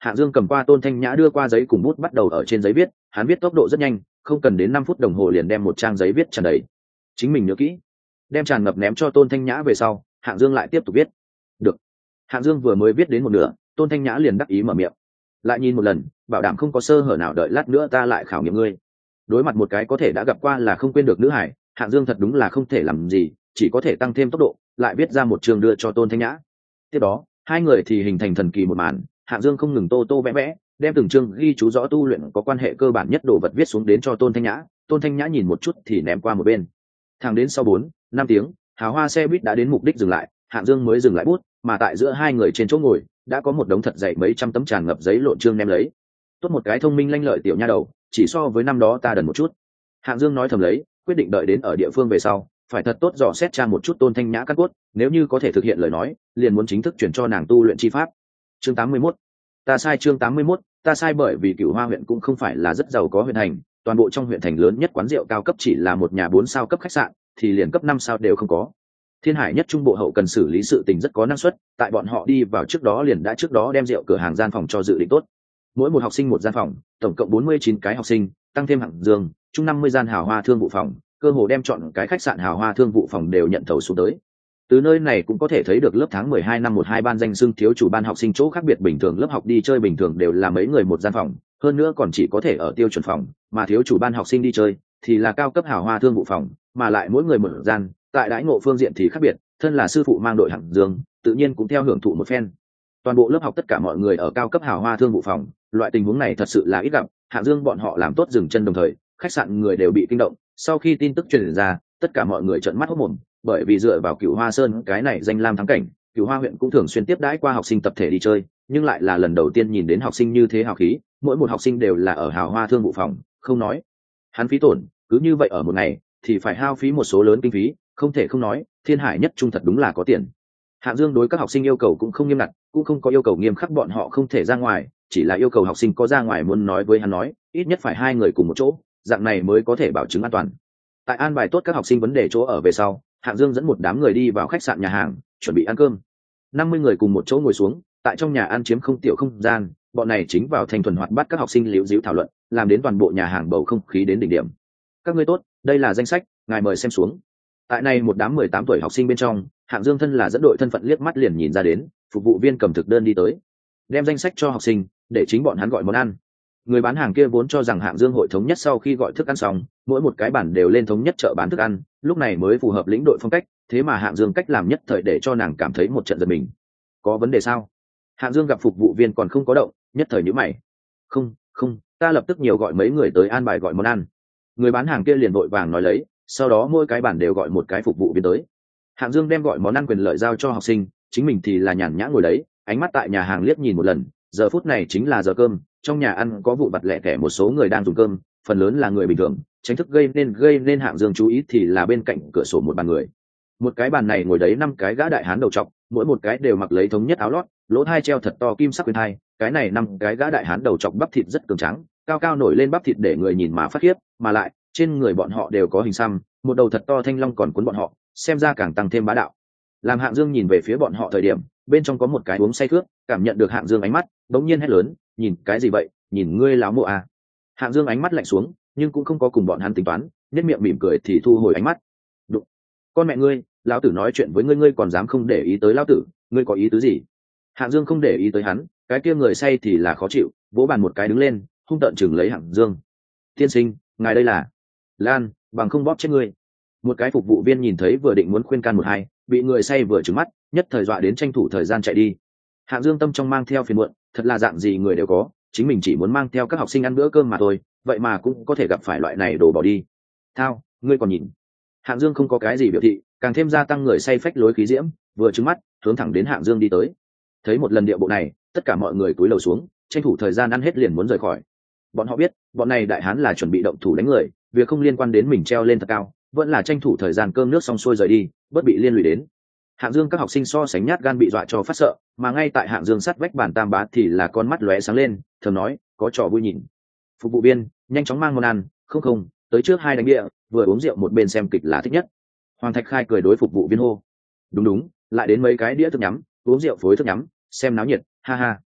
S1: Hạ Dương cầm qua Tôn Thanh Nhã đưa qua giấy cùng bút bắt đầu ở trên giấy viết, hắn viết tốc độ rất nhanh, không cần đến năm phút đồng hồ liền đem một trang giấy viết tràn đầy. Chính mình nhớ kỹ, đem tràn ngập ném cho Tôn Thanh Nhã về sau, Hạ Dương lại tiếp tục viết. Được. Hạ Dương vừa mới viết đến một nửa, Tôn Thanh Nhã liền đắc ý mở miệng. Lại nhìn một lần, bảo đảm không có sơ hở nào, đợi lát nữa ta lại khảo nghiệm ngươi. Đối mặt một cái có thể đã gặp qua là không quên được nữ hải, Hạ Dương thật đúng là không thể làm gì, chỉ có thể tăng thêm tốc độ, lại viết ra một trường đưa cho Tôn Thanh Nhã. Tiếp đó, hai người thì hình thành thần kỳ một màn, Hạ Dương không ngừng tô tô vẽ vẽ, đem từng chương ghi chú rõ tu luyện có quan hệ cơ bản nhất đồ vật viết xuống đến cho Tôn Thanh Nhã. Tôn Thanh Nhã nhìn một chút thì ném qua một bên. Thẳng đến sau bốn, năm tiếng, hào hoa xe buýt đã đến mục đích dừng lại, Hạ Dương mới dừng lại bút, mà tại giữa hai người trên chỗ ngồi đã có một đống thật dày mấy trăm tấm tràn ngập giấy lộn chương ném lấy. Tốt một cái thông minh lanh lợi tiểu nha đầu, chỉ so với năm đó ta đần một chút. Hạ Dương nói thầm lấy, quyết định đợi đến ở địa phương về sau, phải thật tốt dò xét tra một chút Tôn Thanh Nhã căn cốt, nếu như có thể thực hiện lời nói, liền muốn chính thức chuyển cho nàng tu luyện chi pháp. Chương tám mươi mốt. Ta sai chương tám mươi mốt, ta sai bởi vì Cửu Hoa huyện cũng không phải là rất giàu có huyện thành, toàn bộ trong huyện thành lớn nhất quán rượu cao cấp chỉ là một nhà bốn sao cấp khách sạn, thì liền cấp năm sao đều không có. Thiên Hải nhất trung bộ hậu cần xử lý sự tình rất có năng suất, tại bọn họ đi vào trước đó liền đã trước đó đem rượu cửa hàng gian phòng cho dự định tốt. Mỗi một học sinh một gian phòng, tổng cộng bốn mươi chín cái học sinh, tăng thêm hạng dương, chung năm mươi gian hào hoa thương vụ phòng, cơ hồ đem chọn cái khách sạn hào hoa thương vụ phòng đều nhận thầu xuống tới. Từ nơi này cũng có thể thấy được lớp tháng mười hai năm một hai ban danh xưng thiếu chủ ban học sinh chỗ khác biệt, bình thường lớp học đi chơi bình thường đều là mấy người một gian phòng, hơn nữa còn chỉ có thể ở tiêu chuẩn phòng, mà thiếu chủ ban học sinh đi chơi thì là cao cấp hào hoa thương vụ phòng, mà lại mỗi người một gian, tại đãi ngộ phương diện thì khác biệt, thân là sư phụ mang đội hạng dương, tự nhiên cũng theo hưởng thụ một phen. Toàn bộ lớp học tất cả mọi người ở cao cấp hào hoa thương vụ phòng, loại tình huống này thật sự là ít gặp, hạng dương bọn họ làm tốt dừng chân đồng thời, khách sạn người đều bị kinh động, sau khi tin tức truyền ra, tất cả mọi người trợn mắt hốt mồm, bởi vì dựa vào Cửu Hoa Sơn cái này danh lam thắng cảnh, Cửu Hoa huyện cũng thường xuyên tiếp đãi qua học sinh tập thể đi chơi, nhưng lại là lần đầu tiên nhìn đến học sinh như thế hào khí, mỗi một học sinh đều là ở hào hoa thương vụ phòng, không nói hắn phí tổn, cứ như vậy ở một ngày thì phải hao phí một số lớn kinh phí, không thể không nói, Thiên Hải nhất trung thật đúng là có tiền. Hạng Dương đối các học sinh yêu cầu cũng không nghiêm ngặt, cũng không có yêu cầu nghiêm khắc bọn họ không thể ra ngoài, chỉ là yêu cầu học sinh có ra ngoài muốn nói với hắn nói, ít nhất phải hai người cùng một chỗ, dạng này mới có thể bảo chứng an toàn. Tại an bài tốt các học sinh vấn đề chỗ ở về sau, Hạng Dương dẫn một đám người đi vào khách sạn nhà hàng, chuẩn bị ăn cơm. năm mươi người cùng một chỗ ngồi xuống, tại trong nhà ăn chiếm không tiểu không gian, bọn này chính vào thành thuần hoạt bắt các học sinh liễu díu thảo luận, làm đến toàn bộ nhà hàng bầu không khí đến đỉnh điểm. Các ngươi tốt, đây là danh sách, ngài mời xem xuống. Tại này một đám mười tám tuổi học sinh bên trong, Hạng Dương thân là dẫn đội thân phận liếc mắt liền nhìn ra đến, phục vụ viên cầm thực đơn đi tới, đem danh sách cho học sinh, để chính bọn hắn gọi món ăn. Người bán hàng kia vốn cho rằng Hạng Dương hội thống nhất sau khi gọi thức ăn xong, mỗi một cái bản đều lên thống nhất chợ bán thức ăn, lúc này mới phù hợp lĩnh đội phong cách, thế mà Hạng Dương cách làm nhất thời để cho nàng cảm thấy một trận giật mình. Có vấn đề sao? Hạng Dương gặp phục vụ viên còn không có động, nhất thời nhíu mày. Không, không, ta lập tức nhiều gọi mấy người tới an bài gọi món ăn. Người bán hàng kia liền vội vàng nói lấy, sau đó mỗi cái bản đều gọi một cái phục vụ viên tới. Hạng Dương đem gọi món ăn quyền lợi giao cho học sinh, chính mình thì là nhàn nhã ngồi đấy, ánh mắt tại nhà hàng liếc nhìn một lần, giờ phút này chính là giờ cơm, trong nhà ăn có vụ vặt lẻ tẻ một số người đang dùng cơm, phần lớn là người bình thường, tránh thức gây nên gây nên Hạng Dương chú ý thì là bên cạnh cửa sổ một bàn người. Một cái bàn này ngồi đấy năm cái gã đại hán đầu trọc, mỗi một cái đều mặc lấy thống nhất áo lót, lỗ thai treo thật to kim sắc khuyên thai, cái này năm cái gã đại hán đầu trọc bắp thịt rất cường tráng, cao cao nổi lên bắp thịt để người nhìn mà phát khiếp, mà lại trên người bọn họ đều có hình xăm, một đầu thật to thanh long còn cuốn bọn họ, xem ra càng tăng thêm bá đạo. Làm Hạng Dương nhìn về phía bọn họ thời điểm, bên trong có một cái uống say khước, cảm nhận được Hạng Dương ánh mắt, bỗng nhiên hét lớn, nhìn cái gì vậy, nhìn ngươi láo mộ à. Hạng Dương ánh mắt lạnh xuống, nhưng cũng không có cùng bọn hắn tính toán, nhất miệng mỉm cười thì thu hồi ánh mắt. Đụng, con mẹ ngươi, lão tử nói chuyện với ngươi ngươi còn dám không để ý tới lão tử, ngươi có ý tứ gì? Hạng Dương không để ý tới hắn, cái kia người say thì là khó chịu, vỗ bàn một cái đứng lên, hung tợn chừng lấy Hạng Dương. Tiên sinh, ngài đây là Lan, bằng không bóp chết ngươi. Một cái phục vụ viên nhìn thấy vừa định muốn khuyên can một hai, bị người say vừa trừng mắt, nhất thời dọa đến tranh thủ thời gian chạy đi. Hạng Dương tâm trong mang theo phiền muộn, thật là dạng gì người đều có, chính mình chỉ muốn mang theo các học sinh ăn bữa cơm mà thôi, vậy mà cũng có thể gặp phải loại này đồ bỏ đi. Thao, ngươi còn nhìn? Hạng Dương không có cái gì biểu thị, càng thêm gia tăng người say phách lối khí diễm, vừa trừng mắt, hướng thẳng đến Hạng Dương đi tới. Thấy một lần địa bộ này, tất cả mọi người cúi đầu xuống, tranh thủ thời gian ăn hết liền muốn rời khỏi. Bọn họ biết, bọn này đại hán là chuẩn bị động thủ đánh người, việc không liên quan đến mình treo lên thật cao, vẫn là tranh thủ thời gian cơm nước xong xuôi rời đi, bất bị liên lụy đến. Hạng Dương các học sinh so sánh nhát gan bị dọa cho phát sợ, mà ngay tại Hạng Dương sát vách bàn tam bá thì là con mắt lóe sáng lên, thầm nói, có trò vui nhìn. Phục vụ viên, nhanh chóng mang món ăn, không không, tới trước hai đánh địa, vừa uống rượu một bên xem kịch là thích nhất. Hoàng Thạch Khai cười đối phục vụ viên hô. Đúng đúng, lại đến mấy cái đĩa thức nhắm, uống rượu phối thức nhắm, xem náo nhiệt, ha ha.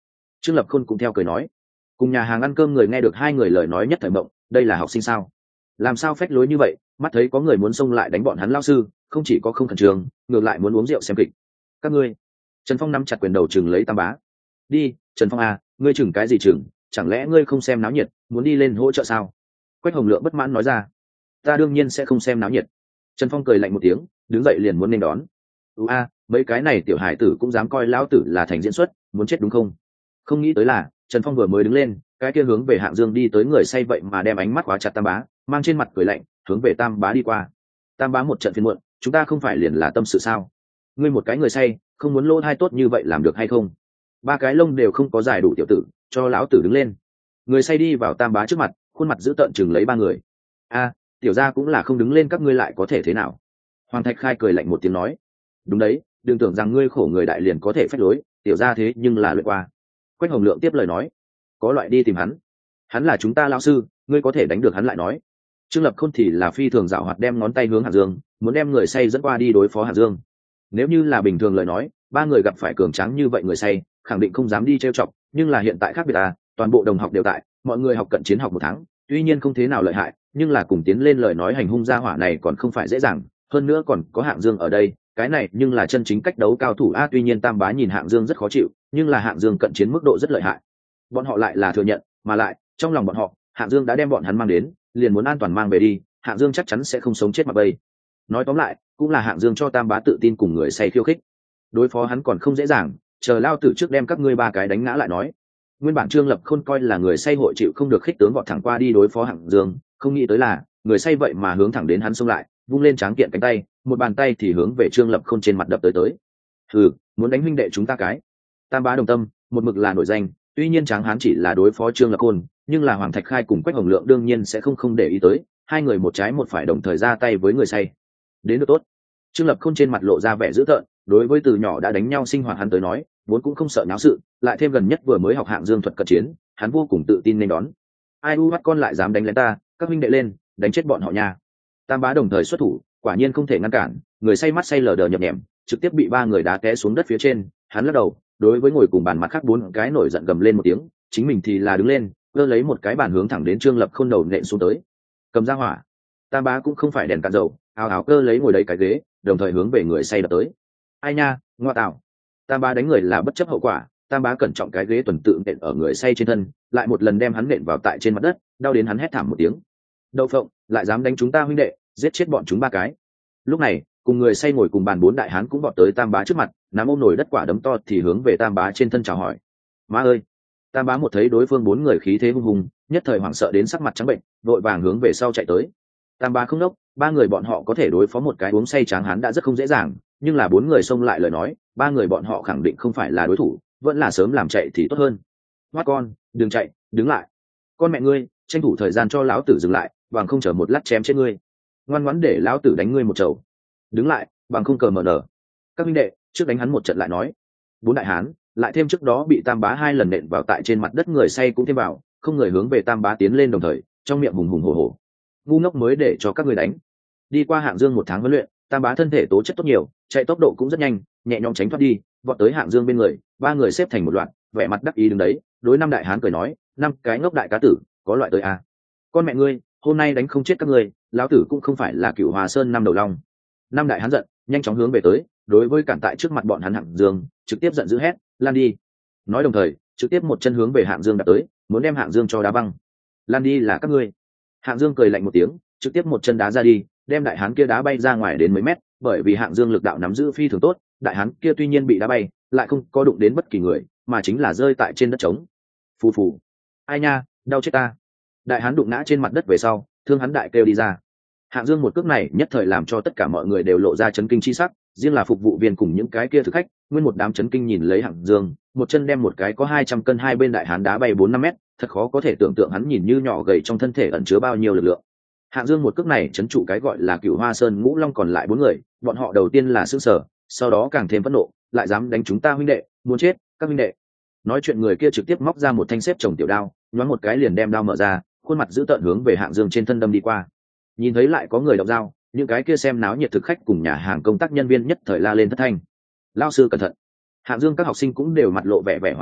S1: Trương Lập Khôn cũng theo cười nói. Cùng nhà hàng ăn cơm người nghe được hai người lời nói nhất thời mộng, đây là học sinh sao? Làm sao phách lối như vậy? Mắt thấy có người muốn xông lại đánh bọn hắn lao sư, không chỉ có không khẩn trương, ngược lại muốn uống rượu xem kịch. Các ngươi. Trần Phong nắm chặt quyền đầu chừng lấy Tam Bá. Đi, Trần Phong à, ngươi chừng cái gì chừng? Chẳng lẽ ngươi không xem náo nhiệt, muốn đi lên hỗ trợ sao? Quách Hồng Lượng bất mãn nói ra. Ta đương nhiên sẽ không xem náo nhiệt. Trần Phong cười lạnh một tiếng, đứng dậy liền muốn nên đón. ưu a mấy cái này tiểu hải tử cũng dám coi lão tử là thành diễn xuất, muốn chết đúng không? Không nghĩ tới là Trần Phong vừa mới đứng lên, cái kia hướng về Hạng Dương đi tới người say vậy mà đem ánh mắt khóa chặt Tam Bá, mang trên mặt cười lạnh, hướng về Tam Bá đi qua. Tam Bá một trận phiền muộn, chúng ta không phải liền là tâm sự sao? Ngươi một cái người say, không muốn lỗ hai tốt như vậy làm được hay không? Ba cái lông đều không có dài đủ tiểu tử, cho lão tử đứng lên. Người say đi vào Tam Bá trước mặt, khuôn mặt giữ tợn chừng lấy ba người. A, tiểu gia cũng là không đứng lên, các ngươi lại có thể thế nào? Hoàng Thạch Khai cười lạnh một tiếng nói. Đúng đấy, đừng tưởng rằng ngươi khổ người đại liền có thể phách lối, tiểu gia thế nhưng là luyện qua. Quách Hồng Lượng tiếp lời nói. Có loại đi tìm hắn, hắn là chúng ta lão sư, ngươi có thể đánh được hắn lại nói. Trương Lập Khôn thì là phi thường dạo hoạt đem ngón tay hướng Hạng Dương, muốn đem người say dẫn qua đi đối phó Hạng Dương. Nếu như là bình thường lời nói, ba người gặp phải cường tráng như vậy người say, khẳng định không dám đi trêu chọc, nhưng là hiện tại khác biệt à, toàn bộ đồng học đều tại, mọi người học cận chiến học một tháng, tuy nhiên không thế nào lợi hại, nhưng là cùng tiến lên lời nói hành hung gia hỏa này còn không phải dễ dàng, hơn nữa còn có Hạng Dương ở đây, cái này nhưng là chân chính cách đấu cao thủ a. Tuy nhiên Tam Bá nhìn Hạng Dương rất khó chịu, nhưng là Hạng Dương cận chiến mức độ rất lợi hại. Bọn họ lại là thừa nhận, mà lại trong lòng bọn họ Hạng Dương đã đem bọn hắn mang đến, liền muốn an toàn mang về đi, Hạng Dương chắc chắn sẽ không sống chết mặc bay. Nói tóm lại cũng là Hạng Dương cho Tam Bá tự tin cùng người say khiêu khích, đối phó hắn còn không dễ dàng, chờ lao tử trước đem các ngươi ba cái đánh ngã lại nói. Nguyên bản Trương Lập Khôn coi là người say hội chịu không được khích tướng vọt thẳng qua đi đối phó Hạng Dương, không nghĩ tới là người say vậy mà hướng thẳng đến hắn xông lại, vung lên tráng kiện cánh tay, một bàn tay thì hướng về Trương Lập Khôn trên mặt đập tới tới. Hừ, muốn đánh huynh đệ chúng ta cái? Tam Bá đồng tâm, một mực là nổi danh, tuy nhiên Tráng Hán chỉ là đối phó Trương Lập Khôn, nhưng là Hoàng Thạch Khai cùng Quách Hồng Lượng đương nhiên sẽ không không để ý tới, hai người một trái một phải đồng thời ra tay với người say. Đến được tốt. Trương Lập Khôn trên mặt lộ ra vẻ dữ tợn, đối với từ nhỏ đã đánh nhau sinh hoạt hắn tới nói, vốn cũng không sợ náo sự, lại thêm gần nhất vừa mới học Hạng Dương thuật cận chiến, hắn vô cùng tự tin nên đón. Ai u bắt con lại dám đánh lén ta, các huynh đệ lên, đánh chết bọn họ nha. Tam Bá đồng thời xuất thủ, quả nhiên không thể ngăn cản, người say mắt say lờ đờ nhập nhèm, trực tiếp bị ba người đá té xuống đất phía trên. Hắn lắc đầu, đối với ngồi cùng bàn mặt khác bốn cái nổi giận gầm lên một tiếng, chính mình thì là đứng lên, cơ lấy một cái bàn hướng thẳng đến Trương Lập Khôn đầu nện xuống tới. Cầm ra hỏa. Tam Bá cũng không phải đèn cạn dầu, ào ào cơ lấy ngồi đấy cái ghế, đồng thời hướng về người say đập tới. Ai nha, ngoa tạo. Tam Bá đánh người là bất chấp hậu quả, Tam Bá cẩn trọng cái ghế tuần tự nện ở người say trên thân, lại một lần đem hắn nện vào tại trên mặt đất, đau đến hắn hét thảm một tiếng. Đậu phộng, lại dám đánh chúng ta huynh đệ, giết chết bọn chúng ba cái. Lúc này, cùng người say ngồi cùng bàn bốn đại hán cũng vọt tới Tam Bá trước mặt, nắm ôm nổi đất quả đấm to thì hướng về Tam Bá trên thân chào hỏi. Má ơi. Tam Bá một thấy đối phương bốn người khí thế hung hùng, nhất thời hoảng sợ đến sắc mặt trắng bệnh, vội vàng hướng về sau chạy tới. Tam Bá không nốc, ba người bọn họ có thể đối phó một cái uống say Tráng Hán đã rất không dễ dàng, nhưng là bốn người xông lại lời nói, ba người bọn họ khẳng định không phải là đối thủ, vẫn là sớm làm chạy thì tốt hơn. Hoát con, đừng chạy, đứng lại. Con mẹ ngươi, tranh thủ thời gian cho lão tử dừng lại, bằng không chờ một lát chém chết ngươi. Ngoan ngoãn để lão tử đánh ngươi một chầu. Đứng lại, bằng không cờ mở nở. Các huynh đệ, trước đánh hắn một trận lại nói. Bốn đại hán, lại thêm trước đó bị Tam Bá hai lần nện vào tại trên mặt đất người say cũng thêm vào, không người hướng về Tam Bá tiến lên đồng thời, trong miệng hùng hùng hổ hổ. Ngu ngốc mới để cho các ngươi đánh. Đi qua Hạng Dương một tháng huấn luyện, Tam Bá thân thể tố chất tốt nhiều, chạy tốc độ cũng rất nhanh, nhẹ nhõm tránh thoát đi, vọt tới Hạng Dương bên người, ba người xếp thành một loạt, vẻ mặt đắc ý đứng đấy, đối năm đại hán cười nói, năm cái ngốc đại cá tử, có loại tới à? Con mẹ ngươi, hôm nay đánh không chết các ngươi, lão tử cũng không phải là Cửu Hòa Sơn năm đầu long. Năm đại hán giận, nhanh chóng hướng về tới, đối với cản tại trước mặt bọn hắn Hạng Dương, trực tiếp giận dữ hét, lan đi. Nói đồng thời, trực tiếp một chân hướng về Hạng Dương đạp tới, muốn đem Hạng Dương cho đá văng. Lan đi là các ngươi. Hạng Dương cười lạnh một tiếng, trực tiếp một chân đá ra đi, đem đại hán kia đá bay ra ngoài đến mấy mét, bởi vì Hạng Dương lực đạo nắm giữ phi thường tốt, đại hán kia tuy nhiên bị đá bay, lại không có đụng đến bất kỳ người, mà chính là rơi tại trên đất trống. Phù phù. Ai nha, đau chết ta. Đại hán đụng ngã trên mặt đất về sau, thương hắn đại kêu đi ra. Hạng Dương một cước này nhất thời làm cho tất cả mọi người đều lộ ra chấn kinh chi sắc, riêng là phục vụ viên cùng những cái kia thực khách, nguyên một đám chấn kinh nhìn lấy Hạng Dương, một chân đem một cái có hai trăm cân hai bên đại hán đá bay bốn năm mét, thật khó có thể tưởng tượng hắn nhìn như nhỏ gầy trong thân thể ẩn chứa bao nhiêu lực lượng. Hạng Dương một cước này chấn trụ cái gọi là Cửu Hoa Sơn Ngũ Long còn lại bốn người, bọn họ đầu tiên là sửng sở, sau đó càng thêm phẫn nộ, lại dám đánh chúng ta huynh đệ, muốn chết, các huynh đệ. Nói chuyện người kia trực tiếp móc ra một thanh xếp chồng tiểu đao, nhoáng một cái liền đem đao mở ra, khuôn mặt dữ tợn hướng về Hạng Dương trên thân đâm đi qua. Nhìn thấy lại có người động dao, những cái kia xem náo nhiệt thực khách cùng nhà hàng công tác nhân viên nhất thời la lên thất thanh. Lao sư cẩn thận. Hạng Dương các học sinh cũng đều mặt lộ vẻ vẻ hoảng sợ,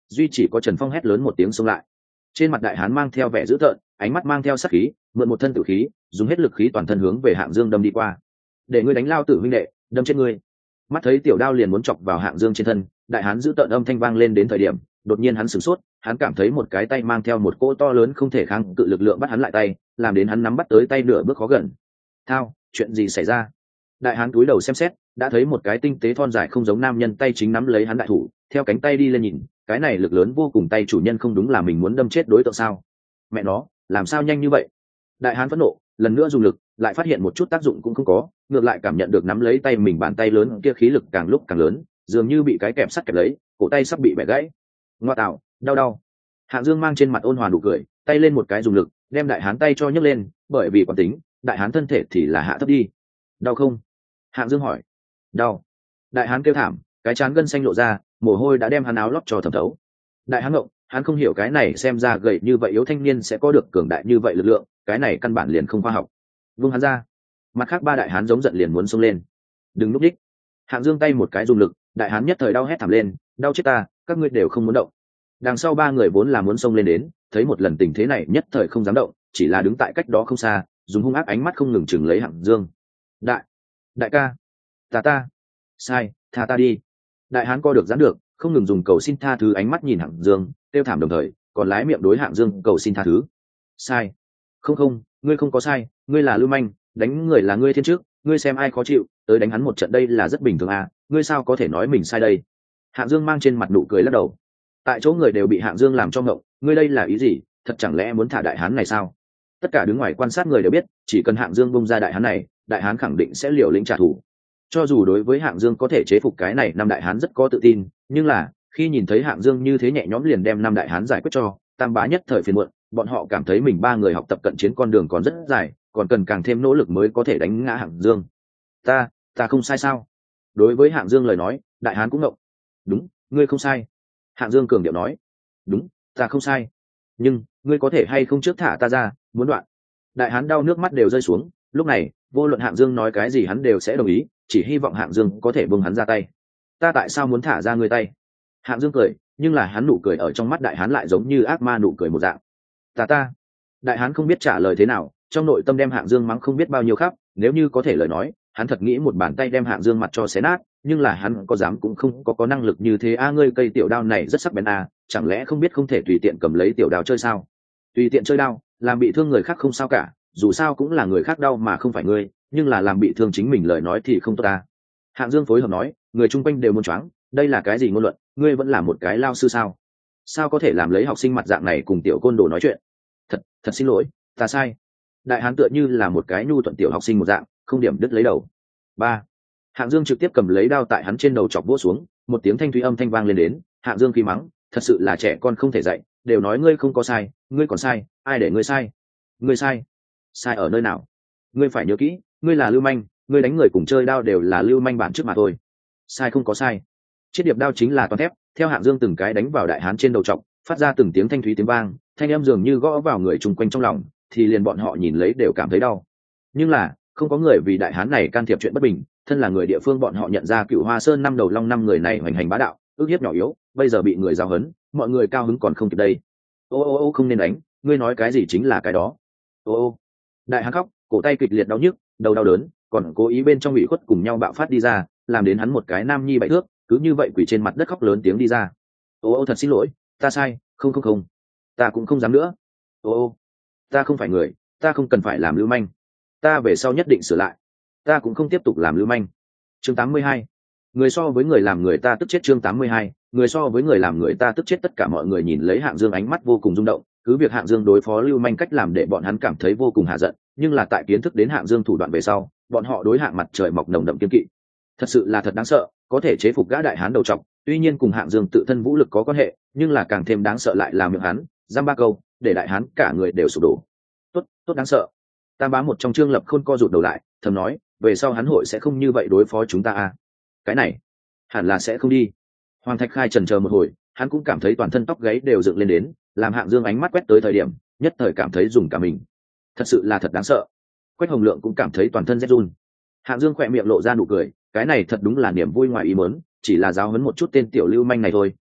S1: duy chỉ có Trần Phong hét lớn một tiếng xông lại. Trên mặt đại hán mang theo vẻ dữ tợn, ánh mắt mang theo sát khí, mượn một thân tử khí, dùng hết lực khí toàn thân hướng về Hạng Dương đâm đi qua. Để ngươi đánh lao tử huynh đệ, đâm chết ngươi. Mắt thấy tiểu đao liền muốn chọc vào Hạng Dương trên thân, đại hán dữ tợn âm thanh vang lên đến thời điểm, đột nhiên hắn sửng sốt, hắn cảm thấy một cái tay mang theo một cỗ to lớn không thể kháng cự lực lượng bắt hắn lại tay, làm đến hắn nắm bắt tới tay nửa bước khó gần. Thao, chuyện gì xảy ra? Đại hán cúi đầu xem xét, đã thấy một cái tinh tế thon dài không giống nam nhân tay chính nắm lấy hắn đại thủ, theo cánh tay đi lên nhìn, cái này lực lớn vô cùng tay chủ nhân không đúng là mình muốn đâm chết đối tượng sao? Mẹ nó, làm sao nhanh như vậy? Đại hán phẫn nộ, lần nữa dùng lực, lại phát hiện một chút tác dụng cũng không có, ngược lại cảm nhận được nắm lấy tay mình bàn tay lớn kia khí lực càng lúc càng lớn, dường như bị cái kẹp sắt kẹp lấy, cổ tay sắp bị bẻ gãy. Ngoa tạo, đau đau. Hạng Dương mang trên mặt ôn hòa nụ cười, tay lên một cái dùng lực, đem đại hán tay cho nhấc lên, bởi vì quán tính, đại hán thân thể thì là hạ thấp đi. Đau không? Hạng Dương hỏi. Đau. Đại hán kêu thảm, cái trán gân xanh lộ ra, mồ hôi đã đem hắn áo lót cho thẩm thấu. Đại hán ngộng, hắn không hiểu cái này xem ra gầy như vậy yếu thanh niên sẽ có được cường đại như vậy lực lượng, cái này căn bản liền không khoa học. Vung hắn ra. Mặt khác ba đại hán giống giận liền muốn xông lên. Đừng núp đích. Hạng Dương tay một cái dùng lực, đại hán nhất thời đau hét thảm lên, đau chết ta, các ngươi đều không muốn động. Đằng sau ba người vốn là muốn xông lên đến, thấy một lần tình thế này nhất thời không dám động, chỉ là đứng tại cách đó không xa, dùng hung ác ánh mắt không ngừng chừng lấy Hạng Dương. Đại, đại ca, ta ta, sai, tha ta đi. Đại hán co được giãn được, không ngừng dùng cầu xin tha thứ ánh mắt nhìn Hạng Dương, tiêu thảm đồng thời, còn lái miệng đối Hạng Dương cầu xin tha thứ. Sai, không không, ngươi không có sai, ngươi là lưu manh, đánh người là ngươi thiên trước, ngươi xem ai khó chịu, tới đánh hắn một trận đây là rất bình thường à, ngươi sao có thể nói mình sai đây? Hạng Dương mang trên mặt nụ cười lắc đầu. Tại chỗ người đều bị Hạng Dương làm cho ngộng, ngươi đây là ý gì, thật chẳng lẽ muốn thả đại hán này sao? Tất cả đứng ngoài quan sát người đều biết, chỉ cần Hạng Dương bung ra đại hán này, đại hán khẳng định sẽ liều lĩnh trả thù. Cho dù đối với Hạng Dương có thể chế phục cái này năm đại hán rất có tự tin, nhưng là khi nhìn thấy Hạng Dương như thế nhẹ nhõm liền đem năm đại hán giải quyết cho, tam bá nhất thời phiền muộn, bọn họ cảm thấy mình ba người học tập cận chiến con đường còn rất dài, còn cần càng thêm nỗ lực mới có thể đánh ngã Hạng Dương. Ta, ta không sai sao? Đối với Hạng Dương lời nói, đại hán cũng ngộng. Đúng, ngươi không sai. Hạng Dương cường điệu nói. Đúng, ta không sai. Nhưng ngươi có thể hay không trước thả ta ra, muốn đoạn. Đại hán đau nước mắt đều rơi xuống, lúc này vô luận Hạng Dương nói cái gì hắn đều sẽ đồng ý, chỉ hy vọng Hạng Dương có thể buông hắn ra tay. Ta tại sao muốn thả ra ngươi tay? Hạng Dương cười, nhưng là hắn nụ cười ở trong mắt đại hán lại giống như ác ma nụ cười một dạng. Ta ta. Đại hán không biết trả lời thế nào, trong nội tâm đem Hạng Dương mắng không biết bao nhiêu khắp, nếu như có thể lời nói, hắn thật nghĩ một bàn tay đem Hạng Dương mặt cho xé nát, nhưng là hắn có dám cũng không có có năng lực như thế a. À, ngươi cây tiểu đao này rất sắc bén à, chẳng lẽ không biết không thể tùy tiện cầm lấy tiểu đao chơi sao? Tùy tiện chơi đao, làm bị thương người khác không sao cả, dù sao cũng là người khác đau mà không phải ngươi, nhưng là làm bị thương chính mình lời nói thì không tốt ta. Hạng Dương phối hợp nói, người chung quanh đều muốn choáng, đây là cái gì ngôn luận, ngươi vẫn là một cái lao sư sao? Sao có thể làm lấy học sinh mặt dạng này cùng tiểu côn đồ nói chuyện? Thật, thật xin lỗi, ta sai. Đại hán tựa như là một cái nhu thuận tiểu học sinh một dạng, không điểm đứt lấy đầu. Ba. Hạng Dương trực tiếp cầm lấy đao tại hắn trên đầu chọc vỗ xuống, một tiếng thanh thúy âm thanh vang lên đến, Hạng Dương khi mắng, thật sự là trẻ con không thể dạy, đều nói ngươi không có sai, ngươi còn sai, ai để ngươi sai? Ngươi sai? Sai ở nơi nào? Ngươi phải nhớ kỹ, ngươi là lưu manh, ngươi đánh người cùng chơi đao đều là lưu manh bản trước mà thôi. Sai không có sai. Chiếc điệp đao chính là toàn thép, theo Hạng Dương từng cái đánh vào đại hán trên đầu trọc, phát ra từng tiếng thanh thúy tiếng vang, thanh âm dường như gõ vào người chung quanh trong lòng, thì liền bọn họ nhìn lấy đều cảm thấy đau. Nhưng là không có người vì đại hán này can thiệp chuyện bất bình, thân là người địa phương bọn họ nhận ra Cựu Hoa Sơn năm đầu long năm người này hoành hành bá đạo, ước hiếp nhỏ yếu, bây giờ bị người giao hấn, mọi người cao hứng còn không kịp đây. Ô ô ô không nên đánh, ngươi nói cái gì chính là cái đó. Ô ô. Đại hán khóc, cổ tay kịch liệt đau nhức, đầu đau đớn, còn cố ý bên trong ủy khuất cùng nhau bạo phát đi ra, làm đến hắn một cái nam nhi bảy thước, cứ như vậy quỳ trên mặt đất khóc lớn tiếng đi ra. Ô ô thật xin lỗi, ta sai, không không không, ta cũng không dám nữa. Ô ô, ta không phải người, ta không cần phải làm lưu manh, ta về sau nhất định sửa lại, ta cũng không tiếp tục làm lưu manh. Chương tám mươi hai, người so với người làm người ta tức chết. Chương tám mươi hai, người so với người làm người ta tức chết. Tất cả mọi người nhìn lấy Hạng Dương ánh mắt vô cùng rung động, cứ việc Hạng Dương đối phó lưu manh cách làm để bọn hắn cảm thấy vô cùng hạ giận, nhưng là tại kiến thức đến Hạng Dương thủ đoạn về sau, bọn họ đối Hạng mặt trời mọc nồng đậm kiên kỵ. Thật sự là thật đáng sợ, có thể chế phục gã đại hán đầu trọc, tuy nhiên cùng Hạng Dương tự thân vũ lực có quan hệ, nhưng là càng thêm đáng sợ lại là miệng hắn, giam ba câu, để đại hán cả người đều sụp đổ. Tốt, tốt đáng sợ. Tam bá một trong Trương Lập Khôn co rụt đầu lại, thầm nói, về sau hắn hội sẽ không như vậy đối phó chúng ta à? Cái này, hẳn là sẽ không đi. Hoàng Thạch Khai chần chờ một hồi, hắn cũng cảm thấy toàn thân tóc gáy đều dựng lên đến, làm Hạng Dương ánh mắt quét tới thời điểm, nhất thời cảm thấy dùng cả mình. Thật sự là thật đáng sợ. Quách Hồng Lượng cũng cảm thấy toàn thân rét run. Hạng Dương khỏe miệng lộ ra nụ cười, cái này thật đúng là niềm vui ngoài ý muốn, chỉ là giáo huấn một chút tên tiểu lưu manh này thôi,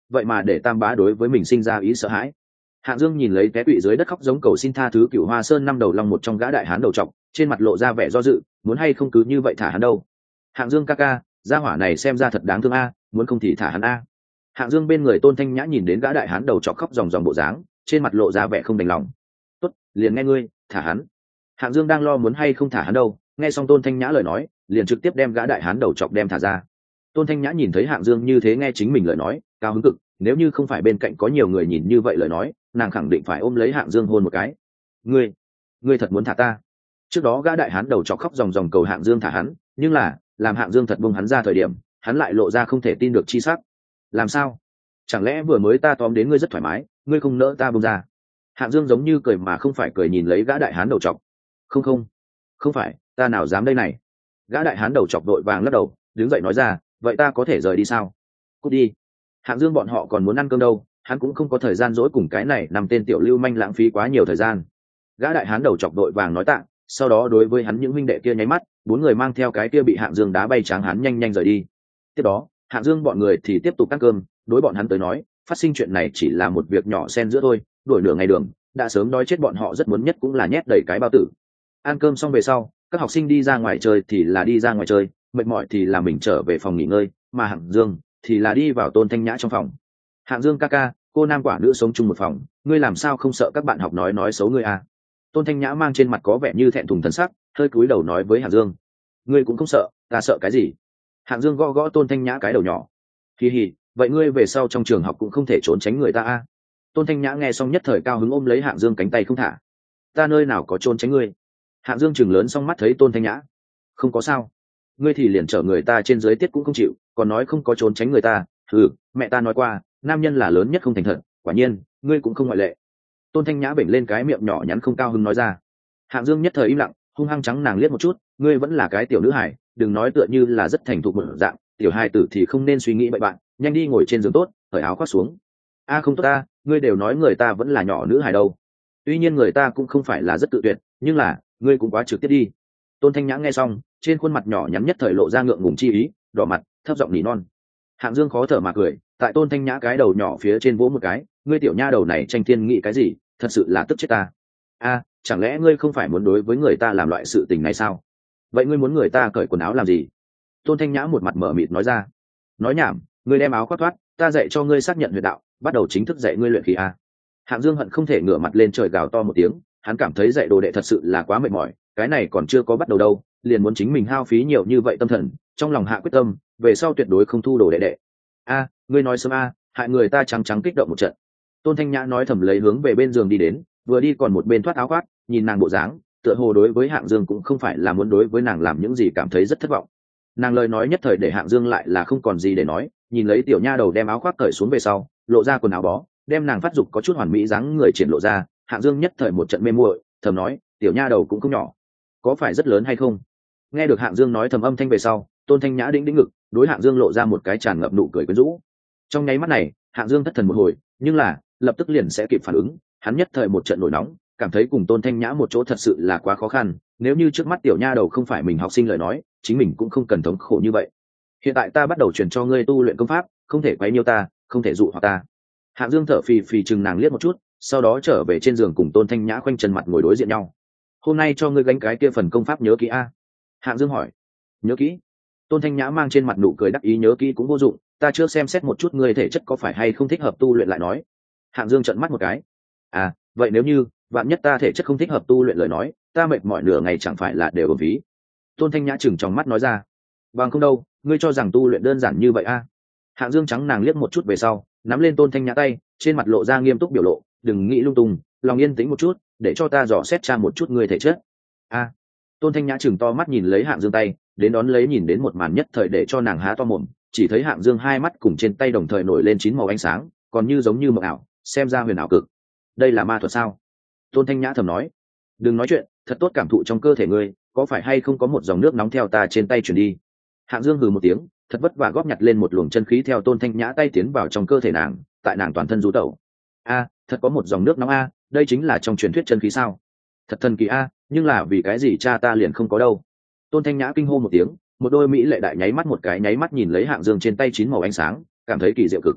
S1: vậy mà để tam bá đối với mình sinh ra ý sợ hãi. Hạng Dương nhìn lấy té quỵ dưới đất khóc giống cầu xin tha thứ Cửu Hoa Sơn năm đầu long một trong gã đại hán đầu trọc, trên mặt lộ ra vẻ do dự, muốn hay không cứ như vậy thả hắn đâu. Hạng Dương ca ca, gia hỏa này xem ra thật đáng thương a, muốn không thì thả hắn a. Hạng Dương bên người Tôn Thanh Nhã nhìn đến gã đại hán đầu trọc khóc ròng ròng bộ dáng, trên mặt lộ ra vẻ không đành lòng. Tốt, liền nghe ngươi, thả hắn. Hạng Dương đang lo muốn hay không thả hắn đâu, nghe xong Tôn Thanh Nhã lời nói, liền trực tiếp đem gã đại hán đầu trọc đem thả ra. Tôn Thanh Nhã nhìn thấy Hạng Dương như thế nghe chính mình lời nói, cao hứng cực, nếu như không phải bên cạnh có nhiều người nhìn như vậy lời nói, nàng khẳng định phải ôm lấy Hạng Dương hôn một cái. Ngươi, ngươi thật muốn thả ta? Trước đó gã đại hán đầu trọc khóc ròng ròng cầu Hạng Dương thả hắn, nhưng là, làm Hạng Dương thật buông hắn ra thời điểm, hắn lại lộ ra không thể tin được chi sắc. Làm sao? Chẳng lẽ vừa mới ta tóm đến ngươi rất thoải mái, ngươi không nỡ ta buông ra? Hạng Dương giống như cười mà không phải cười nhìn lấy gã đại hán đầu trọc. Không không, không phải, ta nào dám đây này. Gã đại hán đầu trọc đội vàng lắc đầu, đứng dậy nói ra, vậy ta có thể rời đi sao? Cút đi. Hạng Dương bọn họ còn muốn ăn cơm đâu, hắn cũng không có thời gian dỗi cùng cái này nằm tên tiểu lưu manh lãng phí quá nhiều thời gian. Gã đại hán đầu chọc đội vàng nói tạ, sau đó đối với hắn những huynh đệ kia nháy mắt, bốn người mang theo cái kia bị Hạng Dương đá bay tráng hắn nhanh nhanh rời đi. Tiếp đó, Hạng Dương bọn người thì tiếp tục ăn cơm, đối bọn hắn tới nói, phát sinh chuyện này chỉ là một việc nhỏ xen giữa thôi, đuổi nửa ngày đường, đã sớm đói chết bọn họ rất muốn nhất cũng là nhét đầy cái bao tử. Ăn cơm xong về sau, các học sinh đi ra ngoài chơi thì là đi ra ngoài chơi, mệt mỏi thì là mình trở về phòng nghỉ ngơi, mà Hạng Dương thì là đi vào Tôn Thanh Nhã trong phòng. Hạng Dương ca ca, cô nam quả nữ sống chung một phòng, ngươi làm sao không sợ các bạn học nói nói xấu ngươi à? Tôn Thanh Nhã mang trên mặt có vẻ như thẹn thùng thần sắc, hơi cúi đầu nói với Hạng Dương, ngươi cũng không sợ, ta sợ cái gì? Hạng Dương gõ gõ Tôn Thanh Nhã cái đầu nhỏ, hì hì, vậy ngươi về sau trong trường học cũng không thể trốn tránh người ta à? Tôn Thanh Nhã nghe xong nhất thời cao hứng ôm lấy Hạng Dương cánh tay không thả, ta nơi nào có trốn tránh ngươi? Hạng Dương chừng lớn xong mắt thấy Tôn Thanh Nhã, không có sao, ngươi thì liền chở người ta trên dưới tiết cũng không chịu, còn nói không có trốn tránh người ta, ừ, mẹ ta nói qua, nam nhân là lớn nhất không thành thật, quả nhiên, ngươi cũng không ngoại lệ. Tôn Thanh Nhã bểnh lên cái miệng nhỏ nhắn không cao hứng nói ra. Hạng Dương nhất thời im lặng, hung hăng trắng nàng liếc một chút, ngươi vẫn là cái tiểu nữ hải, đừng nói tựa như là rất thành thục một dạng, tiểu hài tử thì không nên suy nghĩ bậy bạn, nhanh đi ngồi trên giường tốt, cởi áo khoác xuống. A không tốt ta, ngươi đều nói người ta vẫn là nhỏ nữ hài đâu. Tuy nhiên người ta cũng không phải là rất tự tuyệt, nhưng là, ngươi cũng quá trực tiếp đi. Tôn Thanh Nhã nghe xong, trên khuôn mặt nhỏ nhắn nhất thời lộ ra ngượng ngùng chi ý, đỏ mặt, thấp giọng nỉ non. Hạng Dương khó thở mà cười, tại Tôn Thanh Nhã cái đầu nhỏ phía trên vỗ một cái, ngươi tiểu nha đầu này tranh thiên nghĩ cái gì, thật sự là tức chết ta. A, chẳng lẽ ngươi không phải muốn đối với người ta làm loại sự tình này sao? Vậy ngươi muốn người ta cởi quần áo làm gì? Tôn Thanh Nhã một mặt mở mịt nói ra. Nói nhảm, ngươi đem áo khoác thoát, ta dạy cho ngươi xác nhận huyệt đạo, bắt đầu chính thức dạy ngươi luyện khí a. Hạng Dương hận không thể ngửa mặt lên trời gào to một tiếng, hắn cảm thấy dạy đồ đệ thật sự là quá mệt mỏi, cái này còn chưa có bắt đầu đâu, liền muốn chính mình hao phí nhiều như vậy tâm thần, trong lòng hạ quyết tâm, về sau tuyệt đối không thu đồ đệ đệ. A, ngươi nói sớm a, hại người ta trắng trắng kích động một trận. Tôn Thanh Nhã nói thầm lấy hướng về bên giường đi đến, vừa đi còn một bên thoát áo khoác, nhìn nàng bộ dáng, tựa hồ đối với Hạng Dương cũng không phải là muốn đối với nàng làm những gì cảm thấy rất thất vọng. Nàng lời nói nhất thời để Hạng Dương lại là không còn gì để nói, nhìn lấy tiểu nha đầu đem áo khoác cởi xuống về sau, lộ ra quần áo bó, đem nàng phát dục có chút hoàn mỹ dáng người triển lộ ra, Hạng Dương nhất thời một trận mê muội, thầm nói, tiểu nha đầu cũng không nhỏ, có phải rất lớn hay không? Nghe được Hạng Dương nói thầm âm thanh về sau, Tôn Thanh Nhã đĩnh đĩnh ngực, đối Hạng Dương lộ ra một cái tràn ngập nụ cười quyến rũ. Trong nháy mắt này, Hạng Dương thất thần một hồi, nhưng là lập tức liền sẽ kịp phản ứng, hắn nhất thời một trận nổi nóng, cảm thấy cùng Tôn Thanh Nhã một chỗ thật sự là quá khó khăn, nếu như trước mắt tiểu nha đầu không phải mình học sinh lời nói, chính mình cũng không cần thống khổ như vậy. Hiện tại ta bắt đầu truyền cho ngươi tu luyện công pháp, không thể quấy nhiêu ta, không thể dụ hoặc ta. Hạng Dương thở phì phì chừng nàng liếc một chút, sau đó trở về trên giường cùng Tôn Thanh Nhã khoanh chân mặt ngồi đối diện nhau. Hôm nay cho ngươi gánh cái kia phần công pháp nhớ kỹ a. Hạng Dương hỏi. Nhớ kỹ? Tôn Thanh Nhã mang trên mặt nụ cười đắc ý, nhớ kỹ cũng vô dụng, ta chưa xem xét một chút ngươi thể chất có phải hay không thích hợp tu luyện lại nói. Hạng Dương trợn mắt một cái. À, vậy nếu như vạn nhất ta thể chất không thích hợp tu luyện lời nói, ta mệt mỏi nửa ngày chẳng phải là đều uổng phí. Tôn Thanh Nhã chừng trong mắt nói ra. Bằng không đâu, ngươi cho rằng tu luyện đơn giản như vậy a? Hạng Dương trắng nàng liếc một chút về sau, nắm lên Tôn Thanh Nhã tay, trên mặt lộ ra nghiêm túc biểu lộ, đừng nghĩ lung tung, lòng yên tĩnh một chút, để cho ta dò xét tra một chút ngươi thể chất. A. Tôn Thanh Nhã chừng to mắt nhìn lấy Hạng Dương tay, đến đón lấy nhìn đến một màn nhất thời để cho nàng há to mồm, chỉ thấy Hạng Dương hai mắt cùng trên tay đồng thời nổi lên chín màu ánh sáng, còn như giống như mộng ảo, xem ra huyền ảo cực. Đây là ma thuật sao? Tôn Thanh Nhã thầm nói. Đừng nói chuyện, thật tốt cảm thụ trong cơ thể ngươi, có phải hay không có một dòng nước nóng theo ta trên tay chuyển đi? Hạng Dương hừ một tiếng, thật vất vả góp nhặt lên một luồng chân khí theo Tôn Thanh Nhã tay tiến vào trong cơ thể nàng, tại nàng toàn thân du tẩu. A, thật có một dòng nước nóng a, đây chính là trong truyền thuyết chân khí sao? Thật thần kỳ a, nhưng là vì cái gì cha ta liền không có đâu? Tôn Thanh Nhã kinh hô một tiếng, một đôi mỹ lệ đại nháy mắt một cái nháy mắt nhìn lấy Hạng Dương trên tay chín màu ánh sáng, cảm thấy kỳ diệu cực.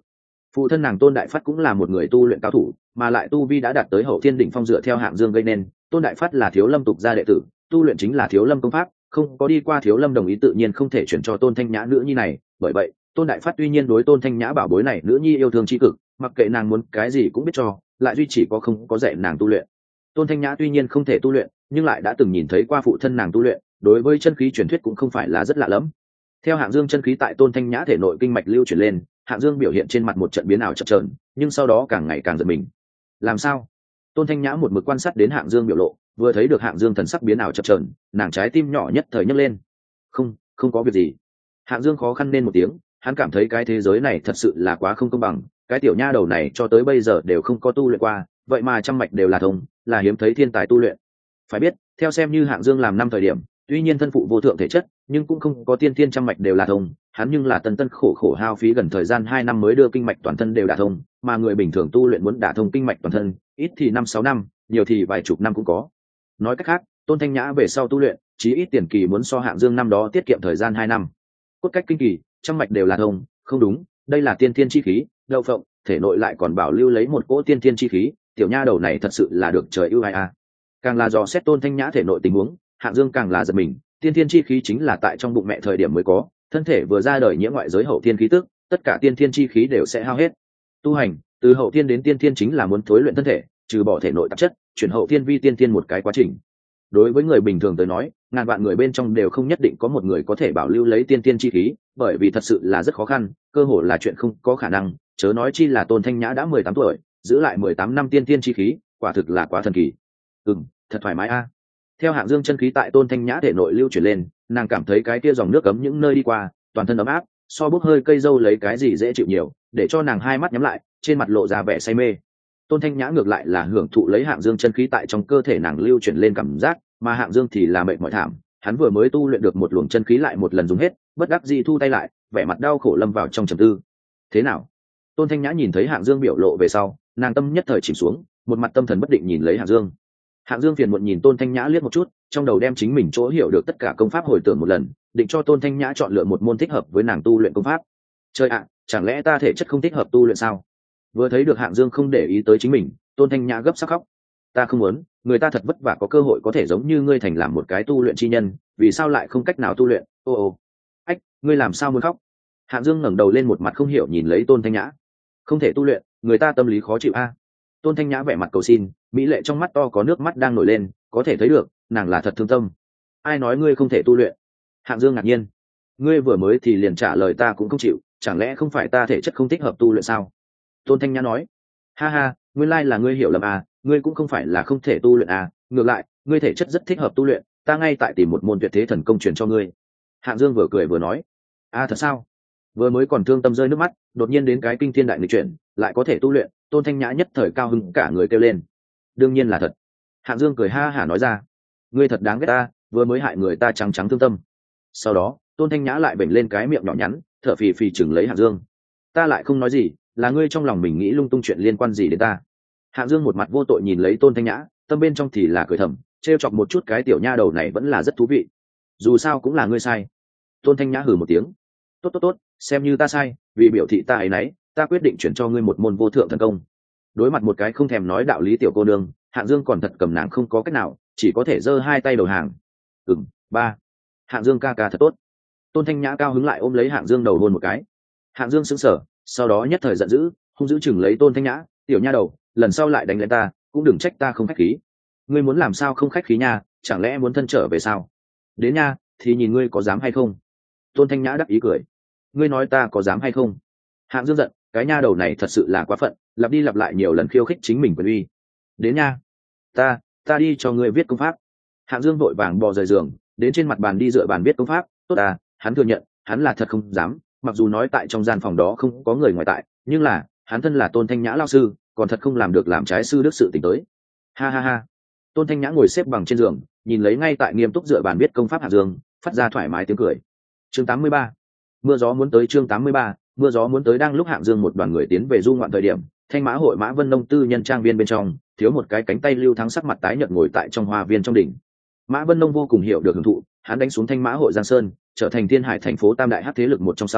S1: Phụ thân nàng Tôn Đại Phát cũng là một người tu luyện cao thủ, mà lại tu vi đã đạt tới hậu thiên đỉnh phong dựa theo Hạng Dương gây nên. Tôn Đại Phát là Thiếu Lâm tục gia đệ tử, tu luyện chính là Thiếu Lâm công pháp, không có đi qua Thiếu Lâm đồng ý tự nhiên không thể chuyển cho Tôn Thanh Nhã nữ nhi này. Bởi vậy, Tôn Đại Phát tuy nhiên đối Tôn Thanh Nhã bảo bối này nữ nhi yêu thương tri cực, mặc kệ nàng muốn cái gì cũng biết cho, lại duy chỉ có không có dạy nàng tu luyện. Tôn Thanh Nhã tuy nhiên không thể tu luyện, nhưng lại đã từng nhìn thấy qua phụ thân nàng tu luyện, đối với chân khí truyền thuyết cũng không phải là rất lạ lẫm. Theo Hạng Dương chân khí tại Tôn Thanh Nhã thể nội kinh mạch lưu chuyển lên, Hạng Dương biểu hiện trên mặt một trận biến ảo chập chờn, nhưng sau đó càng ngày càng giật mình. Làm sao? Tôn Thanh Nhã một mực quan sát đến Hạng Dương biểu lộ, vừa thấy được Hạng Dương thần sắc biến ảo chập chờn, nàng trái tim nhỏ nhất thời nhấc lên. Không, không có việc gì. Hạng Dương khó khăn nên một tiếng, hắn cảm thấy cái thế giới này thật sự là quá không công bằng, cái tiểu nha đầu này cho tới bây giờ đều không có tu luyện qua, vậy mà trăm mạch đều là thông, là hiếm thấy thiên tài tu luyện. Phải biết, theo xem như Hạng Dương làm năm thời điểm, tuy nhiên thân phụ vô thượng thể chất, nhưng cũng không có tiên thiên trăm mạch đều là thông, hắn nhưng là tân tân khổ khổ hao phí gần thời gian hai năm mới đưa kinh mạch toàn thân đều đả thông, mà người bình thường tu luyện muốn đả thông kinh mạch toàn thân, ít thì năm sáu năm, nhiều thì vài chục năm cũng có. Nói cách khác, Tôn Thanh Nhã về sau tu luyện, chí ít tiền kỳ muốn so Hạng Dương năm đó tiết kiệm thời gian hai năm. Cốt cách kinh kỳ, trăm mạch đều là thông, không đúng, đây là tiên thiên chi khí, đậu phộng, thể nội lại còn bảo lưu lấy một cỗ tiên thiên chi khí, tiểu nha đầu này thật sự là được trời ưu ái a. Càng là dò xét Tôn Thanh Nhã thể nội tình huống, Hạng Dương càng là giật mình, tiên thiên chi khí chính là tại trong bụng mẹ thời điểm mới có, thân thể vừa ra đời nhiễm ngoại giới hậu thiên khí tức, tất cả tiên thiên chi khí đều sẽ hao hết. Tu hành, từ hậu thiên đến tiên thiên chính là muốn thối luyện thân thể, trừ bỏ thể nội tạp chất, chuyển hậu thiên vi tiên thiên một cái quá trình. Đối với người bình thường tới nói, ngàn vạn người bên trong đều không nhất định có một người có thể bảo lưu lấy tiên thiên chi khí, bởi vì thật sự là rất khó khăn, cơ hồ là chuyện không có khả năng, chớ nói chi là Tôn Thanh Nhã đã mười tám tuổi, giữ lại mười tám năm tiên thiên chi khí, quả thực là quá thần kỳ. Ừm, thật thoải mái a. Theo Hạng Dương chân khí tại Tôn Thanh Nhã thể nội lưu chuyển lên, nàng cảm thấy cái kia dòng nước cấm những nơi đi qua, toàn thân ấm áp, so bốc hơi cây dâu lấy cái gì dễ chịu nhiều, để cho nàng hai mắt nhắm lại, trên mặt lộ ra vẻ say mê. Tôn Thanh Nhã ngược lại là hưởng thụ lấy Hạng Dương chân khí tại trong cơ thể nàng lưu chuyển lên cảm giác, mà Hạng Dương thì là mệt mỏi thảm, hắn vừa mới tu luyện được một luồng chân khí lại một lần dùng hết, bất đắc dĩ thu tay lại, vẻ mặt đau khổ lâm vào trong trầm tư. Thế nào? Tôn Thanh Nhã nhìn thấy Hạng Dương biểu lộ về sau, nàng tâm nhất thời chìm xuống, một mặt tâm thần bất định nhìn lấy Hạng Dương. Hạng Dương phiền muộn nhìn Tôn Thanh Nhã liếc một chút, trong đầu đem chính mình chỗ hiểu được tất cả công pháp hồi tưởng một lần, định cho Tôn Thanh Nhã chọn lựa một môn thích hợp với nàng tu luyện công pháp. Trời ạ, chẳng lẽ ta thể chất không thích hợp tu luyện sao? Vừa thấy được Hạng Dương không để ý tới chính mình, Tôn Thanh Nhã gấp sắc khóc. Ta không muốn, người ta thật vất vả có cơ hội có thể giống như ngươi thành làm một cái tu luyện chi nhân, vì sao lại không cách nào tu luyện? Ô ô, ách, ngươi làm sao muốn khóc? Hạng Dương ngẩng đầu lên một mặt không hiểu nhìn lấy Tôn Thanh Nhã. Không thể tu luyện, người ta tâm lý khó chịu a. Tôn Thanh Nhã vẻ mặt cầu xin, mỹ lệ trong mắt to có nước mắt đang nổi lên, có thể thấy được nàng là thật thương tâm. Ai nói ngươi không thể tu luyện? Hạng Dương ngạc nhiên. Ngươi vừa mới thì liền trả lời ta cũng không chịu, chẳng lẽ không phải ta thể chất không thích hợp tu luyện sao? Tôn Thanh Nhã nói. Ha ha, nguyên lai là ngươi hiểu lầm à, ngươi cũng không phải là không thể tu luyện à, ngược lại, ngươi thể chất rất thích hợp tu luyện, ta ngay tại tìm một môn tuyệt thế thần công truyền cho ngươi. Hạng Dương vừa cười vừa nói. À thật sao? Vừa mới còn thương tâm rơi nước mắt, đột nhiên đến cái kinh thiên đại nghịch chuyển, lại có thể tu luyện, Tôn Thanh Nhã nhất thời cao hứng cả người kêu lên. Đương nhiên là thật. Hạng Dương cười ha hả nói ra. Ngươi thật đáng ghét ta, vừa mới hại người ta trắng trắng thương tâm. Sau đó, Tôn Thanh Nhã lại bểnh lên cái miệng nhỏ nhắn, thở phì phì chừng lấy Hạng Dương. Ta lại không nói gì, là ngươi trong lòng mình nghĩ lung tung chuyện liên quan gì đến ta? Hạng Dương một mặt vô tội nhìn lấy Tôn Thanh Nhã, tâm bên trong thì là cười thầm, trêu chọc một chút cái tiểu nha đầu này vẫn là rất thú vị. Dù sao cũng là ngươi sai. Tôn Thanh Nhã hừ một tiếng. Tốt tốt tốt, xem như ta sai, vì biểu thị ta ấy nấy, ta quyết định chuyển cho ngươi một môn vô thượng thần công. Đối mặt một cái không thèm nói đạo lý tiểu cô nương, Hạng Dương còn thật cầm nàng không có cách nào, chỉ có thể giơ hai tay đầu hàng. Ừm, ba. Hạng Dương ca ca thật tốt. Tôn Thanh Nhã cao hứng lại ôm lấy Hạng Dương đầu hôn một cái. Hạng Dương sững sờ, sau đó nhất thời giận dữ, hung dữ chừng lấy Tôn Thanh Nhã, tiểu nha đầu, lần sau lại đánh lên ta, cũng đừng trách ta không khách khí. Ngươi muốn làm sao không khách khí nha, chẳng lẽ muốn thân trở về sao? Đến nha, thì nhìn ngươi có dám hay không. Tôn Thanh Nhã đắc ý cười. Ngươi nói ta có dám hay không? Hạng Dương giận, cái nha đầu này thật sự là quá phận, lặp đi lặp lại nhiều lần khiêu khích chính mình quyền uy. Đến nha, ta, ta đi cho ngươi viết công pháp. Hạng Dương vội vàng bò rời giường, đến trên mặt bàn đi dựa bàn viết công pháp. Tốt à, hắn thừa nhận, hắn là thật không dám, mặc dù nói tại trong gian phòng đó không có người ngoài tại, nhưng là, hắn thân là Tôn Thanh Nhã lão sư, còn thật không làm được làm trái sư đức sự tình tới. Ha ha ha. Tôn Thanh Nhã ngồi xếp bằng trên giường, nhìn lấy ngay tại nghiêm túc dựa bàn viết công pháp Hạng Dương, phát ra thoải mái tiếng cười. Chương tám mươi ba. Mưa gió muốn tới. Chương tám mươi ba. Mưa gió muốn tới. Đang lúc Hạng Dương một đoàn người tiến về du ngoạn thời điểm, Thanh Mã hội Mã Vân Nông tư nhân trang viên bên trong, thiếu một cái cánh tay Lưu Thắng sắc mặt tái nhợt ngồi tại trong hoa viên trong đỉnh. Mã Vân Nông vô cùng hiểu được hưởng thụ, hắn đánh xuống Thanh Mã hội Giang Sơn, trở thành Thiên Hải thành phố tam đại hắc thế lực một trong sau,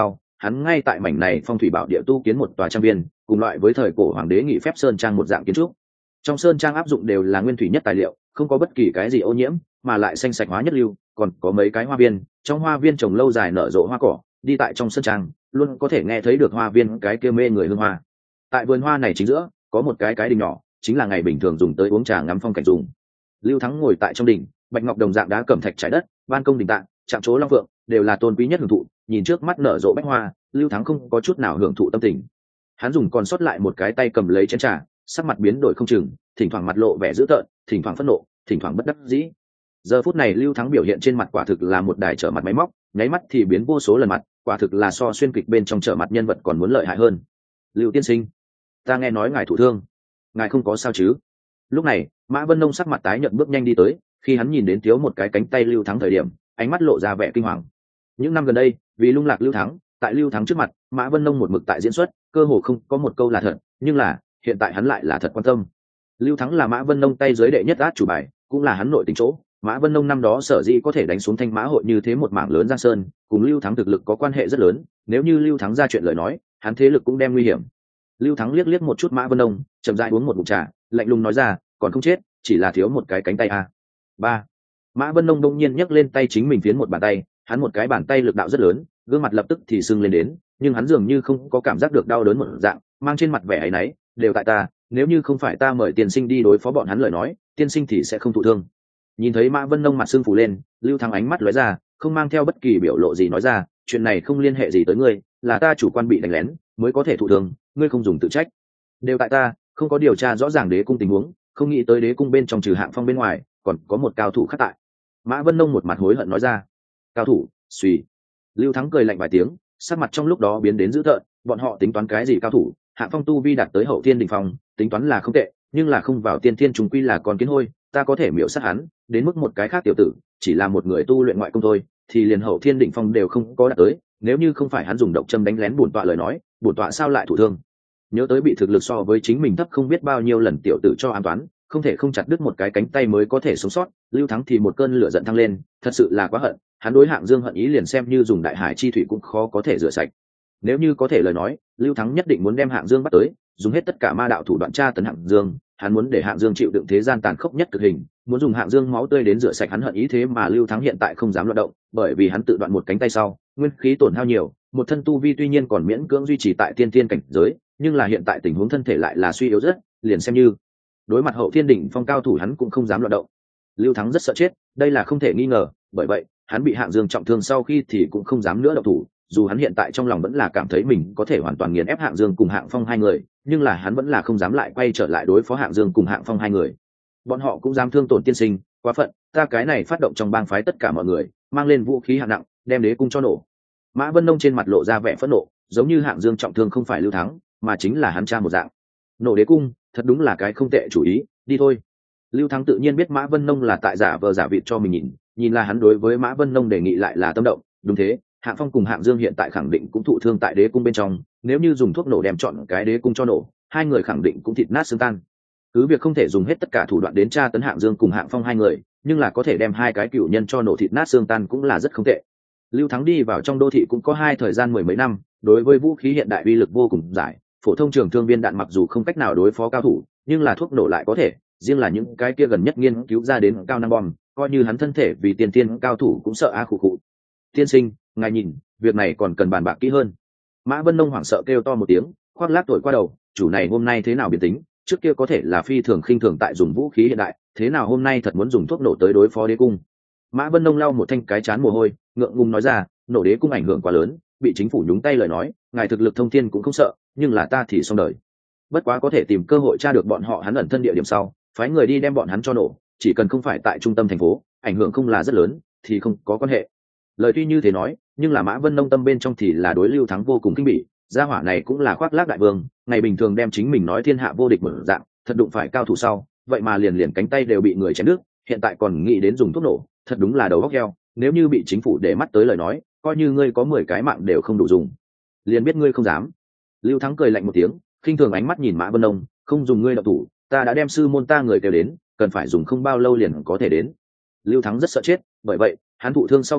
S1: hắn ngay tại mảnh này phong thủy bảo địa tu kiến một tòa trang viên, cùng loại với thời cổ hoàng đế nghị phép sơn trang một dạng kiến trúc. Trong sơn trang áp dụng đều là nguyên thủy nhất tài liệu, không có bất kỳ cái gì ô nhiễm, mà lại xanh sạch hóa nhất lưu, còn có mấy cái hoa viên, trong hoa viên trồng lâu dài nở rộ hoa cỏ, đi tại trong sơn trang luôn có thể nghe thấy được hoa viên cái kia mê người hương hoa. Tại vườn hoa này chính giữa có một cái cái đình nhỏ, chính là ngày bình thường dùng tới uống trà ngắm phong cảnh dùng. Lưu Thắng ngồi tại trong đình, bạch ngọc đồng dạng đá cẩm thạch trải đất, ban công đình tạng, chạm chỗ long phượng đều là tôn quý nhất hưởng thụ. Nhìn trước mắt nở rộ bách hoa, Lưu Thắng không có chút nào hưởng thụ tâm tình. Hắn dùng còn sót lại một cái tay cầm lấy chén trà, sắc mặt biến đổi không chừng, thỉnh thoảng mặt lộ vẻ dữ tợn, thỉnh thoảng phẫn nộ, thỉnh thoảng bất đắc dĩ. Giờ phút này Lưu Thắng biểu hiện trên mặt quả thực là một đài trở mặt máy móc, nháy mắt thì biến vô số lần mặt, quả thực là so xuyên kịch bên trong trở mặt nhân vật còn muốn lợi hại hơn. Lưu tiên sinh, ta nghe nói ngài thụ thương, ngài không có sao chứ? Lúc này Mã Vân Nông sắc mặt tái nhợt bước nhanh đi tới, khi hắn nhìn đến thiếu một cái cánh tay Lưu Thắng thời điểm, ánh mắt lộ ra vẻ kinh hoàng. Những năm gần đây vì lung lạc Lưu Thắng, tại Lưu Thắng trước mặt Mã Vân Nông một mực tại diễn xuất, cơ hồ không có một câu là thật, nhưng là hiện tại hắn lại là thật quan tâm. Lưu Thắng là Mã Vân Nông tay dưới đệ nhất át chủ bài, cũng là hắn nội tình chỗ. Mã Vân Nông năm đó sở dĩ có thể đánh xuống Thanh Mã hội như thế một mảng lớn Giang Sơn, cùng Lưu Thắng thực lực có quan hệ rất lớn, nếu như Lưu Thắng ra chuyện lời nói, hắn thế lực cũng đem nguy hiểm. Lưu Thắng liếc liếc một chút Mã Vân Nông, chậm rãi uống một ngụm trà, lạnh lùng nói ra, còn không chết, chỉ là thiếu một cái cánh tay à. Ba. Mã Vân Nông đông nhiên nhấc lên tay chính mình phiến một bàn tay, hắn một cái bàn tay lực đạo rất lớn, gương mặt lập tức thì sưng lên đến, nhưng hắn dường như không có cảm giác được đau đớn một dạng, mang trên mặt vẻ áy náy, đều tại ta, nếu như không phải ta mời tiên sinh đi đối phó bọn hắn lời nói, tiên sinh thì sẽ không thụ thương. Nhìn thấy Mã Vân Nông mặt sưng phù lên, Lưu Thắng ánh mắt lóe ra, không mang theo bất kỳ biểu lộ gì nói ra, chuyện này không liên hệ gì tới ngươi, là ta chủ quan bị đánh lén mới có thể thụ thương, ngươi không dùng tự trách. Đều tại ta, không có điều tra rõ ràng đế cung tình huống, không nghĩ tới đế cung bên trong trừ Hạng Phong bên ngoài, còn có một cao thủ khác tại. Mã Vân Nông một mặt hối hận nói ra. Cao thủ? Suy. Lưu Thắng cười lạnh vài tiếng, sắc mặt trong lúc đó biến đến dữ tợn, bọn họ tính toán cái gì cao thủ? Hạng Phong tu vi đạt tới hậu thiên đỉnh phong, tính toán là không tệ, nhưng là không vào tiên thiên trùng quy là con kiến hôi, ta có thể miểu sát hắn, đến mức một cái khác tiểu tử, chỉ là một người tu luyện ngoại công thôi, thì liền hậu thiên đỉnh phong đều không có đạt tới, nếu như không phải hắn dùng độc châm đánh lén bổn tọa lời nói, bổn tọa sao lại thụ thương? Nhớ tới bị thực lực so với chính mình thấp không biết bao nhiêu lần tiểu tử cho an toán, không thể không chặt đứt một cái cánh tay mới có thể sống sót, Lưu Thắng thì một cơn lửa giận thăng lên, thật sự là quá hận, hắn đối Hạng Dương hận ý liền xem như dùng đại hải chi thủy cũng khó có thể rửa sạch. Nếu như có thể lời nói, Lưu Thắng nhất định muốn đem Hạng Dương bắt tới, dùng hết tất cả ma đạo thủ đoạn tra tấn Hạng Dương, hắn muốn để Hạng Dương chịu đựng thế gian tàn khốc nhất cực hình, muốn dùng Hạng Dương máu tươi đến rửa sạch hắn hận ý, thế mà Lưu Thắng hiện tại không dám loạn động, bởi vì hắn tự đoạn một cánh tay sau, nguyên khí tổn hao nhiều, một thân tu vi tuy nhiên còn miễn cưỡng duy trì tại tiên thiên cảnh giới, nhưng là hiện tại tình huống thân thể lại là suy yếu rất, liền xem như đối mặt hậu thiên đỉnh phong cao thủ hắn cũng không dám loạn động. Lưu Thắng rất sợ chết, đây là không thể nghi ngờ, bởi vậy hắn bị Hạng Dương trọng thương sau khi thì cũng không dám nữa động thủ, dù hắn hiện tại trong lòng vẫn là cảm thấy mình có thể hoàn toàn nghiền ép Hạng Dương cùng Hạng Phong hai người, nhưng là hắn vẫn là không dám lại quay trở lại đối phó Hạng Dương cùng Hạng Phong hai người. Bọn họ cũng dám thương tổn tiên sinh, quá phận, ta cái này phát động trong bang phái tất cả mọi người, mang lên vũ khí hạng nặng, đem đế cung cho nổ. Mã Vân Nông trên mặt lộ ra vẻ phẫn nộ, giống như Hạng Dương trọng thương không phải Lưu Thắng, mà chính là hắn cha một dạng. Nổ đế cung, thật đúng là cái không tệ chủ ý, đi thôi. Lưu Thắng tự nhiên biết Mã Vân Nông là tại giả vờ giả vịt cho mình nhìn, nhìn là hắn đối với Mã Vân Nông đề nghị lại là tâm động, đúng thế, Hạng Phong cùng Hạng Dương hiện tại khẳng định cũng thụ thương tại đế cung bên trong, nếu như dùng thuốc nổ đem chọn cái đế cung cho nổ, hai người khẳng định cũng thịt nát xương tan. Cứ việc không thể dùng hết tất cả thủ đoạn đến tra tấn Hạng Dương cùng Hạng Phong hai người, nhưng là có thể đem hai cái cựu nhân cho nổ thịt nát xương tan cũng là rất không tệ. Lưu Thắng đi vào trong đô thị cũng có hai thời gian mười mấy năm, đối với vũ khí hiện đại uy lực vô cùng giải, phổ thông trường thương viên đạn mặc dù không cách nào đối phó cao thủ, nhưng là thuốc nổ lại có thể, riêng là những cái kia gần nhất nghiên cứu ra đến cao năng bom, coi như hắn thân thể vì tiền tiên cao thủ cũng sợ a khụ khụ. Tiên sinh, ngài nhìn, việc này còn cần bàn bạc kỹ hơn. Mã Vân Nông hoảng sợ kêu to một tiếng, khoác lác tuổi qua đầu, chủ này hôm nay thế nào biến tính, trước kia có thể là phi thường khinh thường tại dùng vũ khí hiện đại, thế nào hôm nay thật muốn dùng thuốc nổ tới đối phó đế cung. Mã Vân Nông lau một thanh cái chán mồ hôi, ngượng ngùng nói ra, nổ đế cung ảnh hưởng quá lớn, bị chính phủ nhúng tay lời nói, ngài thực lực thông thiên cũng không sợ, nhưng là ta thì xong đời. Bất quá có thể tìm cơ hội tra được bọn họ hắn ẩn thân địa điểm sau, phái người đi đem bọn hắn cho nổ, chỉ cần không phải tại trung tâm thành phố, ảnh hưởng không là rất lớn, thì không có quan hệ. Lời tuy như thế nói, nhưng là Mã Vân Nông tâm bên trong thì là đối Lưu Thắng vô cùng kinh bỉ, gia hỏa này cũng là khoác lác đại vương, ngày bình thường đem chính mình nói thiên hạ vô địch một dạng, thật đụng phải cao thủ sau, vậy mà liền liền cánh tay đều bị người chém đứt, hiện tại còn nghĩ đến dùng thuốc nổ, thật đúng là đầu óc heo, nếu như bị chính phủ để mắt tới lời nói, coi như ngươi có mười cái mạng đều không đủ dùng. Liền biết ngươi không dám. Lưu Thắng cười lạnh một tiếng, khinh thường ánh mắt nhìn Mã Vân Nông, không dùng ngươi động thủ, ta đã đem sư môn ta người kêu đến, cần phải dùng không bao lâu liền có thể đến. Lưu Thắng rất sợ chết, bởi vậy hắn thụ thương sau khi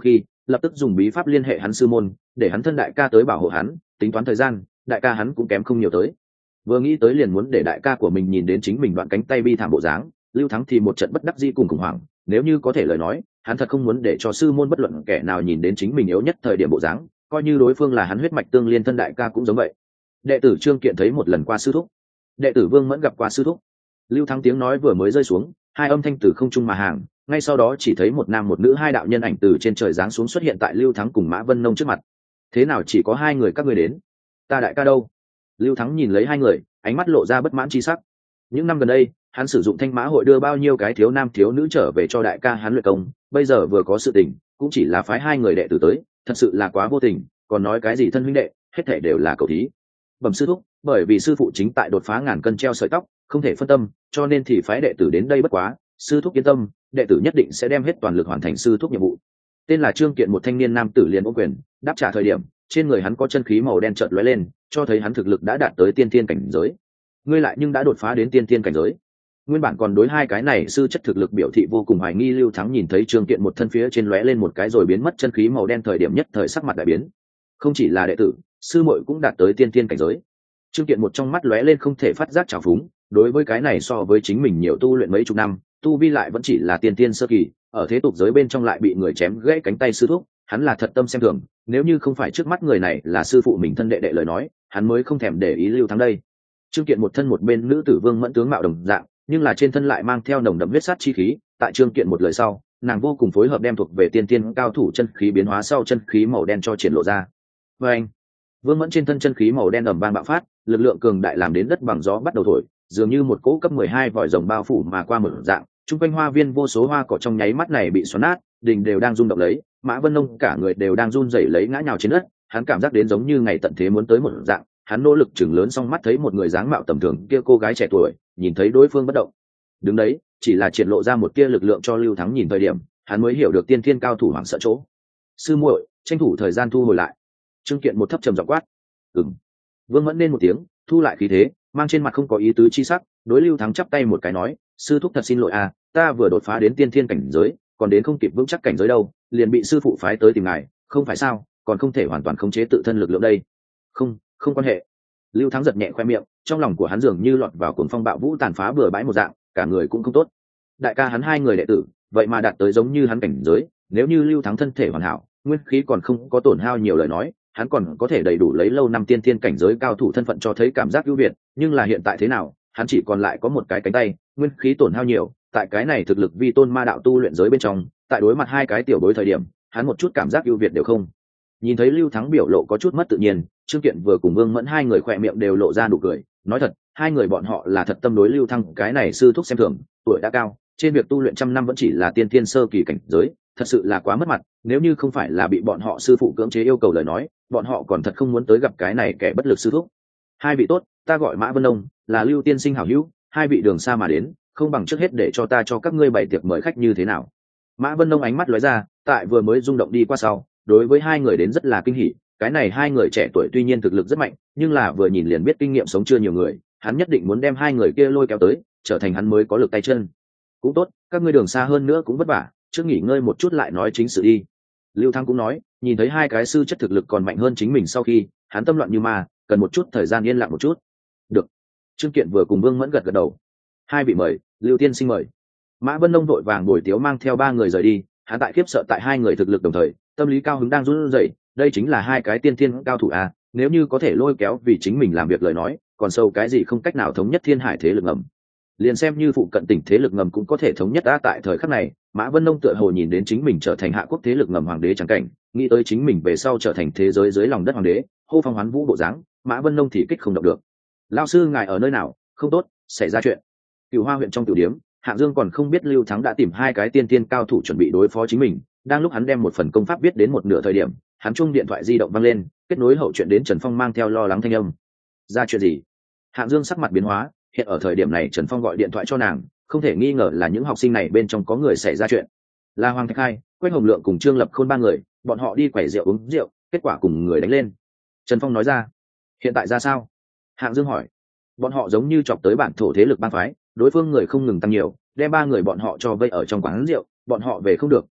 S1: lập tức dùng bí pháp liên hệ hắn sư môn, để hắn thân đại ca tới bảo hộ hắn. Tính toán thời gian, đại ca hắn cũng kém không nhiều tới. Vừa nghĩ tới liền muốn để đại ca của mình nhìn đến chính mình đoạn cánh tay bi thảm bộ dáng, Lưu Thắng thì một trận bất đắc dĩ cùng khủng hoảng. Nếu như có thể lời nói, hắn thật không muốn để cho sư môn bất luận kẻ nào nhìn đến chính mình yếu nhất thời điểm bộ dáng, coi như đối phương là hắn huyết mạch tương liên thân đại ca cũng giống vậy. Đệ tử Trương Kiện thấy một lần qua sư thúc, đệ tử Vương Mẫn gặp qua sư thúc. Lưu Thắng tiếng nói vừa mới rơi xuống, hai âm thanh từ không trung mà hàng, ngay sau đó chỉ thấy một nam một nữ hai đạo nhân ảnh từ trên trời giáng xuống xuất hiện tại Lưu Thắng cùng Mã Vân Nông trước mặt. Thế nào chỉ có hai người các ngươi đến? Ta đại ca đâu? Lưu Thắng nhìn lấy hai người, ánh mắt lộ ra bất mãn chi sắc. Những năm gần đây, hắn sử dụng thanh mã hội đưa bao nhiêu cái thiếu nam thiếu nữ trở về cho đại ca hắn luyện công, bây giờ vừa có sự tình, cũng chỉ là phái hai người đệ tử tới, thật sự là quá vô tình, còn nói cái gì thân huynh đệ, hết thảy đều là cầu thí. Bẩm sư thúc, bởi vì sư phụ chính tại đột phá ngàn cân treo sợi tóc, không thể phân tâm, cho nên thì phái đệ tử đến đây bất quá, sư thúc yên tâm, đệ tử nhất định sẽ đem hết toàn lực hoàn thành sư thúc nhiệm vụ. Tên là Trương Kiện một thanh niên nam tử liền ôm quyền, đáp trả thời điểm, trên người hắn có chân khí màu đen chợt lóe lên, cho thấy hắn thực lực đã đạt tới tiên thiên cảnh giới. Ngươi lại nhưng đã đột phá đến tiên thiên cảnh giới. Nguyên bản còn đối hai cái này sư chất thực lực biểu thị vô cùng hoài nghi Lưu Thắng nhìn thấy Trương Kiện một thân phía trên lóe lên một cái rồi biến mất chân khí màu đen thời điểm nhất thời sắc mặt đại biến. Không chỉ là đệ tử, sư muội cũng đạt tới tiên thiên cảnh giới. Trương Kiện một trong mắt lóe lên không thể phát giác trào phúng, đối với cái này so với chính mình nhiều tu luyện mấy chục năm, tu vi lại vẫn chỉ là tiên tiên sơ kỳ, ở thế tục giới bên trong lại bị người chém gãy cánh tay sư thúc, hắn là thật tâm xem thường, nếu như không phải trước mắt người này là sư phụ mình thân đệ đệ lời nói, hắn mới không thèm để ý Lưu Thắng đây. Trương Kiện một thân một bên nữ tử Vương Mẫn tướng mạo đồng dạng, nhưng là trên thân lại mang theo nồng đậm huyết sát chi khí, tại Trương Kiện một lời sau, nàng vô cùng phối hợp đem thuộc về tiên tiên cao thủ chân khí biến hóa sau chân khí màu đen cho triển lộ ra. Và anh, Vương Mẫn trên thân chân khí màu đen ầm vang bạo phát, lực lượng cường đại làm đến đất bằng gió bắt đầu thổi, dường như một cỗ cấp mười hai vòi rồng bao phủ mà qua một dạng, trung quanh hoa viên vô số hoa cỏ trong nháy mắt này bị xoắn nát, đình đều đang rung động lấy, Mã Vân Nông cả người đều đang run rẩy lấy ngã nhào trên đất, hắn cảm giác đến giống như ngày tận thế muốn tới một dạng, hắn nỗ lực chừng lớn song mắt thấy một người dáng mạo tầm thường kia cô gái trẻ tuổi, nhìn thấy đối phương bất động, đứng đấy, chỉ là triển lộ ra một tia lực lượng cho Lưu Thắng nhìn thời điểm, hắn mới hiểu được tiên thiên cao thủ hoảng sợ chỗ. Sư muội, tranh thủ thời gian thu hồi lại. Trương Kiện một thấp trầm giọng quát. Ừm. Vương Mẫn lên một tiếng, thu lại khí thế, mang trên mặt không có ý tứ chi sắc, đối Lưu Thắng chắp tay một cái nói, sư thúc thật xin lỗi à, ta vừa đột phá đến tiên thiên cảnh giới, còn đến không kịp vững chắc cảnh giới đâu, liền bị sư phụ phái tới tìm ngài, không phải sao, còn không thể hoàn toàn khống chế tự thân lực lượng đây. Không, không quan hệ. Lưu Thắng giật nhẹ khoe miệng, trong lòng của hắn dường như lọt vào cuồng phong bạo vũ tàn phá bừa bãi một dạng, cả người cũng không tốt. Đại ca hắn hai người đệ tử, vậy mà đạt tới giống như hắn cảnh giới, nếu như Lưu Thắng thân thể hoàn hảo, nguyên khí còn không có tổn hao nhiều lời nói, hắn còn có thể đầy đủ lấy lâu năm tiên thiên cảnh giới cao thủ thân phận cho thấy cảm giác ưu việt, nhưng là hiện tại thế nào, hắn chỉ còn lại có một cái cánh tay, nguyên khí tổn hao nhiều, tại cái này thực lực vi tôn ma đạo tu luyện giới bên trong, tại đối mặt hai cái tiểu bối thời điểm, hắn một chút cảm giác ưu việt đều không. Nhìn thấy Lưu Thắng biểu lộ có chút mất tự nhiên, Trương Kiện vừa cùng Vương Mẫn hai người khỏe miệng đều lộ ra nụ cười, nói thật, hai người bọn họ là thật tâm đối Lưu Thắng cái này sư thúc xem thường, tuổi đã cao, trên việc tu luyện trăm năm vẫn chỉ là tiên thiên sơ kỳ cảnh giới, thật sự là quá mất mặt, nếu như không phải là bị bọn họ sư phụ cưỡng chế yêu cầu lời nói, bọn họ còn thật không muốn tới gặp cái này kẻ bất lực sư thúc. Hai vị tốt, ta gọi Mã Vân Nông, là Lưu tiên sinh hảo hữu, hai vị đường xa mà đến, không bằng trước hết để cho ta cho các ngươi bày tiệc mời khách như thế nào. Mã Vân Nông ánh mắt lóe ra, tại vừa mới rung động đi qua sau, đối với hai người đến rất là kinh hỉ, cái này hai người trẻ tuổi tuy nhiên thực lực rất mạnh, nhưng là vừa nhìn liền biết kinh nghiệm sống chưa nhiều người, hắn nhất định muốn đem hai người kia lôi kéo tới, trở thành hắn mới có lực tay chân. Cũng tốt, các ngươi đường xa hơn nữa cũng vất vả, trước nghỉ ngơi một chút lại nói chính sự đi. Lưu Thắng cũng nói, nhìn thấy hai cái sư chất thực lực còn mạnh hơn chính mình sau khi, hắn tâm loạn như ma, cần một chút thời gian yên lặng một chút. Được. Trương Kiện vừa cùng Vương Mẫn gật gật đầu. Hai vị mời, Lưu tiên sinh mời. Mã Vân Nông vội vàng bồi tiếu mang theo ba người rời đi, hắn tại khiếp sợ tại hai người thực lực đồng thời, tâm lý cao hứng đang run rẩy, đây chính là hai cái tiên thiên cao thủ à, nếu như có thể lôi kéo vì chính mình làm việc lời nói, còn sâu cái gì không cách nào thống nhất thiên hải thế lực ngầm. Liền xem như phụ cận tỉnh thế lực ngầm cũng có thể thống nhất đã tại thời khắc này, Mã Vân Nông tựa hồ nhìn đến chính mình trở thành hạ quốc thế lực ngầm hoàng đế chẳng cảnh, nghĩ tới chính mình về sau trở thành thế giới dưới lòng đất hoàng đế, hô phong hoán vũ bộ dáng, Mã Vân Nông thì kích không động được. Lão sư ngài ở nơi nào? Không tốt, xảy ra chuyện. Cửu Hoa huyện trong tiểu điếm, Hạng Dương còn không biết Lưu Thắng đã tìm hai cái tiên tiên cao thủ chuẩn bị đối phó chính mình, đang lúc hắn đem một phần công pháp viết đến một nửa thời điểm, hắn chung điện thoại di động vang lên, kết nối hậu chuyện đến Trần Phong mang theo lo lắng thanh âm. Ra chuyện gì? Hạng Dương sắc mặt biến hóa, hiện ở thời điểm này Trần Phong gọi điện thoại cho nàng, không thể nghi ngờ là những học sinh này bên trong có người xảy ra chuyện. Là Hoàng Thạch Khai, Quách Hồng Lượng cùng Trương Lập Khôn ba người, bọn họ đi quẩy rượu uống rượu, kết quả cùng người đánh lên. Trần Phong nói ra. Hiện tại ra sao? Hạng Dương hỏi. Bọn họ giống như chọc tới bản thổ thế lực bang phái, đối phương người không ngừng tăng nhiều, đem ba người bọn họ cho vây ở trong quán rượu, bọn họ về không được,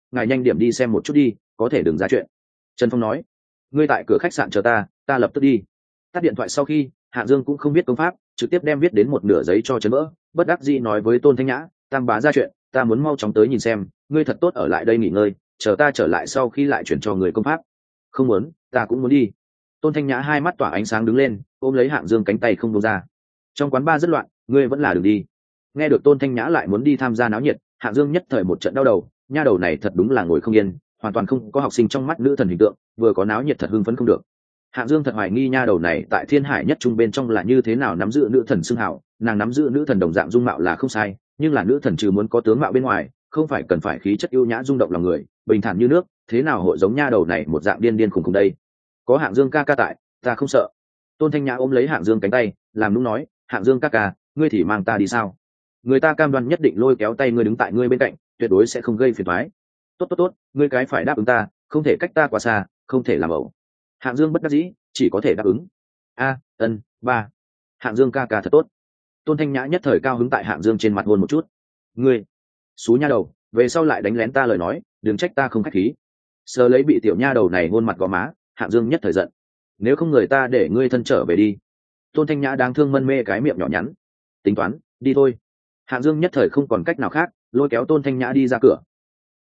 S1: ngài nhanh điểm đi xem một chút đi, có thể đừng ra chuyện. Trần Phong nói. Ngươi tại cửa khách sạn chờ ta, ta lập tức đi. Tắt điện thoại sau khi, Hạng Dương cũng không biết công pháp, trực tiếp đem viết đến một nửa giấy cho Trần Mỡ, bất đắc dĩ nói với Tôn Thanh Nhã, Tam bá ra chuyện, ta muốn mau chóng tới nhìn xem, ngươi thật tốt ở lại đây nghỉ ngơi, chờ ta trở lại sau khi lại chuyển cho người công pháp. Không muốn, ta cũng muốn đi. Tôn Thanh Nhã hai mắt tỏa ánh sáng đứng lên, ôm lấy Hạng Dương cánh tay không buông ra. Trong quán bar rất loạn, ngươi vẫn là đừng đi. Nghe được Tôn Thanh Nhã lại muốn đi tham gia náo nhiệt, Hạng Dương nhất thời một trận đau đầu, nha đầu này thật đúng là ngồi không yên, hoàn toàn không có học sinh trong mắt nữ thần hình tượng, vừa có náo nhiệt thật hưng phấn không được. Hạng Dương thật hoài nghi nha đầu này tại Thiên Hải nhất trung bên trong là như thế nào nắm giữ nữ thần xưng hào, nàng nắm giữ nữ thần đồng dạng dung mạo là không sai, nhưng là nữ thần trừ muốn có tướng mạo bên ngoài, không phải cần phải khí chất ưu nhã rung động lòng người, bình thản như nước, thế nào hội giống nha đầu này một dạng điên điên khùng khùng đây. Có Hạng Dương ca ca tại, ta không sợ. Tôn Thanh Nhã ôm lấy Hạng Dương cánh tay, làm nũng nói, Hạng Dương ca ca, ngươi thì mang ta đi sao? Người ta cam đoan nhất định lôi kéo tay ngươi đứng tại ngươi bên cạnh, tuyệt đối sẽ không gây phiền toái. Tốt tốt tốt, ngươi cái phải đáp ứng ta, không thể cách ta quá xa, không thể làm ẩu. Hạng Dương bất đắc dĩ, chỉ có thể đáp ứng. A, ân, ba. Hạng Dương ca ca thật tốt. Tôn Thanh Nhã nhất thời cao hứng tại Hạng Dương trên mặt hôn một chút. Ngươi, xú nha đầu, về sau lại đánh lén ta lời nói, đừng trách ta không khách khí. Sờ lấy bị tiểu nha đầu này hôn mặt gò má, Hạng Dương nhất thời giận. Nếu không người ta để ngươi thân trở về đi. Tôn Thanh Nhã đáng thương mân mê cái miệng nhỏ nhắn. Tính toán, đi thôi. Hạng Dương nhất thời không còn cách nào khác, lôi kéo Tôn Thanh Nhã đi ra cửa.